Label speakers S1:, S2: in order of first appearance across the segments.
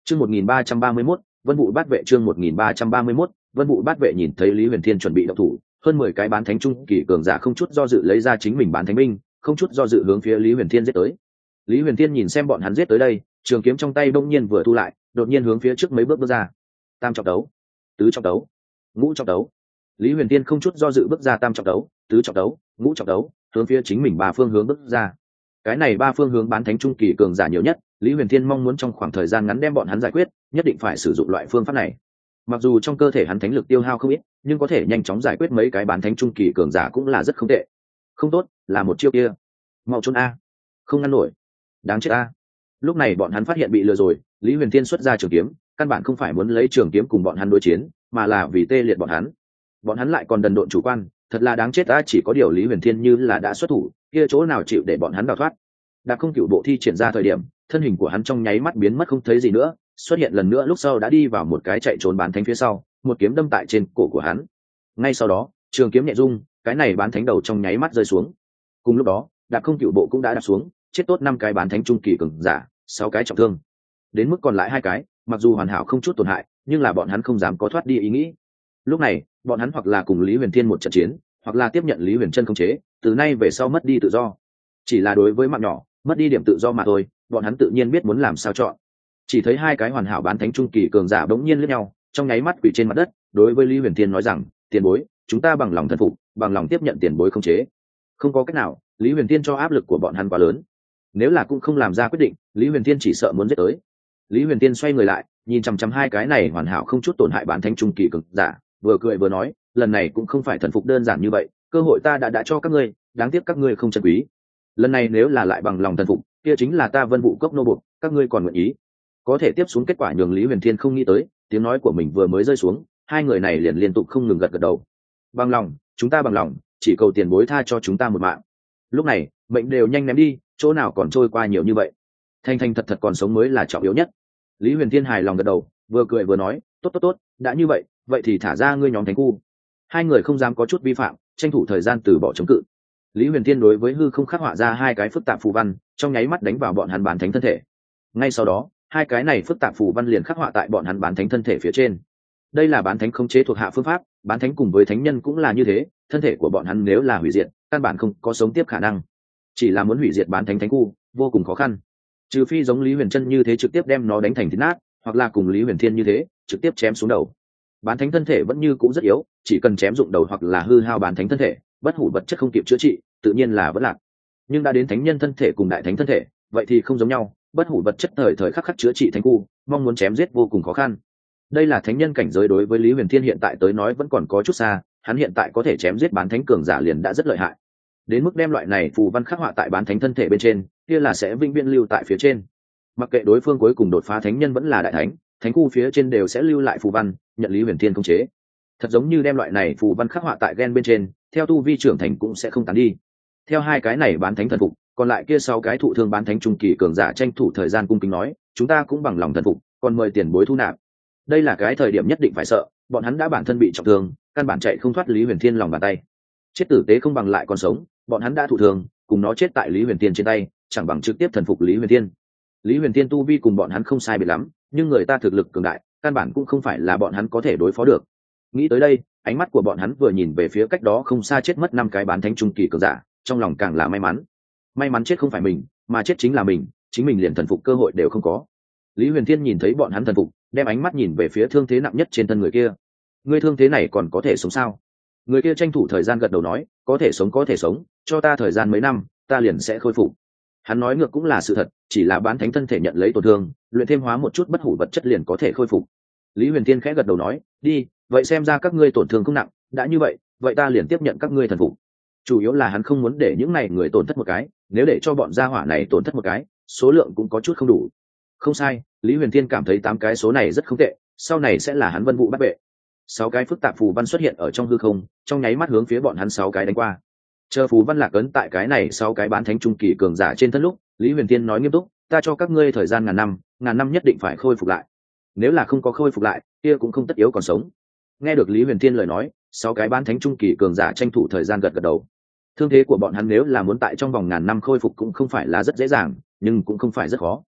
S1: Chương 1331, Vân Vũ Bát Vệ chương 1331, Vân Vũ Bát Vệ nhìn thấy Lý Huyền Thiên chuẩn bị động thủ, hơn 10 cái bán thánh trung kỳ cường giả không chút do dự lấy ra chính mình bán thánh binh, không chút do dự hướng phía Lý Huyền Thiên giết tới. Lý Huyền Thiên nhìn xem bọn hắn giết tới đây, trường kiếm trong tay bỗng nhiên vừa thu lại, đột nhiên hướng phía trước mấy bước ra. Tam trọng đấu, tứ trọng đấu, ngũ trọng đấu. Lý Huyền Thiên không chút do dự bước ra tam trọng đấu, tứ trọng đấu, ngũ trọng đấu, hướng phía chính mình ba phương hướng bước ra. Cái này ba phương hướng bán thánh trung kỳ cường giả nhiều nhất, Lý Huyền Thiên mong muốn trong khoảng thời gian ngắn đem bọn hắn giải quyết, nhất định phải sử dụng loại phương pháp này. Mặc dù trong cơ thể hắn thánh lực tiêu hao không ít, nhưng có thể nhanh chóng giải quyết mấy cái bán thánh trung kỳ cường giả cũng là rất không tệ. Không tốt, là một chiêu kia. Mau trốn a, không ngăn nổi. Đáng chết a. Lúc này bọn hắn phát hiện bị lừa rồi, Lý Huyền Thiên xuất ra trường kiếm, căn bản không phải muốn lấy trường kiếm cùng bọn hắn đối chiến, mà là vì tê liệt bọn hắn. Bọn hắn lại còn đần độn chủ quan, thật là đáng chết a, chỉ có điều Lý Huyền Thiên như là đã xuất thủ, kia chỗ nào chịu để bọn hắn đào thoát. Đạp Không Cửu bộ thi triển ra thời điểm, thân hình của hắn trong nháy mắt biến mất không thấy gì nữa, xuất hiện lần nữa lúc sau đã đi vào một cái chạy trốn bán thánh phía sau, một kiếm đâm tại trên cổ của hắn. Ngay sau đó, trường kiếm nhẹ rung, cái này bán thánh đầu trong nháy mắt rơi xuống. Cùng lúc đó, Đạp Không Cửu bộ cũng đã đạp xuống, chết tốt 5 cái bán thánh trung kỳ cường giả, 6 cái trọng thương. Đến mức còn lại 2 cái, mặc dù hoàn hảo không chút tổn hại, nhưng là bọn hắn không dám có thoát đi ý nghĩ. Lúc này, bọn hắn hoặc là cùng Lý Huyền Thiên một trận chiến, hoặc là tiếp nhận Lý Huyền Chân khống chế, từ nay về sau mất đi tự do. Chỉ là đối với mạng nhỏ, mất đi điểm tự do mà thôi, bọn hắn tự nhiên biết muốn làm sao chọn. Chỉ thấy 2 cái hoàn hảo bán thánh trung kỳ cường giả bỗng nhiên liếc nhau, trong nháy mắt quỳ trên mặt đất, đối với Lý Huyền Thiên nói rằng, tiền bối, chúng ta bằng lòng thần phục, bằng lòng tiếp nhận tiền bối khống chế. Không có cách nào, Lý Huyền Thiên cho áp lực của bọn hắn quá lớn. Nếu là cũng không làm ra quyết định, Lý Huyền Thiên chỉ sợ muốn giết tới. Lý Huyền Thiên xoay người lại, nhìn chằm chằm 2 cái này hoàn hảo không chút tổn hại bán thánh trung kỳ cường giả, vừa cười vừa nói, lần này cũng không phải thần phục đơn giản như vậy, cơ hội ta đã cho các ngươi, đáng tiếc các ngươi không trân quý. Lần này nếu là lại bằng lòng thần phục, kia chính là ta Vân Vũ cốc nô buộc, các ngươi còn nguyện ý? Có thể tiếp xuống kết quả nhường Lý Huyền Thiên không nghĩ tới, tiếng nói của mình vừa mới rơi xuống, 2 người này liền liên tục không ngừng gật đầu. Bằng lòng, chúng ta bằng lòng, chỉ cầu tiền bối tha cho chúng ta một mạng. Lúc này, mệnh đều nhanh ném đi, chỗ nào còn trôi qua nhiều như vậy. Thanh thanh thật thật còn sống mới là trọng yếu nhất. Lý Huyền Thiên hài lòng gật đầu, vừa cười vừa nói, tốt, đã như vậy, vậy thì thả ra ngươi nhóm thánh khu. 2 người không dám có chút vi phạm, tranh thủ thời gian từ bỏ chống cự. Lý Huyền Thiên đối với hư không khắc họa ra 2 cái phức tạp phù văn, trong nháy mắt đánh vào bọn hắn bán thánh thân thể. Ngay sau đó, 2 cái này phức tạp phù văn liền khắc họa tại bọn hắn bán thánh thân thể phía trên. Đây là bán thánh khống chế thuộc hạ phương pháp, bán thánh cùng với thánh nhân cũng là như thế, thân thể của bọn hắn nếu là hủy diệt, căn bản không có sống tiếp khả năng. Chỉ là muốn hủy diệt bán thánh thánh khu, vô cùng khó khăn. Trừ phi giống Lý Huyền Chân như thế trực tiếp đem nó đánh thành thịt nát, hoặc là cùng Lý Huyền Thiên như thế, trực tiếp chém xuống đầu. Bán thánh thân thể vẫn như cũ rất yếu, chỉ cần chém dụng đầu hoặc là hư hao bán thánh thân thể, bất hủ vật chất không kịp chữa trị, tự nhiên là vẫn lạc. Nhưng đã đến thánh nhân thân thể cùng đại thánh thân thể, vậy thì không giống nhau, bất hủ vật chất thời thời khắc khắc chữa trị thánh khu, mong muốn chém giết vô cùng khó khăn. Đây là thánh nhân cảnh giới, đối với Lý Huyền Thiên hiện tại tới nói vẫn còn có chút xa, hắn hiện tại có thể chém giết bán thánh cường giả liền đã rất lợi hại. Đến mức đem loại này phù văn khắc họa tại bán thánh thân thể bên trên, kia là sẽ vĩnh viễn lưu tại phía trên. Mặc kệ đối phương cuối cùng đột phá thánh nhân vẫn là đại thánh, thánh khu phía trên đều sẽ lưu lại phù văn, nhận Lý Huyền Thiên khống chế. Thật giống như đem loại này phù văn khắc họa tại gen bên trên, theo tu vi trưởng thành cũng sẽ không tán đi. Theo 2 cái này bán thánh thần phục, còn lại kia 6 cái thụ thương bán thánh trung kỳ cường giả tranh thủ thời gian cung kính nói, chúng ta cũng bằng lòng thần phục, còn mời tiền bối thu nạp. Đây là cái thời điểm nhất định phải sợ, bọn hắn đã bản thân bị trọng thương, căn bản chạy không thoát Lý Huyền Thiên lòng bàn tay. Chết tử tế không bằng lại còn sống, bọn hắn đã thụ thương, cùng nó chết tại Lý Huyền Thiên trên tay, chẳng bằng trực tiếp thần phục Lý Huyền Thiên. Lý Huyền Thiên tu vi cùng bọn hắn không sai biệt lắm, nhưng người ta thực lực cường đại, căn bản cũng không phải là bọn hắn có thể đối phó được. Nghĩ tới đây, ánh mắt của bọn hắn vừa nhìn về phía cách đó không xa chết mất 5 cái bán thánh trung kỳ cường giả, trong lòng càng là may mắn. May mắn chết không phải mình, mà chết chính là mình, chính mình liền thần phục cơ hội đều không có. Lý Huyền Thiên nhìn thấy bọn hắn thần phục, đem ánh mắt nhìn về phía thương thế nặng nhất trên thân người kia. Người thương thế này còn có thể sống sao? Người kia tranh thủ thời gian gật đầu nói, có thể sống, cho ta thời gian mấy năm, ta liền sẽ khôi phục. Hắn nói ngược cũng là sự thật, chỉ là bán thánh thân thể nhận lấy tổn thương, luyện thêm hóa một chút bất hủ vật chất liền có thể khôi phục. Lý Huyền Thiên khẽ gật đầu nói, đi, vậy xem ra các ngươi tổn thương không nặng, đã như vậy, vậy ta liền tiếp nhận các ngươi thần phục. Chủ yếu là hắn không muốn để những này người tổn thất một cái, nếu để cho bọn gia hỏa này tổn thất một cái, số lượng cũng có chút không đủ. Không sai, Lý Huyền Thiên cảm thấy 8 cái số này rất không tệ, sau này sẽ là hắn Vân Vũ Bát Vệ. 6 cái phức tạp phù văn xuất hiện ở trong hư không, trong nháy mắt hướng phía bọn hắn 6 cái đánh qua. Chờ phù văn lạc ấn tại cái này 6 cái bán thánh trung kỳ cường giả trên thân lúc, Lý Huyền Thiên nói nghiêm túc, ta cho các ngươi thời gian ngàn năm nhất định phải khôi phục lại. Nếu là không có khôi phục lại, kia cũng không tất yếu còn sống. Nghe được Lý Huyền Thiên lời nói, 6 cái bán thánh trung kỳ cường giả tranh thủ thời gian gật đầu. Thương thế của bọn hắn nếu là muốn tại trong vòng ngàn năm khôi phục cũng không phải là rất dễ dàng, nhưng cũng không phải rất khó.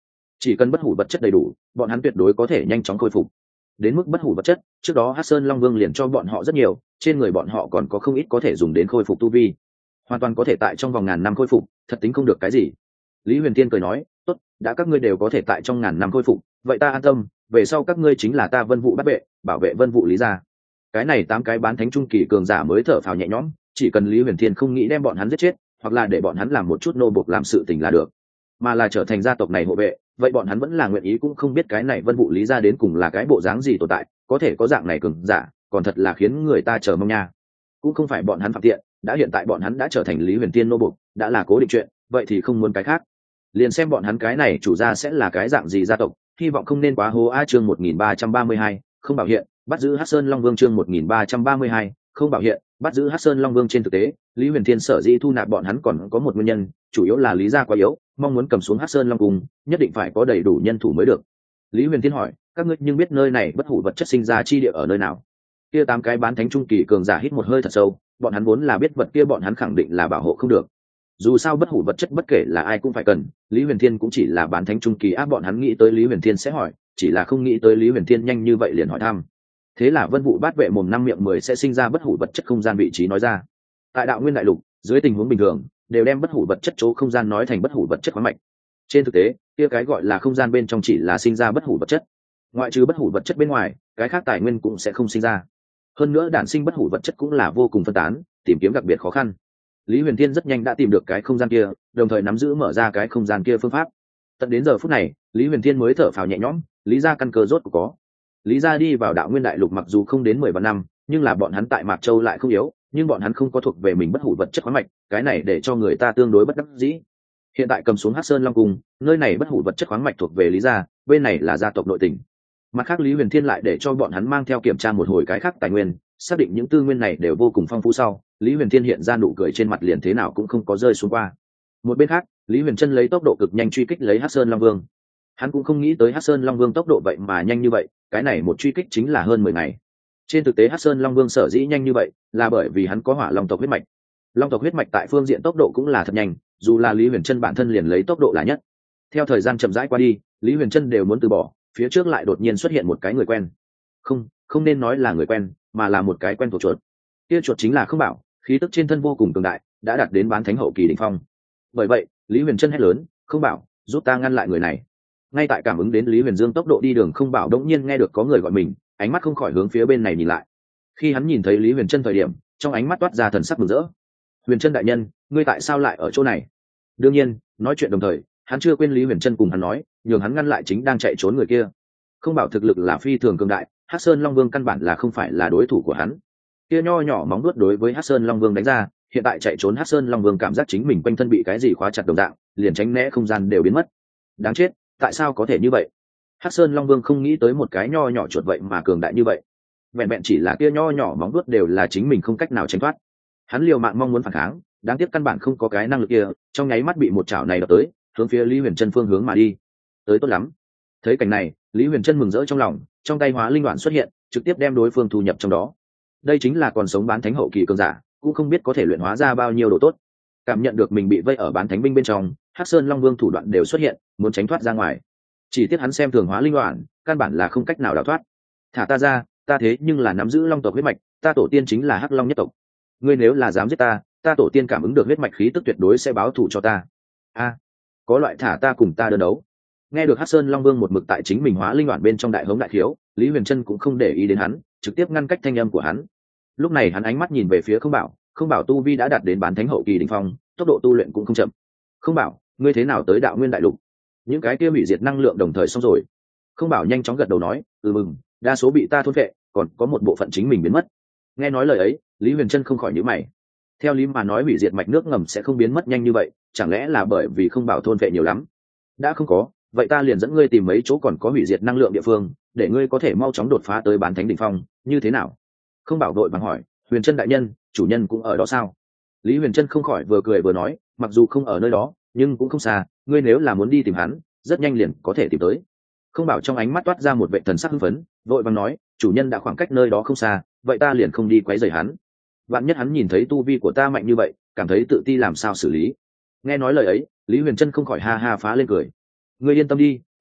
S1: chỉ cần bất hủ vật chất đầy đủ, bọn hắn tuyệt đối có thể nhanh chóng khôi phục. Đến mức bất hủ vật chất, trước đó Hắc Sơn Long Vương liền cho bọn họ rất nhiều, trên người bọn họ còn có không ít có thể dùng đến khôi phục tu vi, hoàn toàn có thể tại trong vòng ngàn năm khôi phục, thật tính không được cái gì. Lý Huyền Tiên cười nói, tốt, đã các ngươi đều có thể tại trong ngàn năm khôi phục, vậy ta an tâm, về sau các ngươi chính là ta Vân Vũ Bát Vệ, bảo vệ Vân Vũ Lý gia. Cái này 8 cái bán thánh trung kỳ cường giả mới thở phào nhẹ nhõm, chỉ cần Lý Huyền Thiên không nghĩ đem bọn hắn giết chết, hoặc là để bọn hắn làm một chút nô bộc làm sự tình là được, mà là trở thành gia tộc này hộ vệ, vậy bọn hắn vẫn là nguyện ý, cũng không biết cái này Vân Vũ Lý gia đến cùng là cái bộ dáng gì tồn tại, có thể có dạng này cường giả, còn thật là khiến người ta chờ mong nha. Cũng không phải bọn hắn phạm tiện, đã hiện tại bọn hắn đã trở thành Lý Huyền Thiên nô bộc, đã là cố định chuyện, vậy thì không muốn cái khác. Liền xem bọn hắn cái này chủ gia sẽ là cái dạng gì gia tộc, hy vọng không nên quá hố a. Chương 1332, không bảo hiện, bắt giữ Hắc Sơn Long Vương. Chương 1332, không bảo hiện, bắt giữ Hắc Sơn Long Vương. Trên thực tế, Lý Huyền Thiên sở dĩ thu nạp bọn hắn còn có một nguyên nhân, chủ yếu là Lý gia quá yếu, mong muốn cầm xuống Hắc Sơn Long Cung, nhất định phải có đầy đủ nhân thủ mới được. Lý Huyền Thiên hỏi, các ngươi nhưng biết nơi này bất hủ vật chất sinh ra chi địa ở nơi nào? Kia 8 cái bán thánh trung kỳ cường giả hít một hơi thật sâu, bọn hắn vốn là biết vật kia bọn hắn khẳng định là bảo hộ không được. Dù sao bất hủ vật chất bất kể là ai cũng phải cần, Lý Huyền Thiên cũng chỉ là bán thánh trung kỳ áp, bọn hắn nghĩ tới Lý Huyền Thiên sẽ hỏi, chỉ là không nghĩ tới Lý Huyền Thiên nhanh như vậy liền hỏi thăm. Thế là Vân Vũ Bát Vệ mồm năm miệng 10 sẽ sinh ra bất hủ vật chất không gian vị trí nói ra. Tại Đạo Nguyên Đại Lục, dưới tình huống bình thường, đều đem bất hủ vật chất chỗ không gian nói thành bất hủ vật chất khoáng mạch. Trên thực tế, kia cái gọi là không gian bên trong chỉ là sinh ra bất hủ vật chất. Ngoại trừ bất hủ vật chất bên ngoài, cái khác tài nguyên cũng sẽ không sinh ra. Hơn nữa đản sinh bất hủ vật chất cũng là vô cùng phân tán, tìm kiếm đặc biệt khó khăn. Lý Huyền Thiên rất nhanh đã tìm được cái không gian kia, đồng thời nắm giữ mở ra cái không gian kia phương pháp. Tận đến giờ phút này, Lý Huyền Thiên mới thở phào nhẹ nhõm, Lý gia căn cơ rốt cuộc có. Lý gia đi vào Đạo Nguyên Đại Lục mặc dù không đến 10 vạn năm, nhưng là bọn hắn tại Mạc Châu lại không yếu, nhưng bọn hắn không có thuộc về mình bất hủ vật chất khoáng mạch, cái này để cho người ta tương đối bất đắc dĩ. Hiện tại cầm xuống Hắc Sơn Long Cung, nơi này bất hủ vật chất khoáng mạch thuộc về Lý gia, bên này là gia tộc nội tình. Mặt khác Lý Huyền Thiên lại để cho bọn hắn mang theo kiểm tra một hồi cái khác tài nguyên, xác định những tư nguyên này đều vô cùng phong phú sau, Lý Huyền Thiên hiện ra nụ cười trên mặt liền thế nào cũng không có rơi xuống qua. Một bên khác, Lý Huyền Trân lấy tốc độ cực nhanh truy kích lấy Hắc Sơn Long Vương. Hắn cũng không nghĩ tới Hắc Sơn Long Vương tốc độ vậy mà nhanh như vậy, cái này một truy kích chính là hơn 10 ngày. Trên thực tế Hắc Sơn Long Vương sở dĩ nhanh như vậy, là bởi vì hắn có Hỏa Long tộc huyết mạch. Long tộc huyết mạch tại phương diện tốc độ cũng là thật nhanh, dù là Lý Huyền Trân bản thân liền lấy tốc độ là nhất. Theo thời gian chậm rãi qua đi, Lý Huyền Trân đều muốn từ bỏ, phía trước lại đột nhiên xuất hiện một cái người quen. Không nên nói là người quen, mà là một cái quen thuộc chuột. Kia chuột chính là Không Bảo, khí tức trên thân vô cùng cường đại, đã đạt đến bán thánh hậu kỳ đỉnh phong. Bởi vậy, Lý Huyền Trân hét lớn, "Không Bảo, giúp ta ngăn lại người này." Ngay tại cảm ứng đến Lý Huyền Dương tốc độ đi đường, Không Bảo đột nhiên nghe được có người gọi mình, ánh mắt không khỏi hướng phía bên này nhìn lại. Khi hắn nhìn thấy Lý Huyền Trân thời điểm, trong ánh mắt toát ra thần sắc mừng rỡ. "Huyền Trân đại nhân, ngươi tại sao lại ở chỗ này?" Đương nhiên, nói chuyện đồng thời, hắn chưa quên Lý Huyền Trân cùng hắn nói, nhường hắn ngăn lại chính đang chạy trốn người kia. Không Bảo thực lực là phi thường cường đại, Hắc Sơn Long Vương căn bản là không phải là đối thủ của hắn. Kia nho nhỏ móng vuốt đối với Hắc Sơn Long Vương đánh ra, hiện tại chạy trốn Hắc Sơn Long Vương cảm giác chính mình quanh thân bị cái gì khóa chặt đồng dạng, liền tránh né không gian đều biến mất. Đáng chết, tại sao có thể như vậy? Hắc Sơn Long Vương không nghĩ tới một cái nho nhỏ chuột vậy mà cường đại như vậy. Vẹn vẹn chỉ là kia nho nhỏ móng vuốt đều là chính mình không cách nào tránh thoát. Hắn liều mạng mong muốn phản kháng, đáng tiếc căn bản không có cái năng lực kia, trong nháy mắt bị một chảo này đập tới, hướng phía Lý Huyền Trân phương hướng mà đi. Tới tốt lắm. Thấy cảnh này, Lý Huyền Trân mừng rỡ trong lòng, trong tay hóa linh đoạn xuất hiện, trực tiếp đem đối phương thu nhập trong đó. Đây chính là còn sống bán thánh hậu kỳ cường giả, cũng không biết có thể luyện hóa ra bao nhiêu đồ tốt. Cảm nhận được mình bị vây ở bán thánh binh bên trong, Hắc Sơn Long Vương thủ đoạn đều xuất hiện, muốn tránh thoát ra ngoài. Chỉ tiếc hắn xem thường hóa linh đoạn, căn bản là không cách nào đào thoát. "Thả ta ra, ta thế nhưng là nắm giữ Long tộc huyết mạch, ta tổ tiên chính là Hắc Long nhất tộc. Ngươi nếu là dám giết ta, ta tổ tiên cảm ứng được huyết mạch khí tức tuyệt đối sẽ báo thù cho ta." Có loại thả ta cùng ta đơn đấu. Nghe được Hắc Sơn Long Vương một mực tại chính mình hóa linh đoạn bên trong đại hống đại khiếu, Lý Huyền Trân cũng không để ý đến hắn, trực tiếp ngăn cách thanh âm của hắn. Lúc này hắn ánh mắt nhìn về phía Không Bảo tu vi đã đạt đến bán thánh hậu kỳ đỉnh phong, tốc độ tu luyện cũng không chậm. "Không Bảo, ngươi thế nào tới Đạo Nguyên Đại Lục? Những cái kia hủy diệt năng lượng đồng thời xong rồi?" Không Bảo nhanh chóng gật đầu nói, mừng, đa số bị ta thôn phệ, còn có một bộ phận chính mình biến mất." Nghe nói lời ấy, Lý Huyền Trân không khỏi nhíu mày. Theo lý mà nói hủy diệt mạch nước ngầm sẽ không biến mất nhanh như vậy, chẳng lẽ là bởi vì Không Bảo thôn phệ nhiều lắm? Đã không có, vậy ta liền dẫn ngươi tìm mấy chỗ còn có hủy diệt năng lượng địa phương, để ngươi có thể mau chóng đột phá tới bán thánh đỉnh phong, như thế nào? Không Bảo đội bằng hỏi, Huyền Trân đại nhân, chủ nhân cũng ở đó sao? Lý Huyền Trân không khỏi vừa cười vừa nói, mặc dù không ở nơi đó, nhưng cũng không xa, ngươi nếu là muốn đi tìm hắn, rất nhanh liền có thể tìm tới. Không Bảo trong ánh mắt toát ra một vệ thần sắc hưng phấn, vội vàng nói, chủ nhân đã khoảng cách nơi đó không xa, vậy ta liền không đi quấy rầy hắn. Vạn nhất hắn nhìn thấy tu vi của ta mạnh như vậy, cảm thấy tự ti làm sao xử lý? Nghe nói lời ấy, Lý Huyền Trân không khỏi ha ha phá lên cười. Ngươi yên tâm đi,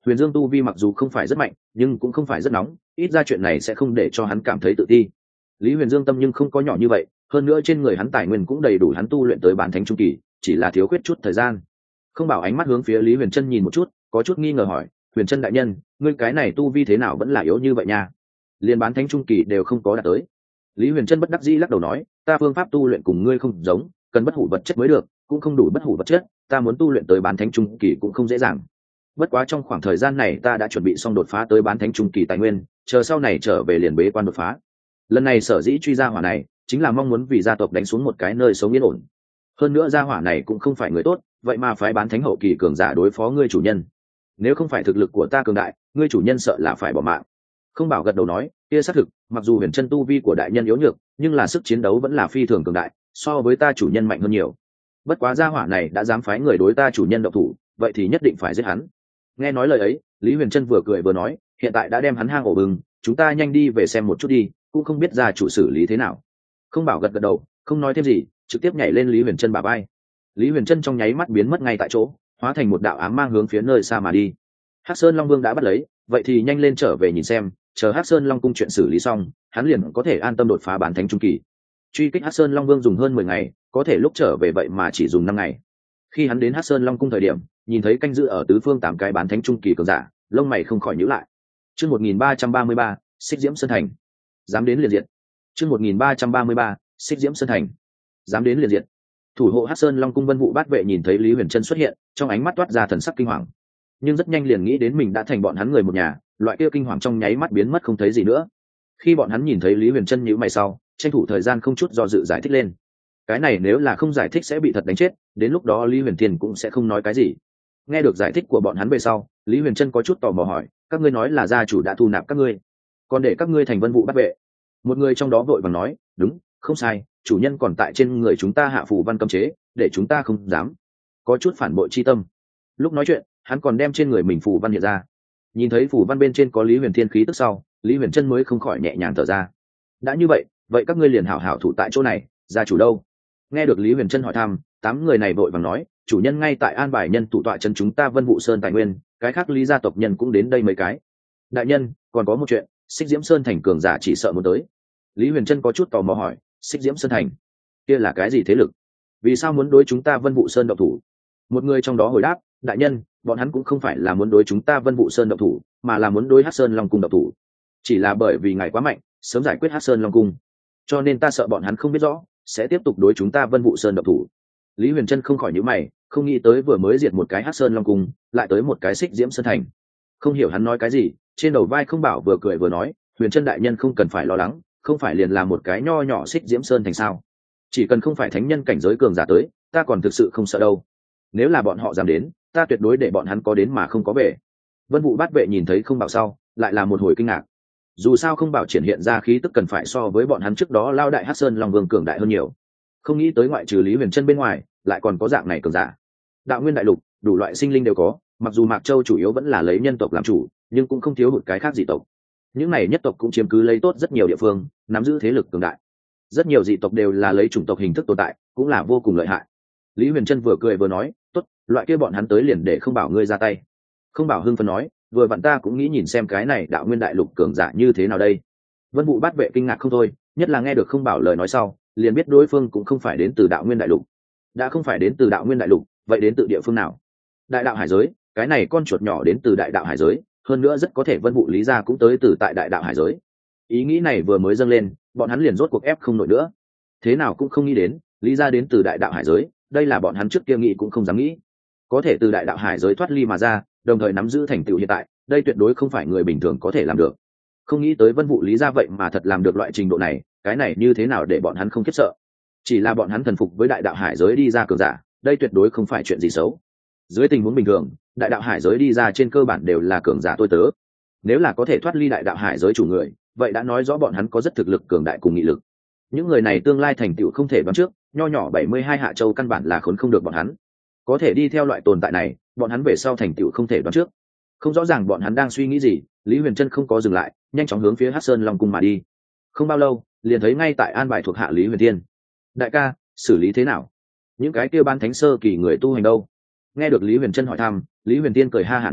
S1: Huyền Dương tu vi mặc dù không phải rất mạnh nhưng cũng không phải rất nóng, ít ra chuyện này sẽ không để cho hắn cảm thấy tự ti. Lý Huyền Dương tâm nhưng không có nhỏ như vậy, hơn nữa trên người hắn tài nguyên cũng đầy đủ hắn tu luyện tới bán thánh trung kỳ, chỉ là thiếu khuyết chút thời gian. Không Bảo ánh mắt hướng phía Lý Huyền Trân nhìn một chút, có chút nghi ngờ hỏi, Huyền Trân đại nhân, ngươi cái này tu vi thế nào vẫn là yếu như vậy nha, liền bán thánh trung kỳ đều không có đạt tới. Lý Huyền Trân bất đắc dĩ lắc đầu nói, ta phương pháp tu luyện cùng ngươi không giống, cần bất hủ vật chất mới được, cũng không đủ bất hủ vật chất, ta muốn tu luyện tới bán thánh trung kỳ cũng không dễ dàng. Bất quá trong khoảng thời gian này ta đã chuẩn bị xong đột phá tới bán thánh trung kỳ tài nguyên, chờ sau này trở về liền bế quan đột phá. Lần này sở dĩ truy gia hỏa này chính là mong muốn vì gia tộc đánh xuống một cái nơi sống yên ổn. Hơn nữa gia hỏa này cũng không phải người tốt, vậy mà phái bán thánh hậu kỳ cường giả đối phó ngươi chủ nhân, nếu không phải thực lực của ta cường đại, ngươi chủ nhân sợ là phải bỏ mạng. Không Bảo gật đầu nói, kia xác thực, mặc dù Huyền Chân tu vi của đại nhân yếu nhược, nhưng là sức chiến đấu vẫn là phi thường cường đại, so với ta chủ nhân mạnh hơn nhiều. Bất quá gia hỏa này đã dám phái người đối ta chủ nhân động thủ, vậy thì nhất định phải giết hắn. Nghe nói lời ấy, Lý Huyền Trân vừa cười vừa nói, hiện tại đã đem hắn hang ổ bừng, chúng ta nhanh đi về xem một chút đi, cũng không biết gia chủ xử lý thế nào. Không Bảo gật gật đầu, không nói thêm gì, trực tiếp nhảy lên Lý Huyền Trân bả vai. Lý Huyền Trân trong nháy mắt biến mất ngay tại chỗ, hóa thành một đạo ám mang hướng phía nơi xa mà đi. Hắc Sơn Long Vương đã bắt lấy, vậy thì nhanh lên trở về nhìn xem, chờ Hắc Sơn Long cung chuyện xử lý xong, hắn liền có thể an tâm đột phá bán thánh trung kỳ. Truy kích Hắc Sơn Long Vương dùng hơn 10 ngày, có thể lúc trở về vậy mà chỉ dùng 5 ngày. Khi hắn đến Hắc Sơn Long cung thời điểm, nhìn thấy canh giữ ở tứ phương 8 cái bán thánh trung kỳ cường giả, lông mày không khỏi nhíu lại. Chương 1333, Xích Diễm Sơn Thành. Dám đến liền diệt. Chương 1333, Xích Diễm Sơn Thành. Dám đến liền diệt. Thủ hộ Hắc Sơn Long cung Vân Vũ Bát vệ nhìn thấy Lý Huyền Trân xuất hiện, trong ánh mắt toát ra thần sắc kinh hoàng. Nhưng rất nhanh liền nghĩ đến mình đã thành bọn hắn người một nhà, loại kia kinh hoàng trong nháy mắt biến mất không thấy gì nữa. Khi bọn hắn nhìn thấy Lý Huyền Trân nhíu mày sau, tranh thủ thời gian không chút do dự giải thích lên. Cái này nếu là không giải thích sẽ bị thật đánh chết, đến lúc đó Lý Huyền Thiên cũng sẽ không nói cái gì. Nghe được giải thích của bọn hắn về sau, Lý Huyền Trân có chút tò mò hỏi, các ngươi nói là gia chủ đã thu nạp các ngươi, còn để các ngươi thành Vân Vũ Bát vệ? Một người trong đó vội vàng nói, đúng, không sai, chủ nhân còn tại trên người chúng ta hạ phù văn cấm chế, để chúng ta không dám. Có chút phản bội chi tâm. Lúc nói chuyện, hắn còn đem trên người mình phù văn hiện ra. Nhìn thấy phù văn bên trên có Lý Huyền Thiên khí tức sau, Lý Huyền Trân mới không khỏi nhẹ nhàng thở ra. Đã như vậy, vậy các ngươi liền hảo hảo thủ tại chỗ này, gia chủ đâu? Nghe được Lý Huyền Trân hỏi thăm, 8 người này vội vàng nói, chủ nhân ngay tại an bài nhân thủ tọa chân chúng ta Vân Vũ Sơn tài nguyên, cái khác Lý gia tộc nhân cũng đến đây mấy cái. Đại nhân, còn có một chuyện, Xích Diễm Sơn thành cường giả chỉ sợ muốn tới. Lý Huyền Trân có chút tò mò hỏi, Xích Diễm Sơn thành kia là cái gì thế lực, vì sao muốn đối chúng ta Vân Vũ Sơn động thủ? Một người trong đó hồi đáp, đại nhân, bọn hắn cũng không phải là muốn đối chúng ta Vân Vũ Sơn động thủ, mà là muốn đối Hắc Sơn Long cung động thủ. Chỉ là bởi vì ngài quá mạnh, sớm giải quyết Hắc Sơn Long cung, cho nên ta sợ bọn hắn không biết rõ, sẽ tiếp tục đối chúng ta Vân Vũ Sơn động thủ. Lý Huyền Trân không khỏi nhíu mày, không nghĩ tới vừa mới diệt một cái Hắc Sơn Long cung, lại tới một cái Xích Diễm Sơn thành. Không hiểu hắn nói cái gì, trên đầu vai Không Bảo vừa cười vừa nói, Huyền Trân đại nhân không cần phải lo lắng, không phải liền là một cái nho nhỏ Xích Diễm Sơn thành sao? Chỉ cần không phải thánh nhân cảnh giới cường giả tới, ta còn thực sự không sợ đâu. Nếu là bọn họ dám đến, ta tuyệt đối để bọn hắn có đến mà không có về. Vân Vũ Bát vệ nhìn thấy Không Bảo sau, lại là một hồi kinh ngạc. Dù sao Không Bảo triển hiện ra khí tức cần phải so với bọn hắn trước đó lao đại Hắc Sơn Long Vương cường đại hơn nhiều. Không nghĩ tới ngoại trừ Lý Huyền Trân bên ngoài, lại còn có dạng này cường giả. Đạo nguyên đại lục, đủ loại sinh linh đều có, mặc dù Mạc Châu chủ yếu vẫn là lấy nhân tộc làm chủ, nhưng cũng không thiếu hụt cái khác dị tộc. Những này nhất tộc cũng chiếm cứ lấy tốt rất nhiều địa phương, nắm giữ thế lực cường đại. Rất nhiều dị tộc đều là lấy chủng tộc hình thức tồn tại, cũng là vô cùng lợi hại. Lý Huyền Trân vừa cười vừa nói, tốt, loại kia bọn hắn tới liền để Không Bảo ngươi ra tay. Không Bảo hưng phấn nói, vừa vặn ta cũng nghĩ nhìn xem cái này đạo nguyên đại lục cường giả như thế nào đây. Vân Vũ Bát vệ kinh ngạc không thôi, nhất là nghe được Không Bảo lời nói sau, liền biết đối phương cũng không phải đến từ đạo nguyên đại lục. Đã không phải đến từ đạo nguyên đại lục, vậy đến từ địa phương nào? Đại đạo hải giới, cái này con chuột nhỏ đến từ đại đạo hải giới, hơn nữa rất có thể Vân Vũ Lý gia cũng tới từ tại đại đạo hải giới. Ý nghĩ này vừa mới dâng lên, bọn hắn liền rốt cuộc ép không nổi nữa. Thế nào cũng không nghĩ đến, Lý gia đến từ đại đạo hải giới, đây là bọn hắn trước kia nghĩ cũng không dám nghĩ. Có thể từ đại đạo hải giới thoát ly mà ra, đồng thời nắm giữ thành tựu hiện tại, đây tuyệt đối không phải người bình thường có thể làm được. Không nghĩ tới Vân Vũ Lý gia vậy mà thật làm được loại trình độ này, cái này như thế nào để bọn hắn không khiếp sợ? Chỉ là bọn hắn thần phục với đại đạo hải giới đi ra cường giả, đây tuyệt đối không phải chuyện gì xấu. Dưới tình huống bình thường, đại đạo hải giới đi ra trên cơ bản đều là cường giả tôi tớ. Nếu là có thể thoát ly đại đạo hải giới chủ người, vậy đã nói rõ bọn hắn có rất thực lực cường đại cùng nghị lực. Những người này tương lai thành tựu không thể đoán trước, nho nhỏ 72 hạ châu căn bản là khốn không được bọn hắn. Có thể đi theo loại tồn tại này, bọn hắn về sau thành tựu không thể đoán trước. Không rõ ràng bọn hắn đang suy nghĩ gì, Lý Huyền Trân không có dừng lại, nhanh chóng hướng phía Hắc Sơn Long cung mà đi. Không bao lâu, liền thấy ngay tại an bài thuộc hạ Lý Huyền Thiên. Đại ca, xử lý thế nào? Những cái kia ban thánh sơ kỳ người tu hành đâu? Nghe được Lý Huyền Trân hỏi thăm, Lý Huyền Thiên cười ha hả nói,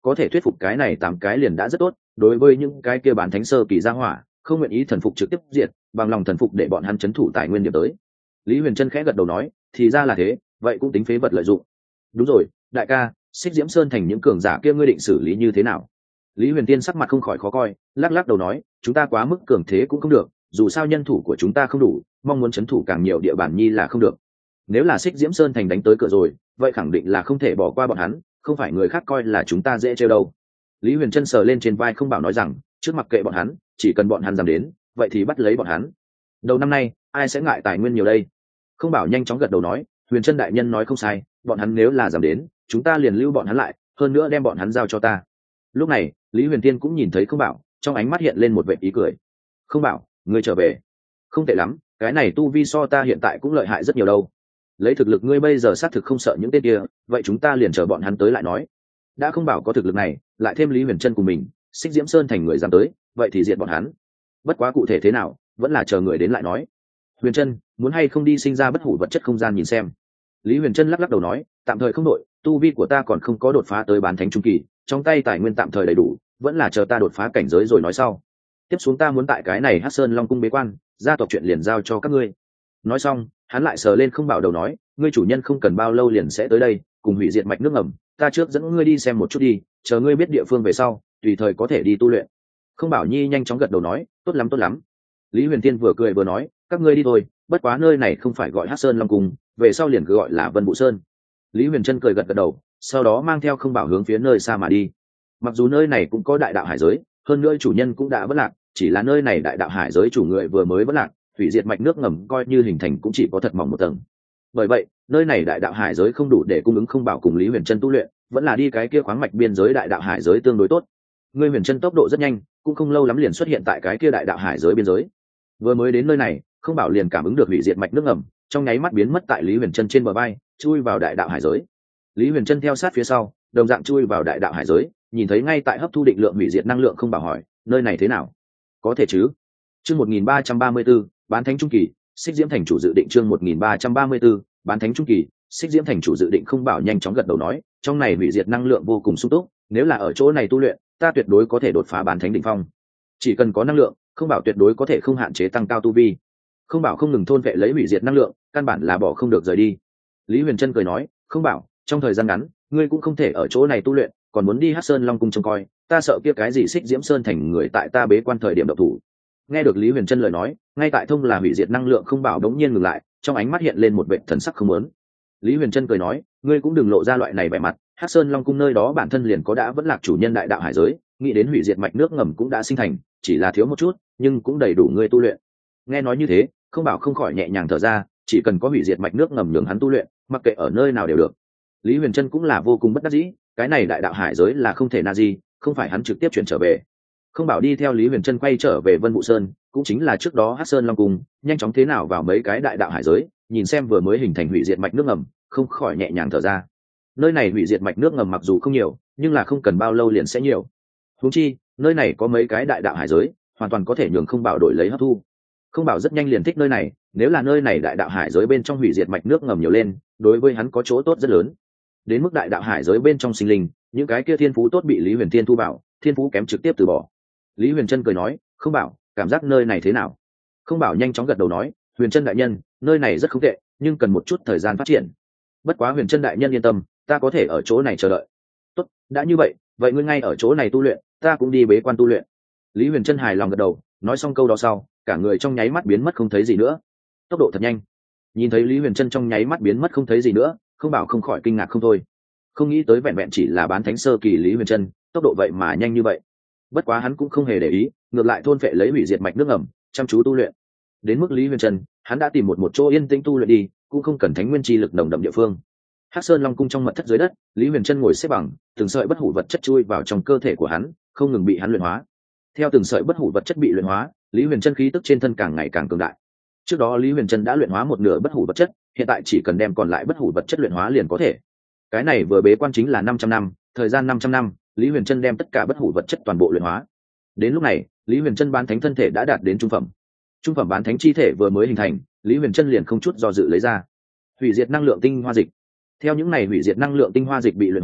S1: có thể thuyết phục cái này 8 cái liền đã rất tốt. Đối với những cái kia bán thánh sơ kỳ gia hỏa, không nguyện ý thần phục trực tiếp diệt, bằng lòng thần phục để bọn hắn chấn thủ tài nguyên điểm tới. Lý Huyền Trân khẽ gật đầu nói, thì ra là thế, vậy cũng tính phế vật lợi dụng. Đúng rồi, đại ca, Xích Diễm Sơn thành những cường giả kia ngươi định xử lý như thế nào? Lý Huyền Tiên sắc mặt không khỏi khó coi, lắc lắc đầu nói, chúng ta quá mức cường thế cũng không được, dù sao nhân thủ của chúng ta không đủ, mong muốn chấn thủ càng nhiều địa bàn nhi là không được. Nếu là Xích Diễm Sơn thành đánh tới cửa rồi, vậy khẳng định là không thể bỏ qua bọn hắn, không phải người khác coi là chúng ta dễ trêu đâu. Lý Huyền Trân sờ lên trên vai Không Bảo nói rằng, trước mặc kệ bọn hắn, chỉ cần bọn hắn dám đến, vậy thì bắt lấy bọn hắn. Đầu năm nay, ai sẽ ngại tài nguyên nhiều đây? Không Bảo nhanh chóng gật đầu nói, Huyền Trân đại nhân nói không sai, bọn hắn nếu là dám đến, chúng ta liền lưu bọn hắn lại, hơn nữa đem bọn hắn giao cho ta. Lúc này, Lý Huyền Tiên cũng nhìn thấy Không Bảo, trong ánh mắt hiện lên một vẻ ý cười. Không Bảo, ngươi trở về, không tệ lắm, cái này tu vi so ta hiện tại cũng lợi hại rất nhiều đâu. Lấy thực lực ngươi bây giờ xác thực không sợ những tên kia, vậy chúng ta liền chờ bọn hắn tới lại nói. Đã Không Bảo có thực lực này, lại thêm Lý Huyền Trân cùng mình, Xích Diễm Sơn thành người dám tới, vậy thì diệt bọn hắn. Bất quá cụ thể thế nào, vẫn là chờ người đến lại nói. Huyền Trân, muốn hay không đi sinh ra bất hủ vật chất không gian nhìn xem? Lý Huyền Trân lắc lắc đầu nói, tạm thời không đội, tu vi của ta còn không có đột phá tới bán thánh trung kỳ, trong tay tài nguyên tạm thời đầy đủ, vẫn là chờ ta đột phá cảnh giới rồi nói sau. Tiếp xuống ta muốn tại cái này Hắc Sơn Long cung bế quan, gia tộc chuyện liền giao cho các ngươi. Nói xong, hắn lại sờ lên Không Bảo đầu nói, ngươi chủ nhân không cần bao lâu liền sẽ tới đây, cùng hủy diệt mạch nước ngầm, ta trước dẫn ngươi đi xem một chút đi, chờ ngươi biết địa phương về sau, tùy thời có thể đi tu luyện. Không Bảo nhi nhanh chóng gật đầu nói, tốt lắm tốt lắm. Lý Huyền Tiên vừa cười vừa nói, các ngươi đi thôi, bất quá nơi này không phải gọi Hắc Sơn Long cung, về sau liền cứ gọi là Vân Vũ Sơn. Lý Huyền Trân cười gật gật đầu, sau đó mang theo Không Bảo hướng phía nơi xa mà đi. Mặc dù nơi này cũng có đại đạo hải giới, hơn nữa chủ nhân cũng đã vất lạc, chỉ là nơi này đại đạo hải giới chủ người vừa mới vất lạc, hủy diệt mạch nước ngầm coi như hình thành cũng chỉ có thật mỏng một tầng. Bởi vậy, nơi này đại đạo hải giới không đủ để cung ứng Không Bảo cùng Lý Huyền Trân tu luyện, vẫn là đi cái kia khoáng mạch biên giới đại đạo hải giới tương đối tốt. Ngươi Huyền Trân tốc độ rất nhanh, cũng không lâu lắm liền xuất hiện tại cái kia đại đạo hải giới biên giới. Vừa mới đến nơi này, Không Bảo liền cảm ứng được hủy diệt mạch nước ngầm, trong nháy mắt biến mất tại Lý Huyền Trân trên bờ vai, chui vào đại đạo hải giới. Lý Huyền Trân theo sát phía sau, đồng dạng chui vào đại đạo hải giới, nhìn thấy ngay tại hấp thu định lượng hủy diệt năng lượng. Không Bảo hỏi, nơi này thế nào? Có thể chứ? Chương 1334, bán thánh trung kỳ, Xích Diễm thành chủ dự định. Chương 1334, bán thánh trung kỳ, Xích Diễm thành chủ dự định. Không Bảo nhanh chóng gật đầu nói, trong này hủy diệt năng lượng vô cùng sung túc, nếu là ở chỗ này tu luyện, ta tuyệt đối có thể đột phá bán thánh đỉnh phong. Chỉ cần có năng lượng, Không Bảo tuyệt đối có thể không hạn chế tăng cao tu vi. Không Bảo không ngừng thôn vệ lấy hủy diệt năng lượng, căn bản là bỏ không được rời đi. Lý Huyền Trân cười nói, Không Bảo, trong thời gian ngắn, ngươi cũng không thể ở chỗ này tu luyện, còn muốn đi Hắc Sơn Long cung trông coi, ta sợ kia cái gì Xích Diễm Sơn thành người tại ta bế quan thời điểm độc thủ. Nghe được Lý Huyền Trân lời nói, ngay tại thông là hủy diệt năng lượng Không Bảo đống nhiên ngừng lại, trong ánh mắt hiện lên một vẻ thần sắc không muốn. Lý Huyền Trân cười nói, ngươi cũng đừng lộ ra loại này vẻ mặt, Hắc Sơn Long cung nơi đó bản thân liền có đã vẫn lạc chủ nhân đại đạo hải giới, nghĩ đến hủy diệt mạch nước ngầm cũng đã sinh thành, chỉ là thiếu một chút, nhưng cũng đầy đủ ngươi tu luyện. Nghe nói như thế, Không Bảo không khỏi nhẹ nhàng thở ra, chỉ cần có hủy diệt mạch nước ngầm nhường hắn tu luyện, mặc kệ ở nơi nào đều được. Lý Huyền Trân cũng là vô cùng bất đắc dĩ, cái này đại đạo hải giới là không thể na gì, không phải hắn trực tiếp chuyển trở về. Không Bảo đi theo Lý Huyền Trân quay trở về Vân Vũ Sơn, cũng chính là trước đó Hắc Sơn Long cung, nhanh chóng thế nào vào mấy cái đại đạo hải giới, nhìn xem vừa mới hình thành hủy diệt mạch nước ngầm, không khỏi nhẹ nhàng thở ra. Nơi này hủy diệt mạch nước ngầm mặc dù không nhiều, nhưng là không cần bao lâu liền sẽ nhiều. Huống chi, nơi này có mấy cái đại đạo hải giới, hoàn toàn có thể nhường Không Bảo đổi lấy hấp thu. Không Bảo rất nhanh liền thích nơi này, nếu là nơi này đại đạo hải giới bên trong hủy diệt mạch nước ngầm nhiều lên, đối với hắn có chỗ tốt rất lớn. Đến mức đại đạo hải giới bên trong sinh linh, những cái kia thiên phú tốt bị Lý Huyền Tiên thu bảo, thiên phú kém trực tiếp từ bỏ. Lý Huyền Trân cười nói, Không Bảo, cảm giác nơi này thế nào? Không Bảo nhanh chóng gật đầu nói, Huyền Trân đại nhân, nơi này rất không tệ, nhưng cần một chút thời gian phát triển. Bất quá Huyền Trân đại nhân yên tâm, ta có thể ở chỗ này chờ đợi. Tốt, đã như vậy, vậy ngươi ngay ở chỗ này tu luyện, ta cũng đi bế quan tu luyện. Lý Huyền Trân hài lòng gật đầu, nói xong câu đó sau, cả người trong nháy mắt biến mất không thấy gì nữa. Tốc độ thật nhanh. Nhìn thấy Lý Huyền Trân trong nháy mắt biến mất không thấy gì nữa, Không Bảo không khỏi kinh ngạc không thôi. Không nghĩ tới vẹn vẹn chỉ là bán thánh sơ kỳ Lý Huyền Trân, tốc độ vậy mà nhanh như vậy. Bất quá hắn cũng không hề để ý, ngược lại thôn phệ lấy hủy diệt mạch nước ngầm, chăm chú tu luyện. Đến mức Lý Huyền Trân, hắn đã tìm một chỗ yên tĩnh tu luyện đi, cũng không cần thánh nguyên chi lực nồng đậm địa phương. Hắc Sơn Long cung trong mật thất dưới đất, Lý Huyền Trân ngồi xếp bằng, từng sợi bất hủ vật chất chui vào trong cơ thể của hắn, không ngừng bị hắn luyện hóa. Theo từng sợi bất hủ vật chất bị luyện hóa, Lý Huyền Trân khí tức trên thân càng ngày càng cường đại. Trước đó Lý Huyền Trân đã luyện hóa một nửa bất hủ vật chất, hiện tại chỉ cần đem còn lại bất hủ vật chất luyện hóa liền có thể. Cái này vừa bế quan chính là 500 năm, thời gian 500 năm, Lý Huyền Trân đem tất cả bất hủ vật chất toàn bộ luyện hóa. Đến lúc này, Lý Huyền Trân bán thánh thân thể đã đạt đến trung phẩm. Trung phẩm bán thánh chi thể vừa mới hình thành, Lý Huyền Trân liền không chút do dự lấy ra hủy diệt năng lượng tinh hoa dịch. Theo những này hủy diệt năng lượng tinh hoa dịch bị luyện hóa,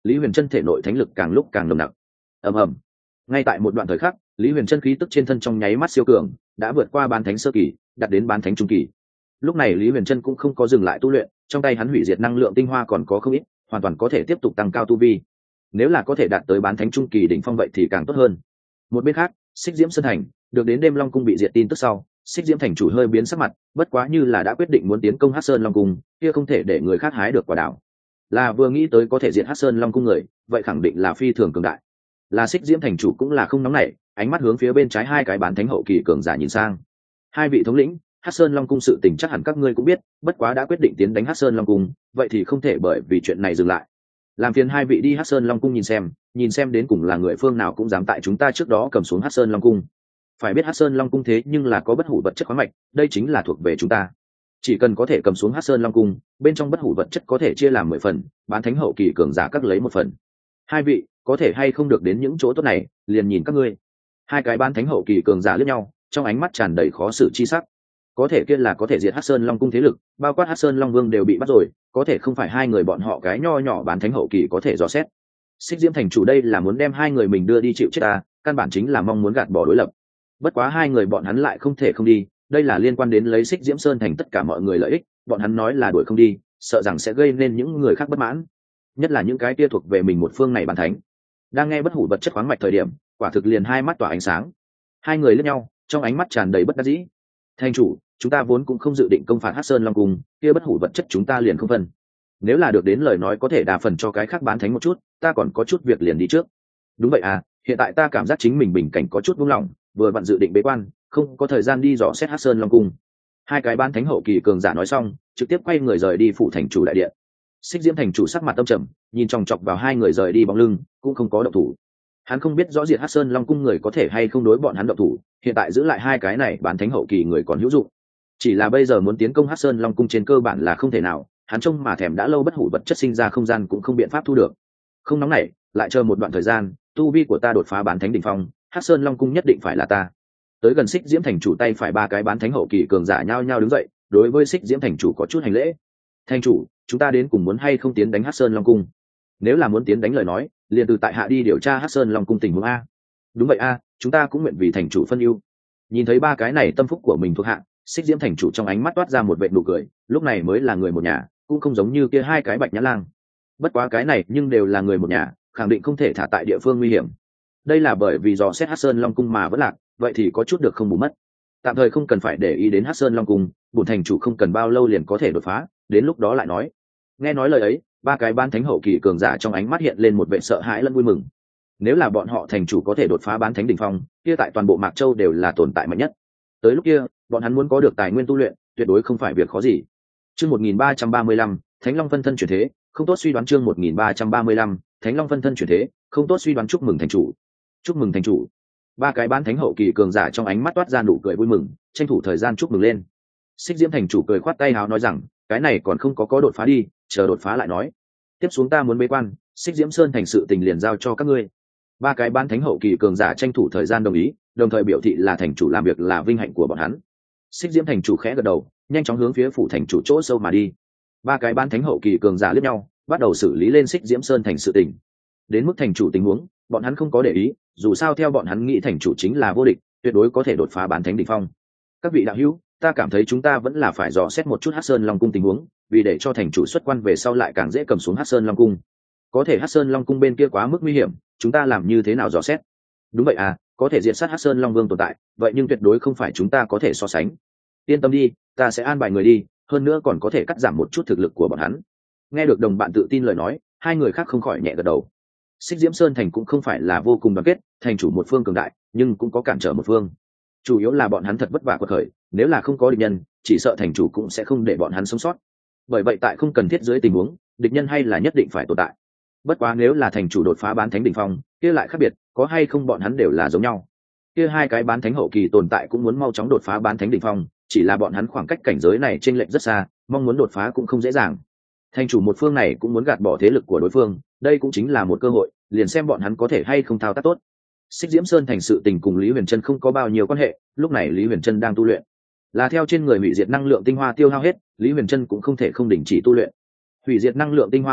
S1: Lý Huyền Trân thể nội thánh lực càng lúc càng nồng nặc. Ầm ầm. Ngay tại một đoạn thời khắc, Lý Huyền Trân khí tức trên thân trong nháy mắt siêu cường, đã vượt qua bán thánh sơ kỳ, đạt đến bán thánh trung kỳ. Lúc này Lý Huyền Trân cũng không có dừng lại tu luyện, trong tay hắn hủy diệt năng lượng tinh hoa còn có không ít, hoàn toàn có thể tiếp tục tăng cao tu vi. Nếu là có thể đạt tới bán thánh trung kỳ đỉnh phong vậy thì càng tốt hơn. Một bên khác, Xích Diễm Sơn Thành, được đến đêm Long cung bị diệt tin tức sau, Xích Diễm thành chủ hơi biến sắc mặt, bất quá như là đã quyết định muốn tiến công Hắc Sơn Long cung, kia không thể để người khác hái được quả đảo. Là vừa nghĩ tới có thể diệt Hắc Sơn Long cung người, vậy khẳng định là phi thường cường đại. Là Xích Diễm thành chủ cũng là không nóng nảy, ánh mắt hướng phía bên trái hai cái bán thánh hậu kỳ cường giả nhìn sang. Hai vị thống lĩnh, Hắc Sơn Long cung sự tình chắc hẳn các ngươi cũng biết, bất quá đã quyết định tiến đánh Hắc Sơn Long cung, vậy thì không thể bởi vì chuyện này dừng lại. Làm phiền hai vị đi Hắc Sơn Long cung nhìn xem đến cùng là người phương nào cũng dám tại chúng ta trước đó cầm xuống Hắc Sơn Long cung. Phải biết Hắc Sơn Long cung thế nhưng là có bất hủ vật chất khoáng mạch, đây chính là thuộc về chúng ta. Chỉ cần có thể cầm xuống Hắc Sơn Long cung, bên trong bất hủ vật chất có thể chia làm 10 phần, bán thánh hậu kỳ cường giả cắt lấy 1 phần. Hai vị, có thể hay không được đến những chỗ tốt này, liền nhìn các ngươi. Hai cái bán thánh hậu kỳ cường giả liếc nhau, trong ánh mắt tràn đầy khó xử chi sắc. Có thể kia là có thể diệt Hắc Sơn Long cung thế lực, bao quát Hắc Sơn Long vương đều bị bắt rồi, có thể không phải hai người bọn họ cái nho nhỏ bán thánh hậu kỳ có thể dò xét. Xích Diễm thành chủ đây là muốn đem hai người mình đưa đi chịu chết ta, căn bản chính là mong muốn gạt bỏ đối lập. Bất quá hai người bọn hắn lại không thể không đi, đây là liên quan đến lấy Xích Diễm Sơn thành tất cả mọi người lợi ích, bọn hắn nói là đuổi không đi, sợ rằng sẽ gây nên những người khác bất mãn, nhất là những cái kia thuộc về mình một phương này bán thánh. Đang nghe bất hủ vật chất khoáng mạch thời điểm, quả thực liền hai mắt tỏa ánh sáng. Hai người liếc nhau, trong ánh mắt tràn đầy bất đắc dĩ. Thành chủ, chúng ta vốn cũng không dự định công phạt Hắc Sơn Long cung, kia bất hủ vật chất chúng ta liền không phân. Nếu là được đến lời nói có thể đa phần cho cái khác bán thánh một chút, ta còn có chút việc liền đi trước. Đúng vậy à, hiện tại ta cảm giác chính mình bình cảnh có chút buông lỏng, vừa vặn dự định bế quan, không có thời gian đi dò xét Hắc Sơn Long cung. Hai cái bán thánh hậu kỳ cường giả nói xong, trực tiếp quay người rời đi phủ thành chủ đại điện. Xích Diễm thành chủ sắc mặt âm trầm, nhìn chòng chọc vào hai người rời đi bóng lưng, cũng không có động thủ. Hắn không biết rõ diệt Hắc Sơn Long cung người có thể hay không đối bọn hắn động thủ, hiện tại giữ lại hai cái này bán thánh hậu kỳ người còn hữu dụng. Chỉ là bây giờ muốn tiến công Hắc Sơn Long cung trên cơ bản là không thể nào, hắn trông mà thèm đã lâu bất hủ vật chất sinh ra không gian cũng không biện pháp thu được. Không nóng nảy, lại chờ một đoạn thời gian, tu vi của ta đột phá bán thánh đỉnh phong, Hắc Sơn Long cung nhất định phải là ta. Tới gần Xích Diễm thành chủ tay phải ba cái bán thánh hậu kỳ cường giả nhao nhao đứng dậy, đối với Xích Diễm thành chủ có chút hành lễ. Thành chủ, chúng ta đến cùng muốn hay không tiến đánh Hắc Sơn Long cung? Nếu là muốn tiến đánh lời nói, liền từ tại hạ đi điều tra Hắc Sơn Long cung tình huống a. Đúng vậy a, chúng ta cũng nguyện vì thành chủ phân ưu. Nhìn thấy ba cái này tâm phúc của mình thuộc hạ, Xích Diễm thành chủ trong ánh mắt toát ra một vệt nụ cười, lúc này mới là người một nhà, cũng không giống như kia hai cái Bạch Nhã Lang. Bất quá cái này nhưng đều là người một nhà, khẳng định không thể thả tại địa phương nguy hiểm. Đây là bởi vì dò xét Hắc Sơn Long cung mà vẫn lạc, vậy thì có chút được không bù mất. Tạm thời không cần phải để ý đến Hắc Sơn Long cung, bổn thành chủ không cần bao lâu liền có thể đột phá, đến lúc đó lại nói. Nghe nói lời ấy, ba cái bán thánh hậu kỳ cường giả trong ánh mắt hiện lên một vẻ sợ hãi lẫn vui mừng. Nếu là bọn họ thành chủ có thể đột phá bán thánh đỉnh phong, kia tại toàn bộ Mạc Châu đều là tồn tại mạnh nhất. Tới lúc kia, bọn hắn muốn có được tài nguyên tu luyện, tuyệt đối không phải việc khó gì. Chương 1335, Thánh Long phân thân chuyển thế, không tốt suy đoán. Chương 1335, Thánh Long phân thân chuyển thế, không tốt suy đoán. Chúc mừng thành chủ. Chúc mừng thành chủ. Ba cái bán thánh hậu kỳ cường giả trong ánh mắt toát ra nụ cười vui mừng, tranh thủ thời gian chúc mừng lên. Xích Diễm thành chủ cười khoát tay háo nói rằng, cái này còn không có đột phá đi, chờ đột phá lại nói. Tiếp xuống ta muốn bế quan, Xích Diễm Sơn thành sự tình liền giao cho các ngươi. Ba cái bán thánh hậu kỳ cường giả tranh thủ thời gian đồng ý, đồng thời biểu thị là thành chủ làm việc là vinh hạnh của bọn hắn. Xích Diễm thành chủ khẽ gật đầu, nhanh chóng hướng phía phủ thành chủ chỗ sâu mà đi. Ba cái bán thánh hậu kỳ cường giả liếc nhau, bắt đầu xử lý lên Xích Diễm Sơn thành sự tình. Đến mức thành chủ tình huống, bọn hắn không có để ý, dù sao theo bọn hắn nghĩ thành chủ chính là vô địch, tuyệt đối có thể đột phá bán thánh đỉnh phong. Các vị đạo hữu, ta cảm thấy chúng ta vẫn là phải dò xét một chút Hắc Sơn Long cung tình huống, vì để cho thành chủ xuất quan về sau lại càng dễ cầm xuống Hắc Sơn Long cung. Có thể Hắc Sơn Long cung bên kia quá mức nguy hiểm, chúng ta làm như thế nào dò xét? Đúng vậy à, có thể diệt sát Hắc Sơn Long vương tồn tại, vậy nhưng tuyệt đối không phải chúng ta có thể so sánh. Yên tâm đi, ta sẽ an bài người đi, hơn nữa còn có thể cắt giảm một chút thực lực của bọn hắn. Nghe được đồng bạn tự tin lời nói, hai người khác không khỏi nhẹ gật đầu. Xích Diễm Sơn thành cũng không phải là vô cùng đoàn kết, thành chủ một phương cường đại, nhưng cũng có cản trở một phương. Chủ yếu là bọn hắn thật vất vả quật khởi, nếu là không có địch nhân, chỉ sợ thành chủ cũng sẽ không để bọn hắn sống sót. Bởi vậy tại không cần thiết dưới tình huống, địch nhân hay là nhất định phải tồn tại. Bất quá nếu là thành chủ đột phá bán thánh đỉnh phong, kia lại khác biệt, có hay không bọn hắn đều là giống nhau. Kia hai cái bán thánh hậu kỳ tồn tại cũng muốn mau chóng đột phá bán thánh đỉnh phong, chỉ là bọn hắn khoảng cách cảnh giới này chênh lệch rất xa, mong muốn đột phá cũng không dễ dàng. Thành chủ một phương này cũng muốn gạt bỏ thế lực của đối phương, đây cũng chính là một cơ hội, liền xem bọn hắn có thể hay không thao tác tốt. Xích Diễm Sơn thành sự tình cùng Lý Huyền Trân không có bao nhiêu quan hệ, lúc này Lý Huyền Trân đang tu luyện. Là theo trên người hủy diệt năng lượng tinh hoa tiêu hao hết, Lý Huyền Trân cũng không thể không đình chỉ tu luyện. Hủy diệt năng lượng tinh hoa quá ít,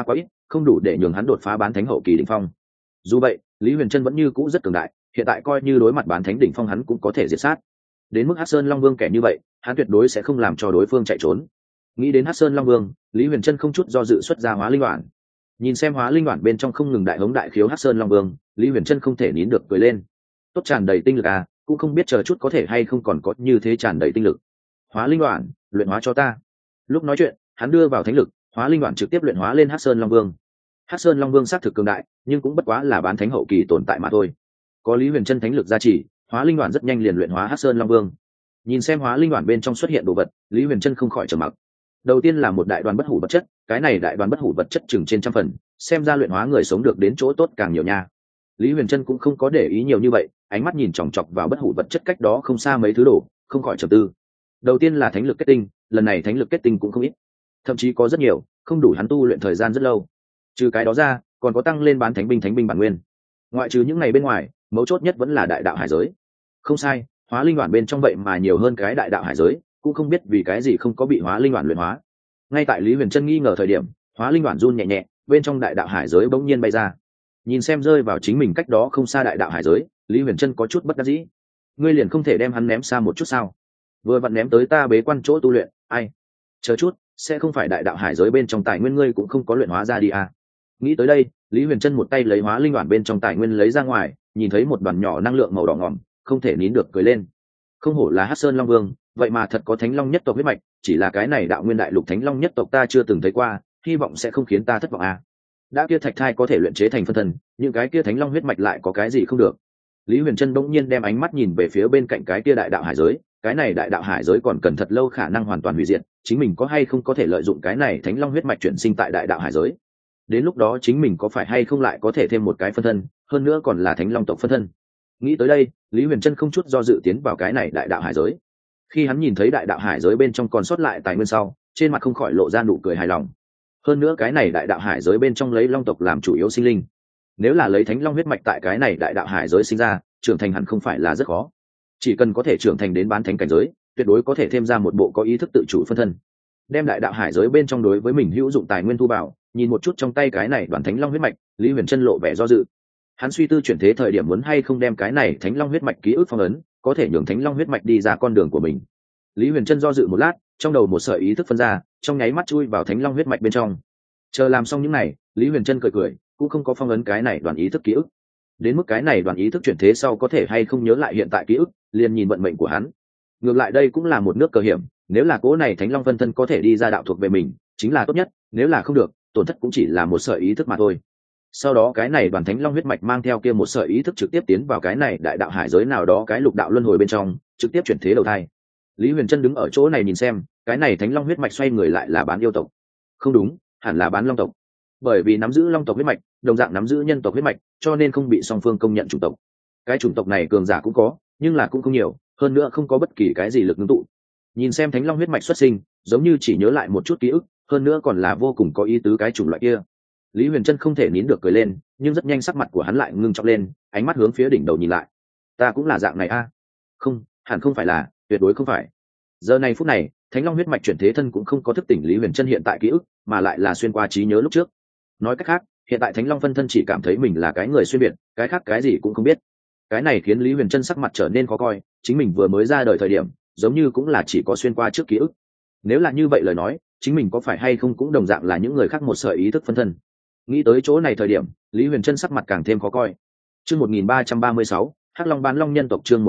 S1: không đủ để nhường hắn đột phá bán thánh hậu kỳ đỉnh phong. Dù vậy, Lý Huyền Trân vẫn như cũ rất cường đại, hiện tại coi như đối mặt bán thánh đỉnh phong hắn cũng có thể diệt sát. Đến mức Hắc Sơn Long Vương kẻ như vậy, hắn tuyệt đối sẽ không làm cho đối phương chạy trốn. Nghĩ đến Hắc Sơn Long Vương, Lý Huyền Trân không chút do dự xuất ra Hóa Linh Đoạn. Nhìn xem Hóa Linh Đoạn bên trong không ngừng đại hống đại khiếu Hắc Sơn Long Vương, Lý Huyền Trân không thể nín được cười lên. Tốt tràn đầy tinh lực à, cũng không biết chờ chút có thể hay không còn có như thế tràn đầy tinh lực. Hóa Linh Đoạn, luyện hóa cho ta. Lúc nói chuyện, hắn đưa vào thánh lực, Hóa Linh Đoạn trực tiếp luyện hóa lên Hắc Sơn Long Vương. Hắc Sơn Long Vương xác thực cường đại, nhưng cũng bất quá là bán thánh hậu kỳ tồn tại mà thôi. Có Lý Huyền Trân thánh lực gia trì, Hóa Linh Đoạn rất nhanh liền luyện hóa Hắc Sơn Long Vương. Nhìn xem Hóa Linh Đoạn bên trong xuất hiện đồ vật, Lý Huyền Trân không khỏi trầm mặc. Đầu tiên là một đại đoàn bất hủ vật chất, cái này đại đoàn bất hủ vật chất chừng trên 100 phần, xem ra luyện hóa người sống được đến chỗ tốt càng nhiều nha. Lý Huyền Trân cũng không có để ý nhiều như vậy, ánh mắt nhìn chòng chọc vào bất hủ vật chất cách đó không xa mấy thứ đồ, không khỏi trầm tư. Đầu tiên là thánh lực kết tinh, lần này thánh lực kết tinh cũng không ít, thậm chí có rất nhiều, không đủ hắn tu luyện thời gian rất lâu. Trừ cái đó ra, còn có tăng lên bán thánh binh bản nguyên. Ngoại trừ những ngày bên ngoài, mấu chốt nhất vẫn là đại đạo hải giới. Không sai, Hóa Linh Đoạn bên trong vậy mà nhiều hơn cái đại đạo hải giới, cũng không biết vì cái gì không có bị Hóa Linh Đoạn luyện hóa. Ngay tại Lý Huyền Trân nghi ngờ thời điểm, Hóa Linh Đoạn run nhẹ nhẹ, bên trong đại đạo hải giới bỗng nhiên bay ra. Nhìn xem rơi vào chính mình cách đó không xa đại đạo hải giới, Lý Huyền Trân có chút bất đắc dĩ. Ngươi liền không thể đem hắn ném xa một chút sao? Vừa vặn ném tới ta bế quan chỗ tu luyện, ai? Chờ chút, sẽ không phải đại đạo hải giới bên trong tài nguyên ngươi cũng không có luyện hóa ra đi à? Nghĩ tới đây, Lý Huyền Trân một tay lấy Hóa Linh Đoạn bên trong tài nguyên lấy ra ngoài, nhìn thấy một đoàn nhỏ năng lượng màu đỏ ngỏm, không thể nín được cười lên. Không hổ là Hắc Sơn Long Vương, vậy mà thật có Thánh Long nhất tộc huyết mạch, chỉ là cái này đạo nguyên đại lục Thánh Long nhất tộc ta chưa từng thấy qua, hy vọng sẽ không khiến ta thất vọng à. Đã kia thạch thai có thể luyện chế thành phân thân, những cái kia Thánh Long huyết mạch lại có cái gì không được. Lý Huyền Trân bỗng nhiên đem ánh mắt nhìn về phía bên cạnh cái kia đại đạo hải giới, cái này đại đạo hải giới còn cần thật lâu khả năng hoàn toàn hủy diệt, chính mình có hay không có thể lợi dụng cái này Thánh Long huyết mạch chuyển sinh tại đại đạo hải giới. Đến lúc đó chính mình có phải hay không lại có thể thêm một cái phân thân, hơn nữa còn là Thánh Long tộc phân thân. Nghĩ tới đây, Lý Huyền Trân không chút do dự tiến vào cái này đại đạo hải giới. Khi hắn nhìn thấy đại đạo hải giới bên trong còn sót lại tài nguyên sau, trên mặt không khỏi lộ ra nụ cười hài lòng. Hơn nữa cái này đại đạo hải giới bên trong lấy long tộc làm chủ yếu sinh linh, nếu là lấy Thánh Long huyết mạch tại cái này đại đạo hải giới sinh ra, trưởng thành hẳn không phải là rất khó. Chỉ cần có thể trưởng thành đến bán thánh cảnh giới, tuyệt đối có thể thêm ra một bộ có ý thức tự chủ phân thân. Đem đại đạo hải giới bên trong đối với mình hữu dụng tài nguyên thu bảo, nhìn một chút trong tay cái này đoàn Thánh Long huyết mạch, Lý Huyền Trân lộ vẻ do dự. Hắn suy tư chuyển thế thời điểm muốn hay không đem cái này Thánh Long huyết mạch ký ức phong ấn, có thể nhường Thánh Long huyết mạch đi ra con đường của mình. Lý Huyền Trân do dự một lát, trong đầu một sợi ý thức phân ra, trong nháy mắt chui vào Thánh Long huyết mạch bên trong. Chờ làm xong những này, Lý Huyền Trân cười cười, cũng không có phong ấn cái này đoàn ý thức ký ức. Đến mức cái này đoàn ý thức chuyển thế sau có thể hay không nhớ lại hiện tại ký ức, liền nhìn vận mệnh của hắn. Ngược lại đây cũng là một nước cờ hiểm, nếu là cố này Thánh Long phân thân có thể đi ra đạo thuộc về mình, chính là tốt nhất, nếu là không được, tổn thất cũng chỉ là một sợi ý thức mà thôi. Sau đó cái này đoàn Thánh Long huyết mạch mang theo kia một sợi ý thức trực tiếp tiến vào cái này đại đạo hải giới nào đó cái lục đạo luân hồi bên trong, trực tiếp chuyển thế đầu thai. Lý Huyền Trân đứng ở chỗ này nhìn xem, cái này Thánh Long huyết mạch xoay người lại là bán yêu tộc. Không đúng, hẳn là bán long tộc. Bởi vì nắm giữ long tộc huyết mạch, đồng dạng nắm giữ nhân tộc huyết mạch, cho nên không bị song phương công nhận chủng tộc. Cái chủng tộc này cường giả cũng có, nhưng là cũng không nhiều, hơn nữa không có bất kỳ cái gì lực ngưng tụ. Nhìn xem Thánh Long huyết mạch xuất sinh, giống như chỉ nhớ lại một chút ký ức, hơn nữa còn là vô cùng có ý tứ cái chủng loại kia. Lý Huyền Trân không thể nín được cười lên, nhưng rất nhanh sắc mặt của hắn lại ngưng trọng lên, ánh mắt hướng phía đỉnh đầu nhìn lại. Ta cũng là dạng này a? Không, hẳn không phải là, tuyệt đối không phải. Giờ này phút này, Thánh Long huyết mạch chuyển thế thân cũng không có thức tỉnh Lý Huyền Trân hiện tại ký ức, mà lại là xuyên qua trí nhớ lúc trước. Nói cách khác, hiện tại Thánh Long phân thân chỉ cảm thấy mình là cái người xuyên biệt, cái khác cái gì cũng không biết. Cái này khiến Lý Huyền Trân sắc mặt trở nên khó coi, chính mình vừa mới ra đời thời điểm, giống như cũng là chỉ có xuyên qua trước ký ức. Nếu là như vậy lời nói, chính mình có phải hay không cũng đồng dạng là những người khác một sợi ý thức phân thân. Nghĩ tới chỗ này thời điểm, Lý Huyền Trân sắc mặt càng thêm khó coi. Chương 1336, Hắc Long bán long nhân tộc. Chương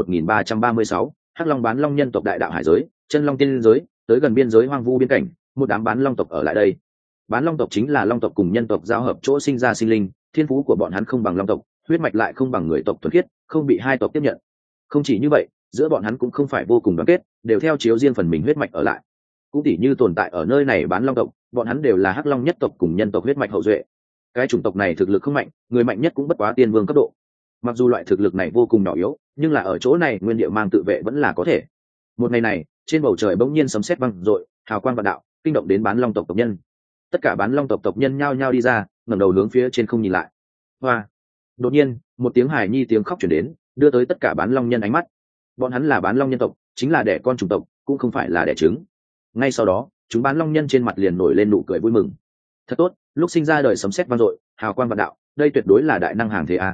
S1: 1336, Hắc Long bán long nhân tộc. Đại đạo hải giới, chân long tiên giới, tới gần biên giới hoang vu biên cảnh, một đám bán long tộc ở lại đây. Bán long tộc chính là long tộc cùng nhân tộc giao hợp chỗ sinh ra sinh linh, thiên phú của bọn hắn không bằng long tộc, huyết mạch lại không bằng người tộc thuần khiết, không bị hai tộc tiếp nhận. Không chỉ như vậy, giữa bọn hắn cũng không phải vô cùng đoàn kết, đều theo chiếu riêng phần mình huyết mạch ở lại. Cũng tỉ như tồn tại ở nơi này bán long tộc, bọn hắn đều là Hắc Long nhất tộc cùng nhân tộc huyết mạch hậu duệ. Cái chủng tộc này thực lực không mạnh, người mạnh nhất cũng bất quá tiên vương cấp độ. Mặc dù loại thực lực này vô cùng nhỏ yếu, nhưng là ở chỗ này nguyên địa mang tự vệ vẫn là có thể. Một ngày này, trên bầu trời bỗng nhiên sấm sét vang dội, hào quang vạn đạo, kinh động đến bán long tộc tộc nhân. Tất cả bán long tộc tộc nhân nhao nhao đi ra, ngẩng đầu hướng phía trên không nhìn lại. Hoa! Đột nhiên, một tiếng hài nhi tiếng khóc truyền đến, đưa tới tất cả bán long nhân ánh mắt. Bọn hắn là bán long nhân tộc, chính là đẻ con chủng tộc, cũng không phải là đẻ trứng. Ngay sau đó, chúng bán long nhân trên mặt liền nổi lên nụ cười vui mừng. Thật tốt, lúc sinh ra đời sấm sét vang dội, hào quang vạn đạo, đây tuyệt đối là đại năng hàng thế a.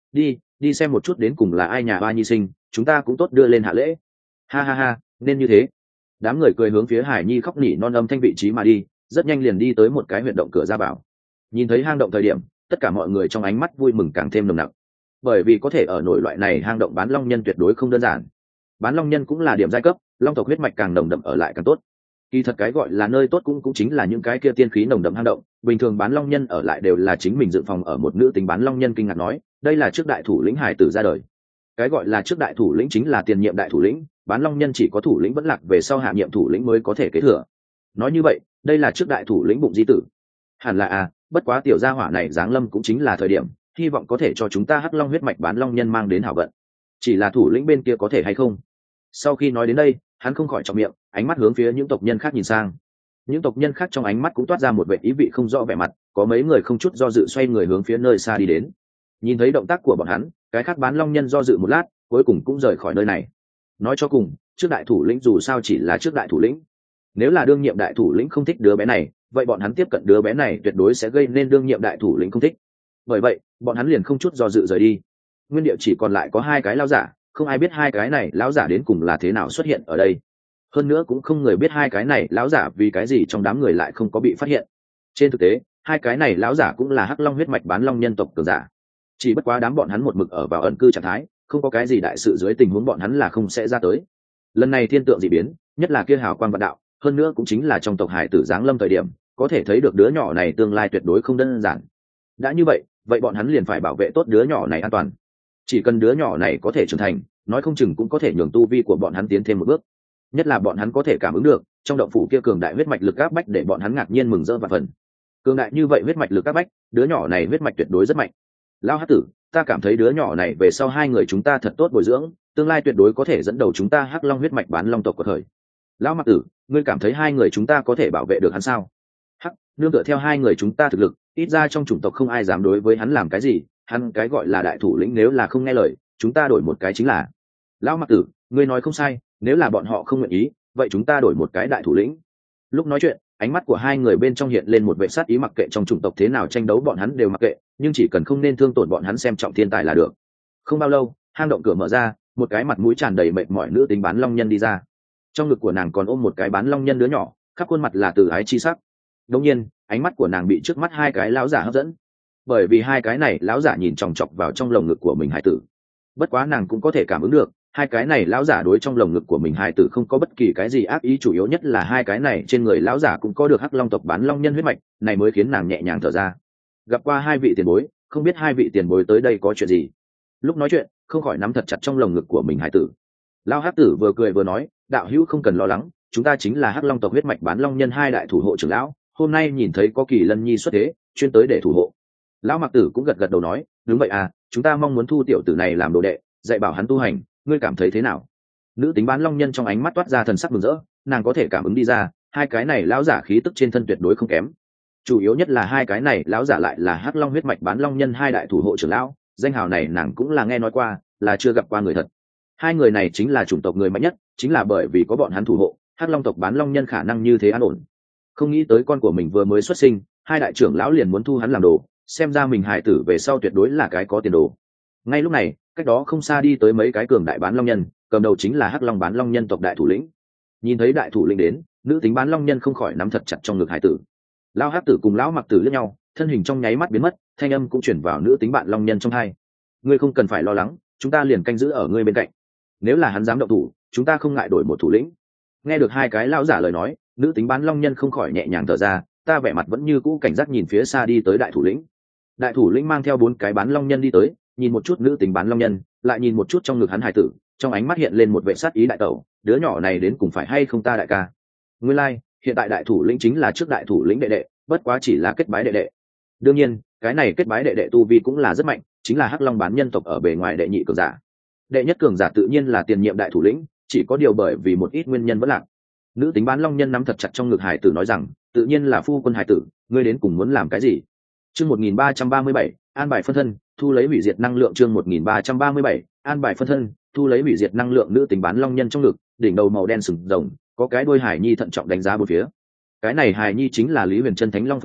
S1: Đi xem một chút đến cùng là ai nhà ba nhi sinh, chúng ta cũng tốt đưa lên hạ lễ. Ha ha ha, nên như thế. Đám người cười hướng phía Hải Nhi khóc nỉ non âm thanh vị trí mà đi, rất nhanh liền đi tới một cái huyệt động cửa ra vào. Nhìn thấy hang động thời điểm, tất cả mọi người trong ánh mắt vui mừng càng thêm nồng nặc, bởi vì có thể ở nổi loại này hang động bán long nhân tuyệt đối không đơn giản. Bán long nhân cũng là điểm giai cấp, long tộc huyết mạch càng nồng đậm ở lại càng tốt. Kỳ thật cái gọi là nơi tốt cũng chính là những cái kia tiên khí nồng đậm hang động, bình thường bán long nhân ở lại đều là chính mình dự phòng ở. Một nữ tính bán long nhân kinh ngạc nói, đây là trước đại thủ lĩnh hải tử ra đời. Cái gọi là trước đại thủ lĩnh chính là tiền nhiệm đại thủ lĩnh, bán long nhân chỉ có thủ lĩnh vẫn lạc về sau hạ nhiệm thủ lĩnh mới có thể kế thừa. Nói như vậy, đây là trước đại thủ lĩnh bụng di tử. Hẳn là bất quá tiểu gia hỏa này giáng lâm cũng chính là thời điểm, hy vọng có thể cho chúng ta hắc long huyết mạch bán long nhân mang đến hảo vận. Chỉ là thủ lĩnh bên kia có thể hay không? Sau khi nói đến đây, hắn không khỏi trọng miệng, ánh mắt hướng phía những tộc nhân khác nhìn sang. Những tộc nhân khác trong ánh mắt cũng toát ra một vẻ ý vị không rõ vẻ mặt, có mấy người không chút do dự xoay người hướng phía nơi xa đi đến. Nhìn thấy động tác của bọn hắn, cái khác bán long nhân do dự một lát, cuối cùng cũng rời khỏi nơi này. Nói cho cùng, trước đại thủ lĩnh dù sao chỉ là trước đại thủ lĩnh. Nếu là đương nhiệm đại thủ lĩnh không thích đứa bé này, vậy bọn hắn tiếp cận đứa bé này tuyệt đối sẽ gây nên đương nhiệm đại thủ lĩnh không thích. Bởi vậy, bọn hắn liền không chút do dự rời đi. Nguyên địa chỉ còn lại có hai cái lão giả, không ai biết hai cái này lão giả đến cùng là thế nào xuất hiện ở đây. Hơn nữa cũng không người biết hai cái này lão giả vì cái gì trong đám người lại không có bị phát hiện. Trên thực tế, hai cái này lão giả cũng là hắc long huyết mạch bán long nhân tộc cường giả. Chỉ bất quá đám bọn hắn một mực ở vào ẩn cư trạng thái, không có cái gì đại sự dưới tình huống bọn hắn là không sẽ ra tới. Lần này thiên tượng dị biến, nhất là kia hào quang vạn đạo, hơn nữa cũng chính là trong tộc hải tử giáng lâm thời điểm, có thể thấy được đứa nhỏ này tương lai tuyệt đối không đơn giản. Đã như vậy bọn hắn liền phải bảo vệ tốt đứa nhỏ này an toàn. Chỉ cần đứa nhỏ này có thể trưởng thành, nói không chừng cũng có thể nhường tu vi của bọn hắn tiến thêm một bước. Nhất là bọn hắn có thể cảm ứng được trong động phủ kia cường đại huyết mạch lực áp bách, để bọn hắn ngạc nhiên mừng rỡ vạn phần. Cường đại như vậy huyết mạch lực áp bách, đứa nhỏ này huyết mạch tuyệt đối rất mạnh. Lão hắc tử, ta cảm thấy đứa nhỏ này về sau hai người chúng ta thật tốt bồi dưỡng, tương lai tuyệt đối có thể dẫn đầu chúng ta hắc long huyết mạch bán long tộc của thời. Lão mặc tử, ngươi cảm thấy hai người chúng ta có thể bảo vệ được hắn sao? Hắc, nương tựa theo hai người chúng ta thực lực, ít ra trong chủng tộc không ai dám đối với hắn làm cái gì. Hắn cái gọi là đại thủ lĩnh nếu là không nghe lời, chúng ta đổi một cái chính là. Lão mặc tử, ngươi nói không sai, nếu là bọn họ không nguyện ý, vậy chúng ta đổi một cái đại thủ lĩnh. Lúc nói chuyện, ánh mắt của hai người bên trong hiện lên một vẻ sát ý, mặc kệ trong chủng tộc thế nào tranh đấu bọn hắn đều mặc kệ, nhưng chỉ cần không nên thương tổn bọn hắn, xem trọng thiên tài là được. Không bao lâu, hang động cửa mở ra, một cái mặt mũi tràn đầy mệt mỏi nữ tính bán long nhân đi ra. Trong ngực của nàng còn ôm một cái bán long nhân đứa nhỏ, khắp khuôn mặt là từ ái chi sắc. Đột nhiên, ánh mắt của nàng bị trước mắt hai cái lão giả hấp dẫn, bởi vì hai cái này lão giả nhìn chòng chọc vào trong lồng ngực của mình hải tử. Bất quá nàng cũng có thể cảm ứng được, hai cái này lão giả đối trong lồng ngực của mình hải tử không có bất kỳ cái gì ác ý, chủ yếu nhất là hai cái này trên người lão giả cũng có được hắc long tộc bán long nhân huyết mạch, này mới khiến nàng nhẹ nhàng thở ra. Gặp qua hai vị tiền bối, không biết hai vị tiền bối tới đây có chuyện gì. Lúc nói chuyện, không khỏi nắm thật chặt trong lồng ngực của mình hải tử. Lão hắc tử vừa cười vừa nói, đạo hữu không cần lo lắng, chúng ta chính là hắc long tộc huyết mạch bán long nhân hai đại thủ hộ trưởng lão, hôm nay nhìn thấy có Kỳ Lân Nhi xuất thế, chuyên tới để thủ hộ. Lão mặc tử cũng gật gật đầu nói, đúng vậy à, chúng ta mong muốn thu tiểu tử này làm đồ đệ, dạy bảo hắn tu hành, ngươi cảm thấy thế nào? Nữ tính bán long nhân trong ánh mắt toát ra thần sắc mừng rỡ, nàng có thể cảm ứng đi ra, hai cái này lão giả khí tức trên thân tuyệt đối không kém. Chủ yếu nhất là hai cái này lão giả lại là hắc long huyết mạch bán long nhân hai đại thủ hộ trưởng lão, danh hào này nàng cũng là nghe nói qua, là chưa gặp qua người thật. Hai người này chính là chủng tộc người mạnh nhất, chính là bởi vì có bọn hắn thủ hộ, hắc long tộc bán long nhân khả năng như thế an ổn. Không nghĩ tới con của mình vừa mới xuất sinh, hai đại trưởng lão liền muốn thu hắn làm đồ, xem ra mình hài tử về sau tuyệt đối là cái có tiền đồ. Ngay lúc này, cách đó không xa đi tới mấy cái cường đại bán long nhân, cầm đầu chính là hắc long bán long nhân tộc đại thủ lĩnh. Nhìn thấy đại thủ lĩnh đến, nữ tính bán long nhân không khỏi nắm thật chặt trong ngực hài tử. Lão hắc tử cùng lão mặc tử liếc nhau, thân hình trong nháy mắt biến mất, thanh âm cũng chuyển vào nữ tính bạn long nhân trong hai. Ngươi không cần phải lo lắng, chúng ta liền canh giữ ở ngươi bên cạnh. Nếu là hắn dám động thủ, chúng ta không ngại đổi một thủ lĩnh. Nghe được hai cái lão giả lời nói, nữ tính bán long nhân không khỏi nhẹ nhàng thở ra, ta vẻ mặt vẫn như cũ cảnh giác nhìn phía xa đi tới đại thủ lĩnh. Đại thủ lĩnh mang theo 4 cái bán long nhân đi tới, nhìn một chút nữ tính bán long nhân, lại nhìn một chút trong ngực hắn hài tử, trong ánh mắt hiện lên một vẻ sát ý, đại tẩu, đứa nhỏ này đến cùng phải hay không ta đại ca? Nguyên lai, hiện tại đại thủ lĩnh chính là trước đại thủ lĩnh đệ đệ, bất quá chỉ là kết bái đệ đệ. Đương nhiên, cái này kết bái đệ đệ tu vi cũng là rất mạnh, chính là hắc long bán nhân tộc ở bề ngoài đệ nhị cường giả. Đệ nhất cường giả tự nhiên là tiền nhiệm đại thủ lĩnh, chỉ có điều bởi vì một ít nguyên nhân vẫn lạc. Nữ tính bán long nhân nắm thật chặt trong ngực hải tử nói rằng, tự nhiên là phu quân hải tử, ngươi đến cùng muốn làm cái gì? Chương 1337, an bài phân thân, thu lấy hủy diệt năng lượng. Chương 1337, an bài phân thân, thu lấy hủy diệt năng lượng. Nữ tính bán long nhân trong ngực, đỉnh đầu màu đen sừng rồng, có cái đuôi hải nhi thận trọng đánh giá bốn phía. Cái này hải nhi chính là Lý Huyền Chân Thánh Long phân thân,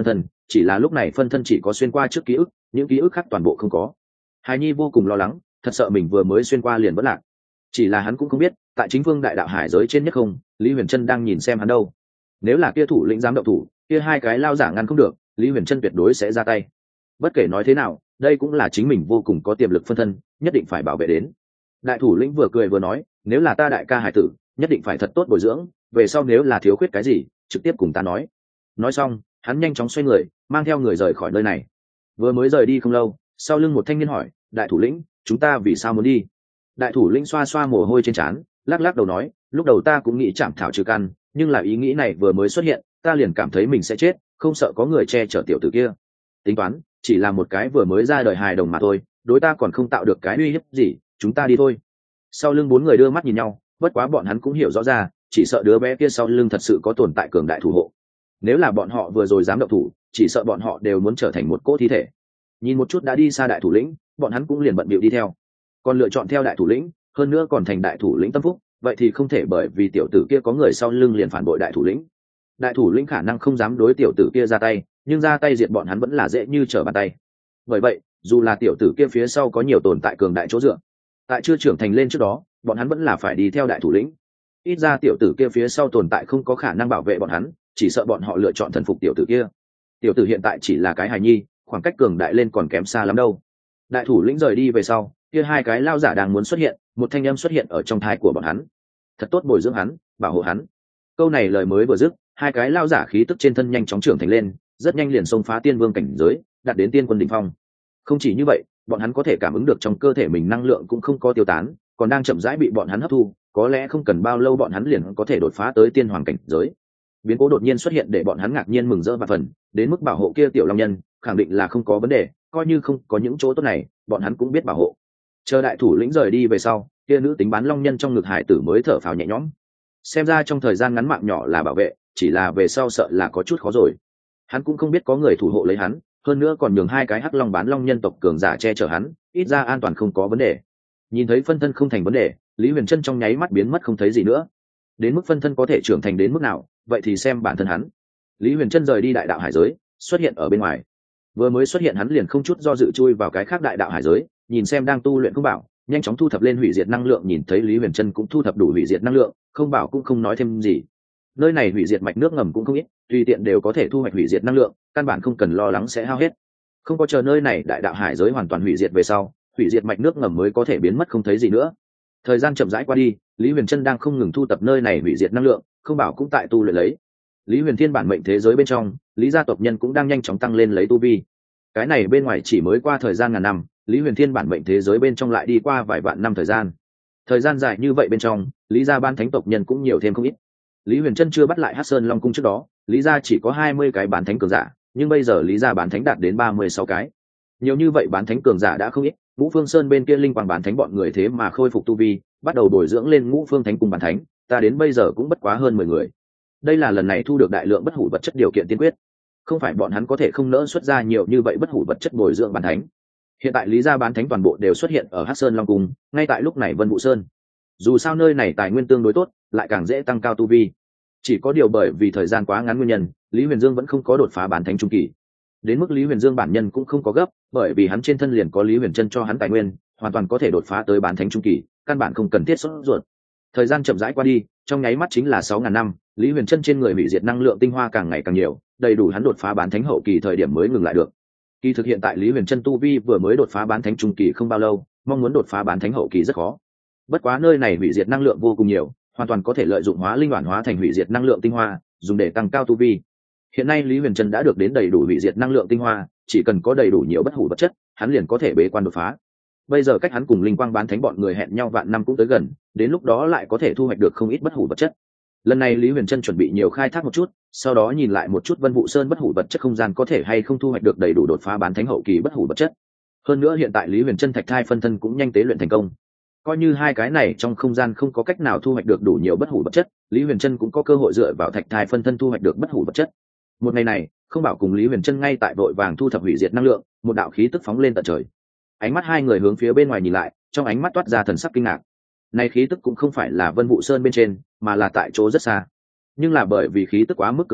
S1: chỉ là lúc này phân thân chỉ có xuyên qua trước ký ức, những ký ức khác toàn bộ không có. Hài nhi vô cùng lo lắng, thật sợ mình vừa mới xuyên qua liền vẫn lạc. Chỉ là hắn cũng không biết, tại chính phương đại đạo hải giới trên nhất không, Lý Huyền Trân đang nhìn xem hắn đâu. Nếu là kia thủ lĩnh dám động thủ, kia hai cái lao giả ngăn không được, Lý Huyền Trân tuyệt đối sẽ ra tay. Bất kể nói thế nào, đây cũng là chính mình vô cùng có tiềm lực phân thân, nhất định phải bảo vệ đến. Đại thủ lĩnh vừa cười vừa nói, nếu là ta đại ca hải tử, nhất định phải thật tốt bồi dưỡng, về sau nếu là thiếu khuyết cái gì, trực tiếp cùng ta nói. Nói xong, hắn nhanh chóng xoay người, mang theo người rời khỏi nơi này. Vừa mới rời đi không lâu, sau lưng một thanh niên hỏi, đại thủ lĩnh, chúng ta vì sao muốn đi? Đại thủ lĩnh xoa xoa mồ hôi trên trán, lắc lắc đầu nói, lúc đầu ta cũng nghĩ chạm thảo trừ căn, nhưng là ý nghĩ này vừa mới xuất hiện, ta liền cảm thấy mình sẽ chết, không sợ có người che chở tiểu tử kia. Tính toán, chỉ là một cái vừa mới ra đời hài đồng mà thôi, đối ta còn không tạo được cái uy hiếp gì, chúng ta đi thôi. Sau lưng bốn người đưa mắt nhìn nhau, bất quá bọn hắn cũng hiểu rõ ra, chỉ sợ đứa bé kia sau lưng thật sự có tồn tại cường đại thủ hộ. Nếu là bọn họ vừa rồi dám động thủ, chỉ sợ bọn họ đều muốn trở thành một cỗ thi thể. Nhìn một chút đã đi xa đại thủ lĩnh, bọn hắn cũng liền bận bịu đi theo. Còn lựa chọn theo đại thủ lĩnh, hơn nữa còn thành đại thủ lĩnh tâm phúc, vậy thì không thể bởi vì tiểu tử kia có người sau lưng liền phản bội đại thủ lĩnh. Đại thủ lĩnh khả năng không dám đối tiểu tử kia ra tay, nhưng ra tay diệt bọn hắn vẫn là dễ như trở bàn tay. Bởi vậy, dù là tiểu tử kia phía sau có nhiều tồn tại cường đại chỗ dựa, tại chưa trưởng thành lên trước đó, bọn hắn vẫn là phải đi theo đại thủ lĩnh. Ít ra tiểu tử kia phía sau tồn tại không có khả năng bảo vệ bọn hắn, chỉ sợ bọn họ lựa chọn thần phục tiểu tử kia. Tiểu tử hiện tại chỉ là cái hài nhi, khoảng cách cường đại lên còn kém xa lắm đâu. Đại thủ lĩnh rời đi về sau, kia hai cái lao giả đang muốn xuất hiện, một thanh âm xuất hiện ở trong thai của bọn hắn. Thật tốt bồi dưỡng hắn, bảo hộ hắn. Câu này lời mới vừa dứt, hai cái lao giả khí tức trên thân nhanh chóng trưởng thành lên, rất nhanh liền xông phá tiên vương cảnh giới, đạt đến tiên quân đỉnh phong. Không chỉ như vậy, bọn hắn có thể cảm ứng được trong cơ thể mình năng lượng cũng không có tiêu tán, còn đang chậm rãi bị bọn hắn hấp thu, có lẽ không cần bao lâu bọn hắn liền có thể đột phá tới tiên hoàng cảnh giới. Biến cố đột nhiên xuất hiện để bọn hắn ngạc nhiên mừng rỡ và phần, đến mức bảo hộ kia tiểu long nhân, khẳng định là không có vấn đề, coi như không có những chỗ tốt này, bọn hắn cũng biết bảo hộ. Chờ đại thủ lĩnh rời đi về sau, kia nữ tính bán long nhân trong ngực hải tử mới thở phào nhẹ nhõm. Xem ra trong thời gian ngắn mạng nhỏ là bảo vệ, chỉ là về sau sợ là có chút khó rồi. Hắn cũng không biết có người thủ hộ lấy hắn, hơn nữa còn nhường hai cái hắc long bán long nhân tộc cường giả che chở hắn, ít ra an toàn không có vấn đề. Nhìn thấy phân thân không thành vấn đề, Lý Huyền Trân trong nháy mắt biến mất không thấy gì nữa. Đến mức phân thân có thể trưởng thành đến mức nào, vậy thì xem bản thân hắn. Lý Huyền Trân rời đi đại đạo hải giới, xuất hiện ở bên ngoài. Vừa mới xuất hiện hắn liền không chút do dự chui vào cái khác đại đạo hải giới, nhìn xem đang tu luyện không bảo, nhanh chóng thu thập lên hủy diệt năng lượng. Nhìn thấy Lý Huyền Trân cũng thu thập đủ hủy diệt năng lượng, không bảo cũng không nói thêm gì. Nơi này hủy diệt mạch nước ngầm cũng không ít, tùy tiện đều có thể thu hoạch hủy diệt năng lượng, căn bản không cần lo lắng sẽ hao hết. Không có chờ nơi này đại đạo hải giới hoàn toàn hủy diệt về sau, hủy diệt mạch nước ngầm mới có thể biến mất không thấy gì nữa. Thời gian chậm rãi qua đi, Lý Huyền Trân đang không ngừng thu tập nơi này hủy diệt năng lượng, không bảo cũng tại tu luyện lấy. Lý Huyền Thiên bản mệnh thế giới bên trong, Lý gia tộc nhân cũng đang nhanh chóng tăng lên lấy tu vi. Cái này bên ngoài chỉ mới qua thời gian ngàn năm, Lý Huyền Thiên bản mệnh thế giới bên trong lại đi qua vài vạn năm thời gian. Thời gian dài như vậy bên trong, Lý gia ban thánh tộc nhân cũng nhiều thêm không ít. Lý Huyền Trân chưa bắt lại Hắc Sơn Long cung trước đó, Lý gia chỉ có 20 cái bán thánh cường giả, nhưng bây giờ Lý gia bán thánh đạt đến 36 cái. Nhiều như vậy bán thánh cường giả đã không ít, Ngũ Phương Sơn bên kia linh quang bán thánh bọn người thế mà khôi phục tu vi, bắt đầu bồi dưỡng lên Ngũ Phương Thánh cung bán thánh, ta đến bây giờ cũng bất quá hơn 10 người. Đây là lần này thu được đại lượng bất hủ vật chất điều kiện tiên quyết. Không phải bọn hắn có thể không nỡ xuất ra nhiều như vậy bất hủ vật chất bồi dưỡng bán thánh. Hiện tại Lý gia bán thánh toàn bộ đều xuất hiện ở Hắc Sơn Long cung, ngay tại lúc này Vân Vũ Sơn. Dù sao nơi này tài nguyên tương đối tốt, lại càng dễ tăng cao tu vi. Chỉ có điều bởi vì thời gian quá ngắn nguyên nhân, Lý Huyền Dương vẫn không có đột phá bán thánh trung kỳ. Đến mức Lý Huyền Dương bản nhân cũng không có gấp, bởi vì hắn trên thân liền có Lý Huyền Trân cho hắn tài nguyên, hoàn toàn có thể đột phá tới bán thánh trung kỳ, căn bản không cần thiết sốt ruột. Thời gian chậm rãi qua đi, trong nháy mắt chính là 6.000 năm, Lý Huyền Trân trên người hủy diệt năng lượng tinh hoa càng ngày càng nhiều, đầy đủ hắn đột phá bán thánh hậu kỳ thời điểm mới ngừng lại được. Kỳ thực hiện tại Lý Huyền Trân tu vi vừa mới đột phá bán thánh trung kỳ không bao lâu, mong muốn đột phá bán thánh hậu kỳ rất khó. Bất quá nơi này hủy diệt năng lượng vô cùng nhiều, hoàn toàn có thể lợi dụng hóa linh hoàn hóa thành hủy diệt năng lượng tinh hoa, dùng để tăng cao tu vi. Hiện nay Lý Huyền Trân đã được đến đầy đủ hủy diệt năng lượng tinh hoa, chỉ cần có đầy đủ nhiều bất hủ vật chất, hắn liền có thể bế quan đột phá. Bây giờ cách hắn cùng linh quang bán thánh bọn người hẹn nhau vạn năm cũng tới gần, đến lúc đó lại có thể thu hoạch được không ít bất hủ vật chất. Lần này Lý Huyền Trân chuẩn bị nhiều khai thác một chút, sau đó nhìn lại một chút Vân Vũ Sơn bất hủ vật chất không gian có thể hay không thu hoạch được đầy đủ đột phá bán thánh hậu kỳ bất hủ vật chất. Hơn nữa hiện tại Lý Huyền Trân thạch thai phân thân cũng nhanh tế luyện thành công. Coi như hai cái này trong không gian không có cách nào thu hoạch được đủ nhiều bất hủ vật chất, Lý Huyền Trân cũng có cơ hội dựa vào thạch thai phân thân thu hoạch được bất hủ vật chất. Một ngày này, không bảo cùng Lý Huyền Trân ngay tại vội vàng thu thập hủy diệt năng lượng, một đạo khí tức phóng lên tận trời. Ánh mắt hai người hướng phía bên ngoài nhìn lại, trong ánh mắt toát ra thần sắc kinh ngạc. Này khí tức cũng không phải là Vân Vũ Sơn bên trên, mà là tại chỗ rất xa. Nhưng là bởi vì khí tức quá mức cường đại,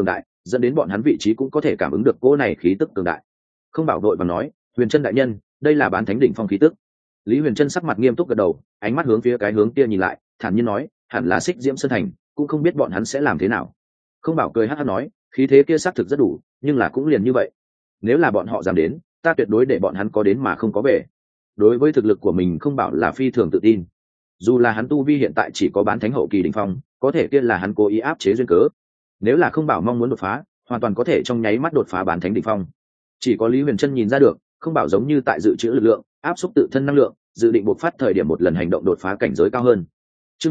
S1: dẫn đến bọn hắn vị trí cũng có thể cảm ứng được cỗ này khí tức cường đại. Không Bảo đội và nói, Huyền Trân đại nhân, đây là bán thánh đỉnh phong khí tức. Lý Huyền Trân sắc mặt nghiêm túc gật đầu, ánh mắt hướng phía cái hướng kia nhìn lại, thản nhiên nói, hẳn là Xích Diễm Sơn thành, cũng không biết bọn hắn sẽ làm thế nào. Không Bảo cười hắc hắc nói, khí thế kia xác thực rất đủ, nhưng là cũng liền như vậy. Nếu là bọn họ dám đến, ta tuyệt đối để bọn hắn có đến mà không có về. Đối với thực lực của mình, Không Bảo là phi thường tự tin. Dù là hắn tu vi hiện tại chỉ có bán thánh hậu kỳ đỉnh phong, có thể kia là hắn cố ý áp chế duyên cớ. Nếu là Không Bảo mong muốn đột phá, hoàn toàn có thể trong nháy mắt đột phá bán thánh đỉnh phong. Chỉ có Lý Huyền Trân nhìn ra được, Không Bảo giống như tại dự trữ lực lượng, áp xúc tự thân năng lượng, dự định bộc phát thời điểm một lần hành động đột phá cảnh giới cao hơn. Chương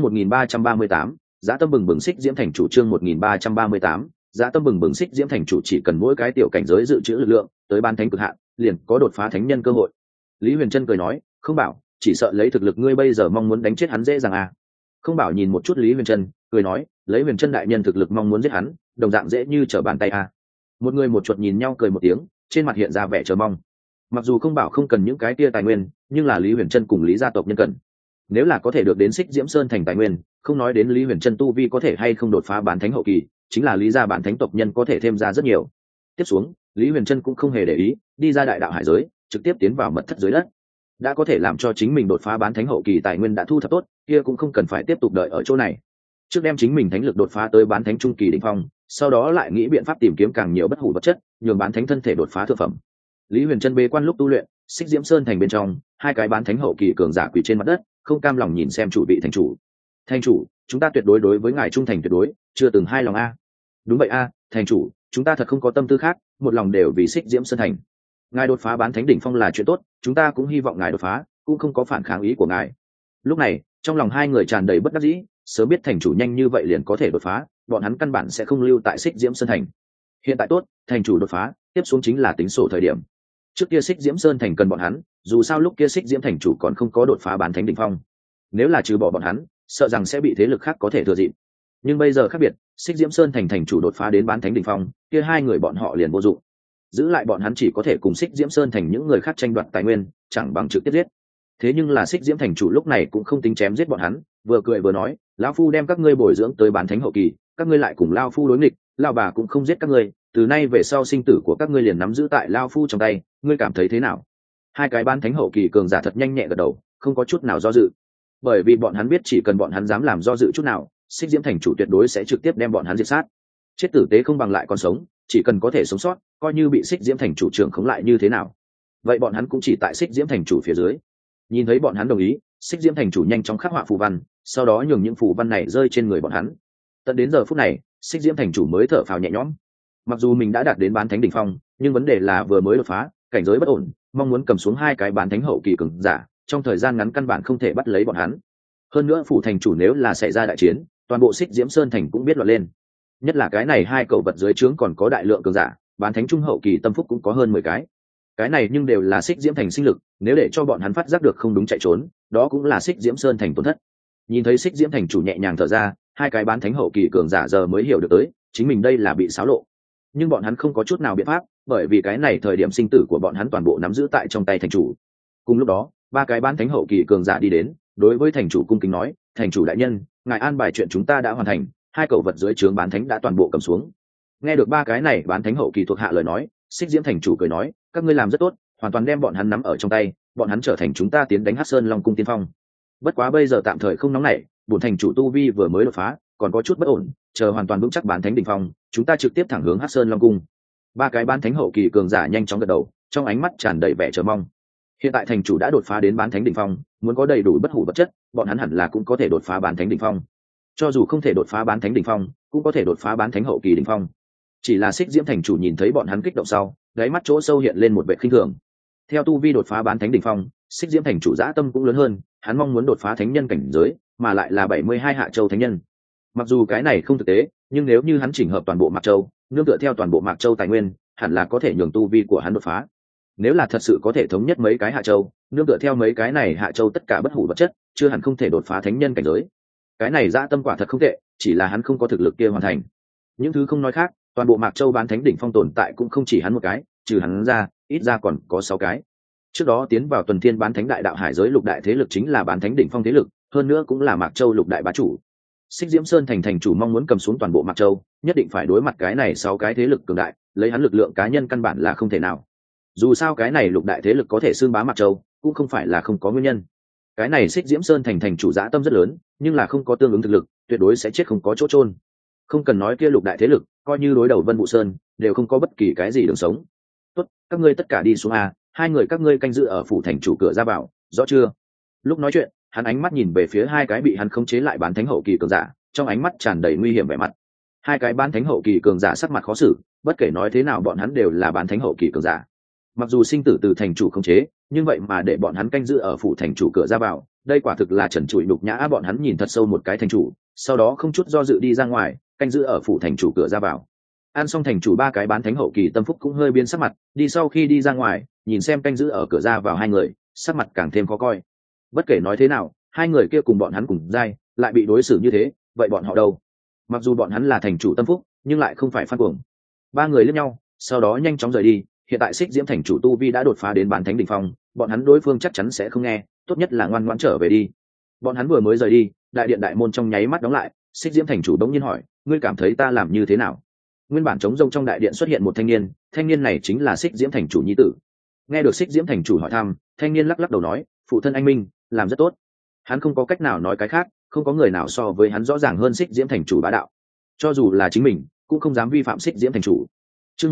S1: 1338, Giá Tâm bừng bừng Xích Diễm thành chủ. Chương 1338, Giá Tâm bừng bừng Xích Diễm thành chủ, chỉ cần mỗi cái tiểu cảnh giới dự trữ lực lượng tới bán thánh cực hạn, liền có đột phá thánh nhân cơ hội. Lý Huyền Trân cười nói, Không Bảo, chỉ sợ lấy thực lực ngươi bây giờ mong muốn đánh chết hắn dễ dàng à? Không Bảo nhìn một chút Lý Huyền Trân, cười nói, lấy Huyền Trân đại nhân thực lực mong muốn giết hắn, đồng dạng dễ như trở bàn tay à? Một người một chuột nhìn nhau cười một tiếng, trên mặt hiện ra vẻ chờ mong. Mặc dù Không Bảo không cần những cái tia tài nguyên, nhưng là Lý Huyền Trân cùng Lý gia tộc nhân cần. Nếu là có thể được đến Xích Diễm Sơn thành tài nguyên, không nói đến Lý Huyền Trân tu vi có thể hay không đột phá bán thánh hậu kỳ, chính là Lý gia bản thánh tộc nhân có thể thêm ra rất nhiều. Tiếp xuống, Lý Huyền Trân cũng không hề để ý, đi ra đại đạo hải giới, trực tiếp tiến vào mật thất dưới đất. Đã có thể làm cho chính mình đột phá bán thánh hậu kỳ tài nguyên đã thu thập tốt, kia cũng không cần phải tiếp tục đợi ở chỗ này. Trước đem chính mình thánh lực đột phá tới bán thánh trung kỳ đỉnh phong, sau đó lại nghĩ biện pháp tìm kiếm càng nhiều bất hủ vật chất, nhường bán thánh thân thể đột phá thượng phẩm. Lý Huyền Trân bế quan lúc tu luyện, Xích Diễm Sơn thành bên trong, hai cái bán thánh hậu kỳ cường giả quỳ trên mặt đất, không cam lòng nhìn xem chủ vị thành chủ. Thành chủ, chúng ta tuyệt đối đối với ngài trung thành tuyệt đối, chưa từng hai lòng a. Đúng vậy a, thành chủ, chúng ta thật không có tâm tư khác, một lòng đều vì Xích Diễm Sơn thành. Ngài đột phá bán thánh đỉnh phong là chuyện tốt, chúng ta cũng hy vọng ngài đột phá, cũng không có phản kháng ý của ngài. Lúc này, trong lòng hai người tràn đầy bất đắc dĩ, sớm biết thành chủ nhanh như vậy liền có thể đột phá, bọn hắn căn bản sẽ không lưu tại Xích Diễm Sơn thành. Hiện tại tốt, thành chủ đột phá, tiếp xuống chính là tính sổ thời điểm. Trước kia Xích Diễm Sơn thành cần bọn hắn, dù sao lúc kia Xích Diễm thành chủ còn không có đột phá bán thánh đỉnh phong. Nếu là trừ bỏ bọn hắn, sợ rằng sẽ bị thế lực khác có thể thừa dịp. Nhưng bây giờ khác biệt, Xích Diễm Sơn thành thành chủ đột phá đến bán thánh đỉnh phong, kia hai người bọn họ liền vô dụng. Giữ lại bọn hắn chỉ có thể cùng Xích Diễm Sơn thành những người khác tranh đoạt tài nguyên, chẳng bằng trực tiếp giết. Thế nhưng là Xích Diễm thành chủ lúc này cũng không tính chém giết bọn hắn, vừa cười vừa nói, lão phu đem các ngươi bồi dưỡng tới bán thánh hậu kỳ, các ngươi lại cùng lão phu đối nghịch, lão bà cũng không giết các ngươi, từ nay về sau sinh tử của các ngươi liền nắm giữ tại lão phu trong tay, ngươi cảm thấy thế nào? Hai cái bán thánh hậu kỳ cường giả thật nhanh nhẹ gật đầu, không có chút nào do dự. Bởi vì bọn hắn biết chỉ cần bọn hắn dám làm do dự chút nào, Xích Diễm thành chủ tuyệt đối sẽ trực tiếp đem bọn hắn diệt sát. Chết tử tế không bằng lại còn sống, chỉ cần có thể sống sót, coi như bị Xích Diễm thành chủ trưởng khống lại như thế nào. Vậy bọn hắn cũng chỉ tại Xích Diễm thành chủ phía dưới. Nhìn thấy bọn hắn đồng ý, Xích Diễm thành chủ nhanh chóng khắc họa phù văn, sau đó nhường những phù văn này rơi trên người bọn hắn. Tận đến giờ phút này, Xích Diễm thành chủ mới thở phào nhẹ nhõm. Mặc dù mình đã đạt đến bán thánh đỉnh phong, nhưng vấn đề là vừa mới đột phá, cảnh giới bất ổn, mong muốn cầm xuống hai cái bán thánh hậu kỳ cường giả, trong thời gian ngắn căn bản không thể bắt lấy bọn hắn. Hơn nữa phủ thành chủ nếu là xảy ra đại chiến, toàn bộ Xích Diễm Sơn thành cũng biết loạn lên. Nhất là cái này hai cậu vật dưới trướng còn có đại lượng cường giả, bán thánh trung hậu kỳ tâm phúc cũng có hơn 10 cái. Cái này nhưng đều là Xích Diễm thành sinh lực, nếu để cho bọn hắn phát giác được không đúng chạy trốn, đó cũng là Xích Diễm Sơn thành tổn thất. Nhìn thấy Xích Diễm thành chủ nhẹ nhàng thở ra, hai cái bán thánh hậu kỳ cường giả giờ mới hiểu được tới, chính mình đây là bị xáo lộ. Nhưng bọn hắn không có chút nào biện pháp, bởi vì cái này thời điểm sinh tử của bọn hắn toàn bộ nắm giữ tại trong tay thành chủ. Cùng lúc đó, ba cái bán thánh hậu kỳ cường giả đi đến, đối với thành chủ cung kính nói, thành chủ đại nhân, ngài an bài chuyện chúng ta đã hoàn thành, hai cậu vật dưới trướng bán thánh đã toàn bộ cầm xuống. Nghe được ba cái này bán thánh hậu kỳ thuộc hạ lời nói, Xích Diễm thành chủ cười nói, các ngươi làm rất tốt, hoàn toàn đem bọn hắn nắm ở trong tay, bọn hắn trở thành chúng ta tiến đánh Hắc Sơn Long cung tiên phong. Bất quá bây giờ tạm thời không nóng nảy, bổn thành chủ tu vi vừa mới đột phá, còn có chút bất ổn, chờ hoàn toàn vững chắc bán thánh đỉnh phong, chúng ta trực tiếp thẳng hướng Hắc Sơn Long cung. Ba cái bán thánh hậu kỳ cường giả nhanh chóng gật đầu, trong ánh mắt tràn đầy vẻ chờ mong. Hiện tại thành chủ đã đột phá đến bán thánh đỉnh phong, muốn có đầy đủ bất hủ vật chất, bọn hắn hẳn là cũng có thể đột phá bán thánh đỉnh phong. Cho dù không thể đột phá bán thánh đỉnh phong, cũng có thể đột phá bán thánh hậu kỳ đỉnh phong. Chỉ là Xích Diễm thành chủ nhìn thấy bọn hắn kích động sau, đáy mắt chỗ sâu hiện lên một vẻ khinh thường. Theo tu vi đột phá bán thánh đỉnh phong, Xích Diễm thành chủ dã tâm cũng lớn hơn, hắn mong muốn đột phá thánh nhân cảnh giới, mà lại là 72 hạ châu thánh nhân. Mặc dù cái này không thực tế, nhưng nếu như hắn chỉnh hợp toàn bộ Mạc Châu, nương tựa theo toàn bộ Mạc Châu tài nguyên, hẳn là có thể nhường tu vi của hắn đột phá. Nếu là thật sự có thể thống nhất mấy cái hạ châu, nương tựa theo mấy cái này hạ châu tất cả bất hủ vật chất, chưa hẳn không thể đột phá thánh nhân cảnh giới. Cái này dã tâm quả thật không tệ, chỉ là hắn không có thực lực kia hoàn thành. Những thứ không nói khác, toàn bộ Mạc Châu bán thánh đỉnh phong tồn tại cũng không chỉ hắn một cái, trừ hắn ra, ít ra còn có 6 cái. Trước đó tiến vào tuần thiên bán thánh đại đạo hải giới lục đại thế lực chính là bán thánh đỉnh phong thế lực, hơn nữa cũng là Mạc Châu lục đại bá chủ. Xích Diễm Sơn thành thành chủ mong muốn cầm xuống toàn bộ Mạc Châu, nhất định phải đối mặt cái này 6 cái thế lực cường đại, lấy hắn lực lượng cá nhân căn bản là không thể nào. Dù sao cái này lục đại thế lực có thể xương bá Mạc Châu, cũng không phải là không có nguyên nhân. Cái này Xích Diễm Sơn thành thành chủ dã tâm rất lớn, nhưng là không có tương ứng thực lực, tuyệt đối sẽ chết không có chỗ chôn. Không cần nói kia lục đại thế lực, coi như đối đầu Vân Vũ Sơn, đều không có bất kỳ cái gì đường sống. Tốt, các ngươi tất cả đi xuống a, hai người các ngươi canh giữ ở phủ thành chủ cửa ra vào, rõ chưa? Lúc nói chuyện, hắn ánh mắt nhìn về phía 2 cái bị hắn khống chế lại bán thánh hậu kỳ cường giả, trong ánh mắt tràn đầy nguy hiểm vẻ mặt. 2 cái bán thánh hậu kỳ cường giả sắc mặt khó xử, bất kể nói thế nào bọn hắn đều là bán thánh hậu kỳ cường giả. Mặc dù sinh tử từ thành chủ khống chế, nhưng vậy mà để bọn hắn canh giữ ở phủ thành chủ cửa ra vào, đây quả thực là trần trụi đục nhã. Bọn hắn nhìn thật sâu một cái thành chủ, sau đó không chút do dự đi ra ngoài, canh giữ ở phủ thành chủ cửa ra vào. Ăn xong thành chủ 3 cái bán thánh hậu kỳ tâm phúc cũng hơi biến sắc mặt, đi sau khi đi ra ngoài, nhìn xem canh giữ ở cửa ra vào 2 người, sắc mặt càng thêm khó coi. Bất kể nói thế nào, 2 người kia cùng bọn hắn cùng giai, lại bị đối xử như thế, vậy bọn họ đâu? Mặc dù bọn hắn là thành chủ tâm phúc, nhưng lại không phải phan cuồng. 3 người liếc nhau, sau đó nhanh chóng rời đi. Hiện tại Xích Diễm thành chủ tu vi đã đột phá đến bán thánh đỉnh phong, bọn hắn đối phương chắc chắn sẽ không nghe, tốt nhất là ngoan ngoãn trở về đi. Bọn hắn vừa mới rời đi, đại điện đại môn trong nháy mắt đóng lại. Xích Diễm thành chủ đống nhiên hỏi, ngươi cảm thấy ta làm như thế nào? Nguyên bản trống rông trong đại điện xuất hiện một thanh niên này chính là Xích Diễm thành chủ nhi tử. Nghe được Xích Diễm thành chủ hỏi thăm, thanh niên lắc lắc đầu nói, phụ thân anh minh, làm rất tốt. Hắn không có cách nào nói cái khác, không có người nào so với hắn rõ ràng hơn Xích Diễm thành chủ bá đạo. Cho dù là chính mình, cũng không dám vi phạm Xích Diễm thành chủ. Chương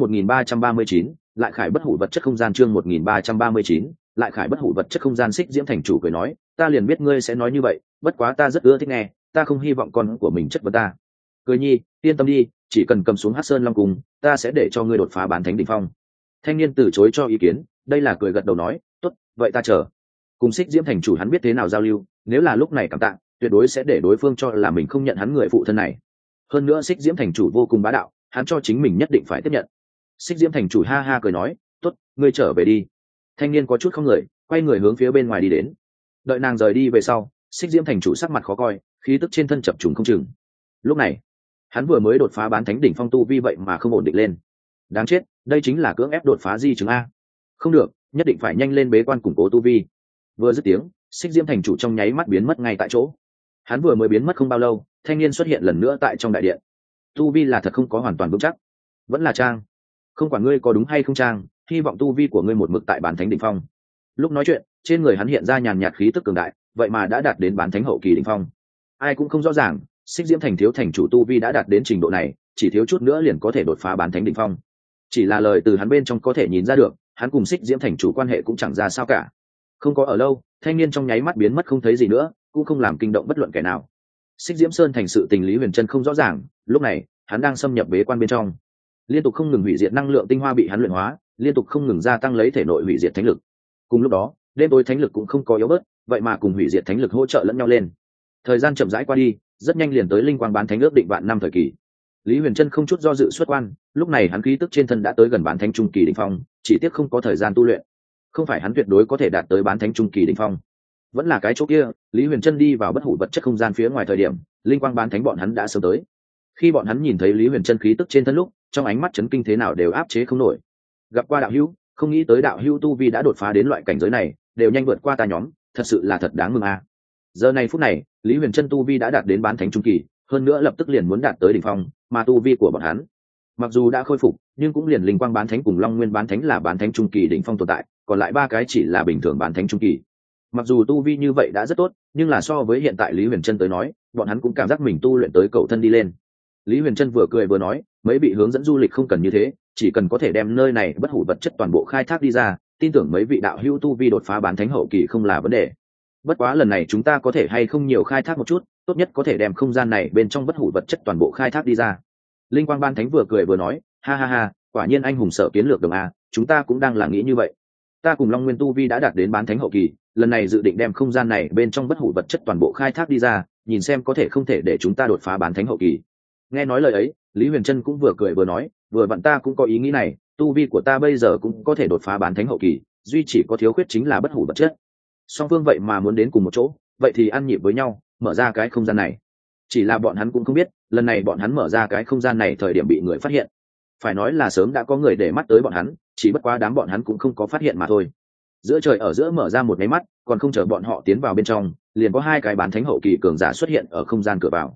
S1: 1339, lại khải bất hủ vật chất không gian. Chương 1339, lại khải bất hủ vật chất không gian. Xích Diễm thành chủ cười nói, ta liền biết ngươi sẽ nói như vậy, bất quá ta rất ưa thích nghe, ta không hy vọng con của mình chất vấn ta. Cười nhi, yên tâm đi, chỉ cần cầm xuống Hắc Sơn Long Cung, ta sẽ để cho ngươi đột phá bán thánh đỉnh phong. Thanh niên từ chối cho ý kiến, đây là cười gật đầu nói, tốt, vậy ta chờ. Cùng Xích Diễm thành chủ hắn biết thế nào giao lưu, nếu là lúc này cảm tạ, tuyệt đối sẽ để đối phương cho là mình không nhận hắn người phụ thân này. Hơn nữa Xích Diễm thành chủ vô cùng bá đạo, hắn cho chính mình nhất định phải tiếp nhận. Xích Diễm thành chủ ha ha cười nói, tốt, ngươi trở về đi. Thanh niên có chút không người, quay người hướng phía bên ngoài đi đến. Đợi nàng rời đi về sau, Xích Diễm thành chủ sắc mặt khó coi, khí tức trên thân chập trùng không chừng. Lúc này, hắn vừa mới đột phá bán thánh đỉnh phong tu vi vậy mà không ổn định lên. Đáng chết, đây chính là cưỡng ép đột phá di chứng a. Không được, nhất định phải nhanh lên bế quan củng cố tu vi. Vừa dứt tiếng, Xích Diễm thành chủ trong nháy mắt biến mất ngay tại chỗ. Hắn vừa mới biến mất không bao lâu, thanh niên xuất hiện lần nữa tại trong đại điện. Tu vi là thật không có hoàn toàn vững chắc, vẫn là trang. Không quản ngươi có đúng hay không trang, hy vọng tu vi của ngươi một mực tại bán thánh đỉnh phong. Lúc nói chuyện, trên người hắn hiện ra nhàn nhạt khí tức cường đại, vậy mà đã đạt đến bán thánh hậu kỳ đỉnh phong. Ai cũng không rõ ràng, Xích Diễm thành thiếu thành chủ tu vi đã đạt đến trình độ này, chỉ thiếu chút nữa liền có thể đột phá bán thánh đỉnh phong. Chỉ là lời từ hắn bên trong có thể nhìn ra được, hắn cùng Xích Diễm thành chủ quan hệ cũng chẳng ra sao cả. Không có ở lâu, thanh niên trong nháy mắt biến mất không thấy gì nữa, cũng không làm kinh động bất luận kẻ nào. Xích Diễm Sơn thành sự tình Lý Huyền Trân không rõ ràng, lúc này hắn đang xâm nhập bế quan bên trong, liên tục không ngừng hủy diệt năng lượng tinh hoa bị hắn luyện hóa, liên tục không ngừng gia tăng lấy thể nội hủy diệt thánh lực. Cùng lúc đó, đêm tối thánh lực cũng không có yếu bớt, vậy mà cùng hủy diệt thánh lực hỗ trợ lẫn nhau lên. Thời gian chậm rãi qua đi, rất nhanh liền tới linh quang bán thánh ước định vạn năm thời kỳ. Lý Huyền Trân không chút do dự xuất quan, lúc này hắn khí tức trên thân đã tới gần bán thánh trung kỳ đỉnh phong, chỉ tiếc không có thời gian tu luyện. Không phải hắn tuyệt đối có thể đạt tới bán thánh trung kỳ đỉnh phong, vẫn là cái chỗ kia. Lý Huyền Trân đi vào bất hủ vật chất không gian phía ngoài thời điểm, linh quang bán thánh bọn hắn đã sớm tới. Khi bọn hắn nhìn thấy Lý Huyền Trân khí tức trên thân lúc, trong ánh mắt chấn kinh thế nào đều áp chế không nổi. Gặp qua đạo hữu, không nghĩ tới đạo hữu tu vi đã đột phá đến loại cảnh giới này, đều nhanh vượt qua ta nhóm, thật sự là thật đáng mừng a. Giờ này phút này, Lý Huyền Trân tu vi đã đạt đến bán thánh trung kỳ, hơn nữa lập tức liền muốn đạt tới đỉnh phong, mà tu vi của bọn hắn mặc dù đã khôi phục, nhưng cũng liền linh quang bán thánh cùng long nguyên bán thánh là bán thánh trung kỳ đỉnh phong tồn tại, còn lại 3 cái chỉ là bình thường bán thánh trung kỳ. Mặc dù tu vi như vậy đã rất tốt, nhưng là so với hiện tại Lý Huyền Trân tới nói, bọn hắn cũng cảm giác mình tu luyện tới cầu thân đi lên. Lý Huyền Trân vừa cười vừa nói, mấy vị hướng dẫn du lịch không cần như thế, chỉ cần có thể đem nơi này bất hủ vật chất toàn bộ khai thác đi ra, tin tưởng mấy vị đạo hữu tu vi đột phá bán thánh hậu kỳ không là vấn đề. Bất quá lần này chúng ta có thể hay không nhiều khai thác một chút, tốt nhất có thể đem không gian này bên trong bất hủ vật chất toàn bộ khai thác đi ra. Linh quang ban thánh vừa cười vừa nói, ha ha ha, quả nhiên anh hùng sở kiến lược đồng a, chúng ta cũng đang là nghĩ như vậy. Ta cùng Long Nguyên tu vi đã đạt đến bán thánh hậu kỳ, lần này dự định đem không gian này bên trong bất hủ vật chất toàn bộ khai thác đi ra, nhìn xem có thể không thể để chúng ta đột phá bán thánh hậu kỳ. Nghe nói lời ấy, Lý Huyền Trân cũng vừa cười vừa nói, vừa vặn ta cũng có ý nghĩ này, tu vi của ta bây giờ cũng có thể đột phá bán thánh hậu kỳ, duy chỉ có thiếu khuyết chính là bất hủ vật chất. Song phương vậy mà muốn đến cùng một chỗ, vậy thì ăn nhịp với nhau, mở ra cái không gian này. Chỉ là bọn hắn cũng không biết, lần này bọn hắn mở ra cái không gian này thời điểm bị người phát hiện. Phải nói là sớm đã có người để mắt tới bọn hắn, chỉ bất quá đám bọn hắn cũng không có phát hiện mà thôi. Giữa trời ở giữa mở ra một cái mắt, còn không chờ bọn họ tiến vào bên trong, liền có 2 cái bán thánh hậu kỳ cường giả xuất hiện ở không gian cửa vào.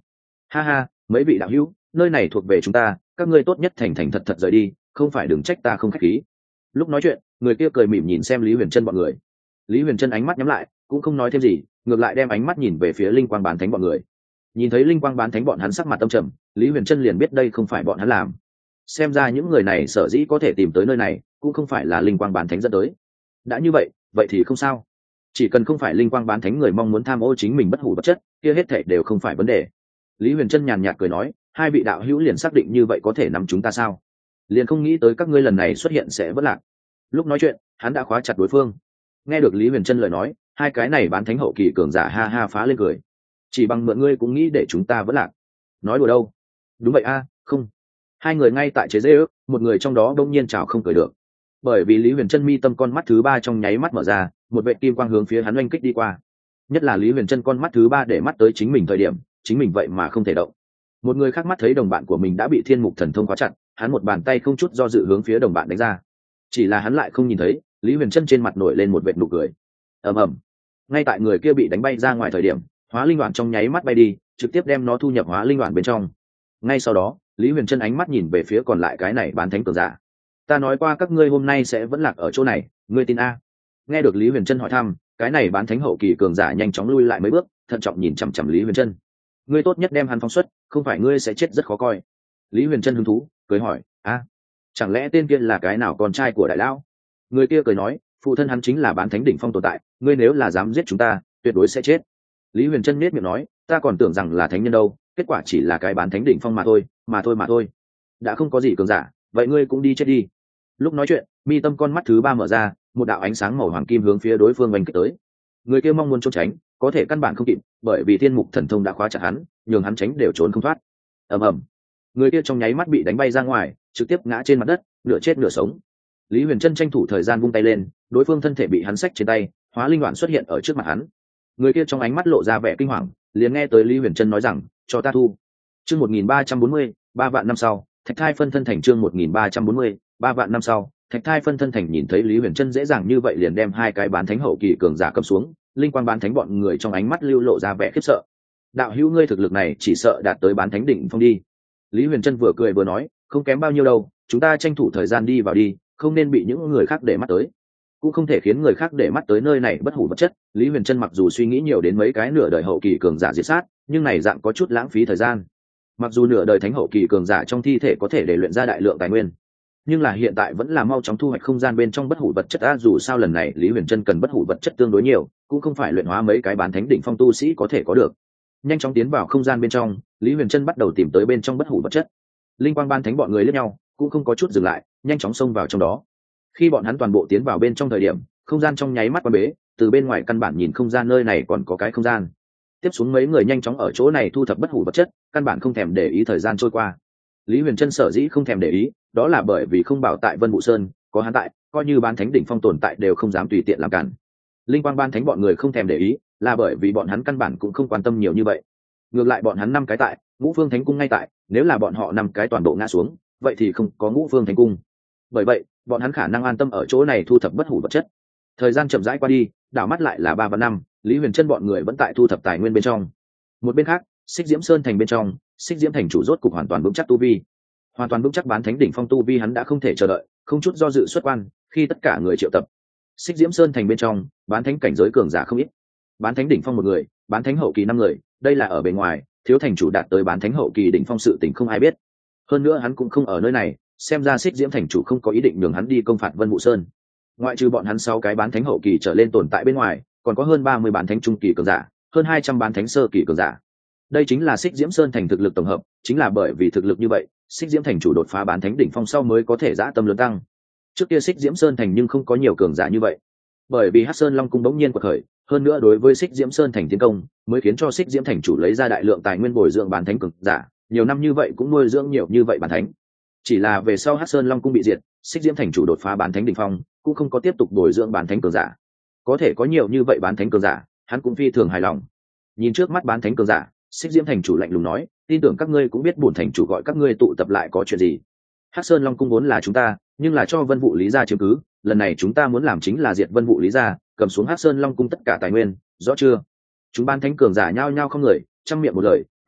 S1: Ha ha, mấy vị đạo hữu, nơi này thuộc về chúng ta, các ngươi tốt nhất thành thành thật thật rời đi, không phải đừng trách ta không khách khí. Lúc nói chuyện, người kia cười mỉm nhìn xem Lý Huyền Trân bọn người. Lý Huyền Trân ánh mắt nhắm lại, cũng không nói thêm gì, ngược lại đem ánh mắt nhìn về phía linh quang bán thánh bọn người. Nhìn thấy linh quang bán thánh bọn hắn sắc mặt tâm trầm, Lý Huyền Trân liền biết đây không phải bọn hắn làm. Xem ra những người này sở dĩ có thể tìm tới nơi này, cũng không phải là linh quang bán thánh dẫn tới. Đã như vậy, vậy thì không sao. Chỉ cần không phải linh quang bán thánh người mong muốn tham ô chính mình bất hủ vật chất, kia hết thảy đều không phải vấn đề. Lý Huyền Trân nhàn nhạt cười nói, hai vị đạo hữu liền xác định như vậy có thể nắm chúng ta sao? Liền không nghĩ tới các ngươi lần này xuất hiện sẽ vỡ lạc. Lúc nói chuyện, hắn đã khóa chặt đối phương. Nghe được Lý Huyền Trân lời nói, hai cái này bán thánh hậu kỳ cường giả ha ha phá lên cười. Chỉ bằng mượn ngươi cũng nghĩ để chúng ta vỡ lạc? Nói đùa đâu? Đúng vậy a, không. Hai người ngay tại chế giễu ước, một người trong đó đông nhiên chào không cười được. Bởi vì Lý Huyền Trân mi tâm con mắt thứ ba trong nháy mắt mở ra, một vệ kim quang hướng phía hắn oanh kích đi qua. Nhất là Lý Huyền Trân con mắt thứ ba để mắt tới chính mình thời điểm, chính mình vậy mà không thể động. Một người khác mắt thấy đồng bạn của mình đã bị thiên mục thần thông khóa chặt, hắn một bàn tay không chút do dự hướng phía đồng bạn đánh ra. Chỉ là hắn lại không nhìn thấy, Lý Huyền Trân trên mặt nổi lên một vệt nụ cười. Ầm ầm. Ngay tại người kia bị đánh bay ra ngoài thời điểm, hóa linh đoạn trong nháy mắt bay đi, trực tiếp đem nó thu nhập hóa linh đoạn bên trong. Ngay sau đó, Lý Huyền Trân ánh mắt nhìn về phía còn lại cái này bán thánh cường giả. Ta nói qua các ngươi hôm nay sẽ vẫn lạc ở chỗ này, ngươi tin a? Nghe được Lý Huyền Trân hỏi thăm, cái này bán thánh hậu kỳ cường giả nhanh chóng lui lại mấy bước, thận trọng nhìn chằm chằm Lý Huyền Trân. Ngươi tốt nhất đem hắn phóng xuất, không phải ngươi sẽ chết rất khó coi. Lý Huyền Trân hứng thú cười hỏi, chẳng lẽ tên kia là cái nào con trai của đại lão? Người kia cười nói, phụ thân hắn chính là bán thánh đỉnh phong tồn tại, ngươi nếu là dám giết chúng ta, tuyệt đối sẽ chết. Lý Huyền Trân nhếch miệng nói, ta còn tưởng rằng là thánh nhân đâu, kết quả chỉ là cái bán thánh đỉnh phong mà thôi. Đã không có gì cường giả, vậy ngươi cũng đi chết đi. Lúc nói chuyện, mi tâm con mắt thứ ba mở ra, một đạo ánh sáng màu hoàng kim hướng phía đối phương oanh kích tới. Người kia mong muốn trốn tránh, có thể căn bản không kịp, bởi vì thiên mục thần thông đã khóa chặt hắn, nhường hắn tránh đều trốn không thoát. Ầm ầm. Người kia trong nháy mắt bị đánh bay ra ngoài, trực tiếp ngã trên mặt đất, nửa chết nửa sống. Lý Huyền Trân tranh thủ thời gian vung tay lên, đối phương thân thể bị hắn xách trên tay, hóa linh đoạn xuất hiện ở trước mặt hắn. Người kia trong ánh mắt lộ ra vẻ kinh hoàng, liền nghe tới Lý Huyền Trân nói rằng, cho ta thu. Chương 1340, 3 vạn năm sau, Thạch Thai phân thân thành chương 1340, 3 vạn năm sau, Thạch Thai phân thân thành. Nhìn thấy Lý Huyền Trân dễ dàng như vậy liền đem hai cái bán thánh hậu kỳ cường giả cầm xuống, linh quang bán thánh bọn người trong ánh mắt lưu lộ ra vẻ khiếp sợ. Đạo hữu ngươi thực lực này chỉ sợ đạt tới bán thánh đỉnh phong đi. Lý Huyền Trân vừa cười vừa nói, không kém bao nhiêu đâu, chúng ta tranh thủ thời gian đi vào đi, không nên bị những người khác để mắt tới, cũng không thể khiến người khác để mắt tới nơi này bất hủ vật chất. Lý Huyền Trân mặc dù suy nghĩ nhiều đến mấy cái nửa đời hậu kỳ cường giả diệt sát, nhưng này dạng có chút lãng phí thời gian. Mặc dù nửa đời thánh hậu kỳ cường giả trong thi thể có thể để luyện ra đại lượng tài nguyên, nhưng là hiện tại vẫn là mau chóng thu hoạch không gian bên trong bất hủ vật chất. Dù sao lần này Lý Huyền Trân cần bất hủ vật chất tương đối nhiều, cũng không phải luyện hóa mấy cái bán thánh đỉnh phong tu sĩ có thể có được. Nhanh chóng tiến vào không gian bên trong, Lý Huyền Trân bắt đầu tìm tới bên trong bất hủ vật chất. Linh quang ban thánh bọn người liếc nhau, cũng không có chút dừng lại, nhanh chóng xông vào trong đó. Khi bọn hắn toàn bộ tiến vào bên trong thời điểm, không gian trong nháy mắt quan bế, từ bên ngoài căn bản nhìn không gian nơi này còn có cái không gian. Tiếp xuống mấy người nhanh chóng ở chỗ này thu thập bất hủ vật chất, căn bản không thèm để ý thời gian trôi qua. Lý Huyền Trân sở dĩ không thèm để ý, đó là bởi vì không bảo tại Vân Vũ Sơn, có hắn tại, coi như bán thánh đỉnh phong tồn tại đều không dám tùy tiện làm cản. Linh quang ban thánh bọn người không thèm để ý, là bởi vì bọn hắn căn bản cũng không quan tâm nhiều như vậy. Ngược lại bọn hắn 5 cái tại, Ngũ Phương Thánh Cung ngay tại, nếu là bọn họ 5 cái toàn bộ ngã xuống, vậy thì không có Ngũ Phương Thánh Cung. Bởi vậy, bọn hắn khả năng an tâm ở chỗ này thu thập bất hủ vật chất. Thời gian chậm rãi qua đi, đảo mắt lại là 3 và 5, Lý Huyền Trân bọn người vẫn tại thu thập tài nguyên bên trong. Một bên khác, Xích Diễm Sơn thành bên trong, Xích Diễm thành chủ rốt cục hoàn toàn vững chắc tu vi. Hoàn toàn vững chắc bán thánh đỉnh phong tu vi, hắn đã không thể chờ đợi, không chút do dự xuất quan. Khi tất cả người triệu tập, Xích Diễm Sơn thành bên trong, bán thánh cảnh giới cường giả không ít. Bán thánh đỉnh phong 1 người, bán thánh hậu kỳ 5 người, đây là ở bề ngoài, thiếu thành chủ đạt tới bán thánh hậu kỳ đỉnh phong sự tình không ai biết. Hơn nữa hắn cũng không ở nơi này, xem ra Xích Diễm thành chủ không có ý định nhường hắn đi công phạt Vân Vũ Sơn. Ngoại trừ bọn hắn 6 cái bán thánh hậu kỳ trở lên tồn tại bên ngoài, còn có hơn 30 bán thánh trung kỳ cường giả, hơn 200 bán thánh sơ kỳ cường giả. Đây chính là Xích Diễm Sơn thành thực lực tổng hợp, chính là bởi vì thực lực như vậy, Xích Diễm thành chủ đột phá bán thánh đỉnh phong sau mới có thể dã tâm lớn tăng. Trước kia Xích Diễm Sơn thành nhưng không có nhiều cường giả như vậy, bởi vì Hắc Sơn Long cung bỗng nhiên quật khởi, hơn nữa đối với Xích Diễm Sơn thành tiến công, mới khiến cho Xích Diễm thành chủ lấy ra đại lượng tài nguyên bồi dưỡng bán thánh cường giả, nhiều năm như vậy cũng nuôi dưỡng nhiều như vậy bán thánh. Chỉ là về sau Hắc Sơn Long cung bị diệt, Xích Diễm thành chủ đột phá bán thánh đỉnh phong, cũng không có tiếp tục bồi dưỡng bán thánh cường giả. Có thể có nhiều như vậy bán thánh cường giả, hắn cũng phi thường hài lòng. Nhìn trước mắt bán thánh cường giả, Xích Diễm thành chủ lạnh lùng nói, tin tưởng các ngươi cũng biết bổn thành chủ gọi các ngươi tụ tập lại có chuyện gì. Hắc Sơn Long cung vốn là chúng ta, nhưng là cho Vân Vũ Lý gia chiếm cứ, lần này chúng ta muốn làm chính là diệt Vân Vũ Lý gia, cầm xuống Hắc Sơn Long cung tất cả tài nguyên, rõ chưa? Chúng bán thánh cường giả nhao nhao không người, trăm miệng một lời, vâng,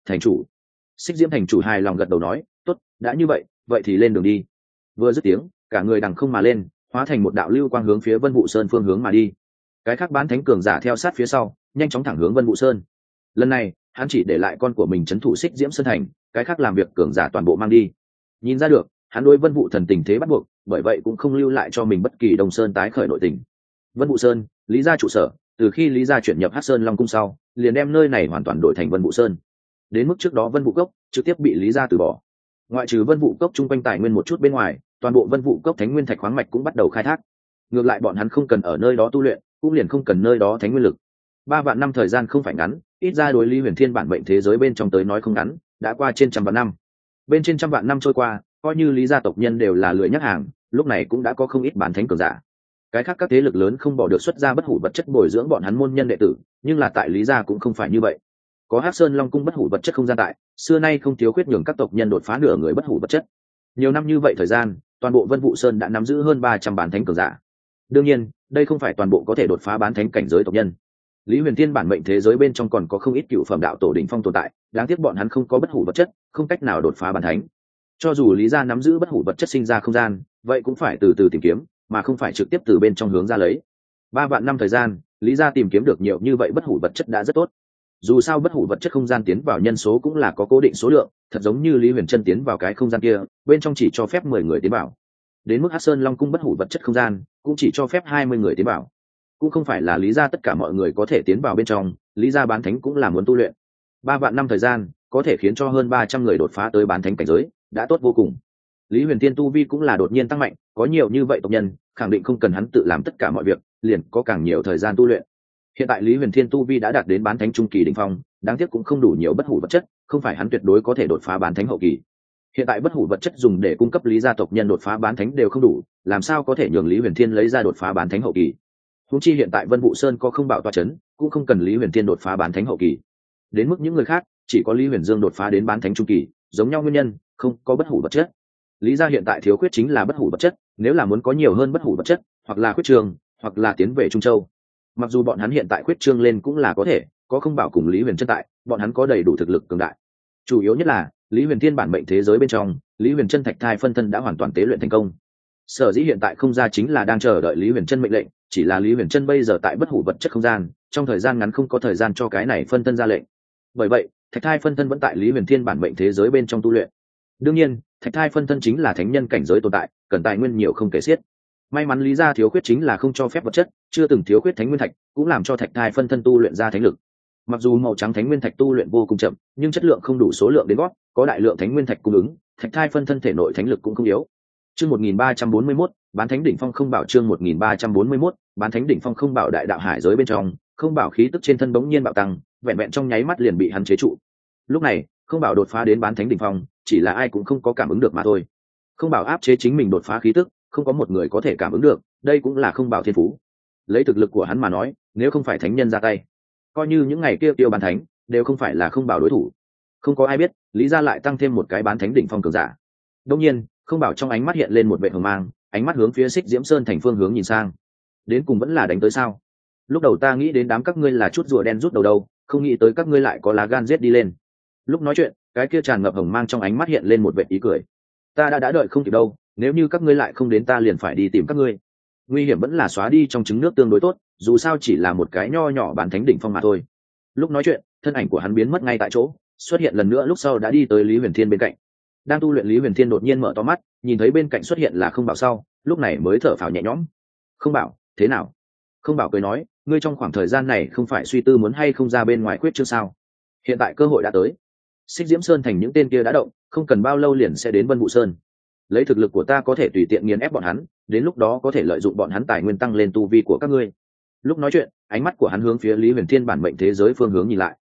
S1: thành chủ. Xích Diễm thành chủ hài lòng gật đầu nói, tốt, đã như vậy, vậy thì lên đường đi. Vừa dứt tiếng, cả người đằng không mà lên, hóa thành một đạo lưu quang hướng phía Vân Vũ Sơn phương hướng mà đi. Cái khác bán thánh cường giả theo sát phía sau, nhanh chóng thẳng hướng Vân Vũ Sơn. Lần này, hắn chỉ để lại con của mình trấn thủ Xích Diễm Sơn thành, cái khác làm việc cường giả toàn bộ mang đi. Nhìn ra được, hắn đối Vân Vũ thần tình thế bắt buộc, bởi vậy cũng không lưu lại cho mình bất kỳ Đông Sơn tái khởi nội tình. Vân Vũ Sơn, Lý gia trụ sở, từ khi Lý gia chuyển nhập Hắc Sơn Long cung sau, liền đem nơi này hoàn toàn đổi thành Vân Vũ Sơn. Đến mức trước đó Vân Vũ cốc trực tiếp bị Lý gia từ bỏ. Ngoại trừ Vân Vũ cốc chung quanh tài nguyên một chút bên ngoài, toàn bộ Vân Vũ cốc thánh nguyên thạch khoáng mạch cũng bắt đầu khai thác. Ngược lại bọn hắn không cần ở nơi đó tu luyện, cũng liền không cần nơi đó thánh nguyên lực. 3 vạn năm thời gian không phải ngắn, ít ra đối Lý Huyền Thiên bản mệnh thế giới bên trong tới nói không ngắn, đã qua trên 100 vạn năm. Bên trên 100 vạn năm trôi qua, coi như Lý gia tộc nhân đều là lười nhắc hàng, lúc này cũng đã có không ít bán thánh cường giả. Cái khác các thế lực lớn không bỏ được xuất ra bất hủ vật chất bồi dưỡng bọn hắn môn nhân đệ tử, nhưng là tại Lý gia cũng không phải như vậy. Có Hắc Sơn Long cung bất hủ vật chất không gian tại, xưa nay không thiếu khuyết nhường các tộc nhân đột phá nửa người bất hủ vật chất. Nhiều năm như vậy thời gian, toàn bộ Vân Vũ Sơn đã nắm giữ hơn 300 bán thánh cường giả. Đương nhiên, đây không phải toàn bộ có thể đột phá bán thánh cảnh giới tộc nhân. Lý Huyền Thiên bản mệnh thế giới bên trong còn có không ít cựu phẩm đạo tổ đỉnh phong tồn tại, đáng tiếc bọn hắn không có bất hủ vật chất, không cách nào đột phá bán thánh. Cho dù Lý gia nắm giữ bất hủ vật chất sinh ra không gian, vậy cũng phải từ từ tìm kiếm, mà không phải trực tiếp từ bên trong hướng ra lấy. 3 vạn năm thời gian, Lý gia tìm kiếm được nhiều như vậy bất hủ vật chất đã rất tốt. Dù sao bất hủ vật chất không gian tiến vào nhân số cũng là có cố định số lượng, thật giống như Lý Huyền Trân tiến vào cái không gian kia, bên trong chỉ cho phép 10 người tiến vào. Đến mức Hắc Sơn Long cung bất hủ vật chất không gian, cũng chỉ cho phép 20 người tiến vào. Cũng không phải là Lý gia tất cả mọi người có thể tiến vào bên trong, Lý gia bán thánh cũng là muốn tu luyện. 3 vạn năm thời gian, có thể khiến cho hơn 300 người đột phá tới bán thánh cảnh giới, đã tốt vô cùng. Lý Huyền Thiên tu vi cũng là đột nhiên tăng mạnh, có nhiều như vậy tộc nhân, khẳng định không cần hắn tự làm tất cả mọi việc, liền có càng nhiều thời gian tu luyện. Hiện tại Lý Huyền Thiên tu vi đã đạt đến bán thánh trung kỳ đỉnh phong, đáng tiếc cũng không đủ nhiều bất hủ vật chất, không phải hắn tuyệt đối có thể đột phá bán thánh hậu kỳ. Hiện tại bất hủ vật chất dùng để cung cấp Lý gia tộc nhân đột phá bán thánh đều không đủ, làm sao có thể nhường Lý Huyền Thiên lấy ra đột phá bán thánh hậu kỳ? Huống chi hiện tại Vân Vũ Sơn có không bảo tọa chấn, cũng không cần Lý Huyền Thiên đột phá bán thánh hậu kỳ. Đến mức những người khác, chỉ có Lý Huyền Dương đột phá đến bán thánh trung kỳ, giống nhau nguyên nhân, không có bất hủ vật chất. Lý gia hiện tại thiếu khuyết chính là bất hủ vật chất, nếu là muốn có nhiều hơn bất hủ vật chất, hoặc là khuyết trường, hoặc là tiến về Trung Châu. Mặc dù bọn hắn hiện tại khuyết trương lên cũng là có thể, có không bảo cùng Lý Huyền Trân tại, bọn hắn có đầy đủ thực lực cường đại. Chủ yếu nhất là Lý Huyền Thiên bản mệnh thế giới bên trong, Lý Huyền Trân thạch thai phân thân đã hoàn toàn tế luyện thành công. Sở dĩ hiện tại không ra chính là đang chờ đợi Lý Huyền Trân mệnh lệnh, chỉ là Lý Huyền Trân bây giờ tại bất hủ vật chất không gian, trong thời gian ngắn không có thời gian cho cái này phân thân ra lệnh. Bởi vậy, thạch thai phân thân vẫn tại Lý Huyền Thiên bản mệnh thế giới bên trong tu luyện. Đương nhiên, thạch thai phân thân chính là thánh nhân cảnh giới tồn tại, cần tài nguyên nhiều không kể xiết. May mắn Lý gia thiếu khuyết chính là không cho phép vật chất, chưa từng thiếu khuyết thánh nguyên thạch, cũng làm cho thạch thai phân thân tu luyện ra thánh lực. Mặc dù màu trắng thánh nguyên thạch tu luyện vô cùng chậm, nhưng chất lượng không đủ số lượng đến gót, có đại lượng thánh nguyên thạch cung ứng, thạch thai phân thân thể nội thánh lực cũng không yếu. Chương 1341, bán thánh đỉnh phong không bảo chương 1341, bán thánh đỉnh phong không bảo đại đạo hải giới bên trong, không bảo khí tức trên thân bỗng nhiên bạo tăng, vẹn vẹn trong nháy mắt liền bị hắn chế trụ. Lúc này, không bảo đột phá đến bán thánh đỉnh phong, chỉ là ai cũng không có cảm ứng được mà thôi. Không bảo áp chế chính mình đột phá khí tức, không có một người có thể cảm ứng được, đây cũng là không bảo thiên phú. Lấy thực lực của hắn mà nói, nếu không phải thánh nhân ra tay, coi như những ngày kia tiêu bán thánh đều không phải là không bảo đối thủ. Không có ai biết Lý gia lại tăng thêm một cái bán thánh đỉnh phong cường giả. Đương nhiên, không bảo trong ánh mắt hiện lên một vẻ hờ mang, ánh mắt hướng phía Xích Diễm Sơn thành phương hướng nhìn sang. Đến cùng vẫn là đánh tới sao? Lúc đầu ta nghĩ đến đám các ngươi là chút rùa đen rút đầu đâu, không nghĩ tới các ngươi lại có lá gan giết đi lên. Lúc nói chuyện, cái kia tràn ngập hồng mang trong ánh mắt hiện lên một vẻ ý cười. Ta đã đợi không kịp đâu, nếu như các ngươi lại không đến ta liền phải đi tìm các ngươi. Nguy hiểm vẫn là xóa đi trong trứng nước tương đối tốt, dù sao chỉ là một cái nho nhỏ bán thánh đỉnh phong mà thôi. Lúc nói chuyện, thân ảnh của hắn biến mất ngay tại chỗ, xuất hiện lần nữa lúc sau đã đi tới Lý Huyền Thiên bên cạnh. Đang tu luyện Lý Huyền Thiên đột nhiên mở to mắt, nhìn thấy bên cạnh xuất hiện là Không Bảo sau, lúc này mới thở phào nhẹ nhõm. Không Bảo, thế nào? Không Bảo cười nói, ngươi trong khoảng thời gian này không phải suy tư muốn hay không ra bên ngoài quyết chưa sao? Hiện tại cơ hội đã tới. Xích Diễm Sơn thành những tên kia đã động, không cần bao lâu liền sẽ đến Vân Vũ Sơn. Lấy thực lực của ta có thể tùy tiện nghiền ép bọn hắn, đến lúc đó có thể lợi dụng bọn hắn tài nguyên tăng lên tu vi của các ngươi. Lúc nói chuyện, ánh mắt của hắn hướng phía Lý Huyền Thiên bản mệnh thế giới phương hướng nhìn lại.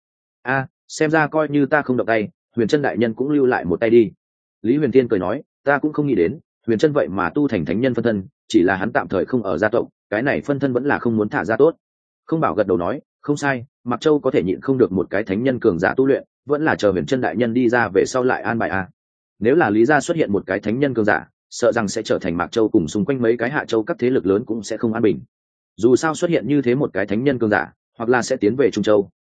S1: Xem ra coi như ta không động tay, Huyền Trân đại nhân cũng lưu lại một tay đi. Lý Huyền Thiên cười nói, ta cũng không nghĩ đến Huyền Trân vậy mà tu thành thánh nhân phân thân, chỉ là hắn tạm thời không ở gia tộc, cái này phân thân vẫn là không muốn thả ra tốt. Không Bảo gật đầu nói, không sai, Mạc Châu có thể nhịn không được một cái thánh nhân cường giả tu luyện, vẫn là chờ Huyền Trân đại nhân đi ra về sau lại an bài a. Nếu là Lý gia xuất hiện một cái thánh nhân cường giả, sợ rằng sẽ trở thành Mạc Châu cùng xung quanh mấy cái Hạ Châu các thế lực lớn cũng sẽ không an bình. Dù sao xuất hiện như thế một cái thánh nhân cường giả, hoặc là sẽ tiến về Trung Châu,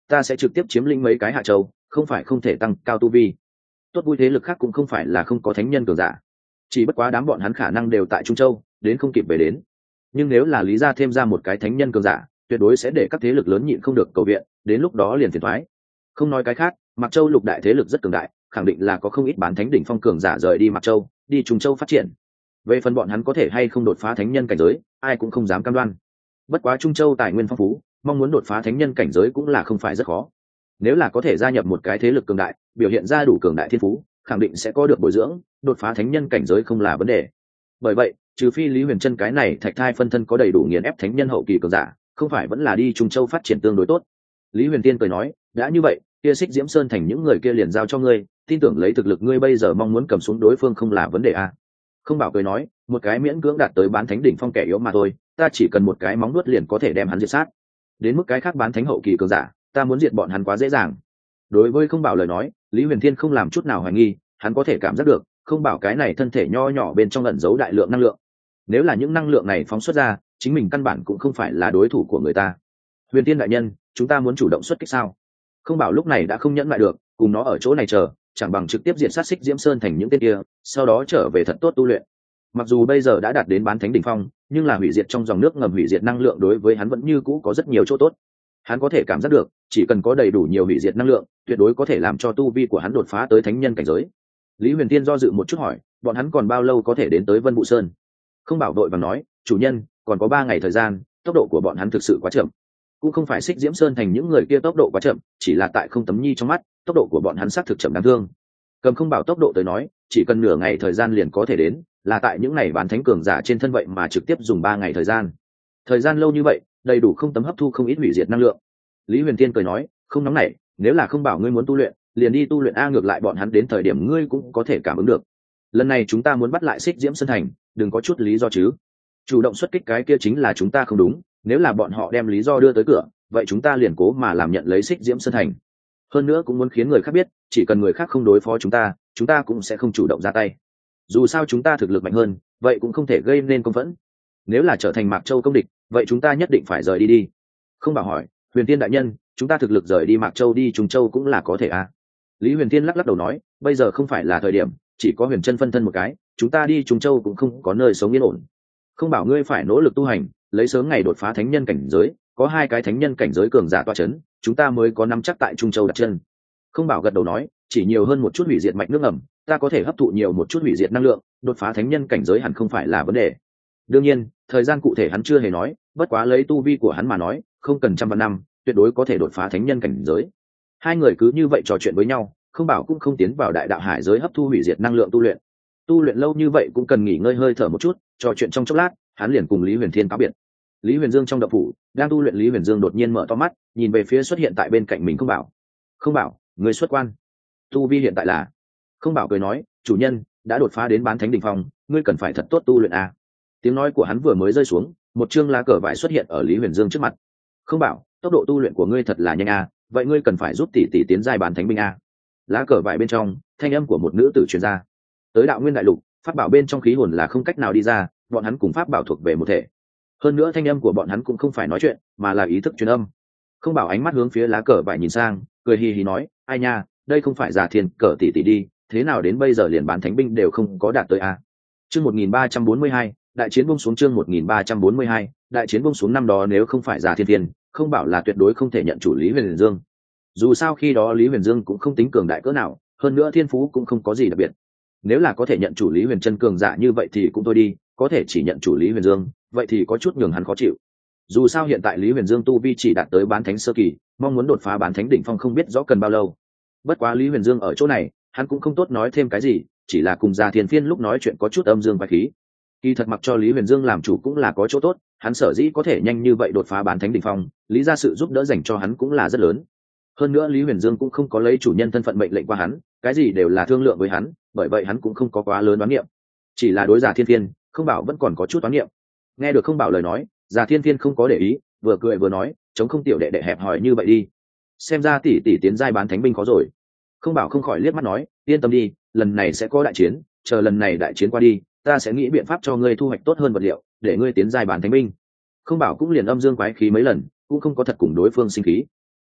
S1: ta sẽ trực tiếp chiếm lĩnh mấy cái hạ châu, không phải không thể tăng cao tu vi. Tốt vui thế lực khác cũng không phải là không có thánh nhân cường giả, chỉ bất quá đám bọn hắn khả năng đều tại Trung Châu, đến không kịp về đến. Nhưng nếu là Lý gia thêm ra một cái thánh nhân cường giả, tuyệt đối sẽ để các thế lực lớn nhịn không được cầu viện, đến lúc đó liền phiền toái. Không nói cái khác, Mạc Châu lục đại thế lực rất cường đại, khẳng định là có không ít bán thánh đỉnh phong cường giả rời đi Mạc Châu, đi Trung Châu phát triển. Về phần bọn hắn có thể hay không đột phá thánh nhân cảnh giới, ai cũng không dám cam đoan. Bất quá Trung Châu tài nguyên phong phú, mong muốn đột phá thánh nhân cảnh giới cũng là không phải rất khó. Nếu là có thể gia nhập một cái thế lực cường đại, biểu hiện ra đủ cường đại thiên phú, khẳng định sẽ có được bồi dưỡng, đột phá thánh nhân cảnh giới không là vấn đề. Bởi vậy, trừ phi Lý Huyền Trân cái này thạch thai phân thân có đầy đủ nghiền ép thánh nhân hậu kỳ cường giả, không phải vẫn là đi Trung Châu phát triển tương đối tốt. Lý Huyền Tiên cười nói, đã như vậy, kia Xích Diễm Sơn thành những người kia liền giao cho ngươi, tin tưởng lấy thực lực ngươi bây giờ mong muốn cầm xuống đối phương không là vấn đề a. Không Bảo cười nói, một cái miễn cưỡng đạt tới bán thánh đỉnh phong kẻ yếu mà thôi, ta chỉ cần một cái móng nuốt liền có thể đem hắn diệt sát. Đến mức cái khác bán thánh hậu kỳ cường giả, ta muốn diệt bọn hắn quá dễ dàng. Đối với Không Bảo lời nói, Lý Huyền Thiên không làm chút nào hoài nghi, hắn có thể cảm giác được, Không Bảo cái này thân thể nho nhỏ bên trong ẩn giấu đại lượng năng lượng. Nếu là những năng lượng này phóng xuất ra, chính mình căn bản cũng không phải là đối thủ của người ta. Huyền Tiên đại nhân, chúng ta muốn chủ động xuất kích sao? Không Bảo lúc này đã không nhẫn lại được, cùng nó ở chỗ này chờ, chẳng bằng trực tiếp diệt sát Xích Diễm Sơn thành những tên kia, sau đó trở về thật tốt tu luyện. Mặc dù bây giờ đã đạt đến bán thánh đỉnh phong, nhưng là hủy diệt trong dòng nước ngầm hủy diệt năng lượng đối với hắn vẫn như cũ có rất nhiều chỗ tốt. Hắn có thể cảm giác được, chỉ cần có đầy đủ nhiều hủy diệt năng lượng, tuyệt đối có thể làm cho tu vi của hắn đột phá tới thánh nhân cảnh giới. Lý Huyền Tiên do dự một chút hỏi, bọn hắn còn bao lâu có thể đến tới Vân Vũ Sơn? Không Bảo đội và nói, chủ nhân, còn có 3 ngày thời gian, tốc độ của bọn hắn thực sự quá chậm. Cũng không phải Xích Diễm Sơn thành những người kia tốc độ quá chậm, chỉ là tại Không Tấm Nhi trong mắt, tốc độ của bọn hắn xác thực chậm đáng thương. Cầm Không Bảo tốc độ tới nói, chỉ cần nửa ngày thời gian liền có thể đến, là tại những ngày bán thánh cường giả trên thân vậy mà trực tiếp dùng 3 ngày thời gian. Thời gian lâu như vậy, đầy đủ Không Tấm hấp thu không ít hủy diệt năng lượng. Lý Huyền Tiên cười nói, không nóng nảy, nếu là Không Bảo ngươi muốn tu luyện, liền đi tu luyện a, ngược lại bọn hắn đến thời điểm ngươi cũng có thể cảm ứng được. Lần này chúng ta muốn bắt lại Xích Diễm Sơn thành, đừng có chút lý do chứ. Chủ động xuất kích cái kia chính là chúng ta không đúng, nếu là bọn họ đem lý do đưa tới cửa, vậy chúng ta liền cố mà làm nhận lấy Xích Diễm Sơn thành. Hơn nữa cũng muốn khiến người khác biết, chỉ cần người khác không đối phó chúng ta cũng sẽ không chủ động ra tay. Dù sao chúng ta thực lực mạnh hơn, vậy cũng không thể gây nên công phẫn. Nếu là trở thành Mạc Châu công địch, vậy chúng ta nhất định phải rời đi. Không Bảo hỏi, Huyền Tiên đại nhân, chúng ta thực lực rời đi Mạc Châu đi Trung Châu cũng là có thể à? Lý Huyền Tiên lắc lắc đầu nói, bây giờ không phải là thời điểm, chỉ có Huyền Trân phân thân một cái, chúng ta đi Trung Châu cũng không có nơi sống yên ổn. Không Bảo ngươi phải nỗ lực tu hành, lấy sớm ngày đột phá thánh nhân cảnh giới, có 2 cái thánh nhân cảnh giới cường giả tọa chấn, chúng ta mới có nắm chắc tại Trung Châu đặt chân. Không Bảo gật đầu nói, chỉ nhiều hơn một chút hủy diệt mạch nước ngầm, ta có thể hấp thụ nhiều một chút hủy diệt năng lượng, đột phá thánh nhân cảnh giới hẳn không phải là vấn đề. Đương nhiên, thời gian cụ thể hắn chưa hề nói, bất quá lấy tu vi của hắn mà nói, không cần trăm vạn năm, tuyệt đối có thể đột phá thánh nhân cảnh giới. Hai người cứ như vậy trò chuyện với nhau, Không Bảo cũng không tiến vào đại đạo hải giới hấp thu hủy diệt năng lượng tu luyện. Tu luyện lâu như vậy cũng cần nghỉ ngơi hơi thở một chút, trò chuyện trong chốc lát, hắn liền cùng Lý Huyền Thiên cáo biệt. Lý Huyền Dương trong động phủ, đang tu luyện Lý Huyền Dương đột nhiên mở to mắt, nhìn về phía xuất hiện tại bên cạnh mình Không Bảo. Không Bảo, người xuất quan. Tu vi hiện tại là? Không Bảo cười nói, chủ nhân, đã đột phá đến bán thánh đỉnh phong, ngươi cần phải thật tốt tu luyện a. Tiếng nói của hắn vừa mới rơi xuống, một chương lá cờ vải xuất hiện ở Lý Huyền Dương trước mặt. Không Bảo, tốc độ tu luyện của ngươi thật là nhanh a, vậy ngươi cần phải giúp tỷ tỷ tiến giai bán thánh binh a. Lá cờ vải bên trong, thanh âm của một nữ tử truyền ra. Tới Đạo Nguyên đại lục, pháp bảo bên trong khí hồn là không cách nào đi ra, bọn hắn cùng pháp bảo thuộc về một thể. Hơn nữa thanh âm của bọn hắn cũng không phải nói chuyện, mà là ý thức truyền âm. Không Bảo ánh mắt hướng phía lá cờ vải nhìn sang, cười hì hì nói, ai nha, đây không phải Già Thiên cờ tỷ tỷ đi, thế nào đến bây giờ liền bán thánh binh đều không có đạt tới a. Chương 1342, đại chiến buông xuống. Chương 1342, đại chiến buông xuống. Năm đó nếu không phải Già Thiên Thiên, Không Bảo là tuyệt đối không thể nhận chủ Lý Huyền Dương. Dù sao khi đó Lý Huyền Dương cũng không tính cường đại cỡ nào, hơn nữa thiên phú cũng không có gì đặc biệt. Nếu là có thể nhận chủ Lý Huyền Trân cường giả như vậy thì cũng thôi đi, có thể chỉ nhận chủ Lý Huyền Dương, vậy thì có chút nhường hắn khó chịu. Dù sao hiện tại Lý Huyền Dương tu vi chỉ đạt tới bán thánh sơ kỳ, mong muốn đột phá bán thánh đỉnh phong không biết rõ cần bao lâu. Bất quá Lý Huyền Dương ở chỗ này, hắn cũng không tốt nói thêm cái gì, chỉ là cùng Già Thiên Phiên lúc nói chuyện có chút âm dương quái khí. Kỳ thật mặc cho Lý Huyền Dương làm chủ cũng là có chỗ tốt, hắn sở dĩ có thể nhanh như vậy đột phá bán thánh đỉnh phong, lý ra sự giúp đỡ dành cho hắn cũng là rất lớn. Hơn nữa Lý Huyền Dương cũng không có lấy chủ nhân thân phận mệnh lệnh qua hắn, cái gì đều là thương lượng với hắn, bởi vậy hắn cũng không có quá lớn đoán niệm. Chỉ là đối Già Thiên Phiên, Không Bảo vẫn còn có chút đoán niệm. Nghe được Không Bảo lời nói, Già Thiên Phiên không có để ý, vừa cười vừa nói, chống không tiểu đệ đệ hẹp hòi như vậy đi, xem ra tỷ tỷ tiến giai bán thánh binh khó rồi. Không Bảo không khỏi liếc mắt nói, yên tâm đi, lần này sẽ có đại chiến, chờ lần này đại chiến qua đi, ta sẽ nghĩ biện pháp cho ngươi thu hoạch tốt hơn vật liệu, để ngươi tiến giai bán thánh binh. Không Bảo cũng liền âm dương quái khí mấy lần, cũng không có thật cùng đối phương sinh khí.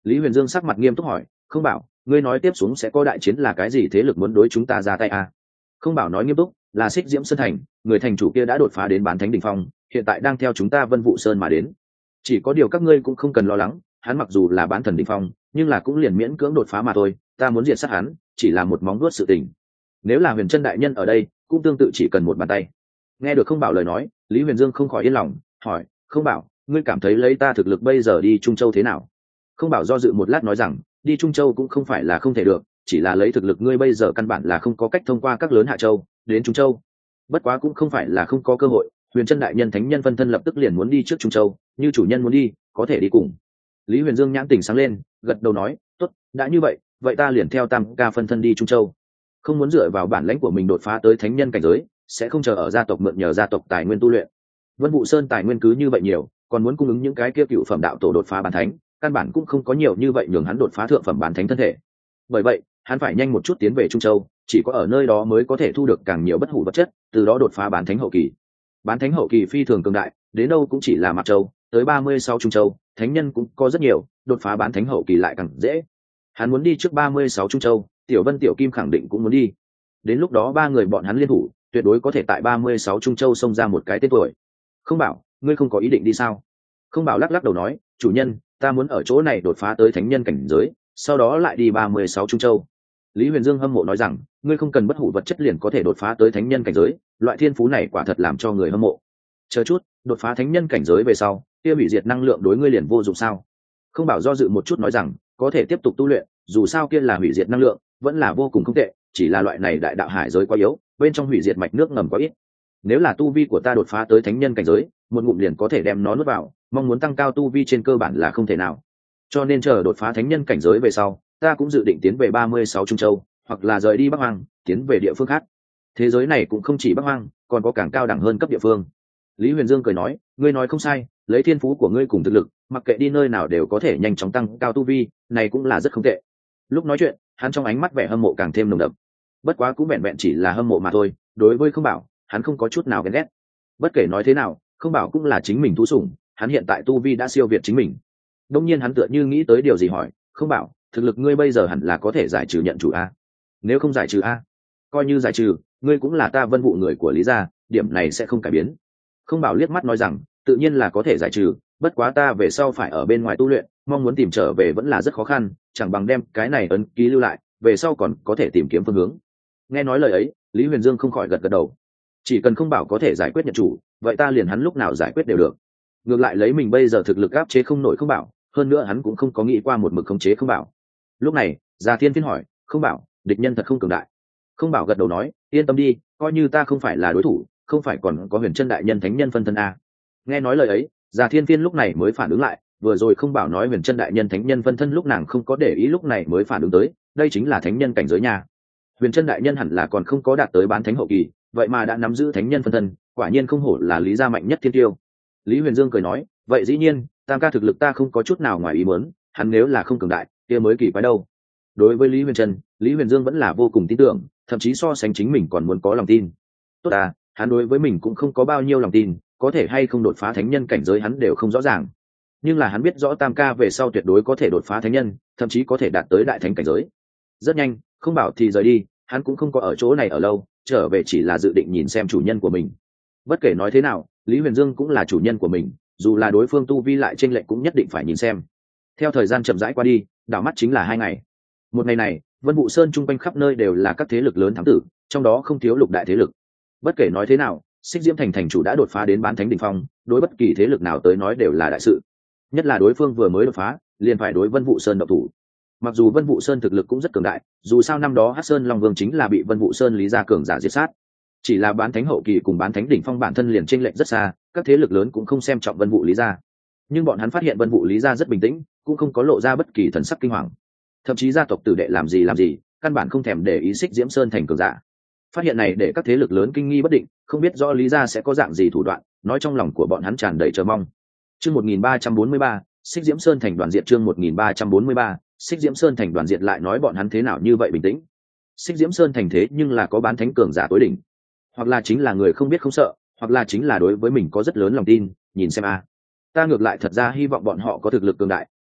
S1: Lý Huyền Dương sắc mặt nghiêm túc hỏi, không bảo, ngươi nói tiếp xuống sẽ có đại chiến là cái gì thế lực muốn đối chúng ta ra tay à? Không bảo nói nghiêm túc, là Xích Diễm Sơn Thành, người thành chủ kia đã đột phá đến bán thánh đỉnh phong, hiện tại đang theo chúng ta Vân Vũ Sơn mà đến. Chỉ có điều các ngươi cũng không cần lo lắng, hắn mặc dù là bán thần đỉnh phong, nhưng là cũng liền miễn cưỡng đột phá mà thôi, ta muốn diệt sát hắn, chỉ là một móng vuốt sự tình. Nếu là Huyền Chân đại nhân ở đây, cũng tương tự chỉ cần một bàn tay. Nghe được không bảo lời nói, Lý Huyền Dương không khỏi yên lòng, hỏi, không bảo, ngươi cảm thấy lấy ta thực lực bây giờ đi Trung Châu thế nào? Không bảo do dự một lát nói rằng, đi Trung Châu cũng không phải là không thể được, chỉ là lấy thực lực ngươi bây giờ căn bản là không có cách thông qua các lớn hạ châu đến Trung Châu. Bất quá cũng không phải là không có cơ hội, Huyền Chân đại nhân thánh nhân phân thân lập tức liền muốn đi trước Trung Châu, như chủ nhân muốn đi, có thể đi cùng. Lý Huyền Dương nhãn tỉnh sáng lên, gật đầu nói, tốt, đã như vậy, vậy ta liền theo Tam ca phân thân đi Trung Châu. Không muốn dựa vào bản lãnh của mình đột phá tới thánh nhân cảnh giới, sẽ không chờ ở gia tộc mượn nhờ gia tộc tài nguyên tu luyện. Vân Vũ Sơn tài nguyên cứ như vậy nhiều, còn muốn cung ứng những cái kia cựu phẩm đạo tổ đột phá bán thánh, căn bản cũng không có nhiều như vậy nhường hắn đột phá thượng phẩm bán thánh thân thể. Bởi vậy, hắn phải nhanh một chút tiến về Trung Châu, chỉ có ở nơi đó mới có thể thu được càng nhiều bất hủ vật chất, từ đó đột phá bán thánh hậu kỳ. Bán thánh hậu kỳ phi thường cường đại, đến đâu cũng chỉ là Mạc Châu, tới 36 Trung Châu, thánh nhân cũng có rất nhiều, đột phá bán thánh hậu kỳ lại càng dễ. Hắn muốn đi trước 36 Trung Châu, Tiểu Vân Tiểu Kim khẳng định cũng muốn đi. Đến lúc đó ba người bọn hắn liên thủ, tuyệt đối có thể tại 36 Trung Châu xông ra một cái tên tuổi. Không bảo, ngươi không có ý định đi sao? Không bảo lắc lắc đầu nói, chủ nhân, ta muốn ở chỗ này đột phá tới thánh nhân cảnh giới, sau đó lại đi 36 Trung Châu. Lý Huyền Dương hâm mộ nói rằng, ngươi không cần bất hủ vật chất liền có thể đột phá tới thánh nhân cảnh giới, loại thiên phú này quả thật làm cho người hâm mộ. Chờ chút, đột phá thánh nhân cảnh giới về sau, kia hủy diệt năng lượng đối ngươi liền vô dụng sao? Không bảo do dự một chút nói rằng, có thể tiếp tục tu luyện, dù sao kia là hủy diệt năng lượng, vẫn là vô cùng không tệ, chỉ là loại này đại đạo hải giới quá yếu, bên trong hủy diệt mạch nước ngầm quá ít. Nếu là tu vi của ta đột phá tới thánh nhân cảnh giới, một ngụm liền có thể đem nó nuốt vào, mong muốn tăng cao tu vi trên cơ bản là không thể nào. Cho nên chờ đột phá thánh nhân cảnh giới về sau, ta cũng dự định tiến về 36 Trung Châu, hoặc là rời đi Bắc Hoang, tiến về địa phương khác. Thế giới này cũng không chỉ Bắc Hoang, còn có càng cao đẳng hơn cấp địa phương. Lý Huyền Dương cười nói, ngươi nói không sai, lấy thiên phú của ngươi cùng thực lực, mặc kệ đi nơi nào đều có thể nhanh chóng tăng cao tu vi, này cũng là rất không tệ. Lúc nói chuyện, hắn trong ánh mắt vẻ hâm mộ càng thêm nồng đậm. Bất quá cũng vẹn vẹn chỉ là hâm mộ mà thôi, đối với Không Bảo, hắn không có chút nào ghen ghét. Bất kể nói thế nào, Không Bảo cũng là chính mình thú sủng, hắn hiện tại tu vi đã siêu việt chính mình. Đông nhiên hắn tựa như nghĩ tới điều gì hỏi, Không Bảo, thực lực ngươi bây giờ hẳn là có thể giải trừ nhận chủ a? Nếu không giải trừ a, coi như giải trừ, ngươi cũng là ta Vân Vụ người của Lý gia, điểm này sẽ không cải biến. Không Bảo liếc mắt nói rằng, tự nhiên là có thể giải trừ, bất quá ta về sau phải ở bên ngoài tu luyện, mong muốn tìm trở về vẫn là rất khó khăn, chẳng bằng đem cái này ấn ký lưu lại, về sau còn có thể tìm kiếm phương hướng. Nghe nói lời ấy, Lý Huyền Dương không khỏi gật gật đầu. Chỉ cần Không Bảo có thể giải quyết nhận chủ, vậy ta liền hắn lúc nào giải quyết đều được. Ngược lại lấy mình bây giờ thực lực áp chế không nổi Không Bảo, hơn nữa hắn cũng không có nghĩ qua một mực khống chế Không Bảo. Lúc này, Già Thiên Phiên hỏi, Không Bảo, địch nhân thật không cường đại? Không Bảo gật đầu nói, yên tâm đi, coi như ta không phải là đối thủ, không phải còn có Huyền Chân đại nhân thánh nhân phân thân a. Nghe nói lời ấy, Già Thiên Phiên lúc này mới phản ứng lại, vừa rồi Không Bảo nói Huyền Chân đại nhân thánh nhân phân thân lúc nàng không có để ý, lúc này mới phản ứng tới, đây chính là thánh nhân cảnh giới nha. Huyền Chân đại nhân hẳn là còn không có đạt tới bán thánh hậu kỳ, vậy mà đã nắm giữ thánh nhân phân thân, quả nhiên không hổ là Lý gia mạnh nhất thiên tiêu. Lý Huyền Dương cười nói, vậy dĩ nhiên, Tam ca thực lực ta không có chút nào ngoài ý muốn, hắn nếu là không cường đại, kia mới kỳ quái đâu. Đối với Lý Huyền Trân, Lý Huyền Dương vẫn là vô cùng tin tưởng, thậm chí so sánh chính mình còn muốn có lòng tin. Tốt à, hắn đối với mình cũng không có bao nhiêu lòng tin, có thể hay không đột phá thánh nhân cảnh giới hắn đều không rõ ràng. Nhưng là hắn biết rõ Tam ca về sau tuyệt đối có thể đột phá thánh nhân, thậm chí có thể đạt tới đại thánh cảnh giới. Rất nhanh, Không Bảo thì rời đi, hắn cũng không có ở chỗ này ở lâu, trở về chỉ là dự định nhìn xem chủ nhân của mình. Bất kể nói thế nào, Lý Huyền Dương cũng là chủ nhân của mình, dù là đối phương tu vi lại chênh lệch cũng nhất định phải nhìn xem. Theo thời gian chậm rãi qua đi, đảo mắt chính là 2 ngày. Một ngày này, Vân Vũ Sơn chung quanh khắp nơi đều là các thế lực lớn thám tử, trong đó không thiếu lục đại thế lực. Bất kể nói thế nào, Xích Diễm thành thành chủ đã đột phá đến bán thánh đỉnh phong, đối bất kỳ thế lực nào tới nói đều là đại sự. Nhất là đối phương vừa mới đột phá, liền phải đối Vân Vũ Sơn động thủ. Mặc dù Vân Vũ Sơn thực lực cũng rất cường đại, dù sao năm đó Hắc Sơn Long Vương chính là bị Vân Vũ Sơn Lý gia cường giả diệt sát. Chỉ là bán thánh hậu kỳ cùng bán thánh đỉnh phong bản thân liền chênh lệch rất xa, các thế lực lớn cũng không xem trọng Vân Vũ Lý gia. Nhưng bọn hắn phát hiện Vân Vũ Lý gia rất bình tĩnh, cũng không có lộ ra bất kỳ thần sắc kinh hoàng. Thậm chí gia tộc tử đệ làm gì, căn bản không thèm để ý Xích Diễm Sơn thành cường giả. Phát hiện này để các thế lực lớn kinh nghi bất định, không biết rõ Lý gia sẽ có dạng gì thủ đoạn, nói trong lòng của bọn hắn tràn đầy chờ mong. Chương 1343, Xích Diễm Sơn thành đoàn diệt, chương 1343, Xích Diễm Sơn thành đoàn diệt, lại nói bọn hắn thế nào như vậy bình tĩnh. Xích Diễm Sơn thành thế nhưng là có bán thánh cường giả tối đỉnh, hoặc là chính là người không biết không sợ, hoặc là chính là đối với mình có rất lớn lòng tin, nhìn xem a. Ta ngược lại thật ra hy vọng bọn họ có thực lực cường đại,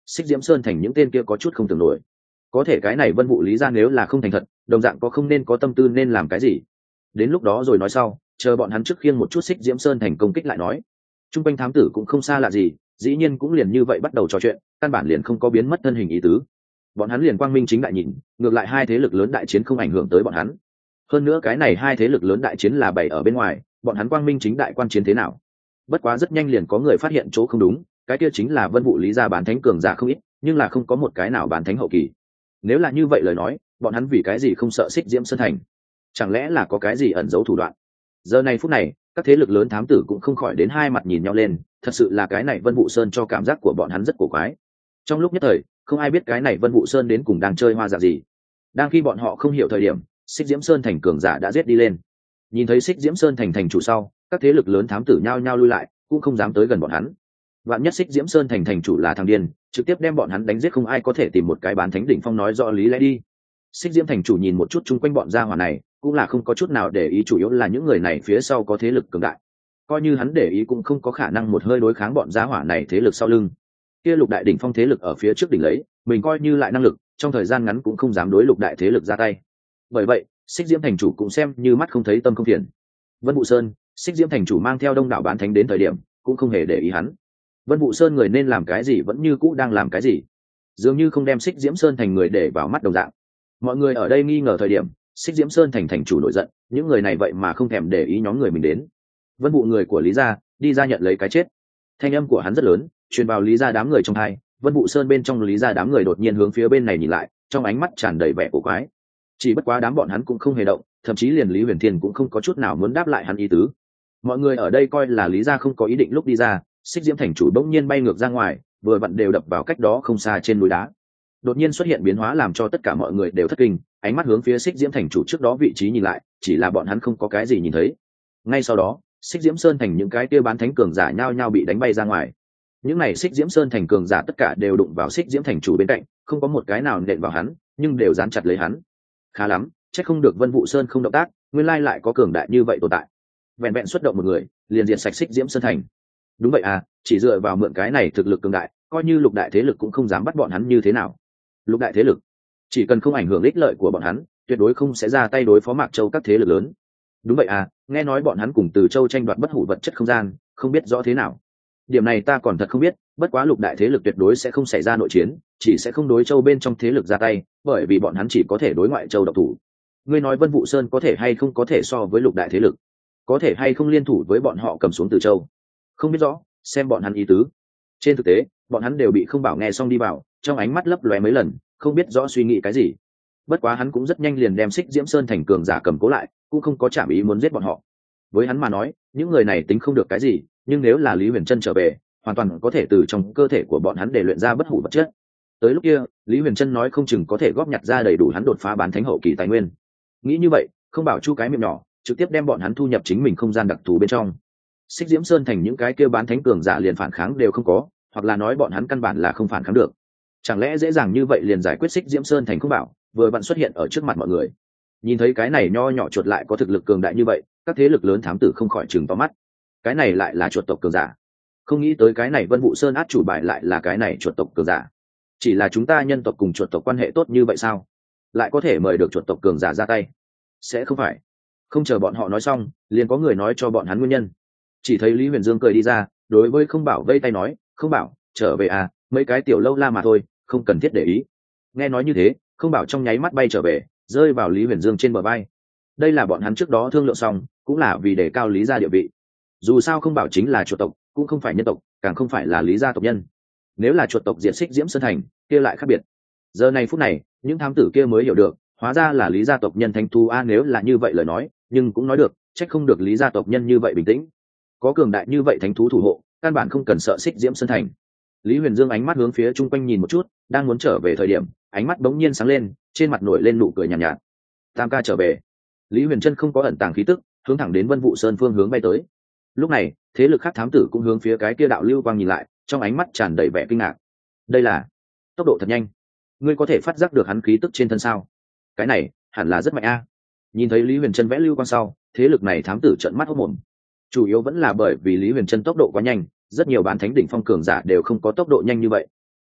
S1: Xích Diễm Sơn thành những tên kia có chút không tưởng nổi. Có thể cái này Vân Vũ Lý gia nếu là không thành thật, đồng dạng có không nên có tâm tư nên làm cái gì. Đến lúc đó rồi nói sau, chờ bọn hắn trước khiêng một chút Xích Diễm Sơn thành công kích lại nói. Trung quanh thám tử cũng không xa lạ gì, dĩ nhiên cũng liền như vậy bắt đầu trò chuyện, căn bản liền không có biến mất thân hình ý tứ. Bọn hắn liền quang minh chính đại nhìn, ngược lại hai thế lực lớn đại chiến không ảnh hưởng tới bọn hắn. Hơn nữa cái này hai thế lực lớn đại chiến là bày ở bên ngoài, bọn hắn quang minh chính đại quan chiến thế nào. Bất quá rất nhanh liền có người phát hiện chỗ không đúng, cái kia chính là Vân Vũ Lý gia bán thánh cường giả không ít, nhưng là không có một cái nào bán thánh hậu kỳ. Nếu là như vậy lời nói, bọn hắn vì cái gì không sợ Xích Diễm Sơn thành? Chẳng lẽ là có cái gì ẩn giấu thủ đoạn? Giờ này phút này, các thế lực lớn thám tử cũng không khỏi đến hai mặt nhìn nhau lên, thật sự là cái này Vân Vũ Sơn cho cảm giác của bọn hắn rất cổ quái. Trong lúc nhất thời, không ai biết cái này Vân Vũ Sơn đến cùng đang chơi hoa dạng gì. Đang khi bọn họ không hiểu thời điểm, Xích Diễm Sơn thành cường giả đã giết đi lên. Nhìn thấy Xích Diễm Sơn thành thành chủ sau, các thế lực lớn thám tử nhao nhao lui lại, cũng không dám tới gần bọn hắn. Vạn nhất Xích Diễm Sơn thành thành chủ là thằng điên, trực tiếp đem bọn hắn đánh giết, không ai có thể tìm một cái bán thánh đỉnh phong nói rõ lý lẽ đi. Xích Diễm thành chủ nhìn một chút chung quanh bọn gia hỏa này, cũng là không có chút nào để ý, chủ yếu là những người này phía sau có thế lực cường đại. Coi như hắn để ý cũng không có khả năng một hơi đối kháng bọn gia hỏa này thế lực sau lưng. Kia lục đại đỉnh phong thế lực ở phía trước đỉnh lấy, mình coi như lại năng lực, trong thời gian ngắn cũng không dám đối lục đại thế lực ra tay. Bởi vậy, Xích Diễm thành chủ cũng xem như mắt không thấy tâm không phiền. Vân Vũ Sơn, Xích Diễm thành chủ mang theo đông đảo bán thánh đến thời điểm, cũng không hề để ý hắn. Vân Vũ Sơn người nên làm cái gì vẫn như cũ đang làm cái gì, dường như không đem Xích Diễm Sơn thành người để vào mắt đồng dạng. Mọi người ở đây nghi ngờ thời điểm, Xích Diễm Sơn thành thành chủ nổi giận, những người này vậy mà không thèm để ý nhóm người mình đến. Vân Vũ người của Lý gia đi ra nhận lấy cái chết. Thanh âm của hắn rất lớn, truyền vào Lý gia đám người trong tai. Vân Vũ Sơn bên trong Lý gia đám người đột nhiên hướng phía bên này nhìn lại, trong ánh mắt tràn đầy vẻ cổ quái. Chỉ bất quá đám bọn hắn cũng không hề động, thậm chí liền Lý Huyền Thiên cũng không có chút nào muốn đáp lại hắn ý tứ. Mọi người ở đây coi là Lý gia không có ý định lúc đi ra, Xích Diễm thành chủ bỗng nhiên bay ngược ra ngoài, vừa vặn đều đập vào cách đó không xa trên núi đá. Đột nhiên xuất hiện biến hóa làm cho tất cả mọi người đều thất kinh, ánh mắt hướng phía Xích Diễm thành chủ trước đó vị trí nhìn lại, chỉ là bọn hắn không có cái gì nhìn thấy. Ngay sau đó, Xích Diễm Sơn thành những cái kia bán thánh cường giả nhao nhao bị đánh bay ra ngoài. Những này Xích Diễm Sơn thành cường giả tất cả đều đụng vào Xích Diễm thành chủ bên cạnh, không có một cái nào nện vào hắn, nhưng đều dán chặt lấy hắn. Khá lắm, chắc không được Vân Vũ Sơn không động tác, nguyên lai lại có cường đại như vậy tồn tại. Vẹn vẹn xuất động một người, liền diệt sạch Xích Diễm Sơn thành. Đúng vậy à, chỉ dựa vào mượn cái này thực lực cường đại, coi như lục đại thế lực cũng không dám bắt bọn hắn như thế nào. Lục đại thế lực, chỉ cần không ảnh hưởng ích lợi của bọn hắn, tuyệt đối không sẽ ra tay đối phó Mạc Châu các thế lực lớn. Đúng vậy à, nghe nói bọn hắn cùng Từ Châu tranh đoạt bất hủ vật chất không gian, không biết rõ thế nào. Điểm này ta còn thật không biết, bất quá lục đại thế lực tuyệt đối sẽ không xảy ra nội chiến, chỉ sẽ không đối châu bên trong thế lực ra tay, bởi vì bọn hắn chỉ có thể đối ngoại châu độc thủ. Ngươi nói Vân Vũ Sơn có thể hay không có thể so với lục đại thế lực, có thể hay không liên thủ với bọn họ cầm xuống Từ Châu, không biết rõ, xem bọn hắn ý tứ. Trên thực tế, bọn hắn đều bị Không Bảo nghe xong đi vào, trong ánh mắt lấp lóe mấy lần, không biết rõ suy nghĩ cái gì. Bất quá hắn cũng rất nhanh liền đem Xích Diễm Sơn thành cường giả cầm cố lại, cũng không có chạm ý muốn giết bọn họ. Với hắn mà nói, những người này tính không được cái gì, nhưng nếu là Lý Huyền Trân trở về, hoàn toàn có thể từ trong cơ thể của bọn hắn để luyện ra bất hủ vật chất. Tới lúc kia, Lý Huyền Trân nói không chừng có thể góp nhặt ra đầy đủ hắn đột phá bán thánh hậu kỳ tài nguyên. Nghĩ như vậy, Không Bảo chu cái miệng nhỏ, trực tiếp đem bọn hắn thu nhập chính mình không gian đặc thù bên trong. Xích Diễm Sơn thành những cái kia bán thánh cường giả liền phản kháng đều không có, hoặc là nói bọn hắn căn bản là không phản kháng được. Chẳng lẽ dễ dàng như vậy liền giải quyết Xích Diễm Sơn thành Không Bảo, vừa vặn xuất hiện ở trước mặt mọi người. Nhìn thấy cái này nho nhỏ chuột lại có thực lực cường đại như vậy, các thế lực lớn thám tử không khỏi trừng to mắt. Cái này lại là chuột tộc cường giả, không nghĩ tới cái này Vân Vũ Sơn át chủ bài lại là cái này chuột tộc cường giả. Chỉ là chúng ta nhân tộc cùng chuột tộc quan hệ tốt như vậy sao, lại có thể mời được chuột tộc cường giả ra tay? Sẽ không phải. Không chờ bọn họ nói xong, liền có người nói cho bọn hắn nguyên nhân. Chỉ thấy Lý Huyền Dương cười đi ra, đối với Không Bảo vây tay nói, Không Bảo, trở về à, mấy cái tiểu lâu la mà thôi, không cần thiết để ý. Nghe nói như thế, Không Bảo trong nháy mắt bay trở về, rơi vào Lý Huyền Dương trên bờ vai. Đây là bọn hắn trước đó thương lượng xong, cũng là vì đề cao Lý gia địa vị. Dù sao Không Bảo chính là chuột tộc, cũng không phải nhân tộc, càng không phải là Lý gia tộc nhân. Nếu là chuột tộc diệt Xích Diễm Sơn thành, kia lại khác biệt. Giờ này phút này, những thám tử kia mới hiểu được, hóa ra là Lý gia tộc nhân thanh thu a, nếu là như vậy lời nói, nhưng cũng nói được, trách không được Lý gia tộc nhân như vậy bình tĩnh. Có cường đại như vậy thánh thú thủ hộ, căn bản không cần sợ Xích Diễm Sơn thành. Lý Huyền Dương ánh mắt hướng phía chung quanh nhìn một chút, đang muốn trở về thời điểm, ánh mắt bỗng nhiên sáng lên, trên mặt nổi lên nụ cười nhàn nhạt. Tam ca trở về. Lý Huyền Trân không có ẩn tàng khí tức, hướng thẳng đến Vân Vũ Sơn phương hướng bay tới. Lúc này, thế lực khác thám tử cũng hướng phía cái kia đạo lưu quang nhìn lại, trong ánh mắt tràn đầy vẻ kinh ngạc. Đây là tốc độ thật nhanh, ngươi có thể phát giác được hắn khí tức trên thân sao? Cái này hẳn là rất mạnh a. Nhìn thấy Lý Huyền Trân vẽ lưu quang sau, thế lực này thám tử trợn mắt hốt mồm. Chủ yếu vẫn là bởi vì Lý Huyền Trân tốc độ quá nhanh, rất nhiều bán thánh đỉnh phong cường giả đều không có tốc độ nhanh như vậy.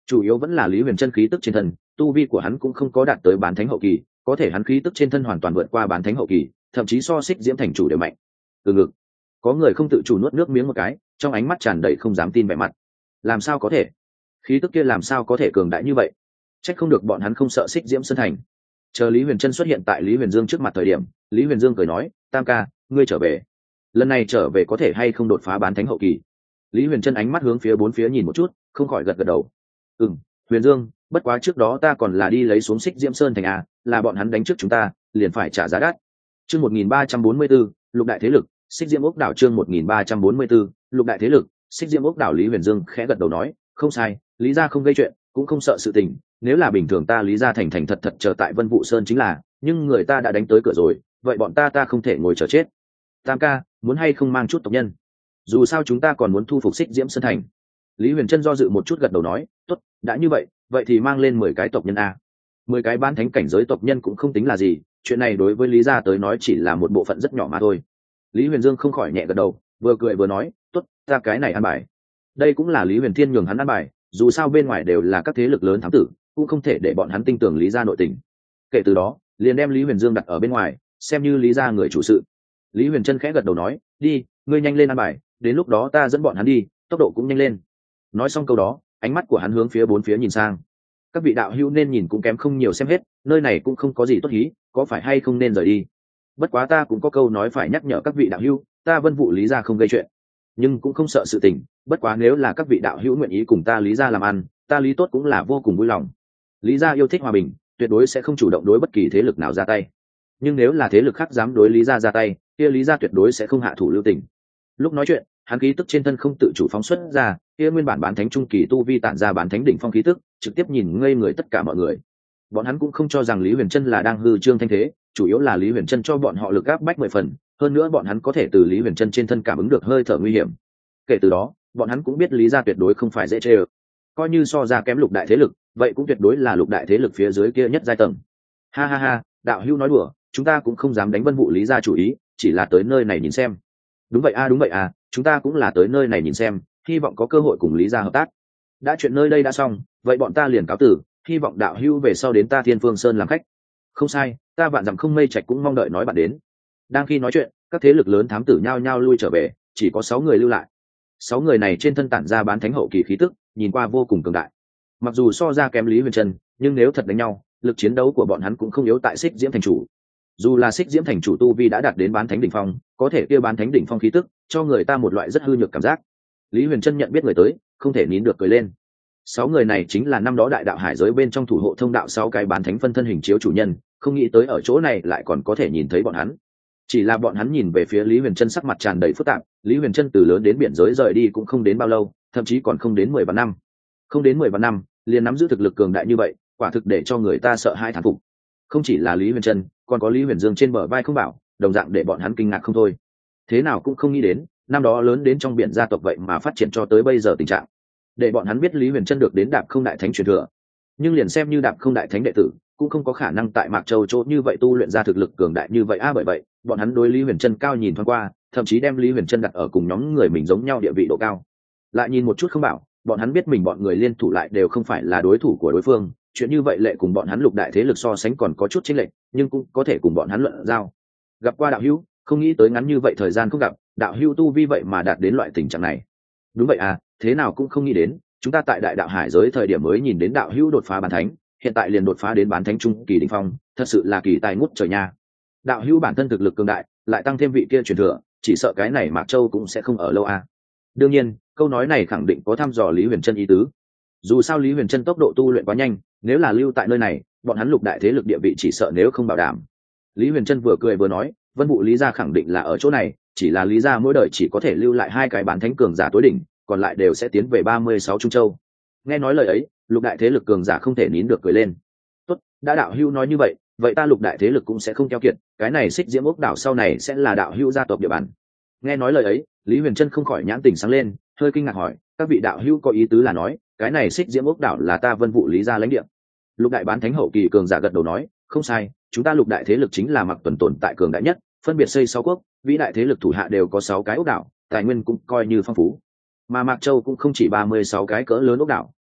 S1: chủ yếu vẫn là lý huyền chân khí tức trên thân, tu vi của hắn cũng không có đạt tới bán thánh hậu kỳ, có thể hắn khí tức trên thân hoàn toàn vượt qua bán thánh hậu kỳ, thậm chí so xích diễm thành chủ đều mạnh. Từ ngực có người không tự chủ nuốt nước miếng một cái, trong ánh mắt tràn đầy không dám tin vẻ mặt. Làm sao có thể? Khí tức kia làm sao có thể cường đại như vậy? Trách không được bọn hắn không sợ xích diễm sơn thành. Chờ Lý Huyền Trân xuất hiện tại Lý Huyền Dương trước mặt thời điểm, Lý Huyền Dương cười nói, tam ca, ngươi trở về, lần này trở về có thể hay không đột phá bán thánh hậu kỳ? Lý Huyền Trân ánh mắt hướng phía bốn phía nhìn một chút, không khỏi gật gật đầu. Huyền Dương, bất quá trước đó ta còn là đi lấy xuống xích diễm sơn thành à, là bọn hắn đánh trước chúng ta, liền phải trả giá đắt. Chương 1344, lục đại thế lực, xích diễm ốc đảo. Chương 1344, lục đại thế lực, xích diễm ốc đảo. Lý Huyền Dương khẽ gật đầu nói, không sai, Lý gia không gây chuyện, cũng không sợ sự tình, nếu là bình thường ta Lý gia thành thành thật thật chờ tại Vân Vũ Sơn chính là, nhưng người ta đã đánh tới cửa rồi, vậy bọn ta không thể ngồi chờ chết. Tam ca, muốn hay không mang chút tộc nhân? Dù sao chúng ta còn muốn thu phục xích diễm sơn thành. Lý Huyền Trân do dự một chút gật đầu nói, tốt, đã như vậy thì mang lên 10 cái tộc nhân a. 10 cái bán thánh cảnh giới tộc nhân cũng không tính là gì, chuyện này đối với Lý gia tới nói chỉ là một bộ phận rất nhỏ mà thôi. Lý Huyền Dương không khỏi nhẹ gật đầu, vừa cười vừa nói, tốt, ta cái này ăn bài. Đây cũng là Lý Huyền Thiên nhường hắn ăn bài, dù sao bên ngoài đều là các thế lực lớn thám tử, cũng không thể để bọn hắn tin tưởng Lý gia nội tình. Kể từ đó, liền đem Lý Huyền Dương đặt ở bên ngoài, xem như Lý gia người chủ sự. Lý Huyền Trân khẽ gật đầu nói, đi, ngươi nhanh lên ăn bài, đến lúc đó ta dẫn bọn hắn đi, tốc độ cũng nhanh lên. Nói xong câu đó, ánh mắt của hắn hướng phía bốn phía nhìn sang. Các vị đạo hữu nên nhìn cũng kém không nhiều xem hết, nơi này cũng không có gì tốt hí, có phải hay không nên rời đi? Bất quá ta cũng có câu nói phải nhắc nhở các vị đạo hữu, ta Vân Vũ Lý gia không gây chuyện, nhưng cũng không sợ sự tình, bất quá nếu là các vị đạo hữu nguyện ý cùng ta Lý gia làm ăn, ta Lý Tốt cũng là vô cùng vui lòng. Lý gia yêu thích hòa bình, tuyệt đối sẽ không chủ động đối bất kỳ thế lực nào ra tay. Nhưng nếu là thế lực khác dám đối Lý gia ra tay, kia Lý gia tuyệt đối sẽ không hạ thủ lưu tình. Lúc nói chuyện, hắn khí tức trên thân không tự chủ phóng xuất ra, kia nguyên bản bán thánh trung kỳ tu vi tản ra bán thánh đỉnh phong khí tức, trực tiếp nhìn ngây người tất cả mọi người. Bọn hắn cũng không cho rằng Lý Huyền Trân là đang hư trương thanh thế, chủ yếu là Lý Huyền Trân cho bọn họ lực áp bách 10 phần, hơn nữa bọn hắn có thể từ Lý Huyền Trân trên thân cảm ứng được hơi thở nguy hiểm. Kể từ đó, bọn hắn cũng biết Lý gia tuyệt đối không phải dễ chơi. Coi như so ra kém lục đại thế lực, vậy cũng tuyệt đối là lục đại thế lực phía dưới kia nhất giai tầng. Ha ha ha, đạo hữu nói đùa, chúng ta cũng không dám đánh Vân Vũ Lý gia chủ ý, chỉ là tới nơi này nhìn xem. Đúng vậy a, chúng ta cũng là tới nơi này nhìn xem, hy vọng có cơ hội cùng Lý gia hợp tác. Đã chuyện nơi đây đã xong, vậy bọn ta liền cáo từ, hy vọng đạo hữu về sau đến ta Thiên Phương Sơn làm khách. Không sai, ta vạn dặm không mây trạch cũng mong đợi nói bạn đến. Đang khi nói chuyện, các thế lực lớn thám tử nhao nhao lui trở về, chỉ có 6 người lưu lại. 6 người này trên thân tản ra bán thánh hậu kỳ khí tức, nhìn qua vô cùng cường đại. Mặc dù so ra kém Lý Huyền Trân, nhưng nếu thật đánh nhau, lực chiến đấu của bọn hắn cũng không yếu tại xích diễm thành chủ. Dù là xích diễm thành chủ tu vi đã đạt đến bán thánh đỉnh phong, có thể kia bán thánh đỉnh phong khí tức cho người ta một loại rất hư nhược cảm giác. Lý Huyền Trân nhận biết người tới, không thể nín được cười lên. 6 người này chính là năm đó đại đạo hải giới bên trong thủ hộ thông đạo 6 cái bán thánh phân thân hình chiếu chủ nhân, không nghĩ tới ở chỗ này lại còn có thể nhìn thấy bọn hắn. Chỉ là bọn hắn nhìn về phía Lý Huyền Trân sắc mặt tràn đầy phức tạp, Lý Huyền Trân từ lớn đến biển giới rời đi cũng không đến bao lâu, thậm chí còn không đến 10 vạn năm. Không đến 10 vạn năm, liền nắm giữ thực lực cường đại như vậy, quả thực để cho người ta sợ hãi thán phục. Không chỉ là Lý Huyền Trân, còn có Lý Huyền Dương trên bờ vai không bảo, đồng dạng để bọn hắn kinh ngạc không thôi. Thế nào cũng không nghĩ đến, năm đó lớn đến trong biển gia tộc vậy mà phát triển cho tới bây giờ tình trạng. Để bọn hắn biết Lý Huyền Trân được đến Đạp Không Đại Thánh truyền thừa, nhưng liền xem như Đạp Không Đại Thánh đệ tử, cũng không có khả năng tại Mạc Châu chỗ như vậy tu luyện ra thực lực cường đại như vậy bởi vậy, bọn hắn đối Lý Huyền Trân cao nhìn thoáng qua, thậm chí đem Lý Huyền Trân đặt ở cùng nhóm người mình giống nhau địa vị độ cao. Lại nhìn một chút không bảo, bọn hắn biết mình bọn người liên thủ lại đều không phải là đối thủ của đối phương, chuyện như vậy lệ cùng bọn hắn lục đại thế lực so sánh còn có chút chênh lệch, nhưng cũng có thể cùng bọn hắn luận giao. Gặp qua đạo hữu, không nghĩ tới ngắn như vậy thời gian không gặp, đạo hữu tu vi vậy mà đạt đến loại tình trạng này. Đúng vậy à, thế nào cũng không nghĩ đến, chúng ta tại đại đạo hải giới thời điểm mới nhìn đến đạo hữu đột phá bán thánh, hiện tại liền đột phá đến bán thánh trung kỳ đỉnh phong, thật sự là kỳ tài ngút trời nha. Đạo hữu bản thân thực lực cường đại, lại tăng thêm vị kia truyền thừa, chỉ sợ cái này Mạc Châu cũng sẽ không ở lâu à. Đương nhiên, câu nói này khẳng định có thăm dò Lý Huyền Trân ý tứ. Dù sao Lý Huyền Trân tốc độ tu luyện quá nhanh, nếu là lưu tại nơi này, bọn hắn lục đại thế lực địa vị chỉ sợ nếu không bảo đảm. Lý Huyền Trân vừa cười vừa nói, Vân Vũ Lý gia khẳng định là ở chỗ này, chỉ là Lý gia mỗi đời chỉ có thể lưu lại 2 cái bán thánh cường giả tối đỉnh, còn lại đều sẽ tiến về 36 Trung Châu. Nghe nói lời ấy, lục đại thế lực cường giả không thể nín được cười lên. Tốt, đã đạo hữu nói như vậy, vậy ta lục đại thế lực cũng sẽ không keo kiệt, cái này xích diễm ốc đảo sau này sẽ là đạo hữu gia tộc địa bàn. Nghe nói lời ấy, Lý Huyền Trân không khỏi nhãn tình sáng lên, hơi kinh ngạc hỏi, các vị đạo hữu có ý tứ là nói, cái này xích diễm ốc đảo là ta Vân Vũ Lý gia lãnh địa? Lục đại bán thánh hậu kỳ cường giả gật đầu nói, không sai, chúng ta lục đại thế lực chính là Mạc Tuần tồn tại cường đại nhất, phân biệt xây 6 quốc, vĩ đại thế lực thủ hạ đều có 6 cái ốc đảo, tài nguyên cũng coi như phong phú. Mà Mạc Châu cũng không chỉ 36 cái cỡ lớn ốc đảo,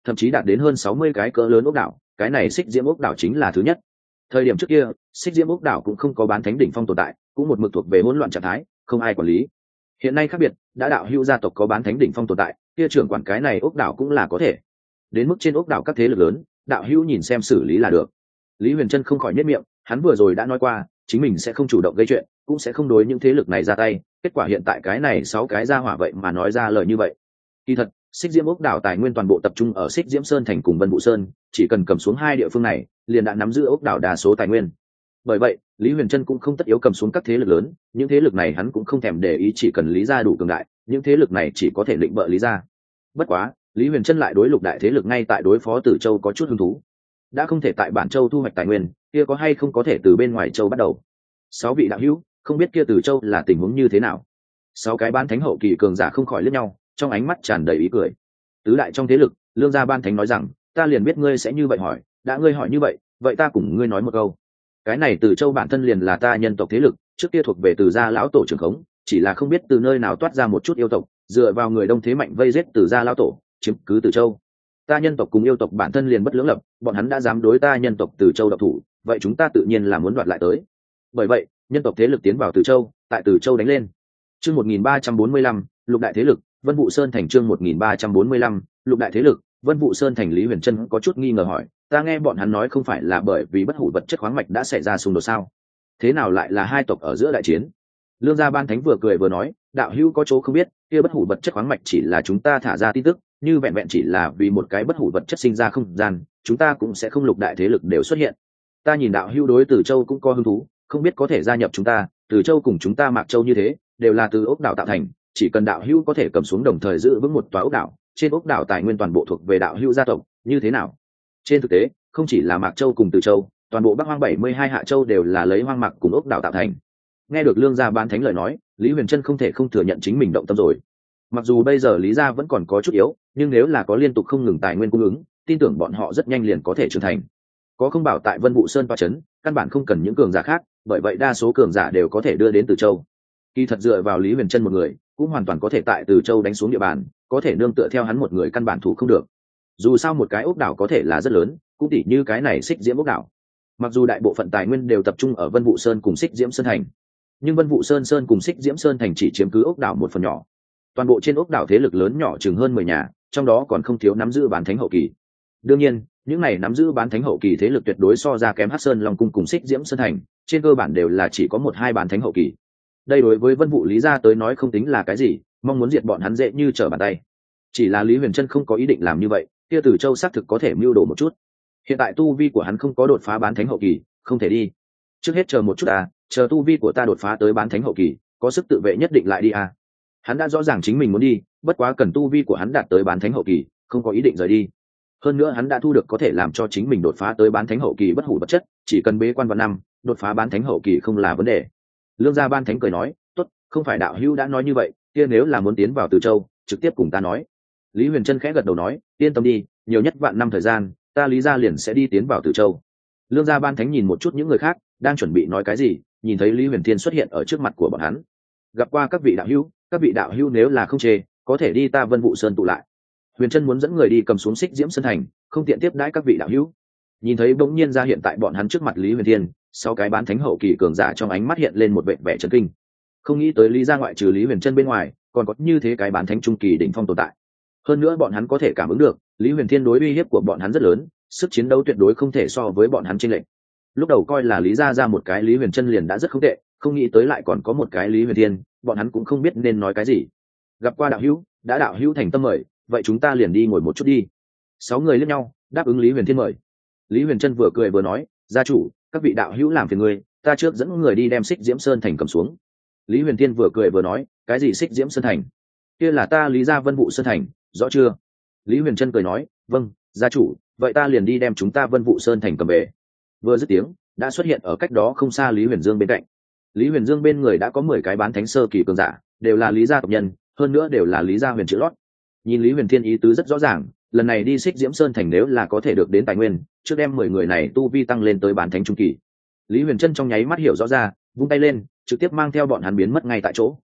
S1: thậm chí đạt đến hơn 60 cái cỡ lớn ốc đảo, cái này xích diễm ốc đảo chính là thứ nhất. Thời điểm trước kia, xích diễm ốc đảo cũng không có bán thánh đỉnh phong tồn tại, cũng một mực thuộc về hỗn loạn trạng thái, không ai quản lý. Hiện nay khác biệt, đã đạo hữu gia tộc có bán thánh đỉnh phong tồn tại, kia trưởng quản cái này ốc đảo cũng là có thể. Đến mức trên ốc đảo các thế lực lớn, đạo hữu nhìn xem xử lý là được. Lý Huyền Trân không khỏi nhếch miệng, hắn vừa rồi đã nói qua, chính mình sẽ không chủ động gây chuyện, cũng sẽ không đối những thế lực này ra tay. Kết quả hiện tại cái này 6 cái ra hỏa vậy mà nói ra lời như vậy. Kỳ thật, xích diễm ốc đảo tài nguyên toàn bộ tập trung ở xích diễm sơn thành cùng Vân Vũ Sơn, chỉ cần cầm xuống 2 địa phương này, liền đã nắm giữ ốc đảo đa số tài nguyên. Bởi vậy, Lý Huyền Trân cũng không tất yếu cầm xuống các thế lực lớn, những thế lực này hắn cũng không thèm để ý, chỉ cần Lý gia đủ cường đại, những thế lực này chỉ có thể định bợ Lý gia. Bất quá, Lý Huyền Trân lại đối lục đại thế lực ngay tại đối phó Từ Châu có chút hứng thú. Đã không thể tại Bản Châu thu hoạch tài nguyên, kia có hay không có thể từ bên ngoài châu bắt đầu. 6 vị đạo hữu, không biết kia Từ Châu là tình huống như thế nào. 6 cái bán thánh hậu kỳ cường giả không khỏi liếc nhau, trong ánh mắt tràn đầy ý cười. Tứ đại trong thế lực, Lương gia ban thánh nói rằng, ta liền biết ngươi sẽ như vậy hỏi, đã ngươi hỏi như vậy, vậy ta cùng ngươi nói một câu. Cái này Từ Châu bản thân liền là ta nhân tộc thế lực, trước kia thuộc về Từ gia lão tổ trưởng khống, chỉ là không biết từ nơi nào toát ra một chút yêu tộc, dựa vào người đông thế mạnh vây giết Từ gia lão tổ, chiếm cứ Từ Châu. Ta nhân tộc cùng yêu tộc bản thân liền bất lưỡng lập, bọn hắn đã dám đối ta nhân tộc Từ Châu độc thủ, vậy chúng ta tự nhiên là muốn đoạt lại tới. Bởi vậy, nhân tộc thế lực tiến vào Từ Châu, tại Từ Châu đánh lên. Chương 1345, lục đại thế lực, Vân Vũ Sơn thành. Chương 1345, lục đại thế lực, Vân Vũ Sơn thành. Lý Huyền Trân có chút nghi ngờ hỏi, ta nghe bọn hắn nói không phải là bởi vì bất hủ vật chất khoáng mạch đã xảy ra xung đột sao? Thế nào lại là hai tộc ở giữa đại chiến? Lương gia ban thánh vừa cười vừa nói, đạo hữu có chỗ không biết, kia bất hủ vật chất khoáng mạch chỉ là chúng ta thả ra tin tức, như vẹn vẹn chỉ là vì một cái bất hủ vật chất sinh ra không gian, chúng ta cũng sẽ không lục đại thế lực đều xuất hiện. Ta nhìn đạo hữu đối Từ Châu cũng có hứng thú, không biết có thể gia nhập chúng ta. Từ Châu cùng chúng ta Mạc Châu như thế, đều là từ ốc đảo tạo thành, chỉ cần đạo hữu có thể cầm xuống đồng thời giữ vững một tòa ốc đảo, trên ốc đảo tài nguyên toàn bộ thuộc về đạo hữu gia tộc, như thế nào? Trên thực tế, không chỉ là Mạc Châu cùng Từ Châu, toàn bộ Bắc Hoang 72 hạ châu đều là lấy hoang mạc cùng ốc đảo tạo thành. Nghe được Lương gia ban thánh lời nói, Lý Huyền Trân không thể không thừa nhận chính mình động tâm rồi. Mặc dù bây giờ Lý gia vẫn còn có chút yếu, nhưng nếu là có liên tục không ngừng tài nguyên cung ứng, tin tưởng bọn họ rất nhanh liền có thể trưởng thành. Có không bảo tại Vân Vũ Sơn toa chấn, căn bản không cần những cường giả khác, bởi vậy đa số cường giả đều có thể đưa đến Từ Châu. Kỳ thật dựa vào Lý Huyền Trân một người, cũng hoàn toàn có thể tại Từ Châu đánh xuống địa bàn, có thể nương tựa theo hắn một người căn bản thủ không được. Dù sao một cái ốc đảo có thể là rất lớn, cũng tỉ như cái này xích diễm ốc đảo. Mặc dù đại bộ phận tài nguyên đều tập trung ở Vân Vũ Sơn cùng xích diễm sơn thành, nhưng Vân Vũ Sơn cùng xích diễm sơn thành chỉ chiếm cứ ốc đảo một phần nhỏ. Toàn bộ trên ốc đảo thế lực lớn nhỏ chừng hơn 10 nhà, trong đó còn không thiếu nắm giữ bán thánh hậu kỳ. Đương nhiên, những này nắm giữ bán thánh hậu kỳ thế lực tuyệt đối so ra kém Hắc Sơn Long cung cùng xích diễm sơn thành, trên cơ bản đều là chỉ có 1-2 bán thánh hậu kỳ. Đây đối với Vân Vũ Lý gia tới nói không tính là cái gì, mong muốn diệt bọn hắn dễ như trở bàn tay. Chỉ là Lý Huyền Trân không có ý định làm như vậy, kia Từ Châu xác thực có thể mưu đồ một chút. Hiện tại tu vi của hắn không có đột phá bán thánh hậu kỳ, không thể đi. Trước hết chờ một chút chờ tu vi của ta đột phá tới bán thánh hậu kỳ, có sức tự vệ nhất định lại đi Hắn đã rõ ràng chính mình muốn đi, bất quá cần tu vi của hắn đạt tới bán thánh hậu kỳ, không có ý định rời đi. Hơn nữa hắn đã thu được có thể làm cho chính mình đột phá tới bán thánh hậu kỳ bất hủ vật chất, chỉ cần bế quan vào năm, đột phá bán thánh hậu kỳ không là vấn đề. Lương gia ban thánh cười nói, tốt, không phải đạo hữu đã nói như vậy, kia nếu là muốn tiến vào Từ Châu, trực tiếp cùng ta nói. Lý Huyền Trân khẽ gật đầu nói, yên tâm đi, nhiều nhất vạn năm thời gian, ta Lý gia liền sẽ đi tiến vào Từ Châu. Lương gia ban thánh nhìn một chút những người khác, đang chuẩn bị nói cái gì, nhìn thấy Lý Huyền Thiên xuất hiện ở trước mặt của bọn hắn. Gặp qua các vị đạo hữu nếu là không chê, có thể đi ta Vân Vũ Sơn tụ lại. Huyền Trân muốn dẫn người đi cầm xuống xích diễm sơn thành, không tiện tiếp đãi các vị đạo hữu. Nhìn thấy bỗng nhiên ra hiện tại bọn hắn trước mặt Lý Huyền Thiên, sau cái bán thánh hậu kỳ cường giả trong ánh mắt hiện lên một vẻ chấn kinh. Không nghĩ tới Lý gia ngoại trừ Lý Huyền Trân bên ngoài, còn có như thế cái bán thánh trung kỳ đỉnh phong tồn tại. Hơn nữa bọn hắn có thể cảm ứng được, Lý Huyền Thiên đối uy hiếp của bọn hắn rất lớn, sức chiến đấu tuyệt đối không thể so với bọn hắn chênh lệch. Lúc đầu coi là Lý gia ra một cái Lý Huyền Trân liền đã rất không tệ, không nghĩ tới lại còn có một cái Lý Huyền Thiên, bọn hắn cũng không biết nên nói cái gì. Gặp qua đạo hữu, đã đạo hữu thành tâm mời, vậy chúng ta liền đi ngồi một chút đi. 6 người liếc nhau, đáp ứng Lý Huyền Thiên mời. Lý Huyền Trân vừa cười vừa nói, gia chủ, các vị đạo hữu làm phiền người, ta trước dẫn người đi đem xích diễm sơn thành cầm xuống. Lý Huyền Thiên vừa cười vừa nói, cái gì xích diễm sơn thành? Kia là ta Lý gia Vân Vũ Sơn thành, rõ chưa? Lý Huyền Trân cười nói, vâng, gia chủ, vậy ta liền đi đem chúng ta Vân Vũ Sơn thành cầm về. Vừa dứt tiếng, đã xuất hiện ở cách đó không xa Lý Huyền Dương bên cạnh. Lý Huyền Dương bên người đã có 10 cái bán thánh sơ kỳ cường giả, đều là Lý gia tộc nhân, hơn nữa đều là Lý gia huyền chữ lót. Nhìn Lý Huyền Thiên ý tứ rất rõ ràng, lần này đi xích diễm sơn thành nếu là có thể được đến tài nguyên, trước đem 10 người này tu vi tăng lên tới bán thánh trung kỳ. Lý Huyền Trân trong nháy mắt hiểu rõ ra, vung tay lên, trực tiếp mang theo bọn hắn biến mất ngay tại chỗ.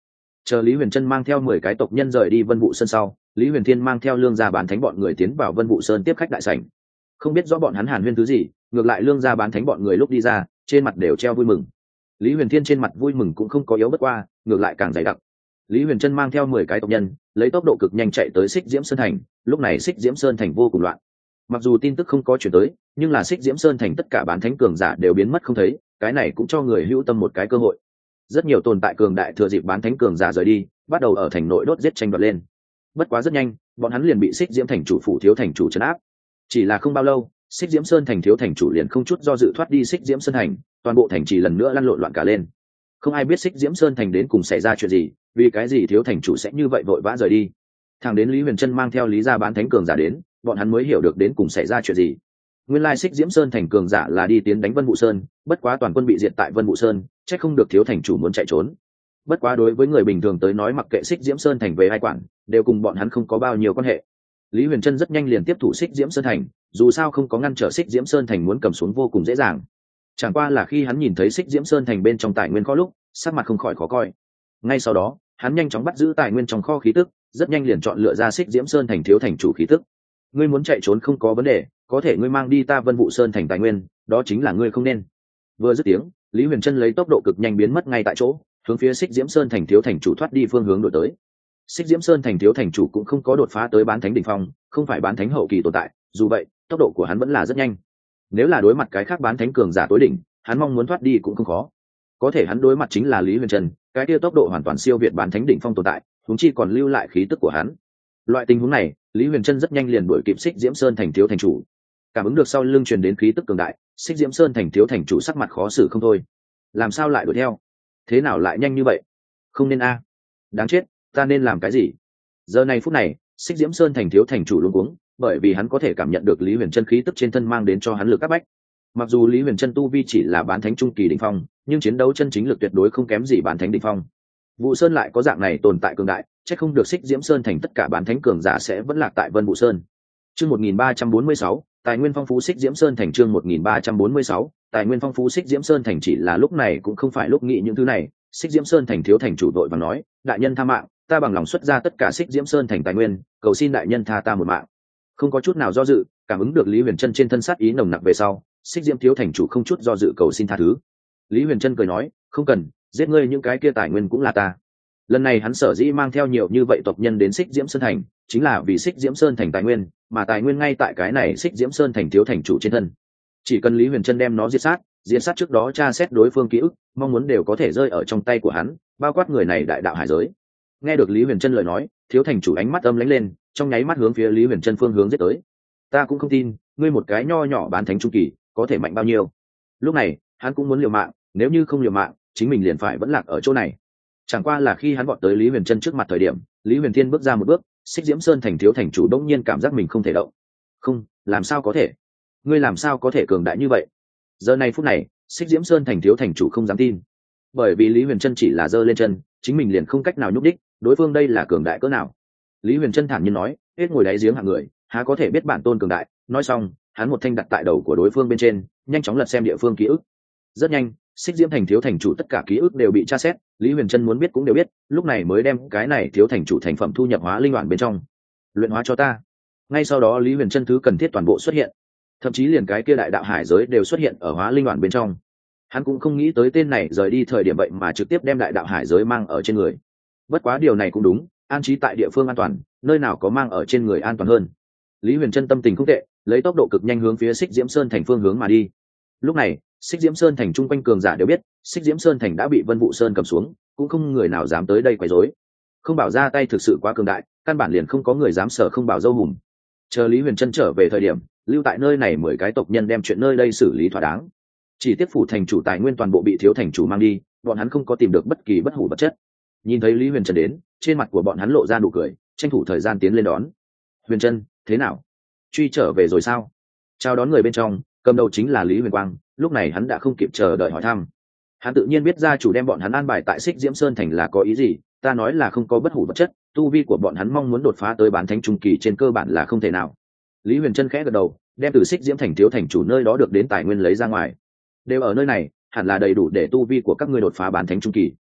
S1: Chờ Lý Huyền Trân mang theo 10 cái tộc nhân rời đi Vân Vũ Sơn sau, Lý Huyền Thiên mang theo Lương gia bán thánh bọn người tiến vào Vân Vũ Sơn tiếp khách đại sảnh. Không biết rõ bọn hắn hàn huyên thứ gì, ngược lại Lương gia bán thánh bọn người lúc đi ra, trên mặt đều treo vui mừng. Lý Huyền Thiên trên mặt vui mừng cũng không có yếu bất qua, ngược lại càng dày đặc. Lý Huyền Trân mang theo 10 cái tộc nhân, lấy tốc độ cực nhanh chạy tới Xích Diễm Sơn thành, lúc này Xích Diễm Sơn thành vô cùng loạn. Mặc dù tin tức không có chuyển tới, nhưng là Xích Diễm Sơn thành tất cả bán thánh cường giả đều biến mất không thấy, cái này cũng cho người hữu tâm một cái cơ hội. Rất nhiều tồn tại cường đại thừa dịp bán thánh cường giả rời đi, bắt đầu ở thành nội đốt giết tranh đoạt lên. Bất quá rất nhanh, bọn hắn liền bị Xích Diễm thành chủ phủ thiếu thành chủ trấn áp. Chỉ là không bao lâu, Xích Diễm Sơn thành thiếu thành chủ liền không chút do dự thoát đi Xích Diễm Sơn thành, toàn bộ thành trì lần nữa lăn lộn loạn cả lên. Không ai biết Xích Diễm Sơn thành đến cùng xảy ra chuyện gì, vì cái gì thiếu thành chủ sẽ như vậy vội vã rời đi. Thẳng đến Lý Huyền Trân mang theo Lý gia bán thánh cường giả đến, bọn hắn mới hiểu được đến cùng xảy ra chuyện gì. Nguyên lai Xích Diễm Sơn thành cường giả là đi tiến đánh Vân Vũ Sơn, bất quá toàn quân bị diệt tại Vân Vũ Sơn, chắc không được thiếu thành chủ muốn chạy trốn. Bất quá đối với người bình thường tới nói, mặc kệ Xích Diễm Sơn thành về ai quản, đều cùng bọn hắn không có bao nhiêu quan hệ. Lý Huyền Trân rất nhanh liền tiếp thủ Xích Diễm Sơn thành, dù sao không có ngăn trở Xích Diễm Sơn thành muốn cầm xuống vô cùng dễ dàng. Chẳng qua là khi hắn nhìn thấy Xích Diễm Sơn thành bên trong tài nguyên kho lúc, sắc mặt không khỏi khó coi. Ngay sau đó, hắn nhanh chóng bắt giữ tài nguyên trong kho khí tức, rất nhanh liền chọn lựa ra Xích Diễm Sơn thành thiếu thành chủ khí tức. Ngươi muốn chạy trốn không có vấn đề, có thể ngươi mang đi ta Vân Vũ Sơn thành tài nguyên, đó chính là ngươi không nên. Vừa dứt tiếng, Lý Huyền Trân lấy tốc độ cực nhanh biến mất ngay tại chỗ, hướng phía Xích Diễm Sơn thành thiếu thành chủ thoát đi phương hướng đổi tới. Xích Diễm Sơn thành thiếu thành chủ cũng không có đột phá tới bán thánh đỉnh phong, không phải bán thánh hậu kỳ tồn tại, dù vậy, tốc độ của hắn vẫn là rất nhanh. Nếu là đối mặt cái khác bán thánh cường giả tối đỉnh, hắn mong muốn thoát đi cũng không khó. Có thể hắn đối mặt chính là Lý Huyền Trân, cái kia tốc độ hoàn toàn siêu việt bán thánh đỉnh phong tồn tại, huống chi còn lưu lại khí tức của hắn. Loại tình huống này, Lý Huyền Trân rất nhanh liền đuổi kịp Xích Diễm Sơn thành thiếu thành chủ. Cảm ứng được sau lưng truyền đến khí tức cường đại, Xích Diễm Sơn thành thiếu thành chủ sắc mặt khó xử không thôi. Làm sao lại đuổi theo? Thế nào lại nhanh như vậy? Không nên a. Đáng chết, ta nên làm cái gì? Giờ này phút này, Xích Diễm Sơn thành thiếu thành chủ luống cuống, bởi vì hắn có thể cảm nhận được Lý Huyền Trân khí tức trên thân mang đến cho hắn lực áp bách. Mặc dù Lý Huyền Trân tu vi chỉ là bán thánh trung kỳ đỉnh phong, nhưng chiến đấu chân chính lực tuyệt đối không kém gì bán thánh đỉnh phong. Vũ Sơn lại có dạng này tồn tại cường đại, chắc không được Xích Diễm Sơn thành tất cả bán thánh cường giả sẽ vẫn lạc tại Vân Vũ Sơn. Chương 1346, tài nguyên phong phú Xích Diễm Sơn thành chương 1346, tài nguyên phong phú Xích Diễm Sơn thành chỉ là lúc này cũng không phải lúc nghĩ những thứ này, Xích Diễm Sơn thành thiếu thành chủ đội và nói, đại nhân tha mạng, ta bằng lòng xuất ra tất cả Xích Diễm Sơn thành tài nguyên, cầu xin đại nhân tha ta một mạng. Không có chút nào do dự, cảm ứng được Lý Huyền Trân trên thân sát ý nồng nặc về sau, Xích Diễm thiếu thành chủ không chút do dự cầu xin tha thứ. Lý Huyền Trân cười nói, không cần, giết ngươi những cái kia tài nguyên cũng là ta. Lần này hắn sở dĩ mang theo nhiều như vậy tộc nhân đến Xích Diễm Sơn thành, chính là vì Xích Diễm Sơn thành tài nguyên, mà tài nguyên ngay tại cái này Xích Diễm Sơn thành thiếu thành chủ trên thân. Chỉ cần Lý Huyền Trân đem nó diệt sát trước đó tra xét đối phương ký ức, mong muốn đều có thể rơi ở trong tay của hắn, bao quát người này đại đạo hải giới. Nghe được Lý Huyền Trân lời nói, thiếu thành chủ ánh mắt âm lãnh lên, trong nháy mắt hướng phía Lý Huyền Trân phương hướng giết tới. Ta cũng không tin, ngươi một cái nho nhỏ bán thánh trung kỳ, có thể mạnh bao nhiêu. Lúc này, hắn cũng muốn liều mạng, nếu như không liều mạng, chính mình liền phải vẫn lạc ở chỗ này. Chẳng qua là khi hắn vọt tới Lý Huyền Trân trước mặt thời điểm, Lý Huyền Thiên bước ra một bước, Xích Diễm Sơn thành thiếu thành chủ đống nhiên cảm giác mình không thể động. Không, làm sao có thể? Ngươi làm sao có thể cường đại như vậy? Giờ này phút này, Xích Diễm Sơn thành thiếu thành chủ không dám tin, bởi vì Lý Huyền Trân chỉ là giơ lên chân, chính mình liền không cách nào nhúc đích, đối phương đây là cường đại cỡ nào? Lý Huyền Trân thản nhiên nói, hết ngồi đáy giếng hạng người, há có thể biết bản tôn cường đại? Nói xong, hắn một thanh đặt tại đầu của đối phương bên trên, nhanh chóng lật xem địa phương ký ức. Rất nhanh, Xích Diễm thành thiếu thành chủ tất cả ký ức đều bị tra xét, Lý Huyền Trân muốn biết cũng đều biết, lúc này mới đem cái này thiếu thành chủ thành phẩm thu nhập hóa linh loạn bên trong. Luyện hóa cho ta. Ngay sau đó Lý Huyền Trân thứ cần thiết toàn bộ xuất hiện, thậm chí liền cái kia đại đạo hải giới đều xuất hiện ở hóa linh loạn bên trong. Hắn cũng không nghĩ tới tên này rời đi thời điểm vậy mà trực tiếp đem đại đạo hải giới mang ở trên người. Bất quá điều này cũng đúng, an trí tại địa phương an toàn, nơi nào có mang ở trên người an toàn hơn. Lý Huyền Trân tâm tình không tệ, lấy tốc độ cực nhanh hướng phía Xích Diễm Sơn thành phương hướng mà đi. Lúc này, Xích Diễm Sơn thành chung quanh cường giả đều biết, Xích Diễm Sơn thành đã bị Vân Vũ Sơn cầm xuống, cũng không người nào dám tới đây quấy rối. Không bảo ra tay thực sự quá cường đại, căn bản liền không có người dám sở không bảo dâu hùm. Chờ Lý Huyền Trân trở về thời điểm, lưu tại nơi này 10 cái tộc nhân đem chuyện nơi đây xử lý thỏa đáng. Chỉ tiếp phủ thành chủ tài nguyên toàn bộ bị thiếu thành chủ mang đi, bọn hắn không có tìm được bất kỳ bất hủ vật chất. Nhìn thấy Lý Huyền Trân đến, trên mặt của bọn hắn lộ ra nụ cười, tranh thủ thời gian tiến lên đón. Huyền Trân, thế nào? Truy trở về rồi sao? Chào đón người bên trong, cầm đầu chính là Lý Huyền Quang, lúc này hắn đã không kịp chờ đợi hỏi thăm. Hắn tự nhiên biết gia chủ đem bọn hắn an bài tại Xích Diễm Sơn thành là có ý gì, ta nói là không có bất hủ vật chất, tu vi của bọn hắn mong muốn đột phá tới bán thánh trung kỳ trên cơ bản là không thể nào. Lý Huyền Trân khẽ gật đầu, đem từ Xích Diễm thành thiếu thành chủ nơi đó được đến tài nguyên lấy ra ngoài. Đều ở nơi này, hẳn là đầy đủ để tu vi của các ngươi đột phá bán thánh trung kỳ.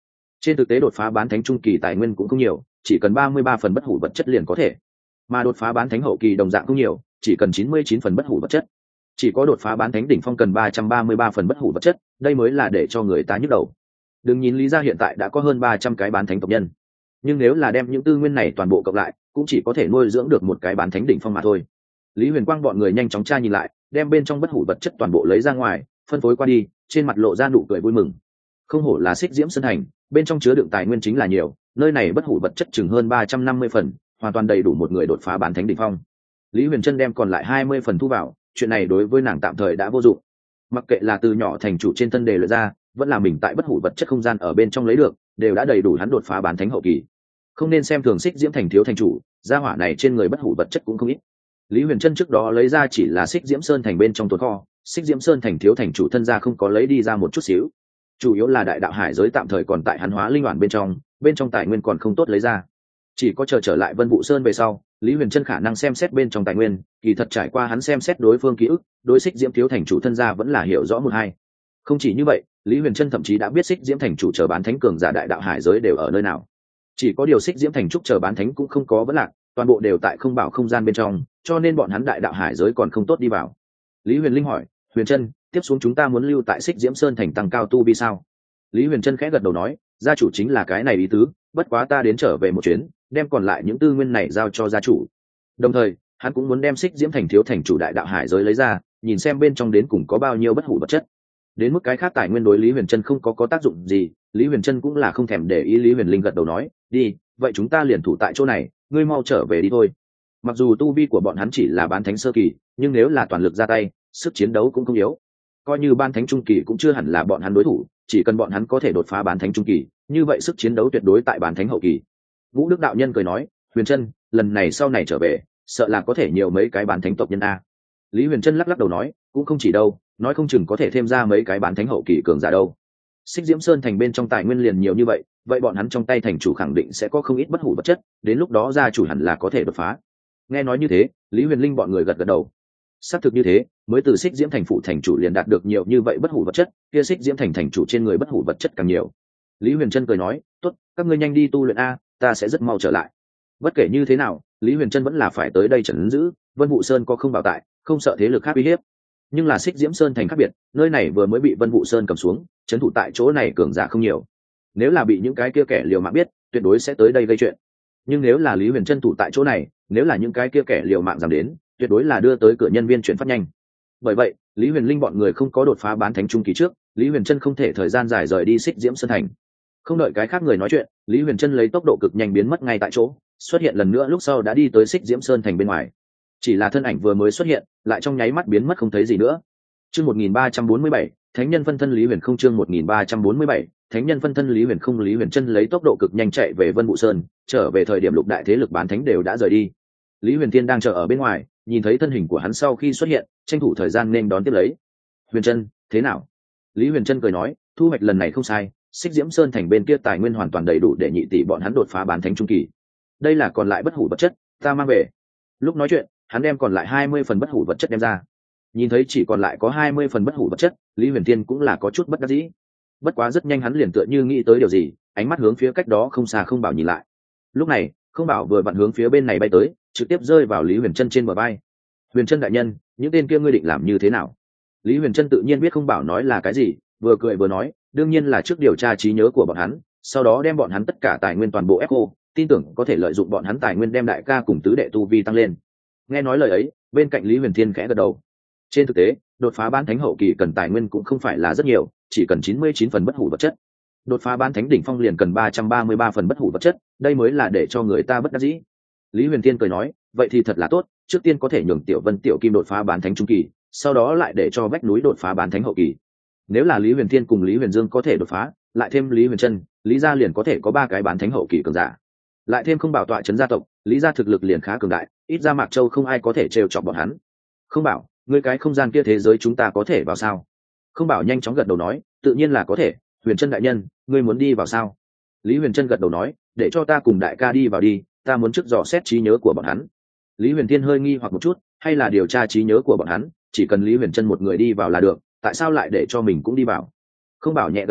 S1: Trên thực tế đột phá bán thánh trung kỳ tài nguyên cũng không nhiều, chỉ cần 33 phần bất hủ vật chất liền có thể, mà đột phá bán thánh hậu kỳ đồng dạng cũng nhiều, chỉ cần 99 phần bất hủ vật chất. Chỉ có đột phá bán thánh đỉnh phong cần 333 phần bất hủ vật chất, đây mới là để cho người ta nhức đầu. Đừng nhìn Lý gia hiện tại đã có hơn 300 cái bán thánh tộc nhân, nhưng nếu là đem những tư nguyên này toàn bộ cộng lại, cũng chỉ có thể nuôi dưỡng được một cái bán thánh đỉnh phong mà thôi. Lý Huyền Quang bọn người nhanh chóng tra nhìn lại, đem bên trong bất hủ vật chất toàn bộ lấy ra ngoài, phân phối qua đi, trên mặt lộ ra nụ cười vui mừng. Không hổ là Xích Diễm Sơn Thành, bên trong chứa đựng tài nguyên chính là nhiều, nơi này bất hủ vật chất chừng hơn 350 phần, hoàn toàn đầy đủ một người đột phá bán thánh đỉnh phong. Lý Huyền Trân đem còn lại 20 phần thu vào, chuyện này đối với nàng tạm thời đã vô dụng. Mặc kệ là từ nhỏ thành chủ trên thân đề luyện ra, vẫn là mình tại bất hủ vật chất không gian ở bên trong lấy được, đều đã đầy đủ hắn đột phá bán thánh hậu kỳ. Không nên xem thường Xích Diễm Thành thiếu thành chủ, gia hỏa này trên người bất hủ vật chất cũng không ít. Lý Huyền Trân trước đó lấy ra chỉ là Xích Diễm Sơn Thành bên trong tồn kho, Xích Diễm Sơn Thành thiếu thành chủ thân gia không có lấy đi ra một chút xíu. Chủ yếu là đại đạo hải giới tạm thời còn tại hắn hóa linh hoàn bên trong tài nguyên còn không tốt lấy ra. Chỉ có chờ trở lại Vân Vũ Sơn về sau, Lý Huyền Trân khả năng xem xét bên trong tài nguyên, kỳ thật trải qua hắn xem xét đối phương ký ức, đối Xích Diễm thiếu thành chủ thân gia vẫn là hiểu rõ một hai. Không chỉ như vậy, Lý Huyền Trân thậm chí đã biết Xích Diễm thành chủ chờ bán thánh cường giả đại đạo hải giới đều ở nơi nào. Chỉ có điều Xích Diễm thành trúc chờ bán thánh cũng không có vấn lạc, toàn bộ đều tại không bảo không gian bên trong, cho nên bọn hắn đại đạo hải giới còn không tốt đi vào. Lý Huyền Linh hỏi, Huyền Trân, tiếp xuống chúng ta muốn lưu tại Xích Diễm Sơn thành tăng cao tu vi sao? Lý Huyền Trân khẽ gật đầu nói, gia chủ chính là cái này ý tứ, bất quá ta đến trở về một chuyến, đem còn lại những tư nguyên này giao cho gia chủ. Đồng thời, hắn cũng muốn đem Xích Diễm thành thiếu thành chủ đại đạo hải giới lấy ra, nhìn xem bên trong đến cùng có bao nhiêu bất hủ vật chất. Đến mức cái khác tài nguyên đối Lý Huyền Trân không có tác dụng gì, Lý Huyền Trân cũng là không thèm để ý. Lý Huyền Linh gật đầu nói, đi, vậy chúng ta liền thủ tại chỗ này, ngươi mau trở về đi thôi. Mặc dù tu vi của bọn hắn chỉ là bán thánh sơ kỳ, nhưng nếu là toàn lực ra tay, sức chiến đấu cũng không yếu. Coi như bán thánh trung kỳ cũng chưa hẳn là bọn hắn đối thủ, chỉ cần bọn hắn có thể đột phá bán thánh trung kỳ, như vậy sức chiến đấu tuyệt đối tại bán thánh hậu kỳ. Vũ Đức đạo nhân cười nói, Huyền Trân, lần này sau này trở về, sợ là có thể nhiều mấy cái bán thánh tộc nhân a. Lý Huyền Trân lắc lắc đầu nói, cũng không chỉ đâu, nói không chừng có thể thêm ra mấy cái bán thánh hậu kỳ cường giả đâu. Xích Diễm Sơn thành bên trong tài nguyên liền nhiều như vậy, vậy bọn hắn trong tay thành chủ khẳng định sẽ có không ít bất hủ vật chất, đến lúc đó gia chủ hẳn là có thể đột phá. Nghe nói như thế, Lý Huyền Linh bọn người gật gật đầu. Xác thực như thế, mới từ Xích Diễm thành phụ thành chủ liền đạt được nhiều như vậy bất hủ vật chất, kia Xích Diễm thành thành chủ trên người bất hủ vật chất càng nhiều. Lý Huyền Trân cười nói, tốt, các ngươi nhanh đi tu luyện a, ta sẽ rất mau trở lại. Bất kể như thế nào, Lý Huyền Trân vẫn là phải tới đây trấn giữ, Vân Vũ Sơn có không bảo tại, không sợ thế lực khác uy hiếp. Nhưng là Xích Diễm Sơn thành khác biệt, nơi này vừa mới bị Vân Vũ Sơn cầm xuống, trấn thủ tại chỗ này cường giả không nhiều. Nếu là bị những cái kia kẻ liều mạng biết, tuyệt đối sẽ tới đây gây chuyện. Nhưng nếu là Lý Huyền Trân thủ tại chỗ này, nếu là những cái kia kẻ liều mạng dám đến, tuyệt đối là đưa tới cửa nhân viên chuyển phát nhanh. Bởi vậy, Lý Huyền Linh bọn người không có đột phá bán thánh trung kỳ trước, Lý Huyền Trân không thể thời gian dài rời đi Xích Diễm Sơn thành. Không đợi cái khác người nói chuyện, Lý Huyền Trân lấy tốc độ cực nhanh biến mất ngay tại chỗ, xuất hiện lần nữa lúc sau đã đi tới Xích Diễm Sơn thành bên ngoài. Chỉ là thân ảnh vừa mới xuất hiện, lại trong nháy mắt biến mất không thấy gì nữa. Chương 1347, Thánh nhân phân thân Lý Huyền không. Chương 1347, Thánh nhân phân thân Lý Huyền không. Lý Huyền Trân lấy tốc độ cực nhanh chạy về Vân Vũ Sơn, trở về thời điểm lục đại thế lực bán thánh đều đã rời đi. Lý Huyền Thiên đang chờ ở bên ngoài, nhìn thấy thân hình của hắn sau khi xuất hiện, tranh thủ thời gian nên đón tiếp lấy. Huyền Trân, thế nào? Lý Huyền Trân cười nói, thu hoạch lần này không sai, Xích Diễm Sơn thành bên kia tài nguyên hoàn toàn đầy đủ để nhị tỷ bọn hắn đột phá bán thánh trung kỳ. Đây là còn lại bất hủ vật chất, ta mang về. Lúc nói chuyện, hắn đem còn lại 20 phần bất hủ vật chất đem ra. Nhìn thấy chỉ còn lại có 20 phần bất hủ vật chất, Lý Huyền Thiên cũng là có chút bất đắc dĩ. Bất quá rất nhanh hắn liền tựa như nghĩ tới điều gì, ánh mắt hướng phía cách đó không xa Không Bảo nhìn lại. Lúc này, Không Bảo vừa vặn hướng phía bên này bay tới, trực tiếp rơi vào Lý Huyền Trân trên bờ vai. Huyền Trân đại nhân, những tên kia ngươi định làm như thế nào? Lý Huyền Trân tự nhiên biết Không Bảo nói là cái gì, vừa cười vừa nói, đương nhiên là trước điều tra trí nhớ của bọn hắn, sau đó đem bọn hắn tất cả tài nguyên toàn bộ ép khô, tin tưởng có thể lợi dụng bọn hắn tài nguyên đem đại ca cùng tứ đệ tu vi tăng lên. Nghe nói lời ấy, bên cạnh Lý Huyền Thiên khẽ gật đầu. Trên thực tế, đột phá bán thánh hậu kỳ cần tài nguyên cũng không phải là rất nhiều, chỉ cần 99 phần bất hủ vật chất. Đột phá bán thánh đỉnh phong liền cần 333 phần bất hủ vật chất, đây mới là để cho người ta bất đắc dĩ. Lý Huyền Thiên cười nói, vậy thì thật là tốt, trước tiên có thể nhường Tiểu Vân Tiểu Kim đột phá bán thánh trung kỳ, sau đó lại để cho Vách Núi đột phá bán thánh hậu kỳ. Nếu là Lý Huyền Thiên cùng Lý Huyền Dương có thể đột phá, lại thêm Lý Huyền Trân, Lý gia liền có thể có 3 cái bán thánh hậu kỳ cường giả. Lại thêm Không Bảo tọa trấn gia tộc, Lý gia thực lực liền khá cường đại, ít ra Mạc Châu không ai có thể trêu chọc bọn hắn. Không Bảo, ngươi cái không gian kia thế giới chúng ta có thể vào sao? Không Bảo nhanh chóng gật đầu nói, tự nhiên là có thể. Huyền Trân đại nhân, ngươi muốn đi vào sao? Lý Huyền Trân gật đầu nói, để cho ta cùng đại ca đi vào đi, ta muốn trước dò xét trí nhớ của bọn hắn. Lý Huyền Thiên hơi nghi hoặc một chút, hay là điều tra trí nhớ của bọn hắn, chỉ cần Lý Huyền Trân một người đi vào là được, tại sao lại để cho mình cũng đi vào? Không Bảo nhẹ gật đầu,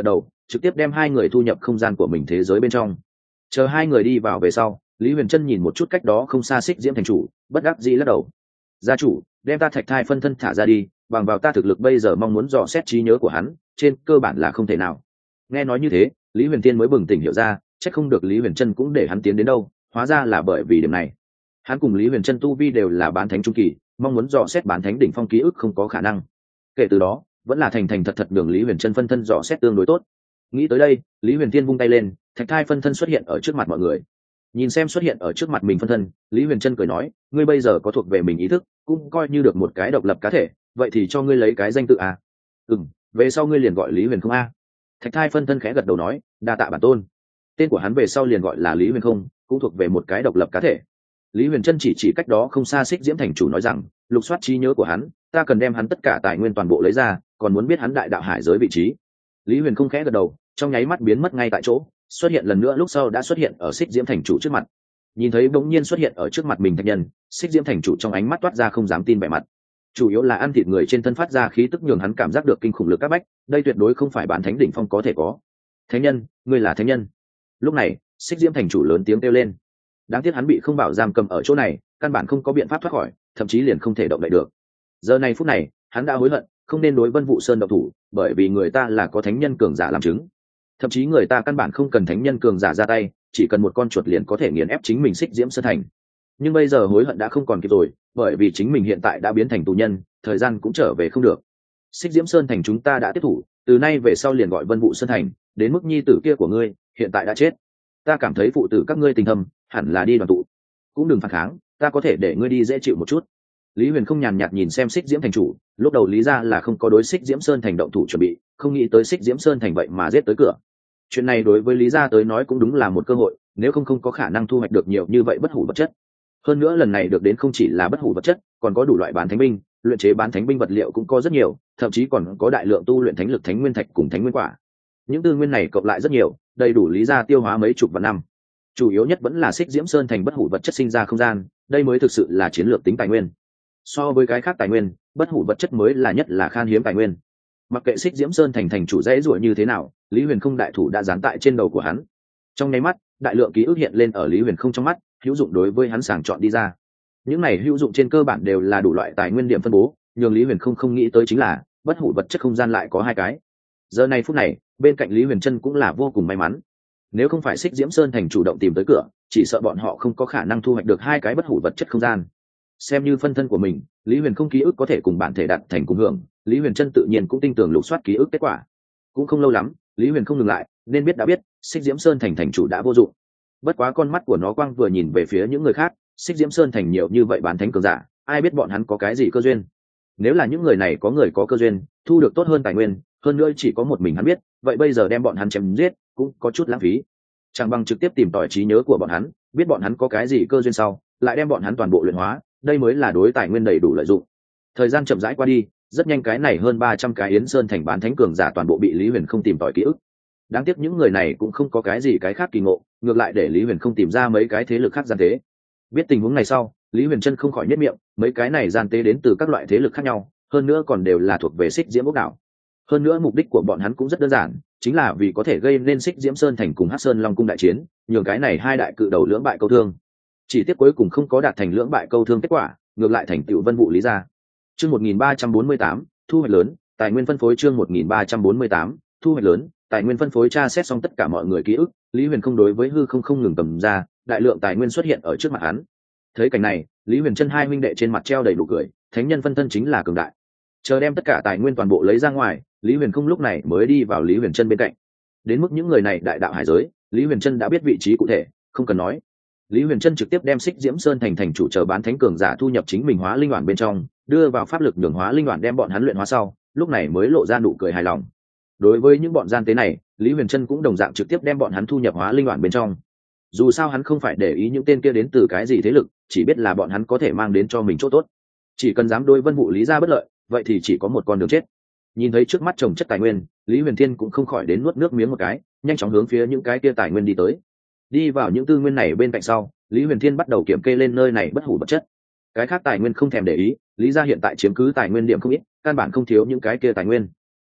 S1: trực tiếp đem hai người thu nhập không gian của mình thế giới bên trong. Chờ hai người đi vào về sau, Lý Huyền Trân nhìn một chút cách đó không xa Xích Diễm thành chủ, bất đắc dĩ lắc đầu. Gia chủ, đem ta thạch thai phân thân thả ra đi, bằng vào ta thực lực bây giờ mong muốn dò xét trí nhớ của hắn, trên cơ bản là không thể nào. Nghe nói như thế, Lý Huyền Tiên mới bừng tỉnh hiểu ra, chắc không được Lý Huyền Trân cũng để hắn tiến đến đâu, hóa ra là bởi vì điểm này. Hắn cùng Lý Huyền Trân tu vi đều là bán thánh trung kỳ, mong muốn dò xét bán thánh đỉnh phong ký ức không có khả năng. Kể từ đó, vẫn là thành thành thật thật đường Lý Huyền Trân phân thân dò xét tương đối tốt. Nghĩ tới đây, Lý Huyền Tiên vung tay lên, thạch thai phân thân xuất hiện ở trước mặt mọi người. Nhìn xem xuất hiện ở trước mặt mình phân thân, Lý Huyền Trân cười nói, ngươi bây giờ có thuộc về mình ý thức, cũng coi như được một cái độc lập cá thể, vậy thì cho ngươi lấy cái danh tự a. Về sau ngươi liền gọi Lý Huyền không a. Thạch thai phân thân khẽ gật đầu nói, đa tạ bản tôn. Tên của hắn về sau liền gọi là Lý Huyền không, cũng thuộc về một cái độc lập cá thể. Lý Huyền Trân chỉ cách đó không xa Xích Diễm thành chủ nói rằng, lục soát trí nhớ của hắn, ta cần đem hắn tất cả tài nguyên toàn bộ lấy ra, còn muốn biết hắn đại đạo hải giới vị trí. Lý Huyền không khẽ gật đầu, trong nháy mắt biến mất ngay tại chỗ, xuất hiện lần nữa lúc sau đã xuất hiện ở Xích Diễm thành chủ trước mặt. Nhìn thấy bỗng nhiên xuất hiện ở trước mặt mình thạch nhân, Xích Diễm thành chủ trong ánh mắt toát ra không dám tin vẻ mặt. Chủ yếu là ăn thịt người trên thân phát ra khí tức nhường hắn cảm giác được kinh khủng lực các bách, đây tuyệt đối không phải bản thánh đỉnh phong có thể có. Thánh nhân, ngươi là thánh nhân. Lúc này, Xích Diễm thành chủ lớn tiếng kêu lên. Đáng tiếc hắn bị không bảo giam cầm ở chỗ này, căn bản không có biện pháp thoát khỏi, thậm chí liền không thể động đậy được. Giờ này phút này, hắn đã hối hận, không nên đối Vân Vũ Sơn động thủ, bởi vì người ta là có thánh nhân cường giả làm chứng. Thậm chí người ta căn bản không cần thánh nhân cường giả ra tay, chỉ cần một con chuột liền có thể nghiền ép chính mình Xích Diễm Sơn thành. Nhưng bây giờ hối hận đã không còn kịp rồi, bởi vì chính mình hiện tại đã biến thành tù nhân, thời gian cũng trở về không được. Xích Diễm Sơn thành chúng ta đã tiếp thủ, từ nay về sau liền gọi Vân Vũ Sơn thành, đến mức nhi tử kia của ngươi hiện tại đã chết. Ta cảm thấy phụ tử các ngươi tình thâm, hẳn là đi đoàn tụ. Cũng đừng phản kháng, ta có thể để ngươi đi dễ chịu một chút. Lý Huyền không nhàn nhạt nhìn xem Xích Diễm thành chủ, lúc đầu lý ra là không có đối Xích Diễm Sơn thành động thủ chuẩn bị, không nghĩ tới Xích Diễm Sơn thành vậy mà giết tới cửa. Chuyện này đối với lý gia tới nói cũng đúng là một cơ hội, nếu không có khả năng thu hoạch được nhiều như vậy bất hủ vật chất. Hơn nữa lần này được đến không chỉ là bất hủ vật chất, còn có đủ loại bán thánh binh, luyện chế bán thánh binh vật liệu cũng có rất nhiều, thậm chí còn có đại lượng tu luyện thánh lực thánh nguyên thạch cùng thánh nguyên quả. Những tư nguyên này cộng lại rất nhiều, đầy đủ lý gia tiêu hóa mấy chục vạn năm. Chủ yếu nhất vẫn là Xích Diễm Sơn thành bất hủ vật chất sinh ra không gian, đây mới thực sự là chiến lược tính tài nguyên. So với cái khác tài nguyên, bất hủ vật chất mới là nhất là khan hiếm tài nguyên. Mặc kệ Xích Diễm Sơn thành thành chủ dễ dụa như thế nào, Lý Huyền không đại thủ đã dán tại trên đầu của hắn. Trong nháy mắt, đại lượng ký ức hiện lên ở Lý Huyền không trong mắt, hữu dụng đối với hắn sàng chọn đi ra. Những này hữu dụng trên cơ bản đều là đủ loại tài nguyên điểm phân bố, nhưng Lý Huyền không nghĩ tới chính là bất hủ vật chất không gian lại có hai cái. Giờ này phút này, bên cạnh Lý Huyền Trân cũng là vô cùng may mắn. Nếu không phải Xích Diễm Sơn thành chủ động tìm tới cửa, chỉ sợ bọn họ không có khả năng thu hoạch được hai cái bất hủ vật chất không gian. Xem như phân thân của mình, Lý Huyền không ký ức có thể cùng bản thể đạt thành cùng hưởng, Lý Huyền Trân tự nhiên cũng tin tưởng lục soát ký ức kết quả. Cũng không lâu lắm, Lý Huyền không ngừng lại, nên biết đã biết, Xích Diễm Sơn thành thành chủ đã vô dụng. Bất quá con mắt của nó quang vừa nhìn về phía những người khác, Xích Diễm Sơn thành nhiều như vậy bán thánh cường giả, ai biết bọn hắn có cái gì cơ duyên. Nếu là những người này có người có cơ duyên, thu được tốt hơn tài nguyên, hơn nữa chỉ có một mình hắn biết, vậy bây giờ đem bọn hắn chém giết cũng có chút lãng phí. Chẳng bằng trực tiếp tìm tòi trí nhớ của bọn hắn, biết bọn hắn có cái gì cơ duyên sau, lại đem bọn hắn toàn bộ luyện hóa, đây mới là đối tài nguyên đầy đủ lợi dụng. Thời gian chậm rãi qua đi, rất nhanh cái này hơn 300 cái Yến Sơn thành bán thánh cường giả toàn bộ bị Lý Huyền không tìm tòi ký ức. Đáng tiếc những người này cũng không có cái gì cái khác kỳ ngộ, ngược lại để Lý Huyền không tìm ra mấy cái thế lực khác gian tế. Biết tình huống này sau, Lý Huyền Trân không khỏi nhếch miệng, mấy cái này gian tế đến từ các loại thế lực khác nhau, hơn nữa còn đều là thuộc về Xích Diễm Ốc đảo. Hơn nữa mục đích của bọn hắn cũng rất đơn giản, chính là vì có thể gây nên Xích Diễm Sơn thành cùng Hắc Sơn Long cung đại chiến, nhường cái này hai đại cự đầu lưỡng bại câu thương. Chỉ tiếc cuối cùng không có đạt thành lưỡng bại câu thương kết quả, ngược lại thành tựu Vân Vũ lý gia. Chương 1348, thu hoạch lớn, tài nguyên phân phối chương 1348, thu hoạch lớn, tài nguyên phân phối tra xét xong tất cả mọi người ký ức, Lý Huyền không đối với hư không ngừng cầm ra, đại lượng tài nguyên xuất hiện ở trước mặt hắn. Thấy cảnh này, Lý Huyền Trân hai huynh đệ trên mặt treo đầy đủ cười, thánh nhân phân thân chính là cường đại. Chờ đem tất cả tài nguyên toàn bộ lấy ra ngoài, Lý Huyền không lúc này mới đi vào Lý Huyền Trân bên cạnh. Đến mức những người này đại đạo hải giới, Lý Huyền Trân đã biết vị trí cụ thể, không cần nói. Lý Huyền Trân trực tiếp đem Xích Diễm Sơn thành thành chủ chờ bán thánh cường giả thu nhập chính mình hóa linh đoàn bên trong, đưa vào pháp lực nhường hóa linh đoàn đem bọn hắn luyện hóa sau, lúc này mới lộ ra nụ cười hài lòng. Đối với những bọn gian tế này, Lý Huyền Trân cũng đồng dạng trực tiếp đem bọn hắn thu nhập hóa linh đoàn bên trong. Dù sao hắn không phải để ý những tên kia đến từ cái gì thế lực, chỉ biết là bọn hắn có thể mang đến cho mình chỗ tốt. Chỉ cần dám đối Vân Vũ lý gia bất lợi, vậy thì chỉ có một con đường chết. Nhìn thấy trước mắt chồng chất tài nguyên, Lý Huyền Thiên cũng không khỏi đến nuốt nước miếng một cái, nhanh chóng hướng phía những cái kia tài nguyên đi tới. Đi vào những tư nguyên này bên cạnh sau, Lý Huyền Thiên bắt đầu kiểm kê lên nơi này bất hủ vật chất. Cái khác tài nguyên không thèm để ý, lý gia hiện tại chiếm cứ tài nguyên điểm không ít, căn bản không thiếu những cái kia tài nguyên.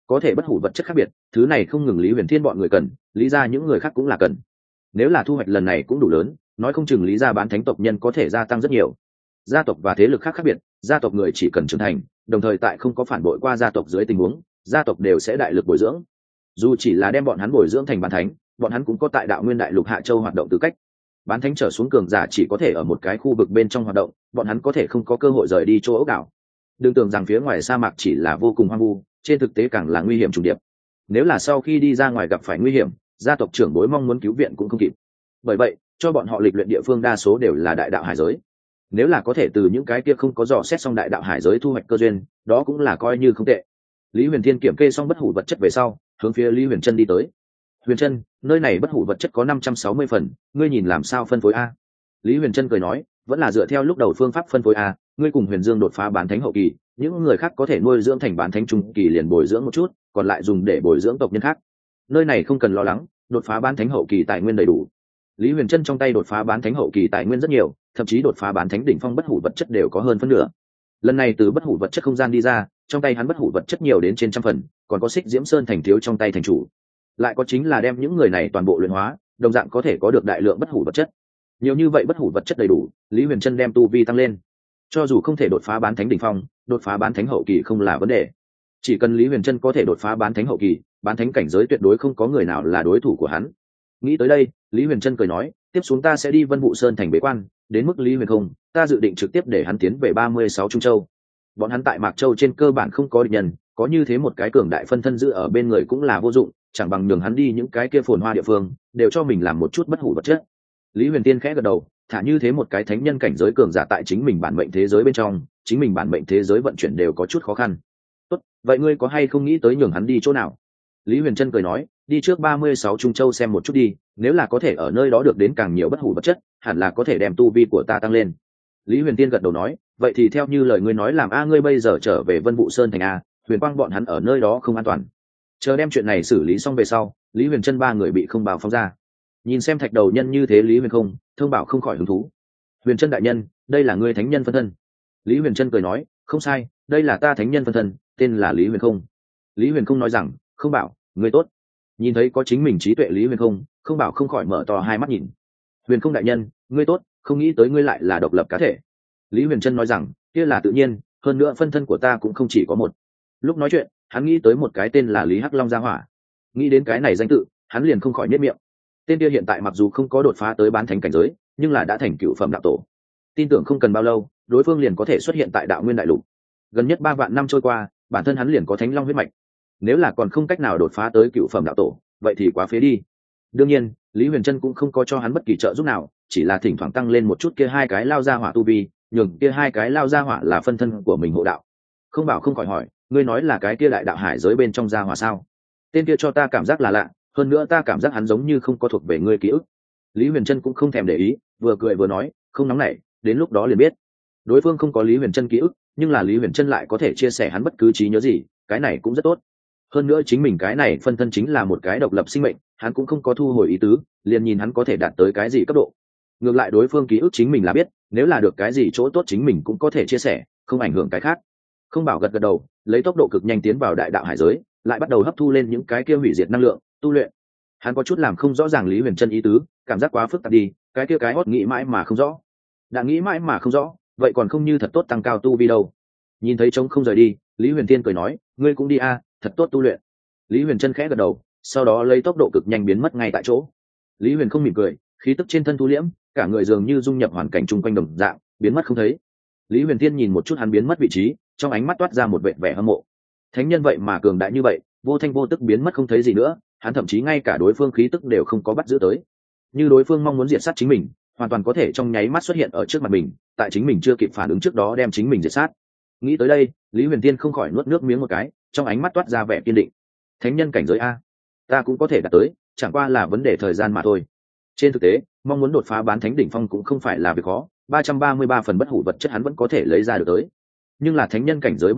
S1: có thể bất hủ vật chất khác biệt, thứ này không ngừng Lý Huyền Thiên bọn người cần, lý ra những người khác cũng là cần. Nếu là thu hoạch lần này cũng đủ lớn, nói không chừng lý ra bán thánh tộc nhân có thể gia tăng rất nhiều. Gia tộc và thế lực khác khác biệt, gia tộc người chỉ cần trưởng thành, đồng thời tại không có phản bội qua gia tộc dưới tình huống, gia tộc đều sẽ đại lực bồi dưỡng. Dù chỉ là đem bọn hắn bồi dưỡng thành bán thánh, bọn hắn cũng có tại đạo nguyên đại lục Hạ Châu hoạt động tư cách. Bán thánh trở xuống cường giả chỉ có thể ở một cái khu vực bên trong hoạt động, bọn hắn có thể không có cơ hội rời đi chỗ ốc đảo. Đừng tưởng rằng phía ngoài sa mạc chỉ là vô cùng hoang vu, trên thực tế càng là nguy hiểm trùng điệp. Nếu là sau khi đi ra ngoài gặp phải nguy hiểm, gia tộc trưởng bối mong muốn cứu viện cũng không kịp. Bởi vậy, cho bọn họ lịch luyện địa phương đa số đều là đại đạo hải giới. Nếu là có thể từ những cái kia không có dò xét xong đại đạo hải giới thu hoạch cơ duyên, đó cũng là coi như không tệ. Lý Huyền Thiên kiểm kê xong bất hủ vật chất về sau, hướng phía Lý Huyền Trân đi tới. Huyền Trân, nơi này bất hủ vật chất có 560 phần, ngươi nhìn làm sao phân phối a? Lý Huyền Trân cười nói, vẫn là dựa theo lúc đầu phương pháp phân phối a, ngươi cùng Huyền Dương đột phá bán thánh hậu kỳ, những người khác có thể nuôi dưỡng thành bán thánh trung kỳ liền bồi dưỡng một chút, còn lại dùng để bồi dưỡng tộc nhân khác. Nơi này không cần lo lắng, đột phá bán thánh hậu kỳ tài nguyên đầy đủ. Lý Huyền Trân trong tay đột phá bán thánh hậu kỳ tài nguyên rất nhiều, thậm chí đột phá bán thánh đỉnh phong bất hủ vật chất đều có hơn phân nửa. Lần này từ bất hủ vật chất không gian đi ra, trong tay hắn bất hủ vật chất nhiều đến trên trăm phần, còn có Xích Diễm Sơn thành thiếu trong tay thành chủ. Lại có chính là đem những người này toàn bộ luyện hóa, đồng dạng có thể có được đại lượng bất hủ vật chất. Nhiều như vậy bất hủ vật chất đầy đủ, Lý Huyền Trân đem tu vi tăng lên. Cho dù không thể đột phá bán thánh đỉnh phong, đột phá bán thánh hậu kỳ không là vấn đề. Chỉ cần Lý Huyền Trân có thể đột phá bán thánh hậu kỳ, bán thánh cảnh giới tuyệt đối không có người nào là đối thủ của hắn. Nghĩ tới đây, Lý Huyền Trân cười nói, tiếp xuống ta sẽ đi Vân Vũ Sơn thành bế quan, đến mức Lý Huyền không, ta dự định trực tiếp để hắn tiến về 36 Trung Châu. Bọn hắn tại Mạc Châu trên cơ bản không có địch nhân, có như thế một cái cường đại phân thân giữ ở bên người cũng là vô dụng, chẳng bằng nhường hắn đi những cái kia phồn hoa địa phương, đều cho mình làm một chút bất hủ vật chất. Lý Huyền Tiên khẽ gật đầu, thả như thế một cái thánh nhân cảnh giới cường giả tại chính mình bản mệnh thế giới bên trong, chính mình bản mệnh thế giới vận chuyển đều có chút khó khăn. Tốt, vậy ngươi có hay không nghĩ tới nhường hắn đi chỗ nào? Lý Huyền Trân cười nói, đi trước 36 Trung Châu xem một chút đi, nếu là có thể ở nơi đó được đến càng nhiều bất hủ vật chất, hẳn là có thể đem tu vi của ta tăng lên. Lý Huyền Tiên gật đầu nói, vậy thì theo như lời ngươi nói làm a, ngươi bây giờ trở về Vân Vũ Sơn thành a, Huyền Quang bọn hắn ở nơi đó không an toàn. Chờ đem chuyện này xử lý xong về sau, Lý Huyền Trân ba người bị không bào phóng ra. Nhìn xem thạch đầu nhân như thế Lý Huyền không, Thương Bảo không khỏi hứng thú. Huyền Trân đại nhân, đây là ngươi thánh nhân phân thân. Lý Huyền Trân cười nói, không sai, đây là ta thánh nhân phân thân, tên là Lý Huyền không. Lý Huyền không nói rằng, không bảo, ngươi tốt. Nhìn thấy có chính mình trí tuệ Lý Huyền không bảo không khỏi mở to hai mắt nhìn. Huyền không đại nhân, ngươi tốt, không nghĩ tới ngươi lại là độc lập cá thể. Lý Huyền Trân nói rằng, kia là tự nhiên, hơn nữa phân thân của ta cũng không chỉ có một. Lúc nói chuyện, hắn nghĩ tới một cái tên là Lý Hắc Long gia hỏa. Nghĩ đến cái này danh tự, hắn liền không khỏi nhếch miệng. Tên kia hiện tại mặc dù không có đột phá tới bán thánh cảnh giới, nhưng là đã thành cựu phẩm đạo tổ. Tin tưởng không cần bao lâu, đối phương liền có thể xuất hiện tại đạo nguyên đại lục. Gần nhất 3 vạn năm trôi qua, bản thân hắn liền có thánh long huyết mạch. Nếu là còn không cách nào đột phá tới cựu phẩm đạo tổ, vậy thì quá phế đi. Đương nhiên, Lý Huyền Trân cũng không có cho hắn bất kỳ trợ giúp nào, chỉ là thỉnh thoảng tăng lên một chút kia hai cái lao ra hỏa tu vi, nhường kia hai cái lao ra hỏa là phân thân của mình hộ đạo. Không bảo không khỏi hỏi, ngươi nói là cái kia đại đạo hải giới bên trong gia hỏa sao? Tên kia cho ta cảm giác là lạ, hơn nữa ta cảm giác hắn giống như không có thuộc về ngươi ký ức. Lý Huyền Trân cũng không thèm để ý, vừa cười vừa nói, không nóng nảy, đến lúc đó liền biết. Đối phương không có Lý Huyền Trân ký ức, nhưng là Lý Huyền Trân lại có thể chia sẻ hắn bất cứ trí nhớ gì, cái này cũng rất tốt. Hơn nữa chính mình cái này phân thân chính là một cái độc lập sinh mệnh, hắn cũng không có thu hồi ý tứ, liền nhìn hắn có thể đạt tới cái gì cấp độ. Ngược lại đối phương ký ức chính mình là biết, nếu là được cái gì chỗ tốt chính mình cũng có thể chia sẻ, không ảnh hưởng cái khác. Không bảo gật gật đầu, lấy tốc độ cực nhanh tiến vào đại đạo hải giới, lại bắt đầu hấp thu lên những cái kia hủy diệt năng lượng, tu luyện. Hắn có chút làm không rõ ràng Lý Huyền Trân ý tứ, cảm giác quá phức tạp đi, cái kia cái hót nghĩ mãi mà không rõ. Đã nghĩ mãi mà không rõ, vậy còn không như thật tốt tăng cao tu vi đâu. Nhìn thấy trống không rời đi, Lý Huyền Thiên cười nói, ngươi cũng đi a, thật tốt tu luyện. Lý Huyền Trân khẽ gật đầu, sau đó lấy tốc độ cực nhanh biến mất ngay tại chỗ. Lý Huyền không mỉm cười, khí tức trên thân thu liễm, cả người dường như dung nhập hoàn cảnh chung quanh đồng dạng, biến mất không thấy. Lý Huyền Thiên nhìn một chút hắn biến mất vị trí, trong ánh mắt toát ra một vẻ vẻ hâm mộ. Thánh nhân vậy mà cường đại như vậy, vô thanh vô tức biến mất không thấy gì nữa, hắn thậm chí ngay cả đối phương khí tức đều không có bắt giữ tới. Như đối phương mong muốn diệt sát chính mình, hoàn toàn có thể trong nháy mắt xuất hiện ở trước mặt mình, tại chính mình chưa kịp phản ứng trước đó đem chính mình diệt sát. Nghĩ tới đây, Lý Huyền Thiên không khỏi nuốt nước miếng một cái, trong ánh mắt toát ra vẻ kiên định. Thánh nhân cảnh giới a, ta cũng có thể đạt tới, chẳng qua là vấn đề thời gian mà thôi. Trên thực tế, mong muốn đột phá bán thánh đỉnh phong cũng không phải là việc khó, 333 phần bất hủ vật chất hắn vẫn có thể lấy ra được tới. Nhưng là thánh nhân cảnh giới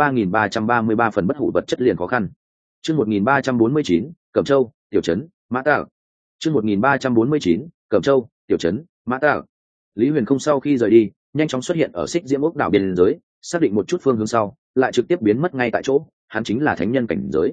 S1: 3333 phần bất hủ vật chất liền khó khăn. Chương 1349, Cẩm Châu, tiểu trấn, Mã Tạo. Chương 1349, Cẩm Châu, tiểu trấn, Mã Tạo. Lý Huyền không sau khi rời đi, nhanh chóng xuất hiện ở Xích Diễm ốc đảo biên giới, xác định một chút phương hướng sau, lại trực tiếp biến mất ngay tại chỗ, hắn chính là thánh nhân cảnh giới.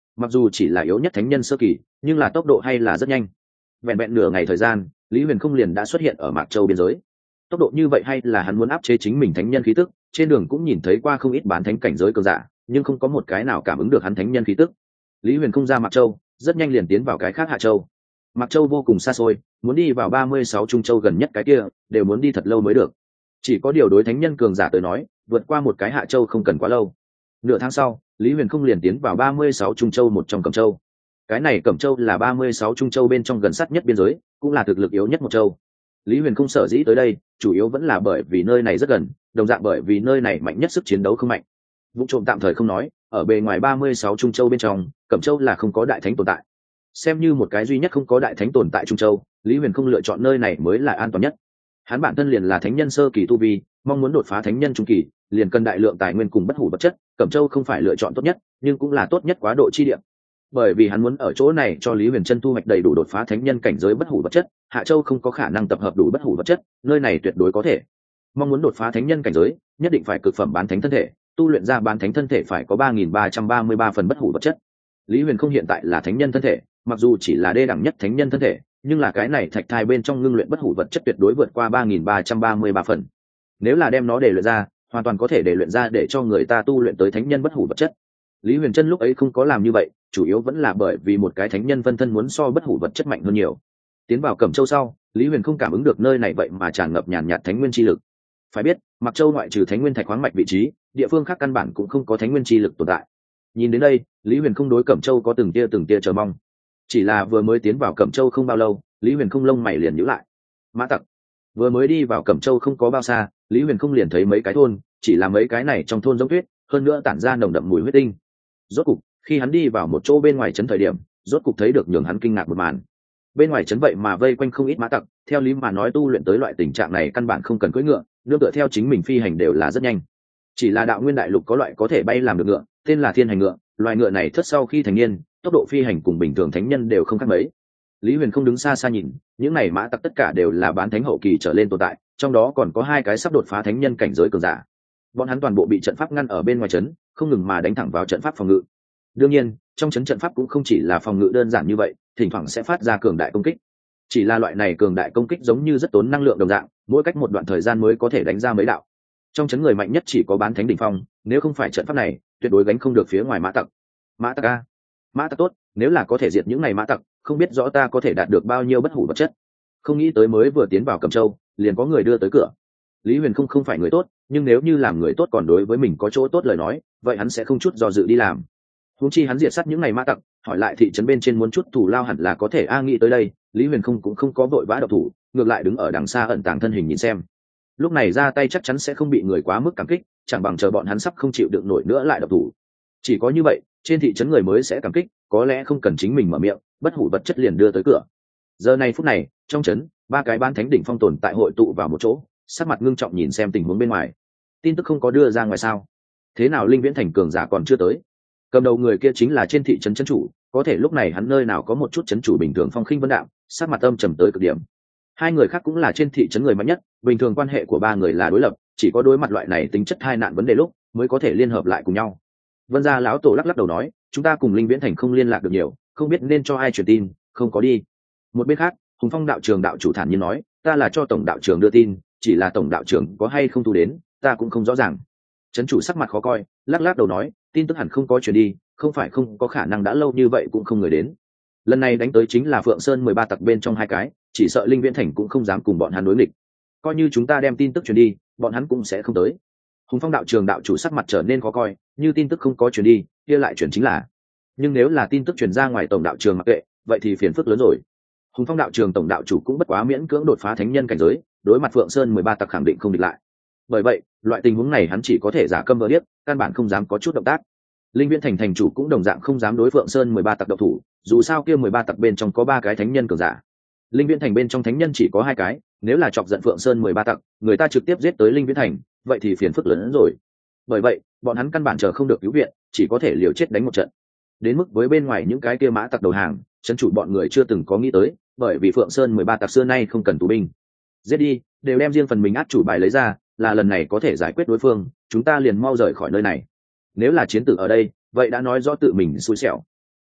S1: mặc dù chỉ là yếu nhất thánh nhân sơ kỳ, nhưng là tốc độ hay là rất nhanh. Vẹn vẹn nửa ngày thời gian, Lý Huyền không liền đã xuất hiện ở Mạc Châu biên giới. Tốc độ như vậy hay là hắn muốn áp chế chính mình thánh nhân khí tức. Trên đường cũng nhìn thấy qua không ít bán thánh cảnh giới cường giả, nhưng không có một cái nào cảm ứng được hắn thánh nhân khí tức. Lý Huyền không ra Mạc Châu, rất nhanh liền tiến vào cái khác Hạ Châu. Mạc Châu vô cùng xa xôi, muốn đi vào 36 Trung Châu gần nhất cái kia, đều muốn đi thật lâu mới được. Chỉ có điều đối thánh nhân cường giả tới nói, vượt qua một cái Hạ Châu không cần quá lâu. Nửa tháng sau, Lý Huyền không liền tiến vào 36 Trung Châu, một trong Cẩm Châu. Cái này Cẩm Châu là 36 Trung Châu bên trong gần sát nhất biên giới, cũng là thực lực yếu nhất một châu. Lý Huyền không sở dĩ tới đây, chủ yếu vẫn là bởi vì nơi này rất gần, đồng dạng bởi vì nơi này mạnh nhất sức chiến đấu không mạnh. Vụ trộm tạm thời không nói, ở bề ngoài 36 Trung Châu bên trong, Cẩm Châu là không có đại thánh tồn tại. Xem như một cái duy nhất không có đại thánh tồn tại Trung Châu, Lý Huyền không lựa chọn nơi này mới là an toàn nhất. Hắn bản thân liền là thánh nhân sơ kỳ tu vi, mong muốn đột phá thánh nhân trung kỳ, liền cần đại lượng tài nguyên cùng bất hủ vật chất. Cẩm Châu không phải lựa chọn tốt nhất, nhưng cũng là tốt nhất quá độ chi địa. Bởi vì hắn muốn ở chỗ này cho Lý Huyền Trân thu hoạch đầy đủ đột phá thánh nhân cảnh giới bất hủ vật chất, Hạ Châu không có khả năng tập hợp đủ bất hủ vật chất, nơi này tuyệt đối có thể. Mong muốn đột phá thánh nhân cảnh giới, nhất định phải cực phẩm bán thánh thân thể, tu luyện ra bán thánh thân thể phải có 3.333 phần bất hủ vật chất. Lý Huyền không hiện tại là thánh nhân thân thể, mặc dù chỉ là đê đẳng nhất thánh nhân thân thể, nhưng là cái này thạch thai bên trong ngưng luyện bất hủ vật chất tuyệt đối vượt qua 3.333 phần. Nếu là đem nó để luyện ra, hoàn toàn có thể để luyện ra để cho người ta tu luyện tới thánh nhân bất hủ vật chất. Lý Huyền Trân lúc ấy không có làm như vậy, chủ yếu vẫn là bởi vì một cái thánh nhân phân thân muốn so bất hủ vật chất mạnh hơn nhiều. Tiến vào Cẩm Châu sau, Lý Huyền không cảm ứng được nơi này vậy mà tràn ngập nhàn nhạt thánh nguyên chi lực. Phải biết, Mạc Châu ngoại trừ thánh nguyên thạch khoáng mạch vị trí, địa phương khác căn bản cũng không có thánh nguyên chi lực tồn tại. Nhìn đến đây, Lý Huyền không đối Cẩm Châu có từng tia chờ mong. Chỉ là vừa mới tiến vào Cẩm Châu không bao lâu, Lý Huyền không lông mày liền nhíu lại. Mã tặc. Vừa mới đi vào Cẩm Châu không có bao xa, Lý Huyền không liền thấy mấy cái thôn, chỉ là mấy cái này trong thôn giống tuyết, hơn nữa tản ra nồng đậm mùi huyết tinh. Rốt cục, khi hắn đi vào một chỗ bên ngoài trấn thời điểm, rốt cục thấy được nhường hắn kinh ngạc một màn. Bên ngoài trấn vậy mà vây quanh không ít mã tặc, theo lý mà nói tu luyện tới loại tình trạng này căn bản không cần cưỡi ngựa, nương tựa theo chính mình phi hành đều là rất nhanh. Chỉ là đạo nguyên đại lục có loại có thể bay làm được ngựa, tên là thiên hành ngựa, loài ngựa này thất sau khi thành niên, tốc độ phi hành cùng bình thường thánh nhân đều không khác mấy. Lý Huyền không đứng xa xa nhìn, những này mã tặc tất cả đều là bán thánh hậu kỳ trở lên tồn tại, trong đó còn có hai cái sắp đột phá thánh nhân cảnh giới cường giả. Bọn hắn toàn bộ bị trận pháp ngăn ở bên ngoài trấn, không ngừng mà đánh thẳng vào trận pháp phòng ngự. Đương nhiên, trong trấn trận pháp cũng không chỉ là phòng ngự đơn giản như vậy, thỉnh thoảng sẽ phát ra cường đại công kích. Chỉ là loại này cường đại công kích giống như rất tốn năng lượng đồng dạng, mỗi cách một đoạn thời gian mới có thể đánh ra mấy đạo. Trong trấn người mạnh nhất chỉ có bán thánh đỉnh phong, nếu không phải trận pháp này, tuyệt đối gánh không được phía ngoài mã tặc. Mã tặc a, mã tặc tốt, nếu là có thể diệt những này mã tặc, không biết rõ ta có thể đạt được bao nhiêu bất hủ vật chất. Không nghĩ tới mới vừa tiến vào Cẩm Châu, liền có người đưa tới cửa. Lý Huyền không phải người tốt, nhưng nếu như làm người tốt còn đối với mình có chỗ tốt lời nói, vậy hắn sẽ không chút do dự đi làm. Huống chi hắn diệt sát những ngày mã tặc, hỏi lại thị trấn bên trên muốn chút thủ lao hẳn là có thể nghĩ tới đây, Lý Huyền không cũng không có vội vã độc thủ, ngược lại đứng ở đằng xa ẩn tàng thân hình nhìn xem. Lúc này ra tay chắc chắn sẽ không bị người quá mức cảm kích, chẳng bằng chờ bọn hắn sắp không chịu đựng nổi nữa lại độc thủ. Chỉ có như vậy, trên thị trấn người mới sẽ cảm kích, có lẽ không cần chính mình mở miệng, bất hủ vật chất liền đưa tới cửa. Giờ này phút này, trong trấn, ba cái bán thánh đỉnh phong tồn tại hội tụ vào một chỗ, sắc mặt ngưng trọng nhìn xem tình huống bên ngoài. Tin tức không có đưa ra ngoài sao? Thế nào Linh Viễn Thành cường giả còn chưa tới? Cầm đầu người kia chính là trên thị trấn trấn chủ, có thể lúc này hắn nơi nào có một chút trấn chủ bình thường phong khinh vân đạm, sắc mặt âm trầm tới cực điểm. Hai người khác cũng là trên thị trấn người mạnh nhất, bình thường quan hệ của ba người là đối lập, chỉ có đối mặt loại này tính chất hai nạn vấn đề lúc mới có thể liên hợp lại cùng nhau. Vân gia lão tổ lắc lắc đầu nói, chúng ta cùng Linh Viễn Thành không liên lạc được nhiều, không biết nên cho ai truyền tin, không có đi. Một bên khác, Hùng Phong đạo trường đạo chủ thản nhiên nói, ta là cho tổng đạo trường đưa tin, chỉ là tổng đạo trưởng có hay không thu đến, ta cũng không rõ ràng. Trấn chủ sắc mặt khó coi, lắc lắc đầu nói, tin tức hẳn không có truyền đi, không phải không có khả năng đã lâu như vậy cũng không người đến. Lần này đánh tới chính là Phượng Sơn 13 tặc bên trong hai cái, chỉ sợ Linh Viễn Thành cũng không dám cùng bọn hắn đối nghịch. Coi như chúng ta đem tin tức truyền đi, bọn hắn cũng sẽ không tới. Hùng Phong đạo trường đạo chủ sắc mặt trở nên khó coi, như tin tức không có truyền đi, kia lại truyền chính là. Nhưng nếu là tin tức truyền ra ngoài tổng đạo trường mặc kệ, vậy thì phiền phức lớn rồi. Hùng Phong đạo trường tổng đạo chủ cũng bất quá miễn cưỡng đột phá thánh nhân cảnh giới, đối mặt Phượng Sơn 13 tặc khẳng định không địch lại. Bởi vậy, loại tình huống này hắn chỉ có thể giả câm vờ điếc, căn bản không dám có chút động tác. Linh Viễn Thành thành chủ cũng đồng dạng không dám đối Phượng Sơn 13 tặc động thủ, dù sao kia 13 tặc bên trong có 3 cái thánh nhân cường giả. Linh Viễn Thành bên trong thánh nhân chỉ có 2 cái, nếu là chọc giận Phượng Sơn 13 tặc, người ta trực tiếp giết tới Linh Viễn Thành, vậy thì phiền phức lớn hơn rồi. Bởi vậy, bọn hắn căn bản chờ không được cứu viện, chỉ có thể liều chết đánh một trận. Đến mức với bên ngoài những cái kia mã tặc đầu hàng, trấn chủ bọn người chưa từng có nghĩ tới, bởi vì Phượng Sơn 13 tặc xưa nay không cần tù binh. Giết đi, đều đem riêng phần mình át chủ bài lấy ra, là lần này có thể giải quyết đối phương, chúng ta liền mau rời khỏi nơi này. Nếu là chiến tử ở đây, vậy đã nói rõ tự mình xui xẻo.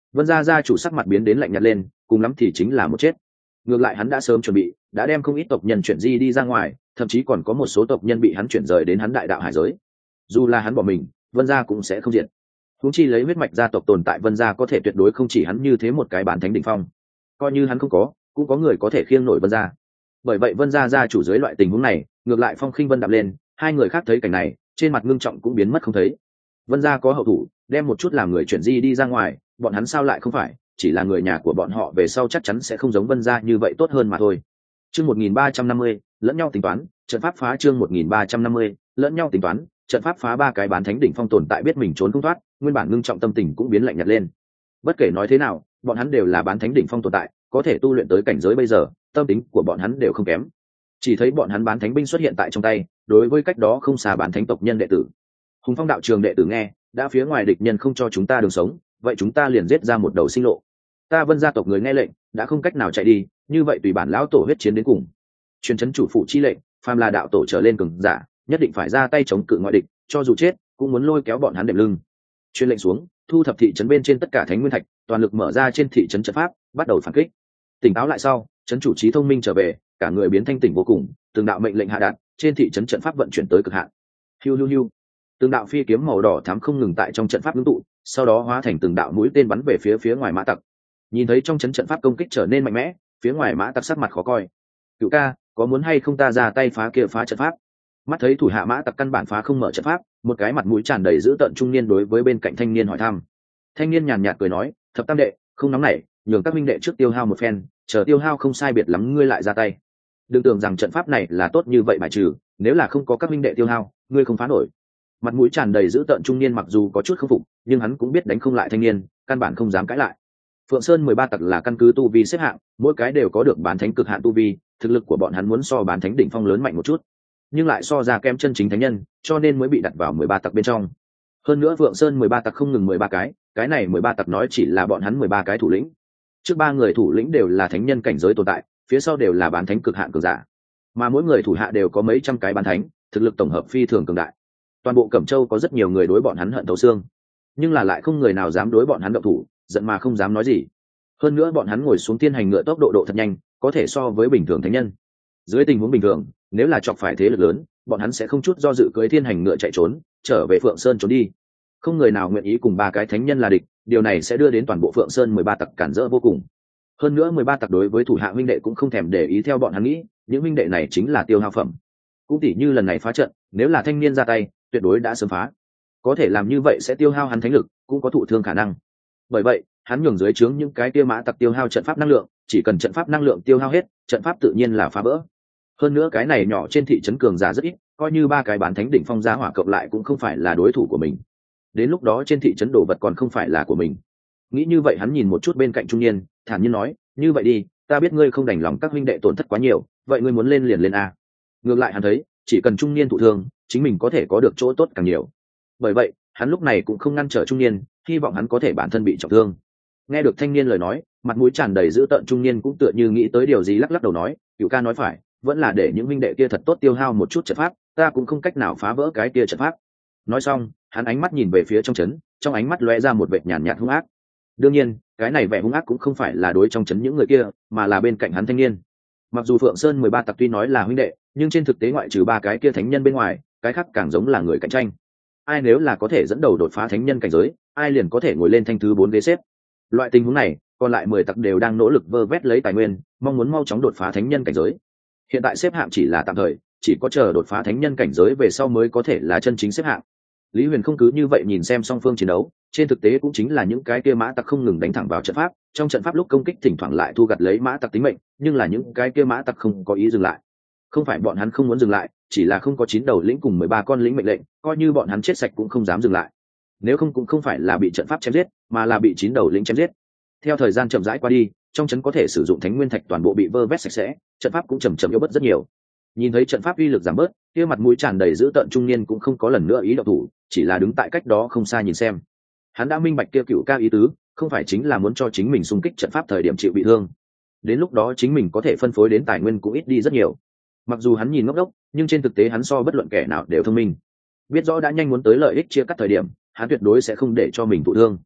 S1: Vân gia gia chủ sắc mặt biến đến lạnh nhạt lên, cùng lắm thì chính là một chết. Ngược lại hắn đã sớm chuẩn bị, đã đem không ít tộc nhân chuyển di đi ra ngoài, thậm chí còn có một số tộc nhân bị hắn chuyển rời đến hắn đại đạo hải giới. Dù là hắn bỏ mình, Vân gia cũng sẽ không diệt. Huống chi lấy huyết mạch gia tộc tồn tại Vân gia có thể tuyệt đối không chỉ hắn như thế một cái bán thánh đỉnh phong. Coi như hắn không có, cũng có người có thể khiêng nổi Vân gia. Bởi vậy Vân gia gia chủ dưới loại tình huống này, ngược lại Phong Khinh Vân đạp lên, hai người khác thấy cảnh này, trên mặt ngưng trọng cũng biến mất không thấy. Vân gia có hậu thủ, đem một chút làm người chuyển di đi ra ngoài, bọn hắn sao lại không phải, chỉ là người nhà của bọn họ về sau chắc chắn sẽ không giống Vân gia như vậy tốt hơn mà thôi. Chương 1350, lẫn nhau tính toán, trận pháp phá chương 1350, lẫn nhau tính toán, trận pháp phá. Ba cái bán thánh đỉnh phong tồn tại biết mình trốn không thoát, nguyên bản ngưng trọng tâm tình cũng biến lạnh nhạt lên. Bất kể nói thế nào, bọn hắn đều là bán thánh đỉnh phong tồn tại, có thể tu luyện tới cảnh giới bây giờ, tâm tính của bọn hắn đều không kém. Chỉ thấy bọn hắn bán thánh binh xuất hiện tại trong tay, đối với cách đó không xa bán thánh tộc nhân đệ tử. Hùng Phong đạo trường đệ tử nghe, đã phía ngoài địch nhân không cho chúng ta đường sống, vậy chúng ta liền giết ra một đầu sinh lộ. Ta Vân gia tộc người nghe lệnh, đã không cách nào chạy đi, như vậy tùy bản lão tổ huyết chiến đến cùng. Truyền chấn chủ phụ chi lệnh, phàm là đạo tổ trở lên cường giả, nhất định phải ra tay chống cự ngoại địch, cho dù chết, cũng muốn lôi kéo bọn hắn đệm lưng. Truyền lệnh xuống, thu thập thị trấn bên trên tất cả thánh nguyên thạch, toàn lực mở ra trên thị trấn trận pháp, bắt đầu phản kích. Tỉnh táo lại sau, trấn chủ trí thông minh trở về, cả người biến thanh tỉnh vô cùng, từng đạo mệnh lệnh hạ đạt, trên thị trấn trận pháp vận chuyển tới cực hạn. Hiu hiu hiu, từng đạo phi kiếm màu đỏ thắm không ngừng tại trong trận pháp ngưng tụ, sau đó hóa thành từng đạo mũi tên bắn về phía ngoài mã tặc. Nhìn thấy trong trận pháp công kích trở nên mạnh mẽ, phía ngoài mã tặc sắc mặt khó coi. Cửu ca, có muốn hay không ta ra tay phá trận pháp? Mắt thấy thủ hạ mã tặc căn bản phá không mở trận pháp, một cái mặt mũi tràn đầy dữ tợn trung niên đối với bên cạnh thanh niên hỏi thăm. Thanh niên nhàn nhạt cười nói, thập tam đệ, không nóng nảy, nhường các minh đệ trước tiêu hao một phen, chờ tiêu hao không sai biệt lắm ngươi lại ra tay. Đừng tưởng rằng trận pháp này là tốt như vậy bài trừ, nếu là không có các minh đệ tiêu hao, ngươi không phá nổi. Mặt mũi tràn đầy dữ tợn trung niên mặc dù có chút không phục, nhưng hắn cũng biết đánh không lại thanh niên, căn bản không dám cãi lại. Phượng Sơn 13 tặc là căn cứ tu vi xếp hạng, mỗi cái đều có được bán thánh cực hạn tu vi, thực lực của bọn hắn muốn so bán thánh đỉnh phong lớn mạnh một chút, nhưng lại so ra kém chân chính thánh nhân, cho nên mới bị đặt vào 13 tặc bên trong. Hơn nữa Phượng Sơn 13 tặc không ngừng 13 cái này 13 tặc nói chỉ là bọn hắn 13 cái thủ lĩnh. Trước ba người thủ lĩnh đều là thánh nhân cảnh giới tồn tại, phía sau đều là bán thánh cực hạn cường giả. Mà mỗi người thủ hạ đều có mấy trăm cái bán thánh, thực lực tổng hợp phi thường cường đại. Toàn bộ Cẩm Châu có rất nhiều người đối bọn hắn hận thấu xương, nhưng là lại không người nào dám đối bọn hắn động thủ, giận mà không dám nói gì. Hơn nữa bọn hắn ngồi xuống thiên hành ngựa tốc độ thật nhanh, có thể so với bình thường thánh nhân. Dưới tình huống bình thường, nếu là chọc phải thế lực lớn, bọn hắn sẽ không chút do dự cưỡi thiên hành ngựa chạy trốn, trở về Phượng Sơn trốn đi. Không người nào nguyện ý cùng ba cái thánh nhân là địch, điều này sẽ đưa đến toàn bộ Phượng Sơn 13 tặc cản rỡ vô cùng. Hơn nữa 13 tặc đối với thủ hạ huynh đệ cũng không thèm để ý theo bọn hắn nghĩ, những huynh đệ này chính là tiêu hao phẩm. Cũng tỉ như lần này phá trận, nếu là thanh niên ra tay, tuyệt đối đã sớm phá. Có thể làm như vậy sẽ tiêu hao hắn thánh lực, cũng có thụ thương khả năng. Bởi vậy, hắn nhường dưới trướng những cái tiêu mã tặc tiêu hao trận pháp năng lượng, chỉ cần trận pháp năng lượng tiêu hao hết, trận pháp tự nhiên là phá vỡ. Hơn nữa cái này nhỏ trên thị trấn cường giả rất ít, coi như ba cái bán thánh đỉnh phong giá hỏa cộng lại cũng không phải là đối thủ của mình. Đến lúc đó trên thị trấn đồ vật còn không phải là của mình. Nghĩ như vậy hắn nhìn một chút bên cạnh trung niên, thản nhiên nói, như vậy đi, ta biết ngươi không đành lòng các huynh đệ tổn thất quá nhiều, vậy ngươi muốn lên liền lên a. Ngược lại hắn thấy, chỉ cần trung niên thụ thương, chính mình có thể có được chỗ tốt càng nhiều. Bởi vậy, hắn lúc này cũng không ngăn trở trung niên, hy vọng hắn có thể bản thân bị trọng thương. Nghe được thanh niên lời nói, mặt mũi tràn đầy dữ tợn trung niên cũng tựa như nghĩ tới điều gì lắc lắc đầu nói, Cửu ca nói phải, vẫn là để những huynh đệ kia thật tốt tiêu hao một chút trận pháp, ta cũng không cách nào phá vỡ cái kia trận pháp. Nói xong, hắn ánh mắt nhìn về phía trong trấn, trong ánh mắt lóe ra một vệt nhàn nhạt hung ác. Đương nhiên, cái này vẻ hung ác cũng không phải là đối trong trấn những người kia, mà là bên cạnh hắn thanh niên. Mặc dù Phượng Sơn 13 tặc tuy nói là huynh đệ, nhưng trên thực tế ngoại trừ ba cái kia thánh nhân bên ngoài, cái khác càng giống là người cạnh tranh. Ai nếu là có thể dẫn đầu đột phá thánh nhân cảnh giới, ai liền có thể ngồi lên thanh thứ 4 ghế xếp. Loại tình huống này, còn lại 10 tặc đều đang nỗ lực vơ vét lấy tài nguyên, mong muốn mau chóng đột phá thánh nhân cảnh giới. Hiện tại xếp hạng chỉ là tạm thời, chỉ có chờ đột phá thánh nhân cảnh giới về sau mới có thể là chân chính xếp hạng. Lý Huyền không cứ như vậy nhìn xem song phương chiến đấu, trên thực tế cũng chính là những cái kia mã tặc không ngừng đánh thẳng vào trận pháp, trong trận pháp lúc công kích thỉnh thoảng lại thu gặt lấy mã tặc tính mệnh, nhưng là những cái kia mã tặc không có ý dừng lại. Không phải bọn hắn không muốn dừng lại, chỉ là không có 9 đầu lĩnh cùng 13 con lĩnh mệnh lệnh, coi như bọn hắn chết sạch cũng không dám dừng lại. Nếu không cũng không phải là bị trận pháp chém giết, mà là bị 9 đầu lĩnh chém giết. Theo thời gian chậm rãi qua đi, trong trấn có thể sử dụng thánh nguyên thạch toàn bộ bị vơ vét sạch sẽ, trận pháp cũng chậm chậm yếu bớt rất nhiều. Nhìn thấy trận pháp uy lực giảm bớt, kia mặt mũi tràn đầy dữ tợn trung niên cũng không có lần nữa ý động thủ, chỉ là đứng tại cách đó không xa nhìn xem. Hắn đã minh bạch kia Cửu ca ý tứ, không phải chính là muốn cho chính mình xung kích trận pháp thời điểm chịu bị thương. Đến lúc đó chính mình có thể phân phối đến tài nguyên cũng ít đi rất nhiều. Mặc dù hắn nhìn ngốc đốc, nhưng trên thực tế hắn so bất luận kẻ nào đều thông minh. Biết rõ đã nhanh muốn tới lợi ích chia cắt thời điểm, hắn tuyệt đối sẽ không để cho mình thụ thương.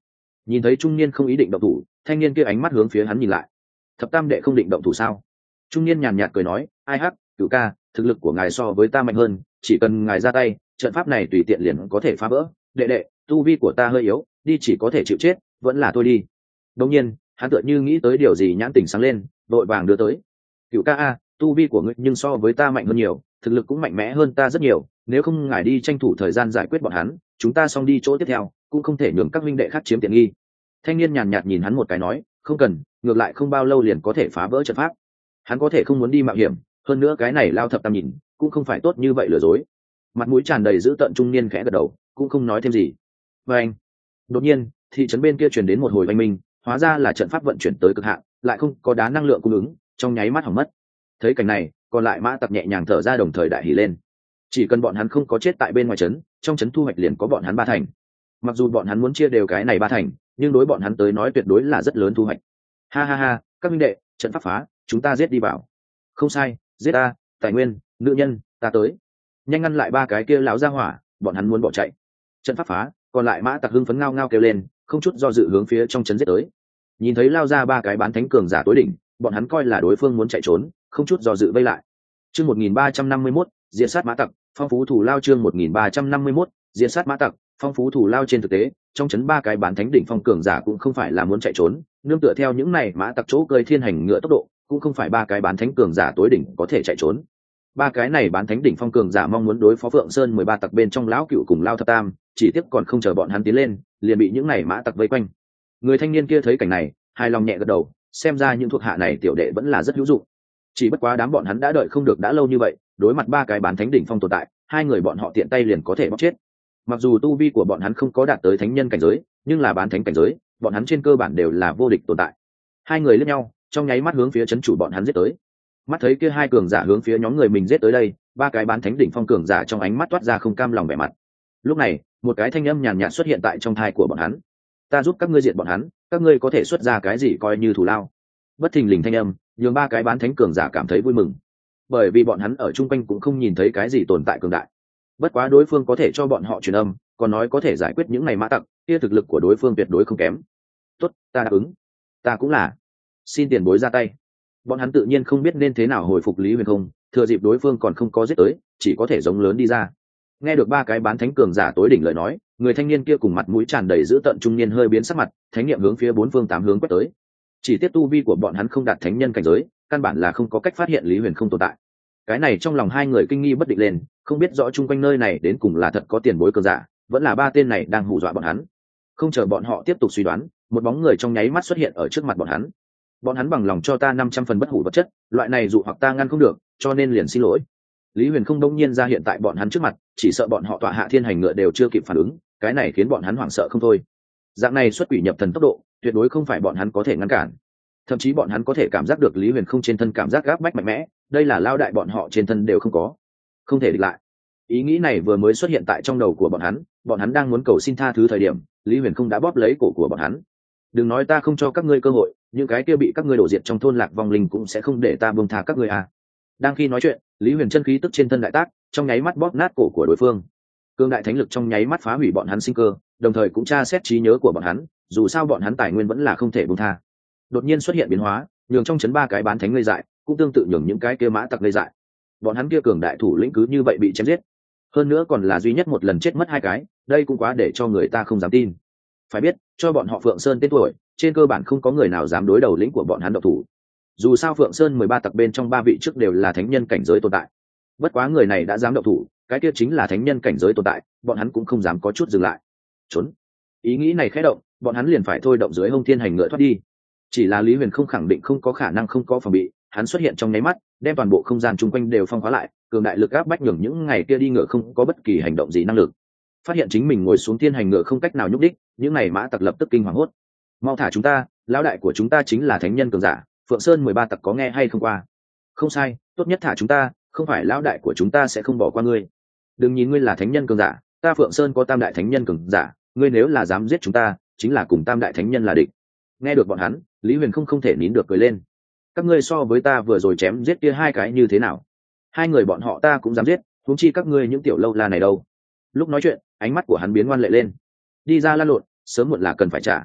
S1: Nhìn thấy trung niên không ý định động thủ, thanh niên kia ánh mắt hướng phía hắn nhìn lại. Thập tam đệ không định động thủ sao? Trung niên nhàn nhạt cười nói, ai hắc, cửu ca, thực lực của ngài so với ta mạnh hơn, chỉ cần ngài ra tay, trận pháp này tùy tiện liền có thể phá vỡ. Đệ đệ, tu vi của ta hơi yếu, đi chỉ có thể chịu chết, vẫn là thôi đi. Đột nhiên, hắn tựa như nghĩ tới điều gì, nhãn tỉnh sáng lên, vội vàng đưa tới. Cửu ca a, tu vi của ngươi nhưng so với ta mạnh hơn nhiều, thực lực cũng mạnh mẽ hơn ta rất nhiều, nếu không ngài đi tranh thủ thời gian giải quyết bọn hắn, chúng ta xong đi chỗ tiếp theo, cũng không thể nhường các huynh đệ khác chiếm tiện nghi. Thanh niên nhàn nhạt nhìn hắn một cái nói, không cần, ngược lại không bao lâu liền có thể phá vỡ trận pháp. Hắn có thể không muốn đi mạo hiểm, hơn nữa cái này Lao thập tam nhìn cũng không phải tốt như vậy lừa dối. Mặt mũi tràn đầy dữ tợn trung niên khẽ gật đầu, cũng không nói thêm gì. Và anh, đột nhiên thị trấn bên kia truyền đến một hồi oanh minh, hóa ra là trận pháp vận chuyển tới cực hạn, lại không có đá năng lượng cung ứng, trong nháy mắt hỏng mất. Thấy cảnh này, còn lại mã tặc nhẹ nhàng thở ra, đồng thời đại hỉ lên. Chỉ cần bọn hắn không có chết tại bên ngoài trấn, trong trấn thu hoạch liền có bọn hắn 3 thành. Mặc dù bọn hắn muốn chia đều cái này 3 thành, nhưng đối bọn hắn tới nói tuyệt đối là rất lớn thu hoạch. Ha ha ha, các minh đệ, trận pháp phá, chúng ta giết đi vào. Không sai, giết ta, tài nguyên, nữ nhân, ta tới. Nhanh ngăn lại 3 cái kia lão gia hỏa, bọn hắn muốn bỏ chạy. Trận pháp phá, còn lại mã tặc hưng phấn ngao ngao kêu lên, không chút do dự hướng phía trong trấn giết tới. Nhìn thấy lao ra 3 cái bán thánh cường giả tối đỉnh, bọn hắn coi là đối phương muốn chạy trốn, không chút do dự vây lại. Chương 1351, diệt sát mã tặc, phong phú thủ lao. Chương 1351, diệt sát mã tặc, phong phú thủ lao. Trên thực tế, trong trấn 3 cái bán thánh đỉnh phong cường giả cũng không phải là muốn chạy trốn, nương tựa theo những này mã tặc chỗ cơi thiên hành ngựa tốc độ, cũng không phải 3 cái bán thánh cường giả tối đỉnh có thể chạy trốn. 3 cái này bán thánh đỉnh phong cường giả mong muốn đối phó Phượng Sơn 13 tặc bên trong lão cựu cùng Lao thập tam, chỉ tiếc còn không chờ bọn hắn tiến lên, liền bị những này mã tặc vây quanh. Người thanh niên kia thấy cảnh này, hài lòng nhẹ gật đầu, xem ra những thuộc hạ này tiểu đệ vẫn là rất hữu dụng. Chỉ bất quá đám bọn hắn đã đợi không được đã lâu như vậy, đối mặt 3 cái bán thánh đỉnh phong tồn tại, 2 người bọn họ tiện tay liền có thể bóc chết. Mặc dù tu vi của bọn hắn không có đạt tới thánh nhân cảnh giới, nhưng là bán thánh cảnh giới, bọn hắn trên cơ bản đều là vô địch tồn tại. 2 người liếc nhau, trong nháy mắt hướng phía trấn chủ bọn hắn giết tới. Mắt thấy kia 2 cường giả hướng phía nhóm người mình giết tới đây, 3 cái bán thánh đỉnh phong cường giả trong ánh mắt toát ra không cam lòng vẻ mặt. Lúc này, một cái thanh âm nhàn nhạt xuất hiện tại trong tai của bọn hắn. Ta giúp các ngươi diệt bọn hắn, các ngươi có thể xuất ra cái gì coi như thù lao. Bất thình lình thanh âm nhường 3 cái bán thánh cường giả cảm thấy vui mừng, bởi vì bọn hắn ở chung quanh cũng không nhìn thấy cái gì tồn tại cường đại. Bất quá đối phương có thể cho bọn họ truyền âm, còn nói có thể giải quyết những này mã tặc, kia thực lực của đối phương tuyệt đối không kém. Tốt, ta đáp ứng. Ta cũng là. Xin tiền bối ra tay. Bọn hắn tự nhiên không biết nên thế nào hồi phục Lý Huyền không, thừa dịp đối phương còn không có giết tới, chỉ có thể giống lớn đi ra. Nghe được 3 cái bán thánh cường giả tối đỉnh lời nói, người thanh niên kia cùng mặt mũi tràn đầy dữ tợn trung niên hơi biến sắc mặt, thánh niệm hướng phía 4 phương 8 hướng quét tới. Chỉ tiếc tu vi của bọn hắn không đạt thánh nhân cảnh giới, căn bản là không có cách phát hiện Lý Huyền không tồn tại. Cái này trong lòng 2 người kinh nghi bất định lên, không biết rõ chung quanh nơi này đến cùng là thật có tiền bối cường giả, vẫn là 3 tên này đang hù dọa bọn hắn. Không chờ bọn họ tiếp tục suy đoán, một bóng người trong nháy mắt xuất hiện ở trước mặt bọn hắn. Bọn hắn bằng lòng cho ta 500 phần bất hủ vật chất, loại này dụ hoặc ta ngăn không được, cho nên liền xin lỗi. Lý Huyền không đông nhiên ra hiện tại bọn hắn trước mặt, chỉ sợ bọn họ tọa hạ thiên hành ngựa đều chưa kịp phản ứng, cái này khiến bọn hắn hoảng sợ không thôi. Dạng này xuất quỷ nhập thần tốc độ, tuyệt đối không phải bọn hắn có thể ngăn cản. Thậm chí bọn hắn có thể cảm giác được Lý Huyền không trên thân cảm giác gáp bách mạnh mẽ, đây là lao đại bọn họ trên thân đều không có, không thể địch lại. Ý nghĩ này vừa mới xuất hiện tại trong đầu của bọn hắn đang muốn cầu xin tha thứ thời điểm, Lý Huyền không đã bóp lấy cổ của bọn hắn. Đừng nói ta không cho các ngươi cơ hội, những cái kia bị các ngươi đổ diệt trong thôn lạc vong linh cũng sẽ không để ta buông tha các ngươi à. Đang khi nói chuyện, Lý Huyền chân khí tức trên thân đại tác, trong nháy mắt bóp nát cổ của đối phương. Cương đại thánh lực trong nháy mắt phá hủy bọn hắn sinh cơ, đồng thời cũng tra xét trí nhớ của bọn hắn, dù sao bọn hắn tài nguyên vẫn là không thể buông tha. Đột nhiên xuất hiện biến hóa, nhường trong chấn 3 cái bán thánh ngây dại, cũng tương tự nhường những cái kia mã tặc ngây dại. Bọn hắn kia cường đại thủ lĩnh cứ như vậy bị chém giết, hơn nữa còn là duy nhất một lần chết mất 2 cái, đây cũng quá để cho người ta không dám tin. Phải biết, cho bọn họ Phượng Sơn tên tuổi, trên cơ bản không có người nào dám đối đầu lĩnh của bọn hắn độc thủ. Dù sao Phượng Sơn 13 tặc bên trong 3 vị trước đều là thánh nhân cảnh giới tồn tại. Bất quá người này đã dám động thủ, cái kia chính là thánh nhân cảnh giới tồn tại, bọn hắn cũng không dám có chút dừng lại. Trốn. Ý nghĩ này khẽ động, bọn hắn liền phải thôi động dưới hông thiên hành ngựa thoát đi. Chỉ là Lý Huyền không khẳng định không có khả năng không có phòng bị, hắn xuất hiện trong nháy mắt, đem toàn bộ không gian chung quanh đều phong khóa lại, cường đại lực áp bách nhường những ngày kia đi ngựa không có bất kỳ hành động gì năng lực. Phát hiện chính mình ngồi xuống thiên hành ngựa không cách nào nhúc đích, những này mã tặc lập tức kinh hoàng hốt. Mau thả chúng ta, lão đại của chúng ta chính là thánh nhân cường giả, Phượng Sơn 13 tặc có nghe hay không qua? Không sai, tốt nhất thả chúng ta, không phải lão đại của chúng ta sẽ không bỏ qua ngươi. Đừng nhìn ngươi là thánh nhân cường giả, ta Phượng Sơn có tam đại thánh nhân cường giả, ngươi nếu là dám giết chúng ta, chính là cùng tam đại thánh nhân là địch. Nghe được bọn hắn, Lý Huyền không thể nín được cười lên. Các ngươi so với ta vừa rồi chém giết kia 2 cái như thế nào? 2 người bọn họ ta cũng dám giết, huống chi các ngươi những tiểu lâu la này đâu. Lúc nói chuyện, ánh mắt của hắn biến ngoan lệ lên. Đi ra lan lộn, sớm muộn là cần phải trả.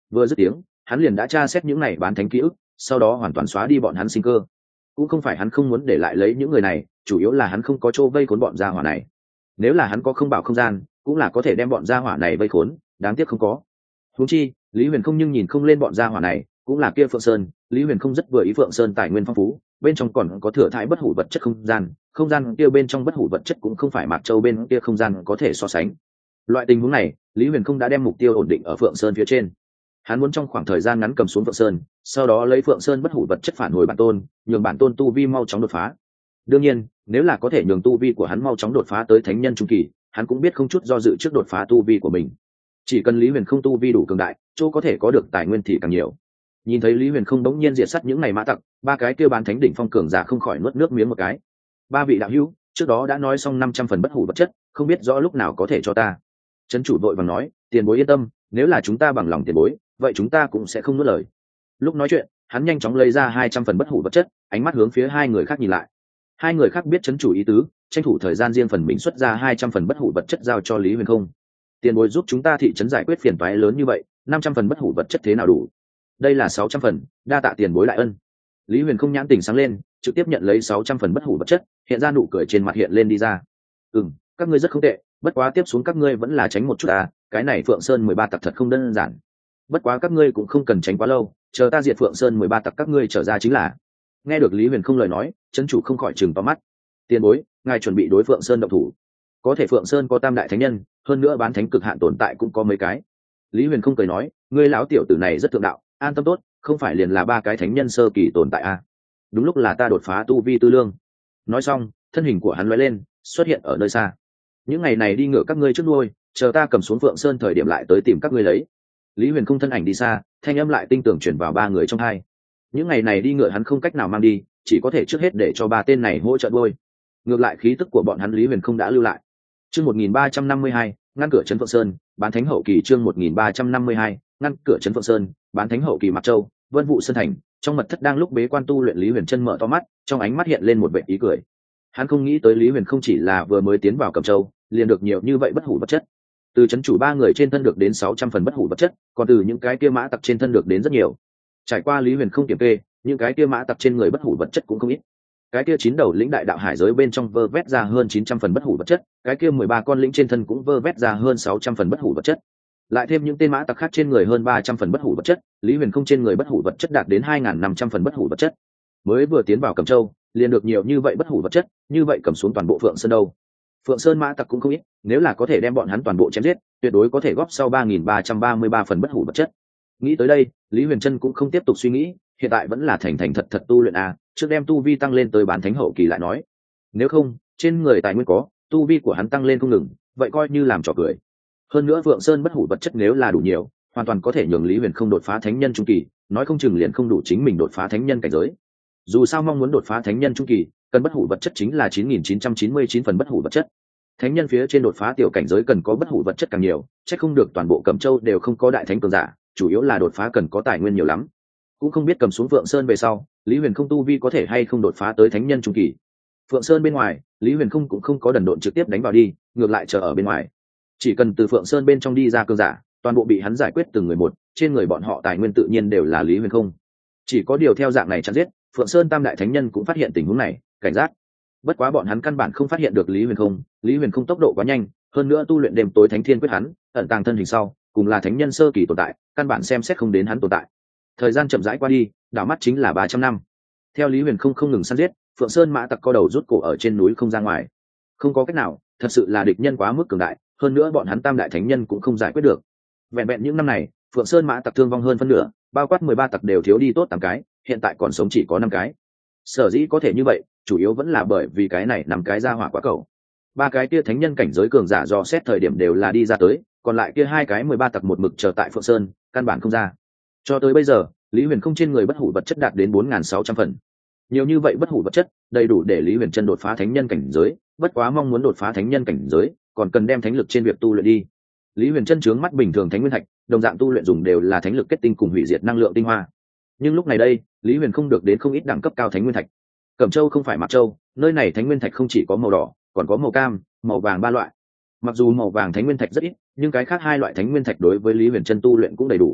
S1: Vừa dứt tiếng, hắn liền đã tra xét những này bán thánh ký ức, sau đó hoàn toàn xóa đi bọn hắn sinh cơ. Cũng không phải hắn không muốn để lại lấy những người này, chủ yếu là hắn không có chỗ vây khốn bọn gia hỏa này. Nếu là hắn có không bảo không gian, cũng là có thể đem bọn gia hỏa này vây khốn, đáng tiếc không có. Huống chi, Lý Huyền không nhưng nhìn không lên bọn gia hỏa này, cũng là kia Phượng Sơn, Lý Huyền không rất vừa ý Phượng Sơn tài nguyên phong phú, bên trong còn có thừa thãi bất hủ vật chất không gian kia bên trong bất hủ vật chất cũng không phải Mạc Châu bên kia không gian có thể so sánh. Loại tình huống này, Lý Huyền không đã đem mục tiêu ổn định ở Phượng Sơn phía trên. Hắn muốn trong khoảng thời gian ngắn cầm xuống Phượng Sơn, sau đó lấy Phượng Sơn bất hủ vật chất phản hồi bản tôn, nhường bản tôn tu vi mau chóng đột phá. Đương nhiên, nếu là có thể nhường tu vi của hắn mau chóng đột phá tới thánh nhân trung kỳ, hắn cũng biết không chút do dự trước đột phá tu vi của mình. Chỉ cần Lý Huyền không tu vi đủ cường đại, chỗ có thể có được tài nguyên thì càng nhiều. Nhìn thấy Lý Huyền không đống nhiên diệt sát những này mã tặc, ba cái kia bán thánh đỉnh phong cường giả không khỏi nuốt nước miếng một cái. Ba vị đạo hữu, trước đó đã nói xong 500 phần bất hủ vật chất, không biết rõ lúc nào có thể cho ta. Trấn chủ vội vàng nói, tiền bối yên tâm, nếu là chúng ta bằng lòng tiền bối, vậy chúng ta cũng sẽ không nuốt lời. Lúc nói chuyện, hắn nhanh chóng lấy ra 200 phần bất hủ vật chất, ánh mắt hướng phía hai người khác nhìn lại. Hai người khác biết trấn chủ ý tứ, tranh thủ thời gian riêng phần mình xuất ra 200 phần bất hủ vật chất giao cho Lý Huyền không. Tiền bối giúp chúng ta thị trấn giải quyết phiền toái lớn như vậy, 500 phần bất hủ vật chất thế nào đủ? Đây là 600 phần, đa tạ tiền bối đại ân. Lý Huyền không nhãn tình sáng lên, trực tiếp nhận lấy 600 phần bất hủ vật chất, hiện ra nụ cười trên mặt hiện lên đi ra. Các ngươi rất không tệ, bất quá tiếp xuống các ngươi vẫn là tránh một chút à, cái này Phượng Sơn 13 tặc thật không đơn giản. Bất quá các ngươi cũng không cần tránh quá lâu, chờ ta diệt Phượng Sơn 13 tặc các ngươi trở ra chính là. Nghe được Lý Huyền không lời nói, trấn chủ không khỏi trừng to mắt. Tiền bối, ngài chuẩn bị đối Phượng Sơn động thủ. Có thể Phượng Sơn có tam đại thánh nhân, hơn nữa bán thánh cực hạn tồn tại cũng có mấy cái. Lý Huyền không cười nói, ngươi lão tiểu tử này rất thượng đạo, an tâm tốt, không phải liền là ba cái thánh nhân sơ kỳ tồn tại à? Đúng lúc là ta đột phá tu vi tư lương. Nói xong, thân hình của hắn lóe lên, xuất hiện ở nơi xa. Những ngày này đi ngựa các ngươi trước nuôi, chờ ta cầm xuống Phượng Sơn thời điểm lại tới tìm các ngươi lấy. Lý Huyền không thân ảnh đi xa, thanh âm lại tinh tường chuyển vào ba người trong hai. Những ngày này đi ngựa hắn không cách nào mang đi, chỉ có thể trước hết để cho ba tên này hỗ trợ nuôi. Ngược lại khí tức của bọn hắn Lý Huyền không đã lưu lại. Chương 1352, ngăn cửa trấn Phượng Sơn, bán thánh hậu kỳ. Chương 1352, ngăn cửa trấn Phượng Sơn, bán thánh hậu kỳ. Mạc Châu, Vân Vũ Sơn thành, trong mật thất đang lúc bế quan tu luyện Lý Huyền Chân mở to mắt, trong ánh mắt hiện lên một vẻ ý cười. Hắn không nghĩ tới Lý Huyền không chỉ là vừa mới tiến vào Cẩm Châu, liền được nhiều như vậy bất hủ vật chất. Từ trấn chủ ba người trên thân được đến 600 phần bất hủ vật chất, còn từ những cái kia mã tặc trên thân được đến rất nhiều. Trải qua Lý Huyền không kiểm kê, những cái kia mã tặc trên người bất hủ vật chất cũng không ít. Cái kia 9 đầu lĩnh đại đạo hải giới bên trong vơ vét ra hơn 900 phần bất hủ vật chất, cái kia 13 con lĩnh trên thân cũng vơ vét ra hơn 600 phần bất hủ vật chất. Lại thêm những tên mã tặc khác trên người hơn 300 phần bất hủ vật chất, Lý Huyền không trên người bất hủ vật chất đạt đến 2500 phần bất hủ vật chất. Mới vừa tiến vào Cẩm Châu, liền được nhiều như vậy bất hủ vật chất, như vậy cầm xuống toàn bộ Phượng Sơn đâu. Phượng Sơn mã tặc cũng không ít, nếu là có thể đem bọn hắn toàn bộ chém giết, tuyệt đối có thể góp sau 3333 phần bất hủ vật chất. Nghĩ tới đây, Lý Huyền Trân cũng không tiếp tục suy nghĩ, hiện tại vẫn là thành thật thật tu luyện a, trước đem tu vi tăng lên tới bán thánh hậu kỳ lại nói. Nếu không, trên người tài nguyên có, tu vi của hắn tăng lên không ngừng, vậy coi như làm trò cười. Hơn nữa Phượng Sơn bất hủ vật chất nếu là đủ nhiều, hoàn toàn có thể nhường Lý Huyền không đột phá thánh nhân trung kỳ, nói không chừng liền không đủ chính mình đột phá thánh nhân cảnh giới. Dù sao mong muốn đột phá thánh nhân trung kỳ, cần bất hủ vật chất chính là 9999 phần bất hủ vật chất. Thánh nhân phía trên đột phá tiểu cảnh giới cần có bất hủ vật chất càng nhiều, chắc không được toàn bộ Cẩm Châu đều không có đại thánh cường giả, chủ yếu là đột phá cần có tài nguyên nhiều lắm. Cũng không biết cầm xuống Phượng Sơn về sau, Lý Huyền không tu vi có thể hay không đột phá tới thánh nhân trung kỳ. Phượng Sơn bên ngoài, Lý Huyền không cũng không có đần độn trực tiếp đánh vào đi, ngược lại chờ ở bên ngoài. Chỉ cần từ Phượng Sơn bên trong đi ra cường giả, toàn bộ bị hắn giải quyết từng người một, trên người bọn họ tài nguyên tự nhiên đều là Lý Huyền không. Chỉ có điều theo dạng này chặn giết, Phượng Sơn tam đại thánh nhân cũng phát hiện tình huống này, cảnh giác. Bất quá bọn hắn căn bản không phát hiện được Lý Huyền không tốc độ quá nhanh, hơn nữa tu luyện đêm tối thánh thiên quyết hắn, ẩn tàng thân hình sau, cùng là thánh nhân sơ kỳ tồn tại, căn bản xem xét không đến hắn tồn tại. Thời gian chậm rãi qua đi, đảo mắt chính là 300 năm. Theo Lý Huyền không ngừng săn giết, Phượng Sơn mã tặc co đầu rút cổ ở trên núi không ra ngoài. Không có cách nào, thật sự là địch nhân quá mức cường đại, hơn nữa bọn hắn tam đại thánh nhân cũng không giải quyết được. Vẹn vẹn những năm này, Phượng Sơn mã tặc thương vong hơn phân nửa, bao quát 13 tặc đều thiếu đi tốt 8 cái, hiện tại còn sống chỉ có 5 cái. Sở dĩ có thể như vậy, chủ yếu vẫn là bởi vì cái này 5 cái ra hỏa quá cầu. 3 cái kia thánh nhân cảnh giới cường giả do xét thời điểm đều là đi ra tới, còn lại kia 2 cái 13 tặc một mực chờ tại Phượng Sơn, căn bản không ra. Cho tới bây giờ, Lý Huyền không trên người bất hủ vật chất đạt đến 4600 phần. Nhiều như vậy bất hủ vật chất, đầy đủ để Lý Huyền Chân đột phá thánh nhân cảnh giới, bất quá mong muốn đột phá thánh nhân cảnh giới, còn cần đem thánh lực trên việc tu luyện đi. Lý Huyền Chân chướng mắt bình thường thánh nguyên thạch, đồng dạng tu luyện dùng đều là thánh lực kết tinh cùng hủy diệt năng lượng tinh hoa. Nhưng lúc này đây, Lý Huyền không được đến không ít đẳng cấp cao thánh nguyên thạch. Cẩm Châu không phải Mạc Châu, nơi này thánh nguyên thạch không chỉ có màu đỏ, còn có màu cam, màu vàng 3 loại. Mặc dù màu vàng thánh nguyên thạch rất ít, nhưng cái khác 2 loại thánh nguyên thạch đối với Lý Huyền Chân tu luyện cũng đầy đủ.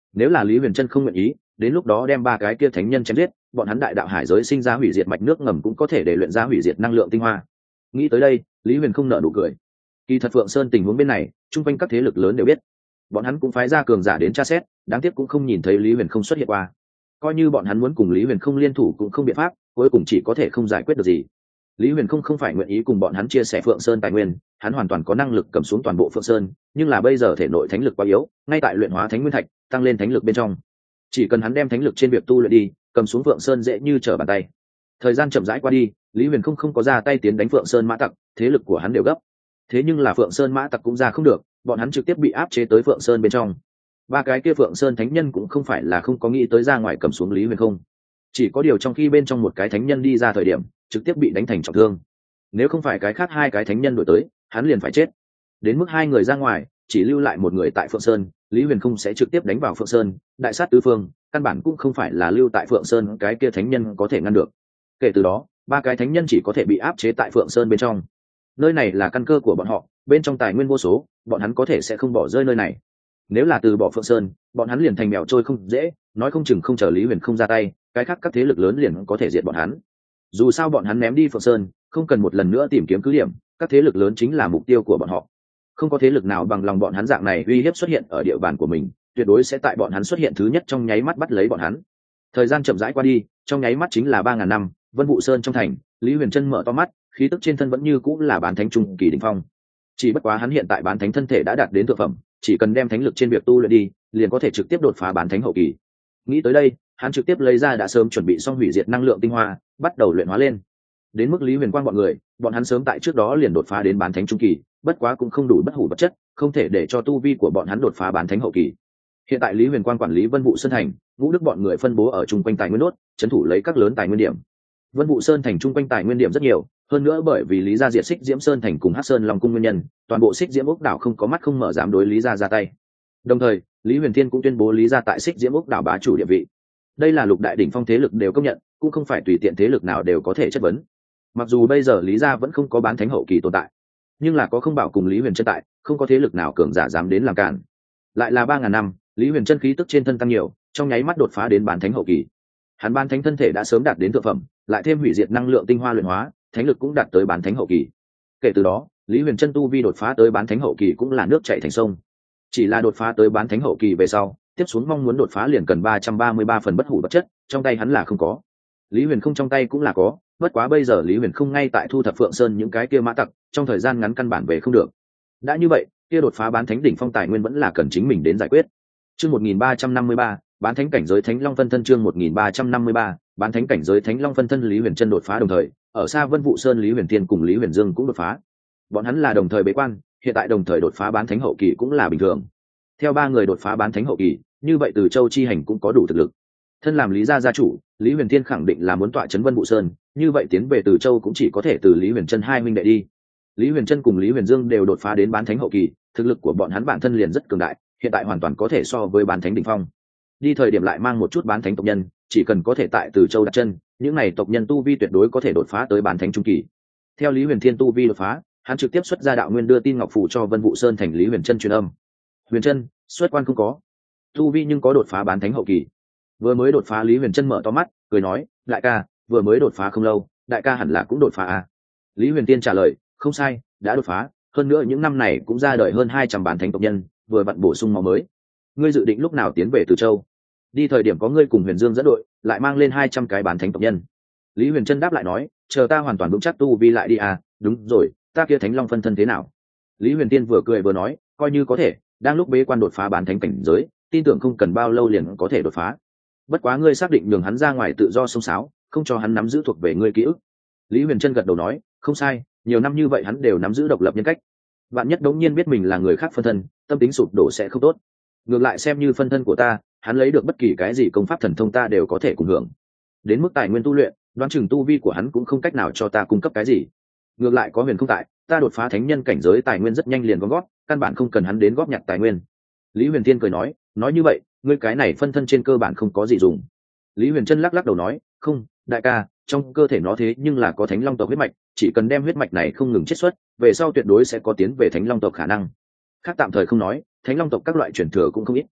S1: Nếu là Lý Huyền Trân không nguyện ý, đến lúc đó đem ba cái kia thánh nhân chém giết, bọn hắn đại đạo hải giới sinh ra hủy diệt mạch nước ngầm cũng có thể để luyện ra hủy diệt năng lượng tinh hoa. Nghĩ tới đây, Lý Huyền không nở nụ cười. Kỳ thật Phượng Sơn tình huống bên này, chung quanh các thế lực lớn đều biết, bọn hắn cũng phái ra cường giả đến tra xét, đáng tiếc cũng không nhìn thấy Lý Huyền không xuất hiện qua. Coi như bọn hắn muốn cùng Lý Huyền không liên thủ cũng không biện pháp, cuối cùng chỉ có thể không giải quyết được gì. Lý Huyền không phải nguyện ý cùng bọn hắn chia sẻ Phượng Sơn tài nguyên, hắn hoàn toàn có năng lực cầm xuống toàn bộ Phượng Sơn, nhưng là bây giờ thể nội thánh lực quá yếu, ngay tại luyện hóa thánh nguyên thạch, tăng lên thánh lực bên trong. Chỉ cần hắn đem thánh lực trên việc tu luyện đi, cầm xuống Phượng Sơn dễ như trở bàn tay. Thời gian chậm rãi qua đi, Lý Huyền không có ra tay tiến đánh Phượng Sơn mã tặc, thế lực của hắn đều gấp. Thế nhưng là Phượng Sơn mã tặc cũng ra không được, bọn hắn trực tiếp bị áp chế tới Phượng Sơn bên trong. Ba cái kia Phượng Sơn thánh nhân cũng không phải là không có nghĩ tới ra ngoài cầm xuống Lý Huyền không, chỉ có điều trong khi bên trong một cái thánh nhân đi ra thời điểm, trực tiếp bị đánh thành trọng thương. Nếu không phải cái khác hai cái thánh nhân đổi tới, hắn liền phải chết. Đến mức hai người ra ngoài, chỉ lưu lại một người tại Phượng Sơn, Lý Huyền không sẽ trực tiếp đánh vào Phượng Sơn, đại sát tứ phương, căn bản cũng không phải là lưu tại Phượng Sơn cái kia thánh nhân có thể ngăn được. Kể từ đó, ba cái thánh nhân chỉ có thể bị áp chế tại Phượng Sơn bên trong. Nơi này là căn cơ của bọn họ, bên trong tài nguyên vô số, bọn hắn có thể sẽ không bỏ rơi nơi này. Nếu là từ bỏ Phượng Sơn, bọn hắn liền thành mèo trôi không dễ, nói không chừng không chờ Lý Huyền không ra tay, cái khác các thế lực lớn liền có thể diệt bọn hắn. Dù sao bọn hắn ném đi Phượng Sơn, không cần một lần nữa tìm kiếm cứ điểm, các thế lực lớn chính là mục tiêu của bọn họ. Không có thế lực nào bằng lòng bọn hắn dạng này uy hiếp xuất hiện ở địa bàn của mình, tuyệt đối sẽ tại bọn hắn xuất hiện thứ nhất trong nháy mắt bắt lấy bọn hắn. Thời gian chậm rãi qua đi, trong nháy mắt chính là 3000 năm, Vân Vũ Sơn trong thành, Lý Huyền Trân mở to mắt, khí tức trên thân vẫn như cũng là bán thánh trung kỳ đỉnh phong. Chỉ bất quá hắn hiện tại bán thánh thân thể đã đạt đến thượng phẩm, chỉ cần đem thánh lực trên việc tu luyện đi, liền có thể trực tiếp đột phá bán thánh hậu kỳ. Nghĩ tới đây, hắn trực tiếp lấy ra đã sớm chuẩn bị xong hủy diệt năng lượng tinh hoa, bắt đầu luyện hóa lên. Đến mức Lý Huyền Quang bọn hắn sớm tại trước đó liền đột phá đến bán thánh trung kỳ, bất quá cũng không đủ bất hủ vật chất, không thể để cho tu vi của bọn hắn đột phá bán thánh hậu kỳ. Hiện tại Lý Huyền Quang quản lý Vân Vũ Sơn thành, Ngũ Đức bọn người phân bố ở trung quanh tài nguyên nốt, trấn thủ lấy các lớn tài nguyên điểm. Vân Vũ Sơn thành trung quanh tài nguyên điểm rất nhiều, hơn nữa bởi vì Lý gia diệt Xích Diễm Sơn thành cùng Hắc Sơn Long cung nguyên nhân, toàn bộ Xích Diễm ốc đảo không có mắt không mở dám đối Lý gia ra tay. Đồng thời, Lý Huyền Thiên cũng tuyên bố Lý gia tại Xích Diễm ốc đảo bá chủ địa vị. Đây là lục đại đỉnh phong thế lực đều công nhận, cũng không phải tùy tiện thế lực nào đều có thể chất vấn. Mặc dù bây giờ Lý gia vẫn không có bán thánh hậu kỳ tồn tại, nhưng là có không bảo cùng Lý Huyền Trân tại, không có thế lực nào cường giả dám đến làm cản. Lại là 3000 năm, Lý Huyền Trân khí tức trên thân tăng nhiều, trong nháy mắt đột phá đến bán thánh hậu kỳ. Hắn bán thánh thân thể đã sớm đạt đến thượng phẩm, lại thêm hủy diệt năng lượng tinh hoa luyện hóa, thánh lực cũng đạt tới bán thánh hậu kỳ. Kể từ đó, Lý Huyền Trân tu vi đột phá tới bán thánh hậu kỳ cũng là nước chảy thành sông. Chỉ là đột phá tới bán thánh hậu kỳ về sau, tiếp xuống mong muốn đột phá liền cần 333 phần bất hủ vật chất, trong tay hắn là không có. Lý Huyền không trong tay cũng là có, bất quá bây giờ Lý Huyền không ngay tại thu thập Phượng Sơn những cái kia mã tặc, trong thời gian ngắn căn bản về không được. Đã như vậy, kia đột phá bán thánh đỉnh phong tài nguyên vẫn là cần chính mình đến giải quyết. Chương 1353, bán thánh cảnh giới Thánh Long phân thân chương 1353, bán thánh cảnh giới Thánh Long phân thân Lý Huyền Trân đột phá đồng thời, ở xa Vân Vũ Sơn Lý Huyền Thiên cùng Lý Huyền Dương cũng đột phá. Bọn hắn là đồng thời bế quan, hiện tại đồng thời đột phá bán thánh hậu kỳ cũng là bình thường. Theo ba người đột phá bán thánh hậu kỳ, như vậy Từ Châu chi hành cũng có đủ thực lực. Thân làm Lý gia gia chủ, Lý Huyền Thiên khẳng định là muốn tọa trấn Vân Vũ Sơn, như vậy tiến về Từ Châu cũng chỉ có thể từ Lý Huyền Trân hai huynh đệ đi. Lý Huyền Trân cùng Lý Huyền Dương đều đột phá đến bán thánh hậu kỳ, thực lực của bọn hắn bản thân liền rất cường đại, hiện tại hoàn toàn có thể so với bán thánh đỉnh phong. Đi thời điểm lại mang một chút bán thánh tộc nhân, chỉ cần có thể tại Từ Châu đặt chân, những này tộc nhân tu vi tuyệt đối có thể đột phá tới bán thánh trung kỳ. Theo Lý Huyền Thiên tu vi đột phá, hắn trực tiếp xuất ra đạo nguyên đưa tin ngọc phù cho Vân Vũ Sơn thành Lý Huyền Trân truyền âm. Huyền Trân, xuất quan không có, tu vi nhưng có đột phá bán thánh hậu kỳ. Vừa mới đột phá Lý Huyền Trân mở to mắt, cười nói, đại ca, vừa mới đột phá không lâu, đại ca hẳn là cũng đột phá à? Lý Huyền Tiên trả lời, không sai, đã đột phá, hơn nữa những năm này cũng ra đời hơn 200 bán thánh tộc nhân, vừa vặn bổ sung máu mới. Ngươi dự định lúc nào tiến về Từ Châu? Đi thời điểm có ngươi cùng Huyền Dương dẫn đội, lại mang lên 200 cái bán thánh tộc nhân. Lý Huyền Trân đáp lại nói, chờ ta hoàn toàn vững chắc tu vi lại đi à, đúng rồi, ta kia Thánh Long phân thân thế nào? Lý Huyền Tiên vừa cười vừa nói, coi như có thể, đang lúc bế quan đột phá bán thánh cảnh giới, tin tưởng không cần bao lâu liền có thể đột phá. Bất quá ngươi xác định nhường hắn ra ngoài tự do xông xáo, không cho hắn nắm giữ thuộc về ngươi ký ức. Lý Huyền Trân gật đầu nói, không sai, nhiều năm như vậy hắn đều nắm giữ độc lập nhân cách. Vạn nhất đống nhiên biết mình là người khác phân thân, tâm tính sụp đổ sẽ không tốt. Ngược lại xem như phân thân của ta, hắn lấy được bất kỳ cái gì công pháp thần thông ta đều có thể cùng hưởng. Đến mức tài nguyên tu luyện, đoán chừng tu vi của hắn cũng không cách nào cho ta cung cấp cái gì. Ngược lại có Huyền không tại, ta đột phá thánh nhân cảnh giới tài nguyên rất nhanh liền gom góp, căn bản không cần hắn đến góp nhặt tài nguyên. Lý Huyền Thiên cười nói như vậy, ngươi cái này phân thân trên cơ bản không có gì dùng. Lý Huyền Trân lắc lắc đầu nói, không, đại ca, trong cơ thể nó thế nhưng là có Thánh Long tộc huyết mạch, chỉ cần đem huyết mạch này không ngừng chiết xuất, về sau tuyệt đối sẽ có tiến về Thánh Long tộc khả năng. Khác tạm thời không nói, Thánh Long tộc các loại truyền thừa cũng không ít.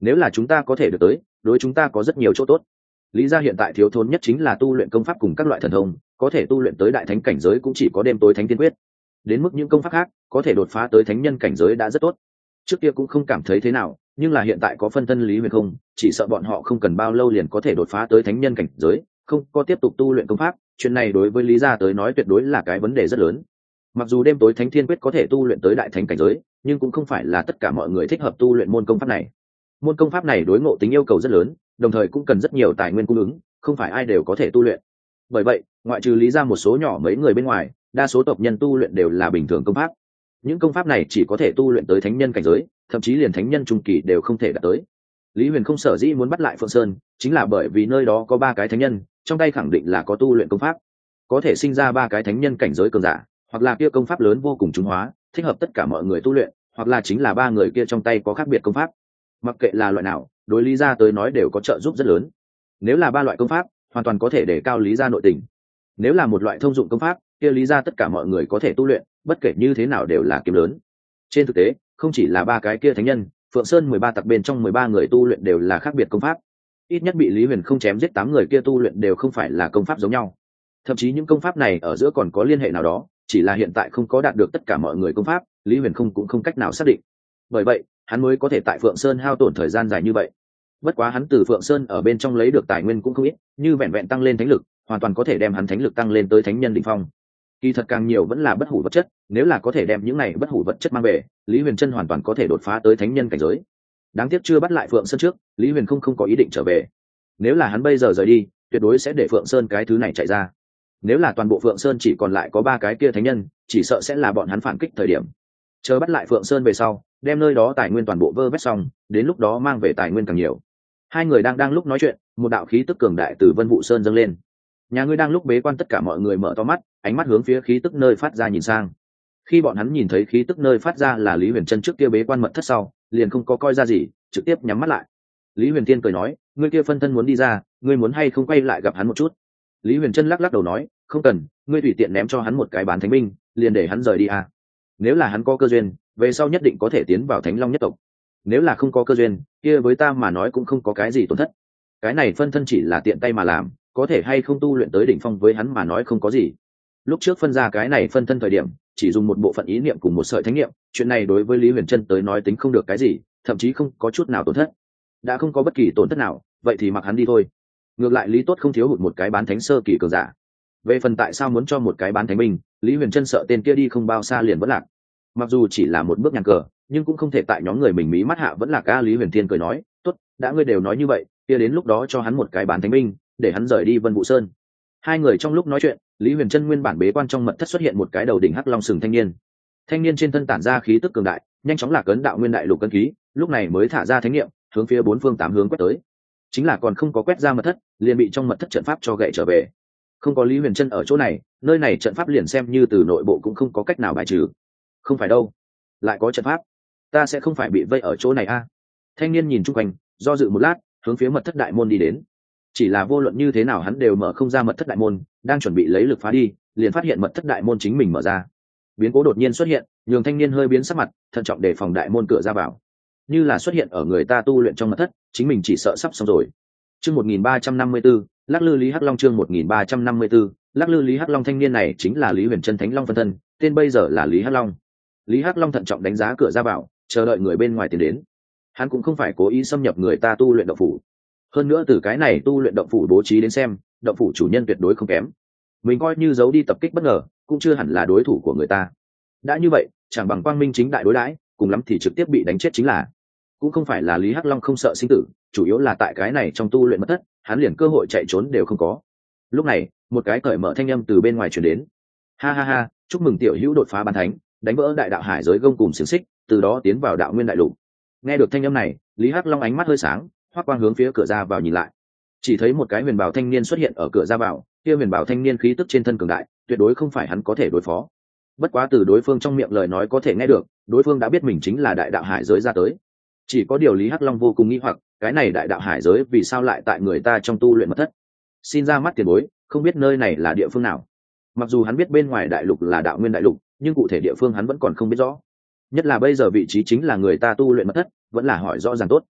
S1: nếu là chúng ta có thể được tới, đối chúng ta có rất nhiều chỗ tốt. Lý gia hiện tại thiếu thốn nhất chính là tu luyện công pháp cùng các loại thần thông, có thể tu luyện tới đại thánh cảnh giới cũng chỉ có đêm tối thánh tiên quyết. Đến mức những công pháp khác có thể đột phá tới thánh nhân cảnh giới đã rất tốt. Trước kia cũng không cảm thấy thế nào, nhưng là hiện tại có phân thân Lý Huyền không, chỉ sợ bọn họ không cần bao lâu liền có thể đột phá tới thánh nhân cảnh giới, không có tiếp tục tu luyện công pháp, chuyện này đối với Lý gia tới nói tuyệt đối là cái vấn đề rất lớn. Mặc dù đêm tối thánh thiên quyết có thể tu luyện tới đại thánh cảnh giới, nhưng cũng không phải là tất cả mọi người thích hợp tu luyện môn công pháp này. Môn công pháp này đối ngộ tính yêu cầu rất lớn, đồng thời cũng cần rất nhiều tài nguyên cung ứng, không phải ai đều có thể tu luyện. Bởi vậy, ngoại trừ Lý gia một số nhỏ mấy người bên ngoài, đa số tộc nhân tu luyện đều là bình thường công pháp. Những công pháp này chỉ có thể tu luyện tới thánh nhân cảnh giới, thậm chí liền thánh nhân trung kỳ đều không thể đạt tới. Lý Huyền không sở dĩ muốn bắt lại Phượng Sơn, chính là bởi vì nơi đó có 3 cái thánh nhân, trong tay khẳng định là có tu luyện công pháp, có thể sinh ra 3 cái thánh nhân cảnh giới cường giả, hoặc là kia công pháp lớn vô cùng trung hóa, thích hợp tất cả mọi người tu luyện, hoặc là chính là 3 người kia trong tay có khác biệt công pháp. Mặc kệ là loại nào, đối Lý gia tới nói đều có trợ giúp rất lớn. Nếu là 3 loại công pháp, hoàn toàn có thể để cao Lý gia nội tình. Nếu là một loại thông dụng công pháp, kia Lý gia tất cả mọi người có thể tu luyện, bất kể như thế nào đều là kiếm lớn. Trên thực tế, không chỉ là 3 cái kia thánh nhân, Phượng Sơn 13 tặc bên trong 13 người tu luyện đều là khác biệt công pháp. Ít nhất bị Lý Huyền không chém giết 8 người kia tu luyện đều không phải là công pháp giống nhau. Thậm chí những công pháp này ở giữa còn có liên hệ nào đó, chỉ là hiện tại không có đạt được tất cả mọi người công pháp, Lý Huyền không cũng không cách nào xác định. Bởi vậy, hắn mới có thể tại Phượng Sơn hao tổn thời gian dài như vậy. Bất quá hắn từ Phượng Sơn ở bên trong lấy được tài nguyên cũng không ít, như vẹn vẹn tăng lên thánh lực, hoàn toàn có thể đem hắn thánh lực tăng lên tới thánh nhân đỉnh phong. Kỳ thật càng nhiều vẫn là bất hủ vật chất, nếu là có thể đem những này bất hủ vật chất mang về, Lý Huyền Trân hoàn toàn có thể đột phá tới thánh nhân cảnh giới. Đáng tiếc chưa bắt lại Phượng Sơn trước, Lý Huyền không có ý định trở về. Nếu là hắn bây giờ rời đi, tuyệt đối sẽ để Phượng Sơn cái thứ này chạy ra. Nếu là toàn bộ Phượng Sơn chỉ còn lại có 3 cái kia thánh nhân, chỉ sợ sẽ là bọn hắn phản kích thời điểm. Chờ bắt lại Phượng Sơn về sau, đem nơi đó tài nguyên toàn bộ vơ vét xong, đến lúc đó mang về tài nguyên càng nhiều. Hai người đang lúc nói chuyện, một đạo khí tức cường đại từ Vân Vũ Sơn dâng lên. Nhà ngươi đang lúc bế quan, tất cả mọi người mở to mắt, ánh mắt hướng phía khí tức nơi phát ra nhìn sang. Khi bọn hắn nhìn thấy khí tức nơi phát ra là Lý Huyền Trân trước kia bế quan mật thất sau, liền không có coi ra gì, trực tiếp nhắm mắt lại. Lý Huyền Tiên cười nói, ngươi kia phân thân muốn đi ra, ngươi muốn hay không quay lại gặp hắn một chút? Lý Huyền Trân lắc đầu nói, không cần, ngươi tùy tiện ném cho hắn một cái bán thánh binh, liền để hắn rời đi à. Nếu là hắn có cơ duyên, về sau nhất định có thể tiến vào Thánh Long nhất tộc. Nếu là không có cơ duyên, kia với ta mà nói cũng không có cái gì tổn thất. Cái này phân thân chỉ là tiện tay mà làm, có thể hay không tu luyện tới đỉnh phong với hắn mà nói không có gì. Lúc trước phân ra cái này phân thân thời điểm, chỉ dùng một bộ phận ý niệm cùng một sợi thánh niệm, chuyện này đối với Lý Huyền Trân tới nói tính không được cái gì, thậm chí không có chút nào tổn thất. Đã không có bất kỳ tổn thất nào, vậy thì mặc hắn đi thôi. Ngược lại Lý Tốt không thiếu hụt một cái bán thánh sơ kỳ cường giả. Về phần tại sao muốn cho một cái bán thánh binh, Lý Huyền Trân sợ tên kia đi không bao xa liền vẫn lạc. Mặc dù chỉ là một bước nhàn cờ, nhưng cũng không thể tại nhóm người mình mí mắt hạ vẫn lạc. Ca Lý Huyền Thiên cười nói, tốt, đã ngươi đều nói như vậy, kia đến lúc đó cho hắn một cái bán thánh binh, để hắn rời đi Vân Vũ Sơn. Hai người trong lúc nói chuyện, Lý Huyền Trân nguyên bản bế quan trong mật thất xuất hiện một cái đầu đỉnh hắc long sừng thanh niên. Thanh niên trên thân tản ra khí tức cường đại, nhanh chóng lạc ấn đạo nguyên đại lục cân khí, lúc này mới thả ra thánh niệm, hướng phía 4 phương 8 hướng quét tới. Chính là còn không có quét ra mật thất, liền bị trong mật thất trận pháp cho gậy trở về. Không có Lý Huyền Trân ở chỗ này, nơi này trận pháp liền xem như từ nội bộ cũng không có cách nào bài trừ. Không phải đâu, lại có trận pháp, ta sẽ không phải bị vây ở chỗ này a. Thanh niên nhìn chung quanh, do dự một lát, hướng phía mật thất đại môn đi đến. Chỉ là vô luận như thế nào hắn đều mở không ra mật thất đại môn, đang chuẩn bị lấy lực phá đi, liền phát hiện mật thất đại môn chính mình mở ra. Biến cố đột nhiên xuất hiện, nhường thanh niên hơi biến sắc mặt, thận trọng đề phòng đại môn cửa ra vào. Như là xuất hiện ở người ta tu luyện trong mật thất, chính mình chỉ sợ sắp xong rồi. Chương 1354, Lắc Lư Lý Hắc Long. Chương 1354, Lắc Lư Lý Hắc Long. Thanh niên này chính là Lý Huyền Trân Thánh Long phân thân, tên bây giờ là Lý Hắc Long. Lý Hắc Long thận trọng đánh giá cửa ra vào, chờ đợi người bên ngoài tiến đến. Hắn cũng không phải cố ý xâm nhập người ta tu luyện động phủ. Hơn nữa từ cái này tu luyện động phủ bố trí đến xem, động phủ chủ nhân tuyệt đối không kém. Mình coi như giấu đi tập kích bất ngờ, cũng chưa hẳn là đối thủ của người ta. Đã như vậy, chẳng bằng quang minh chính đại đối đãi, cùng lắm thì trực tiếp bị đánh chết chính là. Cũng không phải là Lý Hắc Long không sợ sinh tử, chủ yếu là tại cái này trong tu luyện mật thất, hắn liền cơ hội chạy trốn đều không có. Lúc này, một cái cởi mở thanh âm từ bên ngoài truyền đến. Ha ha ha, chúc mừng tiểu hữu đột phá bán thánh, đánh vỡ đại đạo hải giới gông cùng xiềng xích, từ đó tiến vào đạo nguyên đại lục. Nghe được thanh âm này, Lý Hắc Long ánh mắt hơi sáng, hoắc quang hướng phía cửa ra vào nhìn lại. Chỉ thấy một cái huyền bào thanh niên xuất hiện ở cửa ra vào, kia huyền bào thanh niên khí tức trên thân cường đại, tuyệt đối không phải hắn có thể đối phó. Bất quá từ đối phương trong miệng lời nói có thể nghe được, đối phương đã biết mình chính là đại đạo hải giới ra tới. Chỉ có điều Lý Hắc Long vô cùng nghi hoặc, cái này đại đạo hải giới vì sao lại tại người ta trong tu luyện mật thất? Xin ra mắt tiền bối, không biết nơi này là địa phương nào? Mặc dù hắn biết bên ngoài đại lục là đạo nguyên đại lục, nhưng cụ thể địa phương hắn vẫn còn không biết rõ. Nhất là bây giờ vị trí chính là người ta tu luyện mật thất, vẫn là hỏi rõ ràng tốt.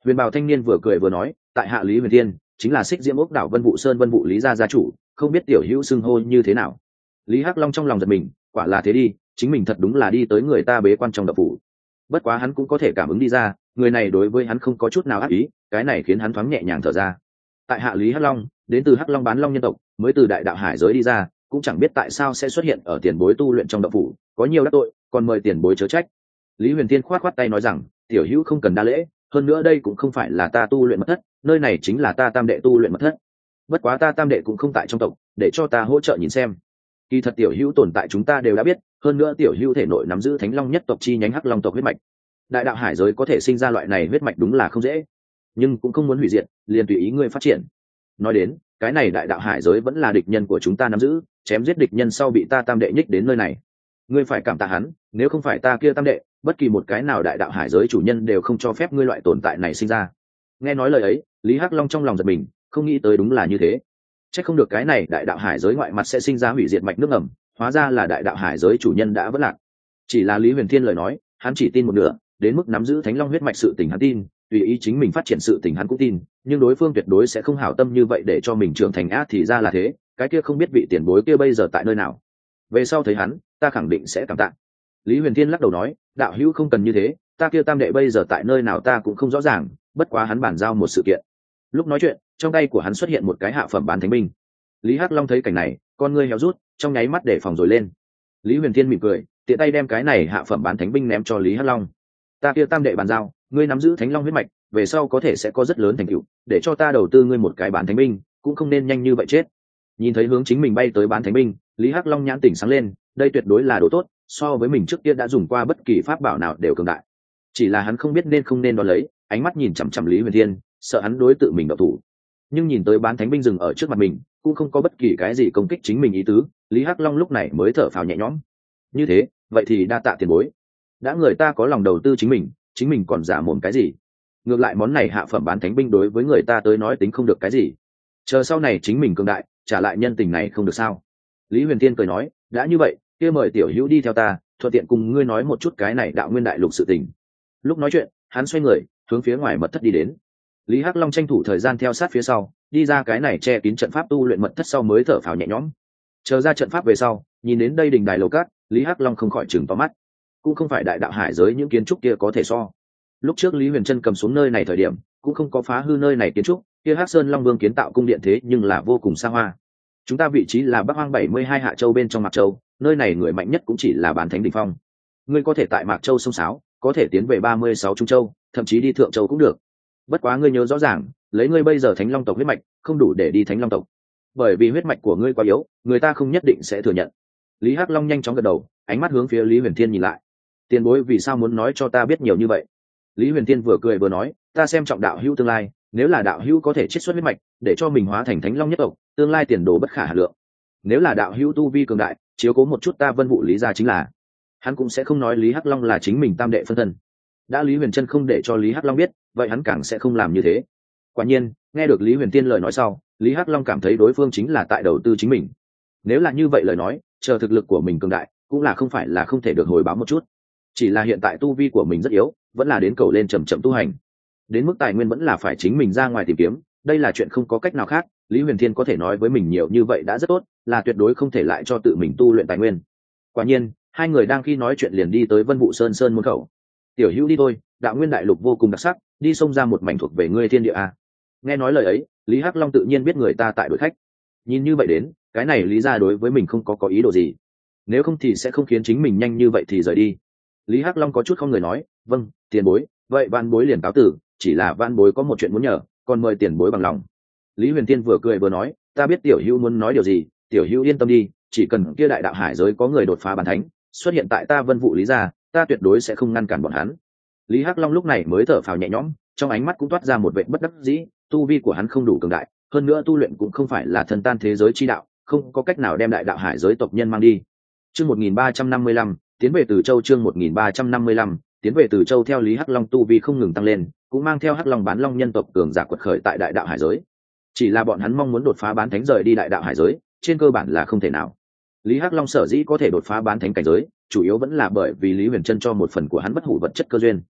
S1: Huyền Bảo thanh niên vừa cười vừa nói, tại hạ Lý Huyền Thiên, chính là Xích Diễm Ốc đảo Vân Vũ Sơn Vân Vũ Lý gia gia chủ, không biết tiểu hữu xưng hô như thế nào. Lý Hắc Long trong lòng giật mình, quả là thế đi, chính mình thật đúng là đi tới người ta bế quan trong động phủ. Bất quá hắn cũng có thể cảm ứng đi ra, người này đối với hắn không có chút nào ác ý, cái này khiến hắn thoáng nhẹ nhàng thở ra. Tại hạ Lý Hắc Long, đến từ Hắc Long bán long nhân tộc, mới từ đại đạo hải giới đi ra, cũng chẳng biết tại sao sẽ xuất hiện ở tiền bối tu luyện trong động phủ, có nhiều đắc tội, còn mời tiền bối chớ trách. Lý Huyền Tiên khoát khoát tay nói rằng, tiểu hữu không cần đa lễ, hơn nữa đây cũng không phải là ta tu luyện mật thất, nơi này chính là ta tam đệ tu luyện mật thất. Bất quá ta tam đệ cũng không tại trong tộc, để cho ta hỗ trợ nhìn xem. Kỳ thật tiểu hữu tồn tại chúng ta đều đã biết, hơn nữa tiểu hữu thể nội nắm giữ Thánh Long nhất tộc chi nhánh Hắc Long tộc huyết mạch. Đại đạo hải giới có thể sinh ra loại này huyết mạch đúng là không dễ, nhưng cũng không muốn hủy diệt, liền tùy ý ngươi phát triển. Nói đến, cái này đại đạo hải giới vẫn là địch nhân của chúng ta nắm giữ, chém giết địch nhân sau bị ta tam đệ nhích đến nơi này. Ngươi phải cảm tạ hắn, nếu không phải ta kia tam đệ, bất kỳ một cái nào đại đạo hải giới chủ nhân đều không cho phép ngươi loại tồn tại này sinh ra. Nghe nói lời ấy, Lý Hắc Long trong lòng giật mình, không nghĩ tới đúng là như thế. Chắc không được cái này đại đạo hải giới ngoại mặt sẽ sinh ra hủy diệt mạch nước ngầm, hóa ra là đại đạo hải giới chủ nhân đã vỡ lạc. Chỉ là Lý Huyền Thiên lời nói, hắn chỉ tin một nửa, đến mức nắm giữ Thánh Long huyết mạch sự tình hắn tin, tùy ý chính mình phát triển sự tình hắn cũng tin, nhưng đối phương tuyệt đối sẽ không hảo tâm như vậy để cho mình trưởng thành á, thì ra là thế, cái kia không biết vị tiền bối kia bây giờ tại nơi nào. Về sau thấy hắn, ta khẳng định sẽ cảm tạ. Lý Huyền Thiên lắc đầu nói, đạo hữu không cần như thế, ta kia tam đệ bây giờ tại nơi nào ta cũng không rõ ràng, bất quá hắn bàn giao một sự kiện. Lúc nói chuyện, trong tay của hắn xuất hiện một cái hạ phẩm bán thánh binh. Lý Hắc Long thấy cảnh này, con ngươi héo rút, trong nháy mắt để phòng rồi lên. Lý Huyền Thiên mỉm cười, tiện tay đem cái này hạ phẩm bán thánh binh ném cho Lý Hắc Long. Ta kia tam đệ bàn giao, ngươi nắm giữ Thánh Long huyết mạch, về sau có thể sẽ có rất lớn thành tựu, để cho ta đầu tư ngươi một cái bán thánh binh, cũng không nên nhanh như vậy chết. Nhìn thấy hướng chính mình bay tới bán thánh binh, Lý Hắc Long nhãn tỉnh sáng lên, đây tuyệt đối là đồ tốt, so với mình trước kia đã dùng qua bất kỳ pháp bảo nào đều cường đại. Chỉ là hắn không biết nên không nên đón lấy, ánh mắt nhìn chằm chằm Lý Huyền Thiên, sợ hắn đối tự mình độc thủ. Nhưng nhìn tới bán thánh binh dừng ở trước mặt mình, cũng không có bất kỳ cái gì công kích chính mình ý tứ, Lý Hắc Long lúc này mới thở phào nhẹ nhõm. Như thế, vậy thì đa tạ tiền bối. Đã người ta có lòng đầu tư chính mình còn giả mồm cái gì? Ngược lại món này hạ phẩm bán thánh binh đối với người ta tới nói tính không được cái gì. Chờ sau này chính mình cường đại, trả lại nhân tình này không được sao? Lý Huyền Tiên cười nói, đã như vậy, kia mời tiểu hữu đi theo ta, thuận tiện cùng ngươi nói một chút cái này đạo nguyên đại lục sự tình. Lúc nói chuyện, hắn xoay người, hướng phía ngoài mật thất đi đến. Lý Hắc Long tranh thủ thời gian theo sát phía sau, đi ra cái này che kín trận pháp tu luyện mật thất sau mới thở phào nhẹ nhõm. Chờ ra trận pháp về sau, nhìn đến đây đình đài lầu cát, Lý Hắc Long không khỏi chừng to mắt. Cũng không phải đại đạo hải giới những kiến trúc kia có thể so. Lúc trước Lý Huyền Trân cầm xuống nơi này thời điểm, cũng không có phá hư nơi này kiến trúc, kia Hắc Sơn Long Vương kiến tạo cung điện thế nhưng là vô cùng xa hoa. Chúng ta vị trí là Bắc Hoang 72 Hạ Châu bên trong Mạc Châu, nơi này người mạnh nhất cũng chỉ là bán thánh đỉnh phong. Ngươi có thể tại Mạc Châu sông sáo, có thể tiến về 36 Trung Châu, thậm chí đi Thượng Châu cũng được. Bất quá ngươi nhớ rõ ràng, lấy ngươi bây giờ Thánh Long tộc huyết mạch, không đủ để đi Thánh Long tộc. Bởi vì huyết mạch của ngươi quá yếu, người ta không nhất định sẽ thừa nhận. Lý Hắc Long nhanh chóng gật đầu, ánh mắt hướng phía Lý Huyền Thiên nhìn lại. Tiền bối vì sao muốn nói cho ta biết nhiều như vậy? Lý Huyền Thiên vừa cười vừa nói, ta xem trọng đạo hữu tương lai, nếu là đạo hữu có thể chiết xuất huyết mạch, để cho mình hóa thành Thánh Long nhất tộc, tương lai tiền đồ bất khả hà lượng. Nếu là đạo hữu tu vi cường đại, chiếu cố một chút ta Vân Vũ Lý gia chính là. Hắn cũng sẽ không nói Lý Hắc Long là chính mình tam đệ phân thân. Đã Lý Huyền Trân không để cho Lý Hắc Long biết, vậy hắn càng sẽ không làm như thế. Quả nhiên, nghe được Lý Huyền Tiên lời nói sau, Lý Hắc Long cảm thấy đối phương chính là tại đầu tư chính mình. Nếu là như vậy lời nói, chờ thực lực của mình cường đại, cũng là không phải là không thể được hồi báo một chút. Chỉ là hiện tại tu vi của mình rất yếu, vẫn là đến cầu lên chậm chậm tu hành. Đến mức tài nguyên vẫn là phải chính mình ra ngoài tìm kiếm, đây là chuyện không có cách nào khác. Lý Huyền Thiên có thể nói với mình nhiều như vậy đã rất tốt, là tuyệt đối không thể lại cho tự mình tu luyện tài nguyên. Quả nhiên, hai người đang khi nói chuyện liền đi tới Vân Vũ Sơn môn khẩu. Tiểu hữu đi thôi, đạo nguyên đại lục vô cùng đặc sắc, đi xông ra một mảnh thuộc về ngươi thiên địa a. Nghe nói lời ấy, Lý Hắc Long tự nhiên biết người ta tại đội khách. Nhìn như vậy đến, cái này Lý gia đối với mình không có ý đồ gì. Nếu không thì sẽ không khiến chính mình nhanh như vậy thì rời đi. Lý Hắc Long có chút không người nói, vâng, tiền bối, vậy van bối liền cáo tử, chỉ là van bối có một chuyện muốn nhờ, còn mời tiền bối bằng lòng. Lý Huyền Tiên vừa cười vừa nói, ta biết tiểu hữu muốn nói điều gì, tiểu hữu yên tâm đi, chỉ cần kia đại đạo hải giới có người đột phá bán thánh, xuất hiện tại ta Vân Vũ Lý gia, ta tuyệt đối sẽ không ngăn cản bọn hắn. Lý Hắc Long lúc này mới thở phào nhẹ nhõm, trong ánh mắt cũng toát ra một vẻ bất đắc dĩ, tu vi của hắn không đủ cường đại, hơn nữa tu luyện cũng không phải là thần tan thế giới chi đạo, không có cách nào đem đại đạo hải giới tộc nhân mang đi. Chương 1355, tiến về Từ Châu. Chương 1355, tiến về Từ Châu. Theo Lý Hắc Long tu vi không ngừng tăng lên, cũng mang theo Hắc Long bán long nhân tộc cường giả quật khởi tại đại đạo hải giới. Chỉ là bọn hắn mong muốn đột phá bán thánh rời đi đại đạo hải giới, trên cơ bản là không thể nào. Lý Hắc Long sở dĩ có thể đột phá bán thánh cảnh giới, chủ yếu vẫn là bởi vì Lý Huyền Trân cho một phần của hắn bất hủ vật chất cơ duyên.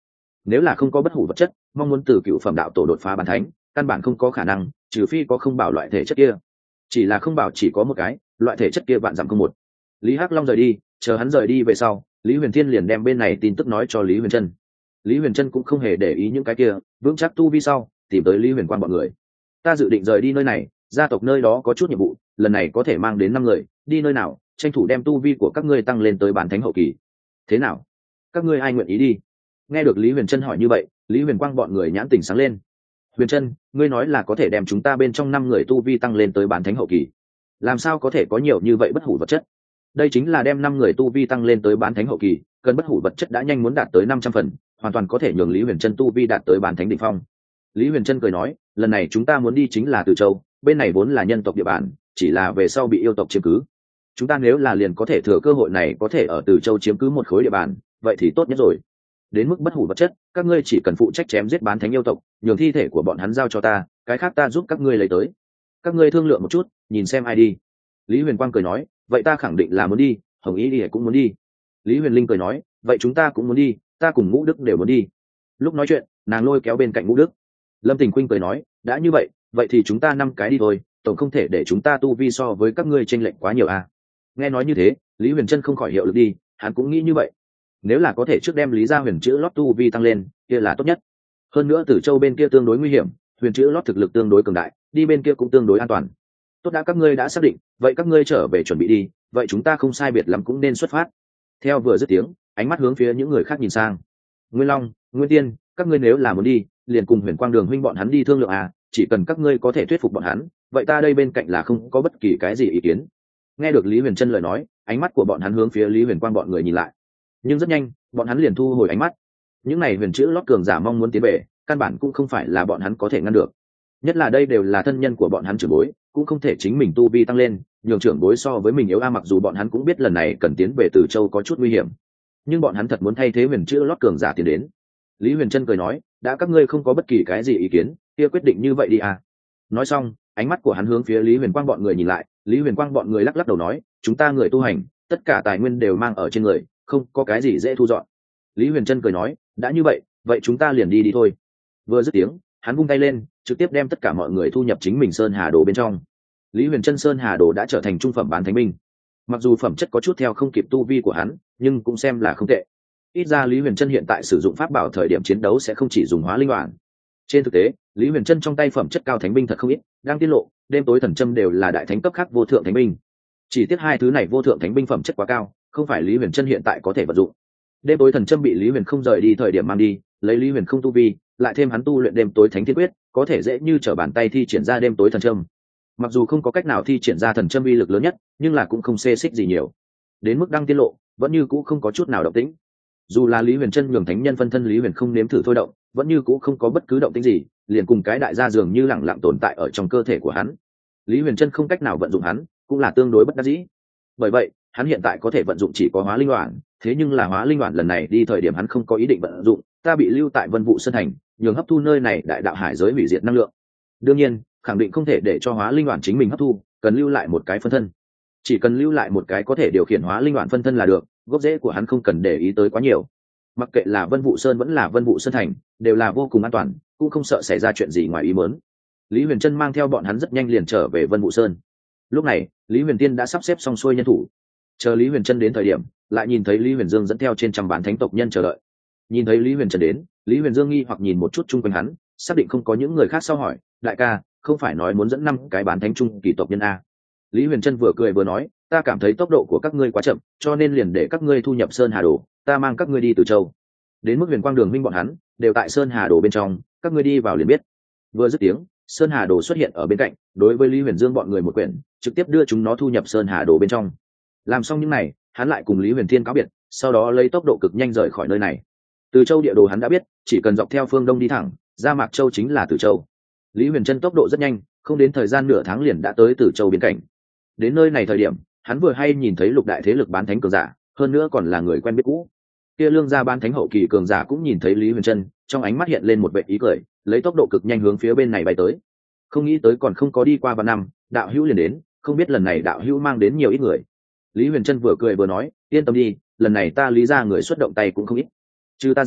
S1: nếu là không có bất hủ vật chất, mong muốn từ cựu phẩm đạo tổ đột phá bán thánh căn bản không có khả năng, trừ phi có không bảo loại thể chất kia. Chỉ là không bảo chỉ có một cái, loại thể chất kia vạn dặm không một. Lý Hắc Long rời đi, chờ hắn rời đi về sau, Lý Huyền Thiên liền đem bên này tin tức nói cho Lý Huyền Trân. Lý Huyền Trân cũng không hề để ý những cái kia, vững chắc tu vi sau tìm tới Lý Huyền Quang bọn người. Ta dự định rời đi nơi này, gia tộc nơi đó có chút nhiệm vụ, lần này có thể mang đến 5 người, đi nơi nào tranh thủ đem tu vi của các ngươi tăng lên tới bán thánh hậu kỳ. Thế nào, các ngươi ai nguyện ý đi? Nghe được Lý Huyền Trân hỏi như vậy, Lý Huyền Quang bọn người nhãn tỉnh sáng lên. Huyền Trân, ngươi nói là có thể đem chúng ta bên trong 5 người tu vi tăng lên tới bán thánh hậu kỳ, làm sao có thể có nhiều như vậy bất hủ vật chất? Đây chính là đem 5 người tu vi tăng lên tới bán thánh hậu kỳ, cần bất hủ vật chất đã nhanh muốn đạt tới 500 phần, hoàn toàn có thể nhường Lý Huyền Trân tu vi đạt tới bán thánh đỉnh phong. Lý Huyền Trân cười nói, lần này chúng ta muốn đi chính là Từ Châu, bên này vốn là nhân tộc địa bàn, chỉ là về sau bị yêu tộc chiếm cứ. Chúng ta nếu là liền có thể thừa cơ hội này có thể ở Từ Châu chiếm cứ một khối địa bàn, vậy thì tốt nhất rồi. Đến mức bất hủ vật chất, các ngươi chỉ cần phụ trách chém giết bán thánh yêu tộc, nhường thi thể của bọn hắn giao cho ta, cái khác ta giúp các ngươi lấy tới. Các ngươi thương lượng một chút, nhìn xem ai đi. Lý Huyền Quang cười nói, vậy ta khẳng định là muốn đi, Hồng Ý đi cũng muốn đi. Lý Huyền Linh cười nói, vậy chúng ta cũng muốn đi, ta cùng Ngũ Đức đều muốn đi. Lúc nói chuyện, nàng lôi kéo bên cạnh Ngũ Đức. Lâm Tình Khuynh cười nói, đã như vậy, vậy thì chúng ta 5 cái đi thôi, tổng không thể để chúng ta tu vi so với các ngươi chênh lệch quá nhiều à. Nghe nói như thế, Lý Huyền Trân không khỏi hiệu lực đi, hắn cũng nghĩ như vậy. Nếu là có thể trước đem Lý gia huyền chữ lót tu vi tăng lên, kia là tốt nhất. Hơn nữa Tử Châu bên kia tương đối nguy hiểm, huyền chữ lót thực lực tương đối cường đại, đi bên kia cũng tương đối an toàn. Tốt, đã các ngươi đã xác định, vậy các ngươi trở về chuẩn bị đi, vậy chúng ta không sai biệt lắm cũng nên xuất phát. Theo vừa dứt tiếng, ánh mắt hướng phía những người khác nhìn sang. Nguyên Long, Nguyên Tiên, các ngươi nếu là muốn đi, liền cùng Huyền Quang Đường huynh bọn hắn đi thương lượng à, chỉ cần các ngươi có thể thuyết phục bọn hắn, vậy ta đây bên cạnh là không có bất kỳ cái gì ý kiến. Nghe được Lý Huyền Trân lời nói, ánh mắt của bọn hắn hướng phía Lý Huyền Quang bọn người nhìn lại. Nhưng rất nhanh, bọn hắn liền thu hồi ánh mắt. Những này huyền chữ lót cường giả mong muốn tiến về, căn bản cũng không phải là bọn hắn có thể ngăn được. Nhất là đây đều là thân nhân của bọn hắn trưởng bối, cũng không thể chính mình tu vi tăng lên, nhường trưởng bối so với mình yếu a. Mặc dù bọn hắn cũng biết lần này cần tiến về Từ Châu có chút nguy hiểm, nhưng bọn hắn thật muốn thay thế huyền chữ lót cường giả tiến đến. Lý Huyền Trân cười nói, đã các ngươi không có bất kỳ cái gì ý kiến, kia quyết định như vậy đi à. Nói xong, ánh mắt của hắn hướng phía Lý Huyền Quang bọn người nhìn lại. Lý Huyền Quang bọn người lắc lắc đầu nói, chúng ta người tu hành, tất cả tài nguyên đều mang ở trên người, không có cái gì dễ thu dọn. Lý Huyền Trân cười nói, đã như vậy, vậy chúng ta liền đi thôi. Vừa dứt tiếng, hắn vung tay lên, trực tiếp đem tất cả mọi người thu nhập chính mình Sơn Hà Đồ bên trong. Lý Huyền Trân Sơn Hà Đồ đã trở thành trung phẩm bán thánh binh. Mặc dù phẩm chất có chút theo không kịp tu vi của hắn, nhưng cũng xem là không tệ. Ít ra Lý Huyền Trân hiện tại sử dụng pháp bảo thời điểm chiến đấu sẽ không chỉ dùng hóa linh hoàn. Trên thực tế, Lý Huyền Trân trong tay phẩm chất cao thánh binh thật không ít, đang tiết lộ, đêm tối thần châm đều là đại thánh cấp khác vô thượng thánh binh. Chỉ tiếc hai thứ này vô thượng thánh binh phẩm chất quá cao, không phải Lý Huyền Trân hiện tại có thể vận dụng. Đêm tối thần châm bị Lý Huyền không rời đi thời điểm mang đi, lấy Lý Huyền không tu vi, lại thêm hắn tu luyện đêm tối thánh thiên quyết, có thể dễ như trở bàn tay thi triển ra đêm tối thần châm. Mặc dù không có cách nào thi triển ra thần châm uy lực lớn nhất, nhưng là cũng không xê xích gì nhiều. Đến mức đang tiết lộ, vẫn như cũ không có chút nào động tĩnh. Dù là Lý Huyền Trân nhường thánh nhân phân thân Lý Huyền không nếm thử thôi động, vẫn như cũ không có bất cứ động tĩnh gì, liền cùng cái đại gia dường như lẳng lặng tồn tại ở trong cơ thể của hắn. Lý Huyền Trân không cách nào vận dụng hắn, cũng là tương đối bất đắc dĩ. Bởi vậy, hắn hiện tại có thể vận dụng chỉ có hóa linh hoàn, thế nhưng là hóa linh hoàn lần này đi thời điểm hắn không có ý định vận dụng, ta bị lưu tại Vân Vũ Sơn thành, nhường hấp thu nơi này đại đạo hải giới hủy diệt năng lượng. Đương nhiên, khẳng định không thể để cho hóa linh hoàn chính mình hấp thu, cần lưu lại một cái phân thân. Chỉ cần lưu lại một cái có thể điều khiển hóa linh hoàn phân thân là được, gốc rễ của hắn không cần để ý tới quá nhiều. Mặc kệ là Vân Vũ Sơn vẫn là Vân Vũ Sơn thành, đều là vô cùng an toàn, cũng không sợ xảy ra chuyện gì ngoài ý muốn. Lý Huyền Trân mang theo bọn hắn rất nhanh liền trở về Vân Vũ Sơn. Lúc này, Lý Huyền Tiên đã sắp xếp xong xuôi nhân thủ. Chờ Lý Huyền Trân đến thời điểm, lại nhìn thấy Lý Huyền Dương dẫn theo trên trăm bán thánh tộc nhân chờ đợi. Nhìn thấy Lý Huyền Trân đến, Lý Huyền Dương nghi hoặc nhìn một chút chung quanh hắn, xác định không có những người khác sau hỏi, đại ca, không phải nói muốn dẫn 5 cái bán thánh trung kỳ tộc nhân a? Lý Huyền Trân vừa cười vừa nói, ta cảm thấy tốc độ của các ngươi quá chậm, cho nên liền để các ngươi thu nhập Sơn Hà Đồ, ta mang các ngươi đi Từ Châu. Đến mức Huyền Quang Đường minh bọn hắn đều tại Sơn Hà Đồ bên trong, các ngươi đi vào liền biết. Vừa dứt tiếng, Sơn Hà Đồ xuất hiện ở bên cạnh, đối với Lý Huyền Dương bọn người một quyển, trực tiếp đưa chúng nó thu nhập Sơn Hà Đồ bên trong. Làm xong những này, hắn lại cùng Lý Huyền Thiên cáo biệt, sau đó lấy tốc độ cực nhanh rời khỏi nơi này. Từ Châu địa đồ hắn đã biết, chỉ cần dọc theo phương đông đi thẳng, ra Mạc Châu chính là Từ Châu. Lý Huyền Trân tốc độ rất nhanh, không đến thời gian nửa tháng liền đã tới Từ Châu biên cảnh. Đến nơi này thời điểm, hắn vừa hay nhìn thấy lục đại thế lực bán thánh cường giả, hơn nữa còn là người quen biết cũ. Kia Lương gia bán thánh hậu kỳ cường giả cũng nhìn thấy Lý Huyền Trân, trong ánh mắt hiện lên một vẻ ý cười, lấy tốc độ cực nhanh hướng phía bên này bay tới. Không nghĩ tới còn không có đi qua 3 năm, đạo hữu liền đến, không biết lần này đạo hữu mang đến nhiều ít người. Lý Huyền Trân vừa cười vừa nói, yên tâm đi, lần này ta Lý gia người xuất động tay cũng không ít. Trừ ta ra,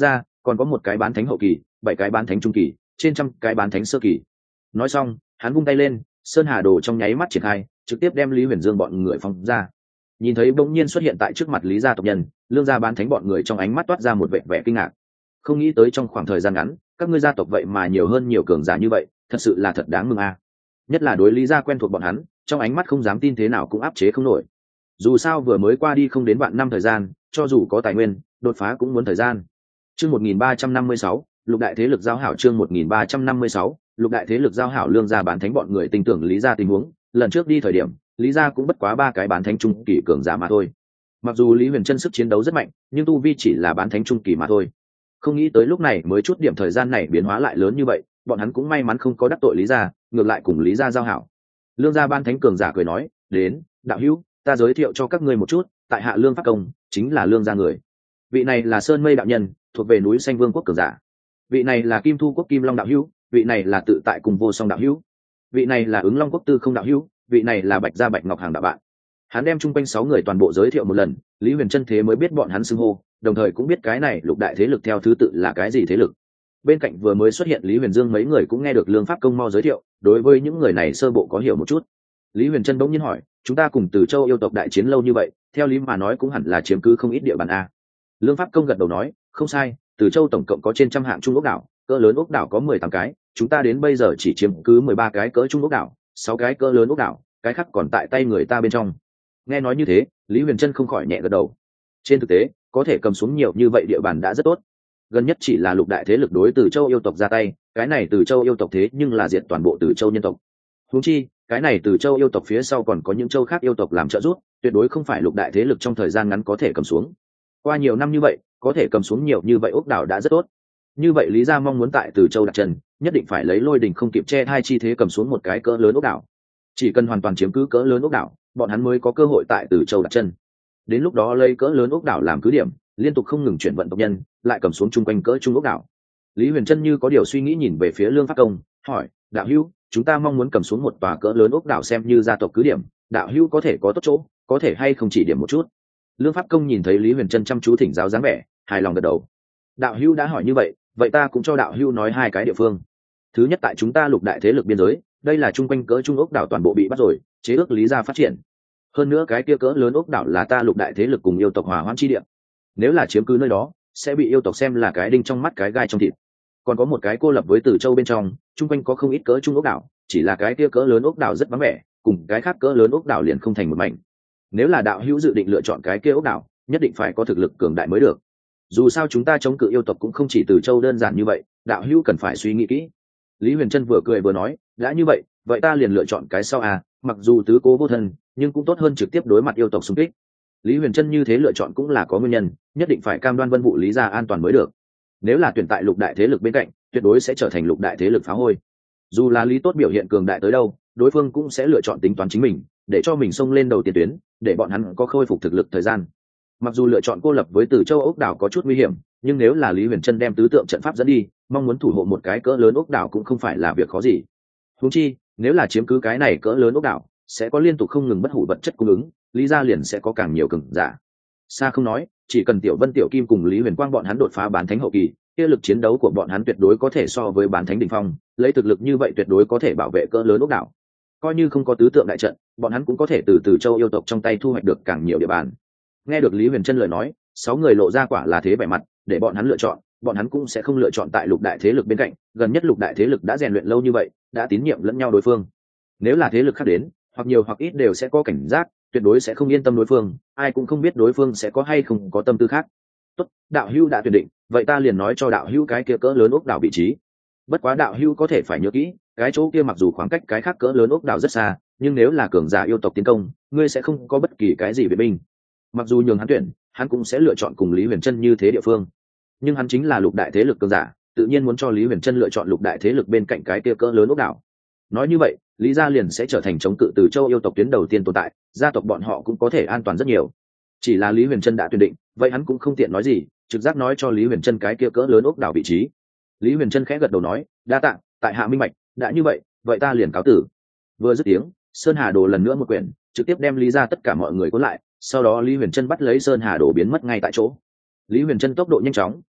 S1: còn có một cái bán thánh hậu kỳ, 7 cái bán thánh trung kỳ, trên trăm cái bán thánh sơ kỳ. Nói xong hắn vung tay lên, sơn hà đồ trong nháy mắt triển khai, trực tiếp đem Lý Huyền Dương bọn người phóng ra. Nhìn thấy bỗng nhiên xuất hiện tại trước mặt Lý gia tộc nhân, lương gia bán thánh bọn người trong ánh mắt toát ra một vẻ kinh ngạc. Không nghĩ tới trong khoảng thời gian ngắn, các ngươi gia tộc vậy mà nhiều hơn nhiều cường giả như vậy, thật sự là thật đáng mừng a. Nhất là đối Lý gia quen thuộc bọn hắn, trong ánh mắt không dám tin thế nào cũng áp chế không nổi. Dù sao vừa mới qua đi không đến vạn năm thời gian, cho dù có tài nguyên, đột phá cũng muốn thời gian. Chương 1356, lục đại thế lực giao hảo. Chương 1356, lục đại thế lực giao hảo. Lương gia bán thánh bọn người tin tưởng Lý gia tình huống, lần trước đi thời điểm, Lý gia cũng bất quá 3 cái bán thánh trung kỳ cường giả mà thôi. Mặc dù Lý Huyền Trân sức chiến đấu rất mạnh, nhưng tu vi chỉ là bán thánh trung kỳ mà thôi. Không nghĩ tới lúc này mới chút điểm thời gian này biến hóa lại lớn như vậy, bọn hắn cũng may mắn không có đắc tội Lý gia, ngược lại cùng Lý gia giao hảo. Lương gia bán thánh cường giả cười nói, đến, đạo hữu, ta giới thiệu cho các ngươi một chút, tại hạ Lương Pháp Công, chính là Lương gia người. Vị này là Sơn Mây đạo nhân, thuộc về núi Xanh Vương quốc cường giả. Vị này là Kim Thu quốc Kim Long đạo hữu, vị này là Tự tại cùng Vô Song đạo hữu. Vị này là Ứng Long quốc Tư Không đạo hữu, vị này là Bạch gia Bạch Ngọc Hàng đạo bạn. Hắn đem chung quanh 6 người toàn bộ giới thiệu một lần, Lý Huyền Trân thế mới biết bọn hắn xưng hô, đồng thời cũng biết cái này lục đại thế lực theo thứ tự là cái gì thế lực. Bên cạnh vừa mới xuất hiện Lý Huyền Dương mấy người cũng nghe được Lương Pháp Công mo giới thiệu, đối với những người này sơ bộ có hiểu một chút. Lý Huyền Trân bỗng nhiên hỏi, chúng ta cùng Từ Châu yêu tộc đại chiến lâu như vậy, theo lý mà nói cũng hẳn là chiếm cứ không ít địa bàn a. Lương Pháp Công gật đầu nói, không sai, Từ Châu tổng cộng có trên trăm hạng trung ốc đảo, cỡ lớn ốc đảo có 18 cái, chúng ta đến bây giờ chỉ chiếm cứ 13 cái cỡ trung ốc đảo, 6 cái cỡ lớn ốc đảo, cái khác còn tại tay người ta bên trong. Nghe nói như thế, Lý Huyền Trân không khỏi nhẹ gật đầu. Trên thực tế, có thể cầm xuống nhiều như vậy địa bàn đã rất tốt. Gần nhất chỉ là lục đại thế lực đối Từ Châu yêu tộc ra tay, cái này Từ Châu yêu tộc thế nhưng là diệt toàn bộ Từ Châu nhân tộc. Huống chi, cái này Từ Châu yêu tộc phía sau còn có những châu khác yêu tộc làm trợ giúp, tuyệt đối không phải lục đại thế lực trong thời gian ngắn có thể cầm xuống. Qua nhiều năm như vậy, có thể cầm xuống nhiều như vậy ốc đảo đã rất tốt. Như vậy Lý gia mong muốn tại Từ Châu đặt chân, nhất định phải lấy Lôi Đình không kịp che hai chi thế cầm xuống một cái cỡ lớn ốc đảo. Chỉ cần hoàn toàn chiếm cứ cỡ lớn ốc đảo, bọn hắn mới có cơ hội tại Từ Châu đặt chân. Đến lúc đó lấy cỡ lớn ốc đảo làm cứ điểm, liên tục không ngừng chuyển vận tộc nhân, lại cầm xuống chung quanh cỡ trung ốc đảo. Lý Huyền Trân như có điều suy nghĩ nhìn về phía Lương Pháp Công, hỏi, đạo hữu, chúng ta mong muốn cầm xuống một tòa cỡ lớn ốc đảo xem như gia tộc cứ điểm, đạo hữu có thể có tốt chỗ, có thể hay không chỉ điểm một chút. Lương Pháp Công nhìn thấy Lý Huyền Trân chăm chú thỉnh giáo dáng vẻ, hài lòng gật đầu. Đạo hữu đã hỏi như vậy, vậy ta cũng cho đạo hữu nói 2 cái địa phương. Thứ nhất, tại chúng ta lục đại thế lực biên giới, đây là chung quanh cỡ trung ốc đảo toàn bộ bị bắt rồi, chế ước Lý gia phát triển. Hơn nữa cái kia cỡ lớn ốc đảo là ta lục đại thế lực cùng yêu tộc hòa hoãn chi địa. Nếu là chiếm cứ nơi đó, sẽ bị yêu tộc xem là cái đinh trong mắt cái gai trong thịt. Còn có một cái cô lập với Từ Châu bên trong, chung quanh có không ít cỡ trung ốc đảo, chỉ là cái kia cỡ lớn ốc đảo rất vắng vẻ, cùng cái khác cỡ lớn ốc đảo liền không thành một mảnh. Nếu là đạo hữu dự định lựa chọn cái kia ốc đảo, nhất định phải có thực lực cường đại mới được. Dù sao chúng ta chống cự yêu tộc cũng không chỉ Từ Châu đơn giản như vậy, đạo hữu cần phải suy nghĩ kỹ. Lý Huyền Trân vừa cười vừa nói, đã như vậy, vậy ta liền lựa chọn cái sau à, mặc dù tứ cố vô thân, nhưng cũng tốt hơn trực tiếp đối mặt yêu tộc xung kích. Lý Huyền Trân như thế lựa chọn cũng là có nguyên nhân, nhất định phải cam đoan Vân Vũ Lý gia an toàn mới được. Nếu là tuyển tại lục đại thế lực bên cạnh, tuyệt đối sẽ trở thành lục đại thế lực phá hôi. Dù là Lý Tốt biểu hiện cường đại tới đâu, đối phương cũng sẽ lựa chọn tính toán chính mình, để cho mình xông lên đầu tiền tuyến, để bọn hắn có khôi phục thực lực thời gian. Mặc dù lựa chọn cô lập với Từ Châu ốc đảo có chút nguy hiểm, nhưng nếu là Lý Huyền Trân đem tứ tượng trận pháp dẫn đi, mong muốn thủ hộ một cái cỡ lớn ốc đảo cũng không phải là việc khó gì. Huống chi, nếu là chiếm cứ cái này cỡ lớn ốc đảo, sẽ có liên tục không ngừng bất hủ vật chất cung ứng, Lý gia liền sẽ có càng nhiều cường giả. Xa không nói, chỉ cần Tiểu Vân Tiểu Kim cùng Lý Huyền Quang bọn hắn đột phá bán thánh hậu kỳ, kia lực chiến đấu của bọn hắn tuyệt đối có thể so với bán thánh đỉnh phong, lấy thực lực như vậy tuyệt đối có thể bảo vệ cỡ lớn ốc đảo. Coi như không có tứ tượng đại trận, bọn hắn cũng có thể từ Châu yêu tộc trong tay thu hoạch được càng nhiều địa bàn. Nghe được Lý Huyền Trân lời nói, 6 người lộ ra quả là thế vẻ mặt, để bọn hắn lựa chọn, bọn hắn cũng sẽ không lựa chọn tại lục đại thế lực bên cạnh, gần nhất lục đại thế lực đã rèn luyện lâu như vậy, đã tín nhiệm lẫn nhau đối phương. Nếu là thế lực khác đến, hoặc nhiều hoặc ít đều sẽ có cảnh giác, tuyệt đối sẽ không yên tâm đối phương, ai cũng không biết đối phương sẽ có hay không có tâm tư khác. Tốt, đạo hữu đã tuyển định, vậy ta liền nói cho đạo hữu cái kia cỡ lớn ốc đảo vị trí. Bất quá đạo hữu có thể phải nhớ kỹ, cái chỗ kia mặc dù khoảng cách cái khác cỡ lớn ốc đảo rất xa, nhưng nếu là cường giả yêu tộc tiến công, ngươi sẽ không có bất kỳ cái gì về binh. Mặc dù nhường hắn tuyển, hắn cũng sẽ lựa chọn cùng Lý Huyền Trân như thế địa phương, nhưng hắn chính là lục đại thế lực cường giả, tự nhiên muốn cho Lý Huyền Trân lựa chọn lục đại thế lực bên cạnh cái kia cỡ lớn ốc đảo. Nói như vậy, Lý gia liền sẽ trở thành chống cự Từ Châu yêu tộc tuyến đầu tiên tồn tại, gia tộc bọn họ cũng có thể an toàn rất nhiều. Chỉ là Lý Huyền Trân đã tuyển định, vậy hắn cũng không tiện nói gì, trực giác nói cho Lý Huyền Trân cái kia cỡ lớn ốc đảo vị trí. Lý Huyền Trân khẽ gật đầu nói, đa tạ, tại hạ minh bạch, đã như vậy, vậy ta liền cáo tử. Vừa dứt tiếng, Sơn Hà Đồ lần nữa một quyển, trực tiếp đem Lý gia tất cả mọi người cuốn lại, sau đó Lý Huyền Trân bắt lấy Sơn Hà Đồ biến mất ngay tại chỗ. Lý Huyền Trân tốc độ nhanh chóng,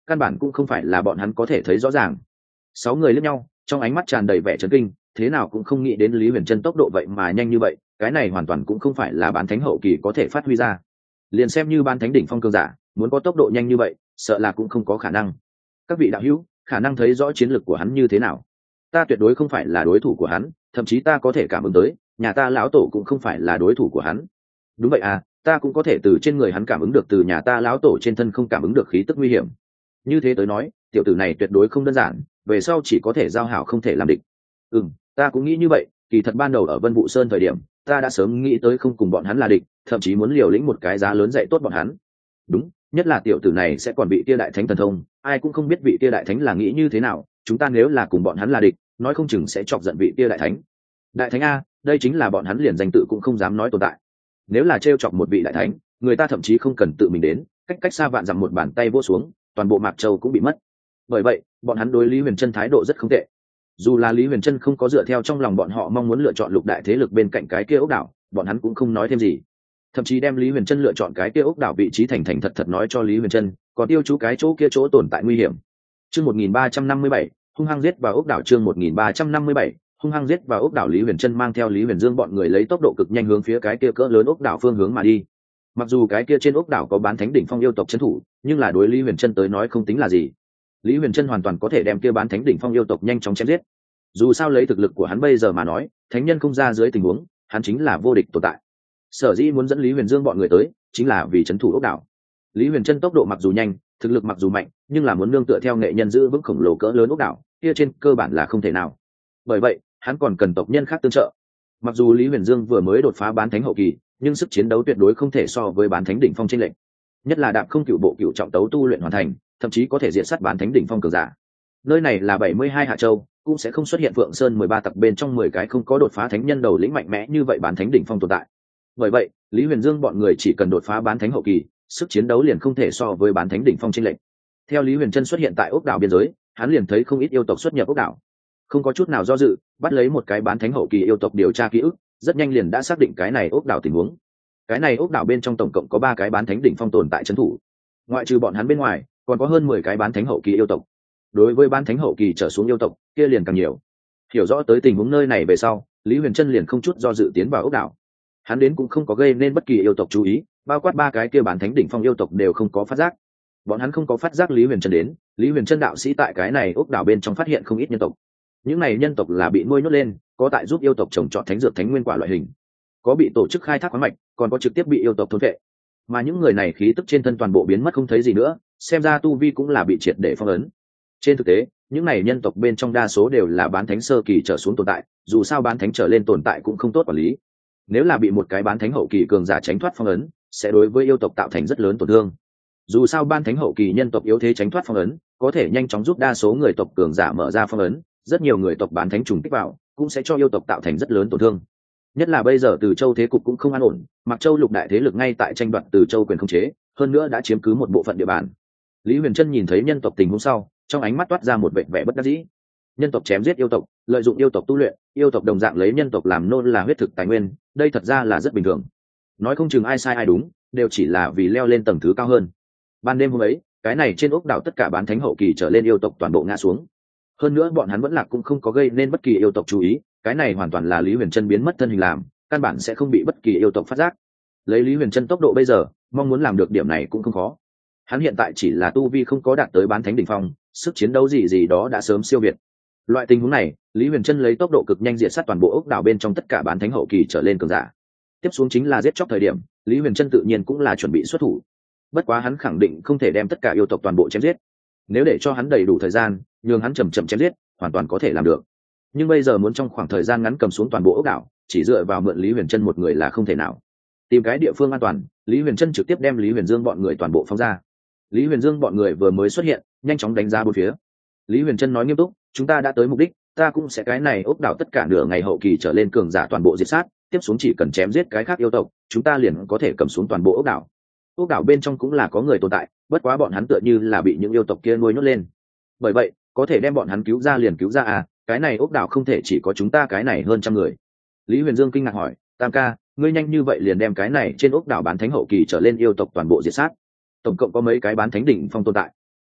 S1: căn bản cũng không phải là bọn hắn có thể thấy rõ ràng. 6 người liếc nhau, trong ánh mắt tràn đầy vẻ chấn kinh, thế nào cũng không nghĩ đến Lý Huyền Trân tốc độ vậy mà nhanh như vậy, cái này hoàn toàn cũng không phải là bán thánh hậu kỳ có thể phát huy ra. Liền xem như bán thánh đỉnh phong cường giả, muốn có tốc độ nhanh như vậy, sợ là cũng không có khả năng. Các vị đạo hữu, khả năng thấy rõ chiến lược của hắn như thế nào? Ta tuyệt đối không phải là đối thủ của hắn, thậm chí ta có thể cảm ứng tới, nhà ta lão tổ cũng không phải là đối thủ của hắn. Đúng vậy à, ta cũng có thể từ trên người hắn cảm ứng được từ nhà ta lão tổ trên thân không cảm ứng được khí tức nguy hiểm. Như thế tới nói, tiểu tử này tuyệt đối không đơn giản, về sau chỉ có thể giao hảo không thể làm địch. Ta cũng nghĩ như vậy, kỳ thật ban đầu ở Vân Vũ Sơn thời điểm, ta đã sớm nghĩ tới không cùng bọn hắn là địch, thậm chí muốn liều lĩnh một cái giá lớn dạy tốt bọn hắn. Đúng, nhất là tiểu tử này sẽ còn bị Tia Đại Thánh thần thông, ai cũng không biết vị Tia Đại Thánh là nghĩ như thế nào, chúng ta nếu là cùng bọn hắn là địch, nói không chừng sẽ chọc giận vị Tia Đại Thánh. Đại Thánh a, đây chính là bọn hắn liền danh tự cũng không dám nói tồn tại. Nếu là trêu chọc một vị đại thánh, người ta thậm chí không cần tự mình đến, cách xa vạn dặm một bàn tay vỗ xuống, toàn bộ Mạc Châu cũng bị mất. Bởi vậy, bọn hắn đối Lý Huyền Trân thái độ rất không tệ. Dù là Lý Huyền Trân không có dựa theo trong lòng bọn họ mong muốn lựa chọn lục đại thế lực bên cạnh cái kia ốc đảo, bọn hắn cũng không nói thêm gì. Thậm chí đem Lý Huyền Trân lựa chọn cái kia ốc đảo vị trí thành thành thật thật nói cho Lý Huyền Trân, còn tiêu chú cái chỗ kia chỗ tồn tại nguy hiểm. Chương 1357, hung hăng giết vào ốc đảo. Chương 1357, hung hăng giết vào ốc đảo. Lý Huyền Trân mang theo Lý Huyền Dương bọn người lấy tốc độ cực nhanh hướng phía cái kia cỡ lớn ốc đảo phương hướng mà đi. Mặc dù cái kia trên ốc đảo có bán thánh đỉnh phong yêu tộc trấn thủ, nhưng là đối Lý Huyền Trân tới nói không tính là gì. Lý Huyền Trân hoàn toàn có thể đem kia bán thánh đỉnh phong yêu tộc nhanh chóng chém giết. Dù sao lấy thực lực của hắn bây giờ mà nói, thánh nhân không ra dưới tình huống, hắn chính là vô địch tồn tại. Sở dĩ muốn dẫn Lý Huyền Dương bọn người tới, chính là vì trấn thủ ốc đảo. Lý Huyền Trân tốc độ mặc dù nhanh, thực lực mặc dù mạnh, nhưng là muốn nương tựa theo nghệ nhân giữ vững khổng lồ cỡ lớn ốc đảo, kia trên cơ bản là không thể nào. Bởi vậy, hắn còn cần tộc nhân khác tương trợ. Mặc dù Lý Huyền Dương vừa mới đột phá bán thánh hậu kỳ, nhưng sức chiến đấu tuyệt đối không thể so với bán thánh đỉnh phong trên lệnh. Nhất là đạp không cựu bộ cựu trọng tấu tu luyện hoàn thành, thậm chí có thể diện sát bán thánh đỉnh phong cường giả. Nơi này là 72 hạ châu, cũng sẽ không xuất hiện Phượng Sơn 13 tập bên trong 10 cái không có đột phá thánh nhân đầu lĩnh mạnh mẽ như vậy bán thánh đỉnh phong tồn tại. Bởi vậy, Lý Huyền Dương bọn người chỉ cần đột phá bán thánh hậu kỳ, sức chiến đấu liền không thể so với bán thánh đỉnh phong trên lệnh. Theo Lý Huyền Trân xuất hiện tại ốc đảo biên giới, hắn liền thấy không ít yêu tộc xuất nhập ốc đảo. Không có chút nào do dự, bắt lấy một cái bán thánh hậu kỳ yêu tộc điều tra ký ức, rất nhanh liền đã xác định cái này ốc đảo tình huống. Cái này ốc đảo bên trong tổng cộng có 3 cái bán thánh đỉnh phong tồn tại trấn thủ. Ngoại trừ bọn hắn bên ngoài, còn có hơn 10 cái bán thánh hậu kỳ yêu tộc. Đối với bán thánh hậu kỳ trở xuống yêu tộc, kia liền càng nhiều. Hiểu rõ tới tình huống nơi này về sau, Lý Huyền Trân liền không chút do dự tiến vào ốc đảo. Hắn đến cũng không có gây nên bất kỳ yêu tộc chú ý, bao quát 3 cái kia bán thánh đỉnh phong yêu tộc đều không có phát giác. Bọn hắn không có phát giác Lý Huyền Trân đến, Lý Huyền Trân đạo sĩ tại cái này ốc đảo bên trong phát hiện không ít nhân tộc. Những này nhân tộc là bị nuôi nhốt lên, có tại giúp yêu tộc trồng trọt thánh dược thánh nguyên quả loại hình, có bị tổ chức khai thác khoáng mạch, còn có trực tiếp bị yêu tộc thôn phệ. Mà những người này khí tức trên thân toàn bộ biến mất không thấy gì nữa, xem ra tu vi cũng là bị triệt để phong ấn. Trên thực tế, những này nhân tộc bên trong đa số đều là bán thánh sơ kỳ trở xuống tồn tại, dù sao bán thánh trở lên tồn tại cũng không tốt quản lý. Nếu là bị một cái bán thánh hậu kỳ cường giả tránh thoát phong ấn, sẽ đối với yêu tộc tạo thành rất lớn tổn thương. Dù sao bán thánh hậu kỳ nhân tộc yếu thế tránh thoát phong ấn, có thể nhanh chóng giúp đa số người tộc cường giả mở ra phong ấn, rất nhiều người tộc bán thánh trùng kích vào, cũng sẽ cho yêu tộc tạo thành rất lớn tổn thương. Nhất là bây giờ Từ Châu thế cục cũng không an ổn, Mạc Châu lục đại thế lực ngay tại tranh đoạt Từ Châu quyền khống chế, hơn nữa đã chiếm cứ một bộ phận địa bàn. Lý Huyền Trân nhìn thấy nhân tộc tình huống sau, trong ánh mắt toát ra một vẻ bất đắc dĩ. Nhân tộc chém giết yêu tộc, lợi dụng yêu tộc tu luyện, yêu tộc đồng dạng lấy nhân tộc làm nô là huyết thực tài nguyên, đây thật ra là rất bình thường. Nói không chừng ai sai ai đúng, đều chỉ là vì leo lên tầng thứ cao hơn. Ban đêm hôm ấy, cái này trên ốc đảo tất cả bán thánh hậu kỳ trở lên yêu tộc toàn bộ ngã xuống. Hơn nữa bọn hắn vẫn là cũng không có gây nên bất kỳ yêu tộc chú ý, cái này hoàn toàn là Lý Huyền Trân biến mất thân hình làm, căn bản sẽ không bị bất kỳ yêu tộc phát giác. Lấy Lý Huyền Trân tốc độ bây giờ, mong muốn làm được điểm này cũng không khó. Hắn hiện tại chỉ là tu vi không có đạt tới bán thánh đỉnh phong, sức chiến đấu gì đó đã sớm siêu việt. Loại tình huống này, Lý Huyền Trân lấy tốc độ cực nhanh diệt sát toàn bộ ốc đảo bên trong tất cả bán thánh hậu kỳ trở lên cường giả. Tiếp xuống chính là giết chóc thời điểm, Lý Huyền Trân tự nhiên cũng là chuẩn bị xuất thủ. Bất quá hắn khẳng định không thể đem tất cả yêu tộc toàn bộ chém giết. Nếu để cho hắn đầy đủ thời gian, nhường hắn chậm chậm chém giết, hoàn toàn có thể làm được. Nhưng bây giờ muốn trong khoảng thời gian ngắn cầm xuống toàn bộ ốc đảo, chỉ dựa vào mượn Lý Huyền Trân một người là không thể nào. Tìm cái địa phương an toàn, Lý Huyền Trân trực tiếp đem Lý Huyền Dương bọn người toàn bộ phóng ra. Lý Huyền Dương bọn người vừa mới xuất hiện, nhanh chóng đánh ra bốn phía. Lý Huyền Trân nói nghiêm túc, chúng ta đã tới mục đích, ta cũng sẽ cái này ốc đảo tất cả nửa ngày hậu kỳ trở lên cường giả toàn bộ diệt sát, tiếp xuống chỉ cần chém giết cái khác yêu tộc, chúng ta liền có thể cầm xuống toàn bộ ốc đảo. Ốc đảo bên trong cũng là có người tồn tại, bất quá bọn hắn tựa như là bị những yêu tộc kia nuôi nhốt lên. Bởi vậy, có thể đem bọn hắn cứu ra liền cứu ra à, cái này ốc đảo không thể chỉ có chúng ta cái này hơn trăm người. Lý Huyền Dương kinh ngạc hỏi, Tam ca, ngươi nhanh như vậy liền đem cái này trên ốc đảo bán thánh hậu kỳ trở lên yêu tộc toàn bộ diệt sát? Tổng cộng có mấy cái bán thánh đỉnh phong tồn tại?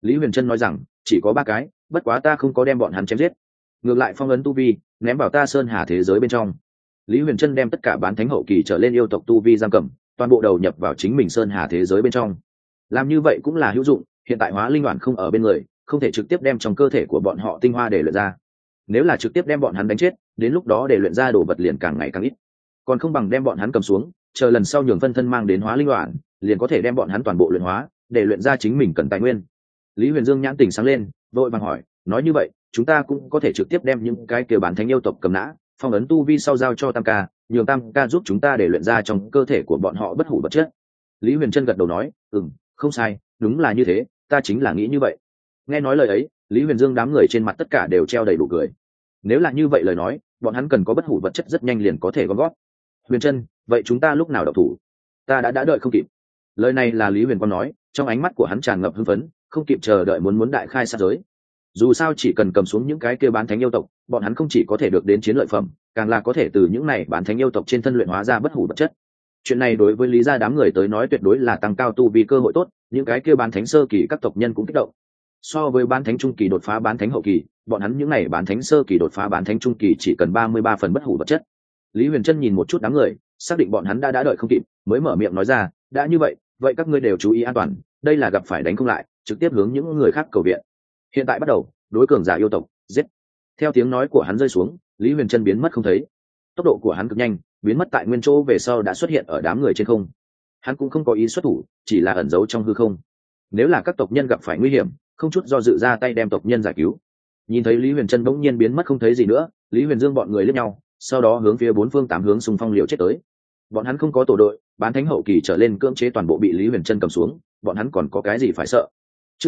S1: Lý Huyền Trân nói rằng chỉ có 3 cái, bất quá ta không có đem bọn hắn chém giết, ngược lại phong ấn tu vi ném vào ta sơn hà thế giới bên trong. Lý Huyền Trân đem tất cả bán thánh hậu kỳ trở lên yêu tộc tu vi giam cầm, toàn bộ đầu nhập vào chính mình sơn hà thế giới bên trong. Làm như vậy cũng là hữu dụng, hiện tại hóa linh đoạn không ở bên người, không thể trực tiếp đem trong cơ thể của bọn họ tinh hoa để luyện ra. Nếu là trực tiếp đem bọn hắn đánh chết, đến lúc đó để luyện ra đồ vật liền càng ngày càng ít. Còn không bằng đem bọn hắn cầm xuống, chờ lần sau nhường phân thân mang đến hóa linh đoạn, liền có thể đem bọn hắn toàn bộ luyện hóa, để luyện ra chính mình cần tài nguyên. Lý Huyền Dương nhãn tỉnh sáng lên, vội vàng hỏi, nói như vậy, chúng ta cũng có thể trực tiếp đem những cái kia bán thánh yêu tộc cầm nã, phong ấn tu vi sau giao cho Tam Ca, nhường Tam Ca giúp chúng ta để luyện ra trong cơ thể của bọn họ bất hủ vật chất. Lý Huyền Trân gật đầu nói, không sai, đúng là như thế, ta chính là nghĩ như vậy. Nghe nói lời ấy, Lý Huyền Dương đám người trên mặt tất cả đều treo đầy đủ cười. Nếu là như vậy lời nói, bọn hắn cần có bất hủ vật chất rất nhanh liền có thể gom góp. Huyền Trân, vậy chúng ta lúc nào động thủ? Ta đã đợi không kịp. Lời này là Lý Huyền Quang nói, trong ánh mắt của hắn tràn ngập hưng phấn, không kịp chờ đợi muốn đại khai sát giới. Dù sao chỉ cần cầm xuống những cái kia bán thánh yêu tộc, bọn hắn không chỉ có thể được đến chiến lợi phẩm, càng là có thể từ những này bán thánh yêu tộc trên thân luyện hóa ra bất hủ vật chất. Chuyện này đối với Lý gia đám người tới nói tuyệt đối là tăng cao tu vi cơ hội tốt, những cái kia bán thánh sơ kỳ các tộc nhân cũng kích động. So với bán thánh trung kỳ đột phá bán thánh hậu kỳ, bọn hắn những này bán thánh sơ kỳ đột phá bán thánh trung kỳ chỉ cần 33 phần bất hủ vật chất. Lý Huyền Trân nhìn một chút đám người, xác định bọn hắn đã đợi không kịp, mới mở miệng nói ra, đã như vậy, vậy các ngươi đều chú ý an toàn, đây là gặp phải đánh không lại, trực tiếp hướng những người khác cầu viện. Hiện tại bắt đầu, đối cường giả yêu tộc, giết. Theo tiếng nói của hắn rơi xuống, Lý Huyền Trân biến mất không thấy. Tốc độ của hắn cực nhanh, biến mất tại nguyên chỗ về sau đã xuất hiện ở đám người trên không. Hắn cũng không có ý xuất thủ, chỉ là ẩn giấu trong hư không. Nếu là các tộc nhân gặp phải nguy hiểm, không chút do dự ra tay đem tộc nhân giải cứu. Nhìn thấy Lý Huyền Trân bỗng nhiên biến mất không thấy gì nữa, Lý Huyền Dương bọn người liếc nhau, sau đó hướng phía 4 phương 8 hướng xung phong liều chết tới. Bọn hắn không có tổ đội, bán thánh hậu kỳ trở lên cưỡng chế toàn bộ bị Lý Huyền Trân cầm xuống, bọn hắn còn có cái gì phải sợ? Chương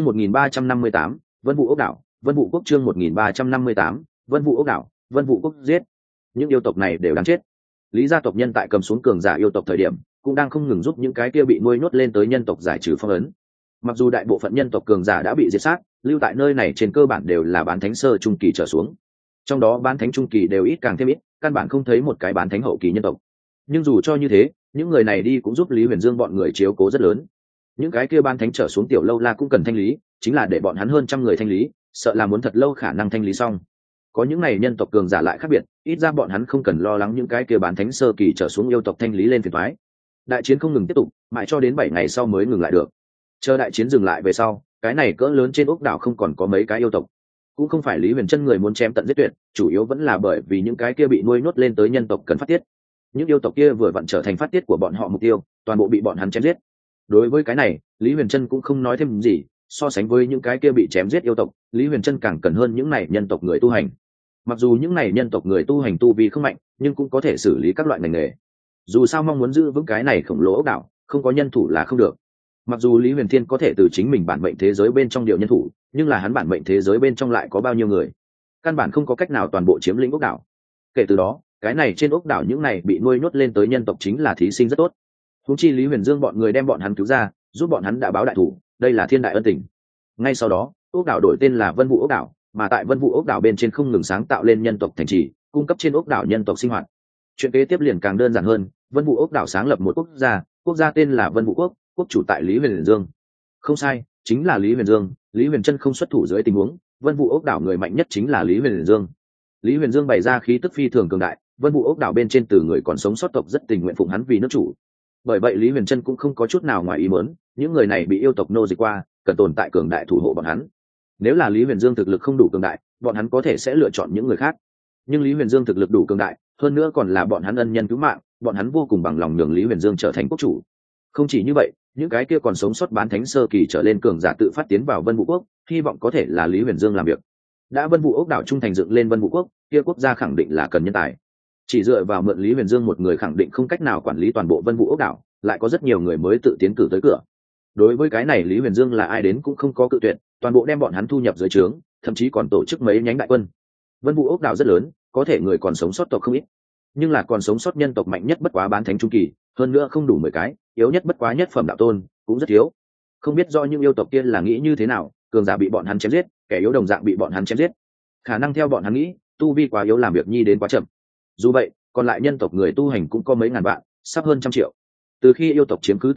S1: 1358, Vân Vũ Ốc đảo, Vân Vũ Quốc chương 1358, Vân Vũ Ốc đảo, Vân Vũ Quốc giết. Những yêu tộc này đều đáng chết. Lý gia tộc nhân tại cầm xuống cường giả yêu tộc thời điểm, cũng đang không ngừng giúp những cái kia bị nuôi nhốt lên tới nhân tộc giải trừ phong ấn. Mặc dù đại bộ phận nhân tộc cường giả đã bị diệt sát, lưu tại nơi này trên cơ bản đều là bán thánh sơ trung kỳ trở xuống. Trong đó bán thánh trung kỳ đều ít càng thêm ít, căn bản không thấy một cái bán thánh hậu kỳ nhân tộc. Nhưng dù cho như thế, những người này đi cũng giúp Lý Huyền Dương bọn người chiếu cố rất lớn. Những cái kia bán thánh trở xuống tiểu lâu la cũng cần thanh lý, chính là để bọn hắn hơn trăm người thanh lý, sợ là muốn thật lâu khả năng thanh lý xong. Có những này nhân tộc cường giả lại khác biệt, ít ra bọn hắn không cần lo lắng những cái kia bán thánh sơ kỳ trở xuống yêu tộc thanh lý lên phiền toái. Đại chiến không ngừng tiếp tục, mãi cho đến 7 ngày sau mới ngừng lại được. Chờ đại chiến dừng lại về sau, cái này cỡ lớn trên ốc đảo không còn có mấy cái yêu tộc. Cũng không phải Lý Huyền Trân người muốn chém tận giết tuyệt, chủ yếu vẫn là bởi vì những cái kia bị nuôi nhốt lên tới nhân tộc cần phát tiết. Những yêu tộc kia vừa vặn trở thành phát tiết của bọn họ mục tiêu, toàn bộ bị bọn hắn chém giết. Đối với cái này, Lý Huyền Trân cũng không nói thêm gì, so sánh với những cái kia bị chém giết yêu tộc, Lý Huyền Trân càng cần hơn những này nhân tộc người tu hành. Mặc dù những này nhân tộc người tu hành tu vi không mạnh, nhưng cũng có thể xử lý các loại ngành nghề. Dù sao mong muốn giữ vững cái này khổng lồ ốc đảo, không có nhân thủ là không được. Mặc dù Lý Huyền Thiên có thể từ chính mình bản mệnh thế giới bên trong điều nhân thủ, nhưng là hắn bản mệnh thế giới bên trong lại có bao nhiêu người, căn bản không có cách nào toàn bộ chiếm lĩnh ốc đảo. Kể từ đó, cái này trên ốc đảo những này bị nuôi nhốt lên tới nhân tộc chính là thí sinh rất tốt. Húng chi Lý Huyền Dương bọn người đem bọn hắn cứu ra, giúp bọn hắn đã báo đại thủ, đây là thiên đại ân tình. Ngay sau đó, ốc đảo đổi tên là Vân Vũ Ốc đảo, mà tại Vân Vũ Ốc đảo bên trên không ngừng sáng tạo lên nhân tộc thành trì, cung cấp trên ốc đảo nhân tộc sinh hoạt. Chuyện kế tiếp liền càng đơn giản hơn, Vân Vũ Ốc đảo sáng lập một quốc gia tên là Vân Vũ Quốc, quốc chủ tại Lý Huyền Dương. Không sai, chính là Lý Huyền Dương. Lý Huyền Trân không xuất thủ dưới tình huống, Vân Vũ Ốc đảo người mạnh nhất chính là Lý Huyền Dương. Lý Huyền Dương bày ra khí tức phi thường cường đại, Vân Vũ Ốc đảo bên trên từ người còn sống sót tộc rất tình nguyện phụng hắn vì nước chủ. Bởi vậy Lý Huyền Trân cũng không có chút nào ngoài ý muốn, những người này bị yêu tộc nô dịch qua, cần tồn tại cường đại thủ hộ bọn hắn. Nếu là Lý Huyền Dương thực lực không đủ cường đại, bọn hắn có thể sẽ lựa chọn những người khác. Nhưng Lý Huyền Dương thực lực đủ cường đại, hơn nữa còn là bọn hắn ân nhân cứu mạng, bọn hắn vô cùng bằng lòng nhường Lý Huyền Dương trở thành quốc chủ. Không chỉ như vậy, những cái kia còn sống sót bán thánh sơ kỳ trở lên cường giả tự phát tiến vào Vân Vũ Quốc, hy vọng có thể là Lý Huyền Dương làm việc. Đã Vân Vũ Ốc đảo trung thành dựng lên Vân Vũ Quốc, kia quốc gia khẳng định là cần nhân tài. Chỉ dựa vào mượn Lý Huyền Dương một người khẳng định không cách nào quản lý toàn bộ Vân Vũ Ốc đảo, lại có rất nhiều người mới tự tiến cử tới cửa. Đối với cái này Lý Huyền Dương là ai đến cũng không có cự tuyệt, toàn bộ đem bọn hắn thu nhập dưới trướng, thậm chí còn tổ chức mấy nhánh đại quân. Vân Vũ Ốc đảo rất lớn, có thể người còn sống sót tộc không ít, nhưng là còn sống sót nhân tộc mạnh nhất bất quá bán thánh trung kỳ, hơn nữa không đủ 10 cái, yếu nhất bất quá nhất phẩm đạo tôn, cũng rất thiếu. Không biết do những yêu tộc kia là nghĩ như thế nào, cường giả bị bọn hắn chém giết, kẻ yếu đồng dạng bị bọn hắn chém giết. Khả năng theo bọn hắn nghĩ, tu vi quá yếu làm việc nhi đến quá chậm. Dù vậy, còn lại nhân tộc người tu hành cũng có mấy ngàn vạn, sắp hơn 100 triệu. Từ khi yêu tộc chiếm cứ Từ Châu,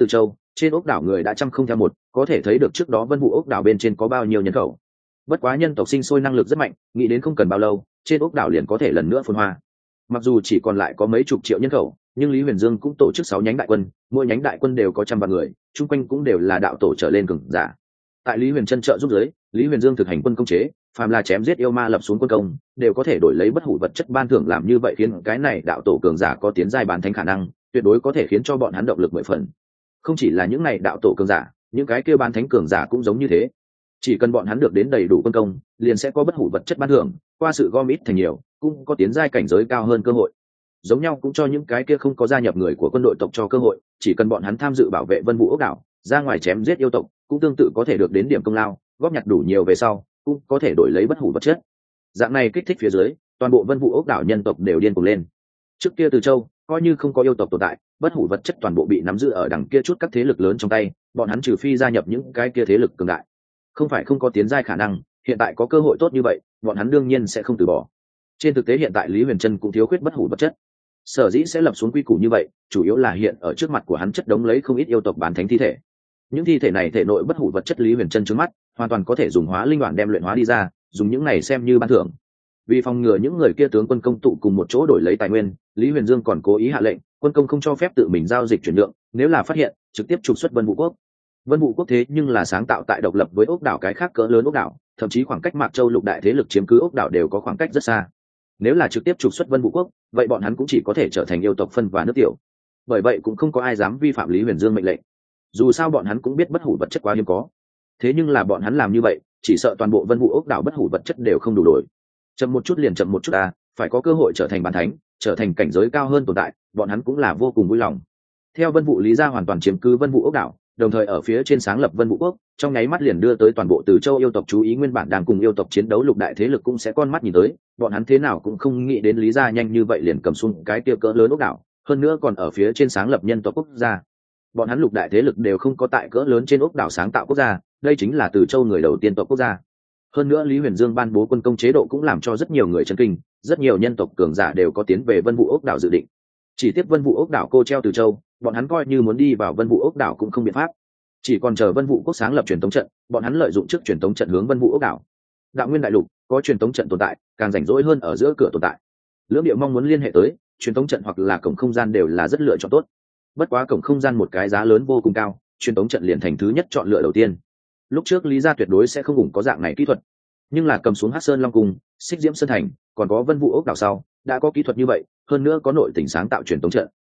S1: trên ốc đảo người đã trăm không theo một, có thể thấy được trước đó vân vụ ốc đảo bên trên có bao nhiêu nhân khẩu. Bất quá nhân tộc sinh sôi năng lực rất mạnh, nghĩ đến không cần bao lâu trên ốc đảo liền có thể lần nữa phồn hoa. Mặc dù chỉ còn lại có mấy chục triệu nhân khẩu, nhưng Lý Huyền Dương cũng tổ chức 6 nhánh đại quân, mỗi nhánh đại quân đều có trăm vạn người, chung quanh cũng đều là đạo tổ trở lên cường giả. Tại Lý Huyền Trân trợ giúp giới, Lý Huyền Dương thực hành quân công chế, phàm là chém giết yêu ma lập xuống quân công, đều có thể đổi lấy bất hủ vật chất ban thưởng, làm như vậy khiến cái này đạo tổ cường giả có tiến giai bán thánh khả năng, tuyệt đối có thể khiến cho bọn hắn động lực 10 phần. Không chỉ là những này đạo tổ cường giả, những cái kia bán thánh cường giả cũng giống như thế. Chỉ cần bọn hắn được đến đầy đủ quân công, liền sẽ có bất hủ vật chất ban thưởng, qua sự gom ít thành nhiều, cũng có tiến giai cảnh giới cao hơn cơ hội. Giống nhau cũng cho những cái kia không có gia nhập người của quân đội tộc cho cơ hội, chỉ cần bọn hắn tham dự bảo vệ Vân Vũ ốc đảo, ra ngoài chém giết yêu tộc, cũng tương tự có thể được đến điểm công lao, góp nhặt đủ nhiều về sau, cũng có thể đổi lấy bất hủ vật chất. Dạng này kích thích phía dưới, toàn bộ Vân Vũ ốc đảo nhân tộc đều điên cuồng lên. Trước kia Từ Châu, coi như không có yêu tộc tồn tại, bất hủ vật chất toàn bộ bị nắm giữ ở đằng kia chút các thế lực lớn trong tay, bọn hắn trừ phi gia nhập những cái kia thế lực cường đại. Không phải không có tiến giai khả năng, hiện tại có cơ hội tốt như vậy, bọn hắn đương nhiên sẽ không từ bỏ. Trên thực tế hiện tại Lý Huyền Trân cũng thiếu khuyết bất hủ vật chất. Sở dĩ sẽ lập xuống quy củ như vậy, chủ yếu là hiện ở trước mặt của hắn chất đống lấy không ít yêu tộc bán thánh thi thể. Những thi thể này thể nội bất hủ vật chất Lý Huyền Trân trước mắt, hoàn toàn có thể dùng hóa linh đoạn đem luyện hóa đi ra, dùng những này xem như ban thưởng. Vì phòng ngừa những người kia tướng quân công tụ cùng một chỗ đổi lấy tài nguyên, Lý Huyền Dương còn cố ý hạ lệnh, quân công không cho phép tự mình giao dịch chuyển nhượng, nếu là phát hiện, trực tiếp trục xuất Vân Vũ quốc. Vân Vũ quốc thế nhưng là sáng tạo tại độc lập với ốc đảo cái khác cỡ lớn ốc đảo, thậm chí khoảng cách Mạc Châu lục đại thế lực chiếm cứ ốc đảo đều có khoảng cách rất xa. Nếu là trực tiếp trục xuất Vân Vũ quốc, vậy bọn hắn cũng chỉ có thể trở thành yêu tộc phân và nước tiểu. Bởi vậy cũng không có ai dám vi phạm Lý Huyền Dương mệnh lệnh. Dù sao bọn hắn cũng biết bất hủ vật chất quá hiếm có. Thế nhưng là bọn hắn làm như vậy, chỉ sợ toàn bộ Vân Vũ ốc đảo bất hủ vật chất đều không đủ đổi. Chậm một chút liền chậm một chút à, phải có cơ hội trở thành bán thánh, trở thành cảnh giới cao hơn tồn tại, bọn hắn cũng là vô cùng vui lòng. Theo Vân Vũ Lý gia hoàn toàn chiếm cứ Vân Vũ ốc đảo, đồng thời ở phía trên sáng lập Vân Vũ quốc, trong nháy mắt liền đưa tới toàn bộ Từ Châu yêu tộc chú ý, nguyên bản đang cùng yêu tộc chiến đấu lục đại thế lực cũng sẽ con mắt nhìn tới, bọn hắn thế nào cũng không nghĩ đến Lý gia nhanh như vậy liền cầm xuống cái kia cỡ lớn ốc đảo, hơn nữa còn ở phía trên sáng lập nhân tộc quốc gia. Bọn hắn lục đại thế lực đều không có tại cỡ lớn trên ốc đảo sáng tạo quốc gia, đây chính là Từ Châu người đầu tiên tộc quốc gia. Hơn nữa Lý Huyền Dương ban bố quân công chế độ cũng làm cho rất nhiều người chấn kinh, rất nhiều nhân tộc cường giả đều có tiến về Vân Vũ ốc đảo dự định. Chỉ tiếc Vân Vũ ốc đảo cô treo Từ Châu, bọn hắn coi như muốn đi vào Vân Vũ ốc đảo cũng không biện pháp. Chỉ còn chờ Vân Vũ quốc sáng lập truyền tống trận, bọn hắn lợi dụng trước truyền tống trận hướng Vân Vũ ốc đảo. Đạo nguyên đại lục có truyền tống trận tồn tại, càng rảnh rỗi hơn ở giữa cửa tồn tại. Lưỡng Điệu mong muốn liên hệ tới, truyền tống trận hoặc là cổng không gian đều là rất lựa chọn tốt. Bất quá cổng không gian một cái giá lớn vô cùng cao, truyền tống trận liền thành thứ nhất chọn lựa đầu tiên. Lúc trước Lý gia tuyệt đối sẽ không ủng có dạng này kỹ thuật, nhưng là cầm xuống Hắc Sơn Long Cung, Xích Diễm Sơn Thành, còn có Vân Vũ ốc đảo sau, đã có kỹ thuật như vậy, hơn nữa có nội tình sáng tạo truyền tống trận,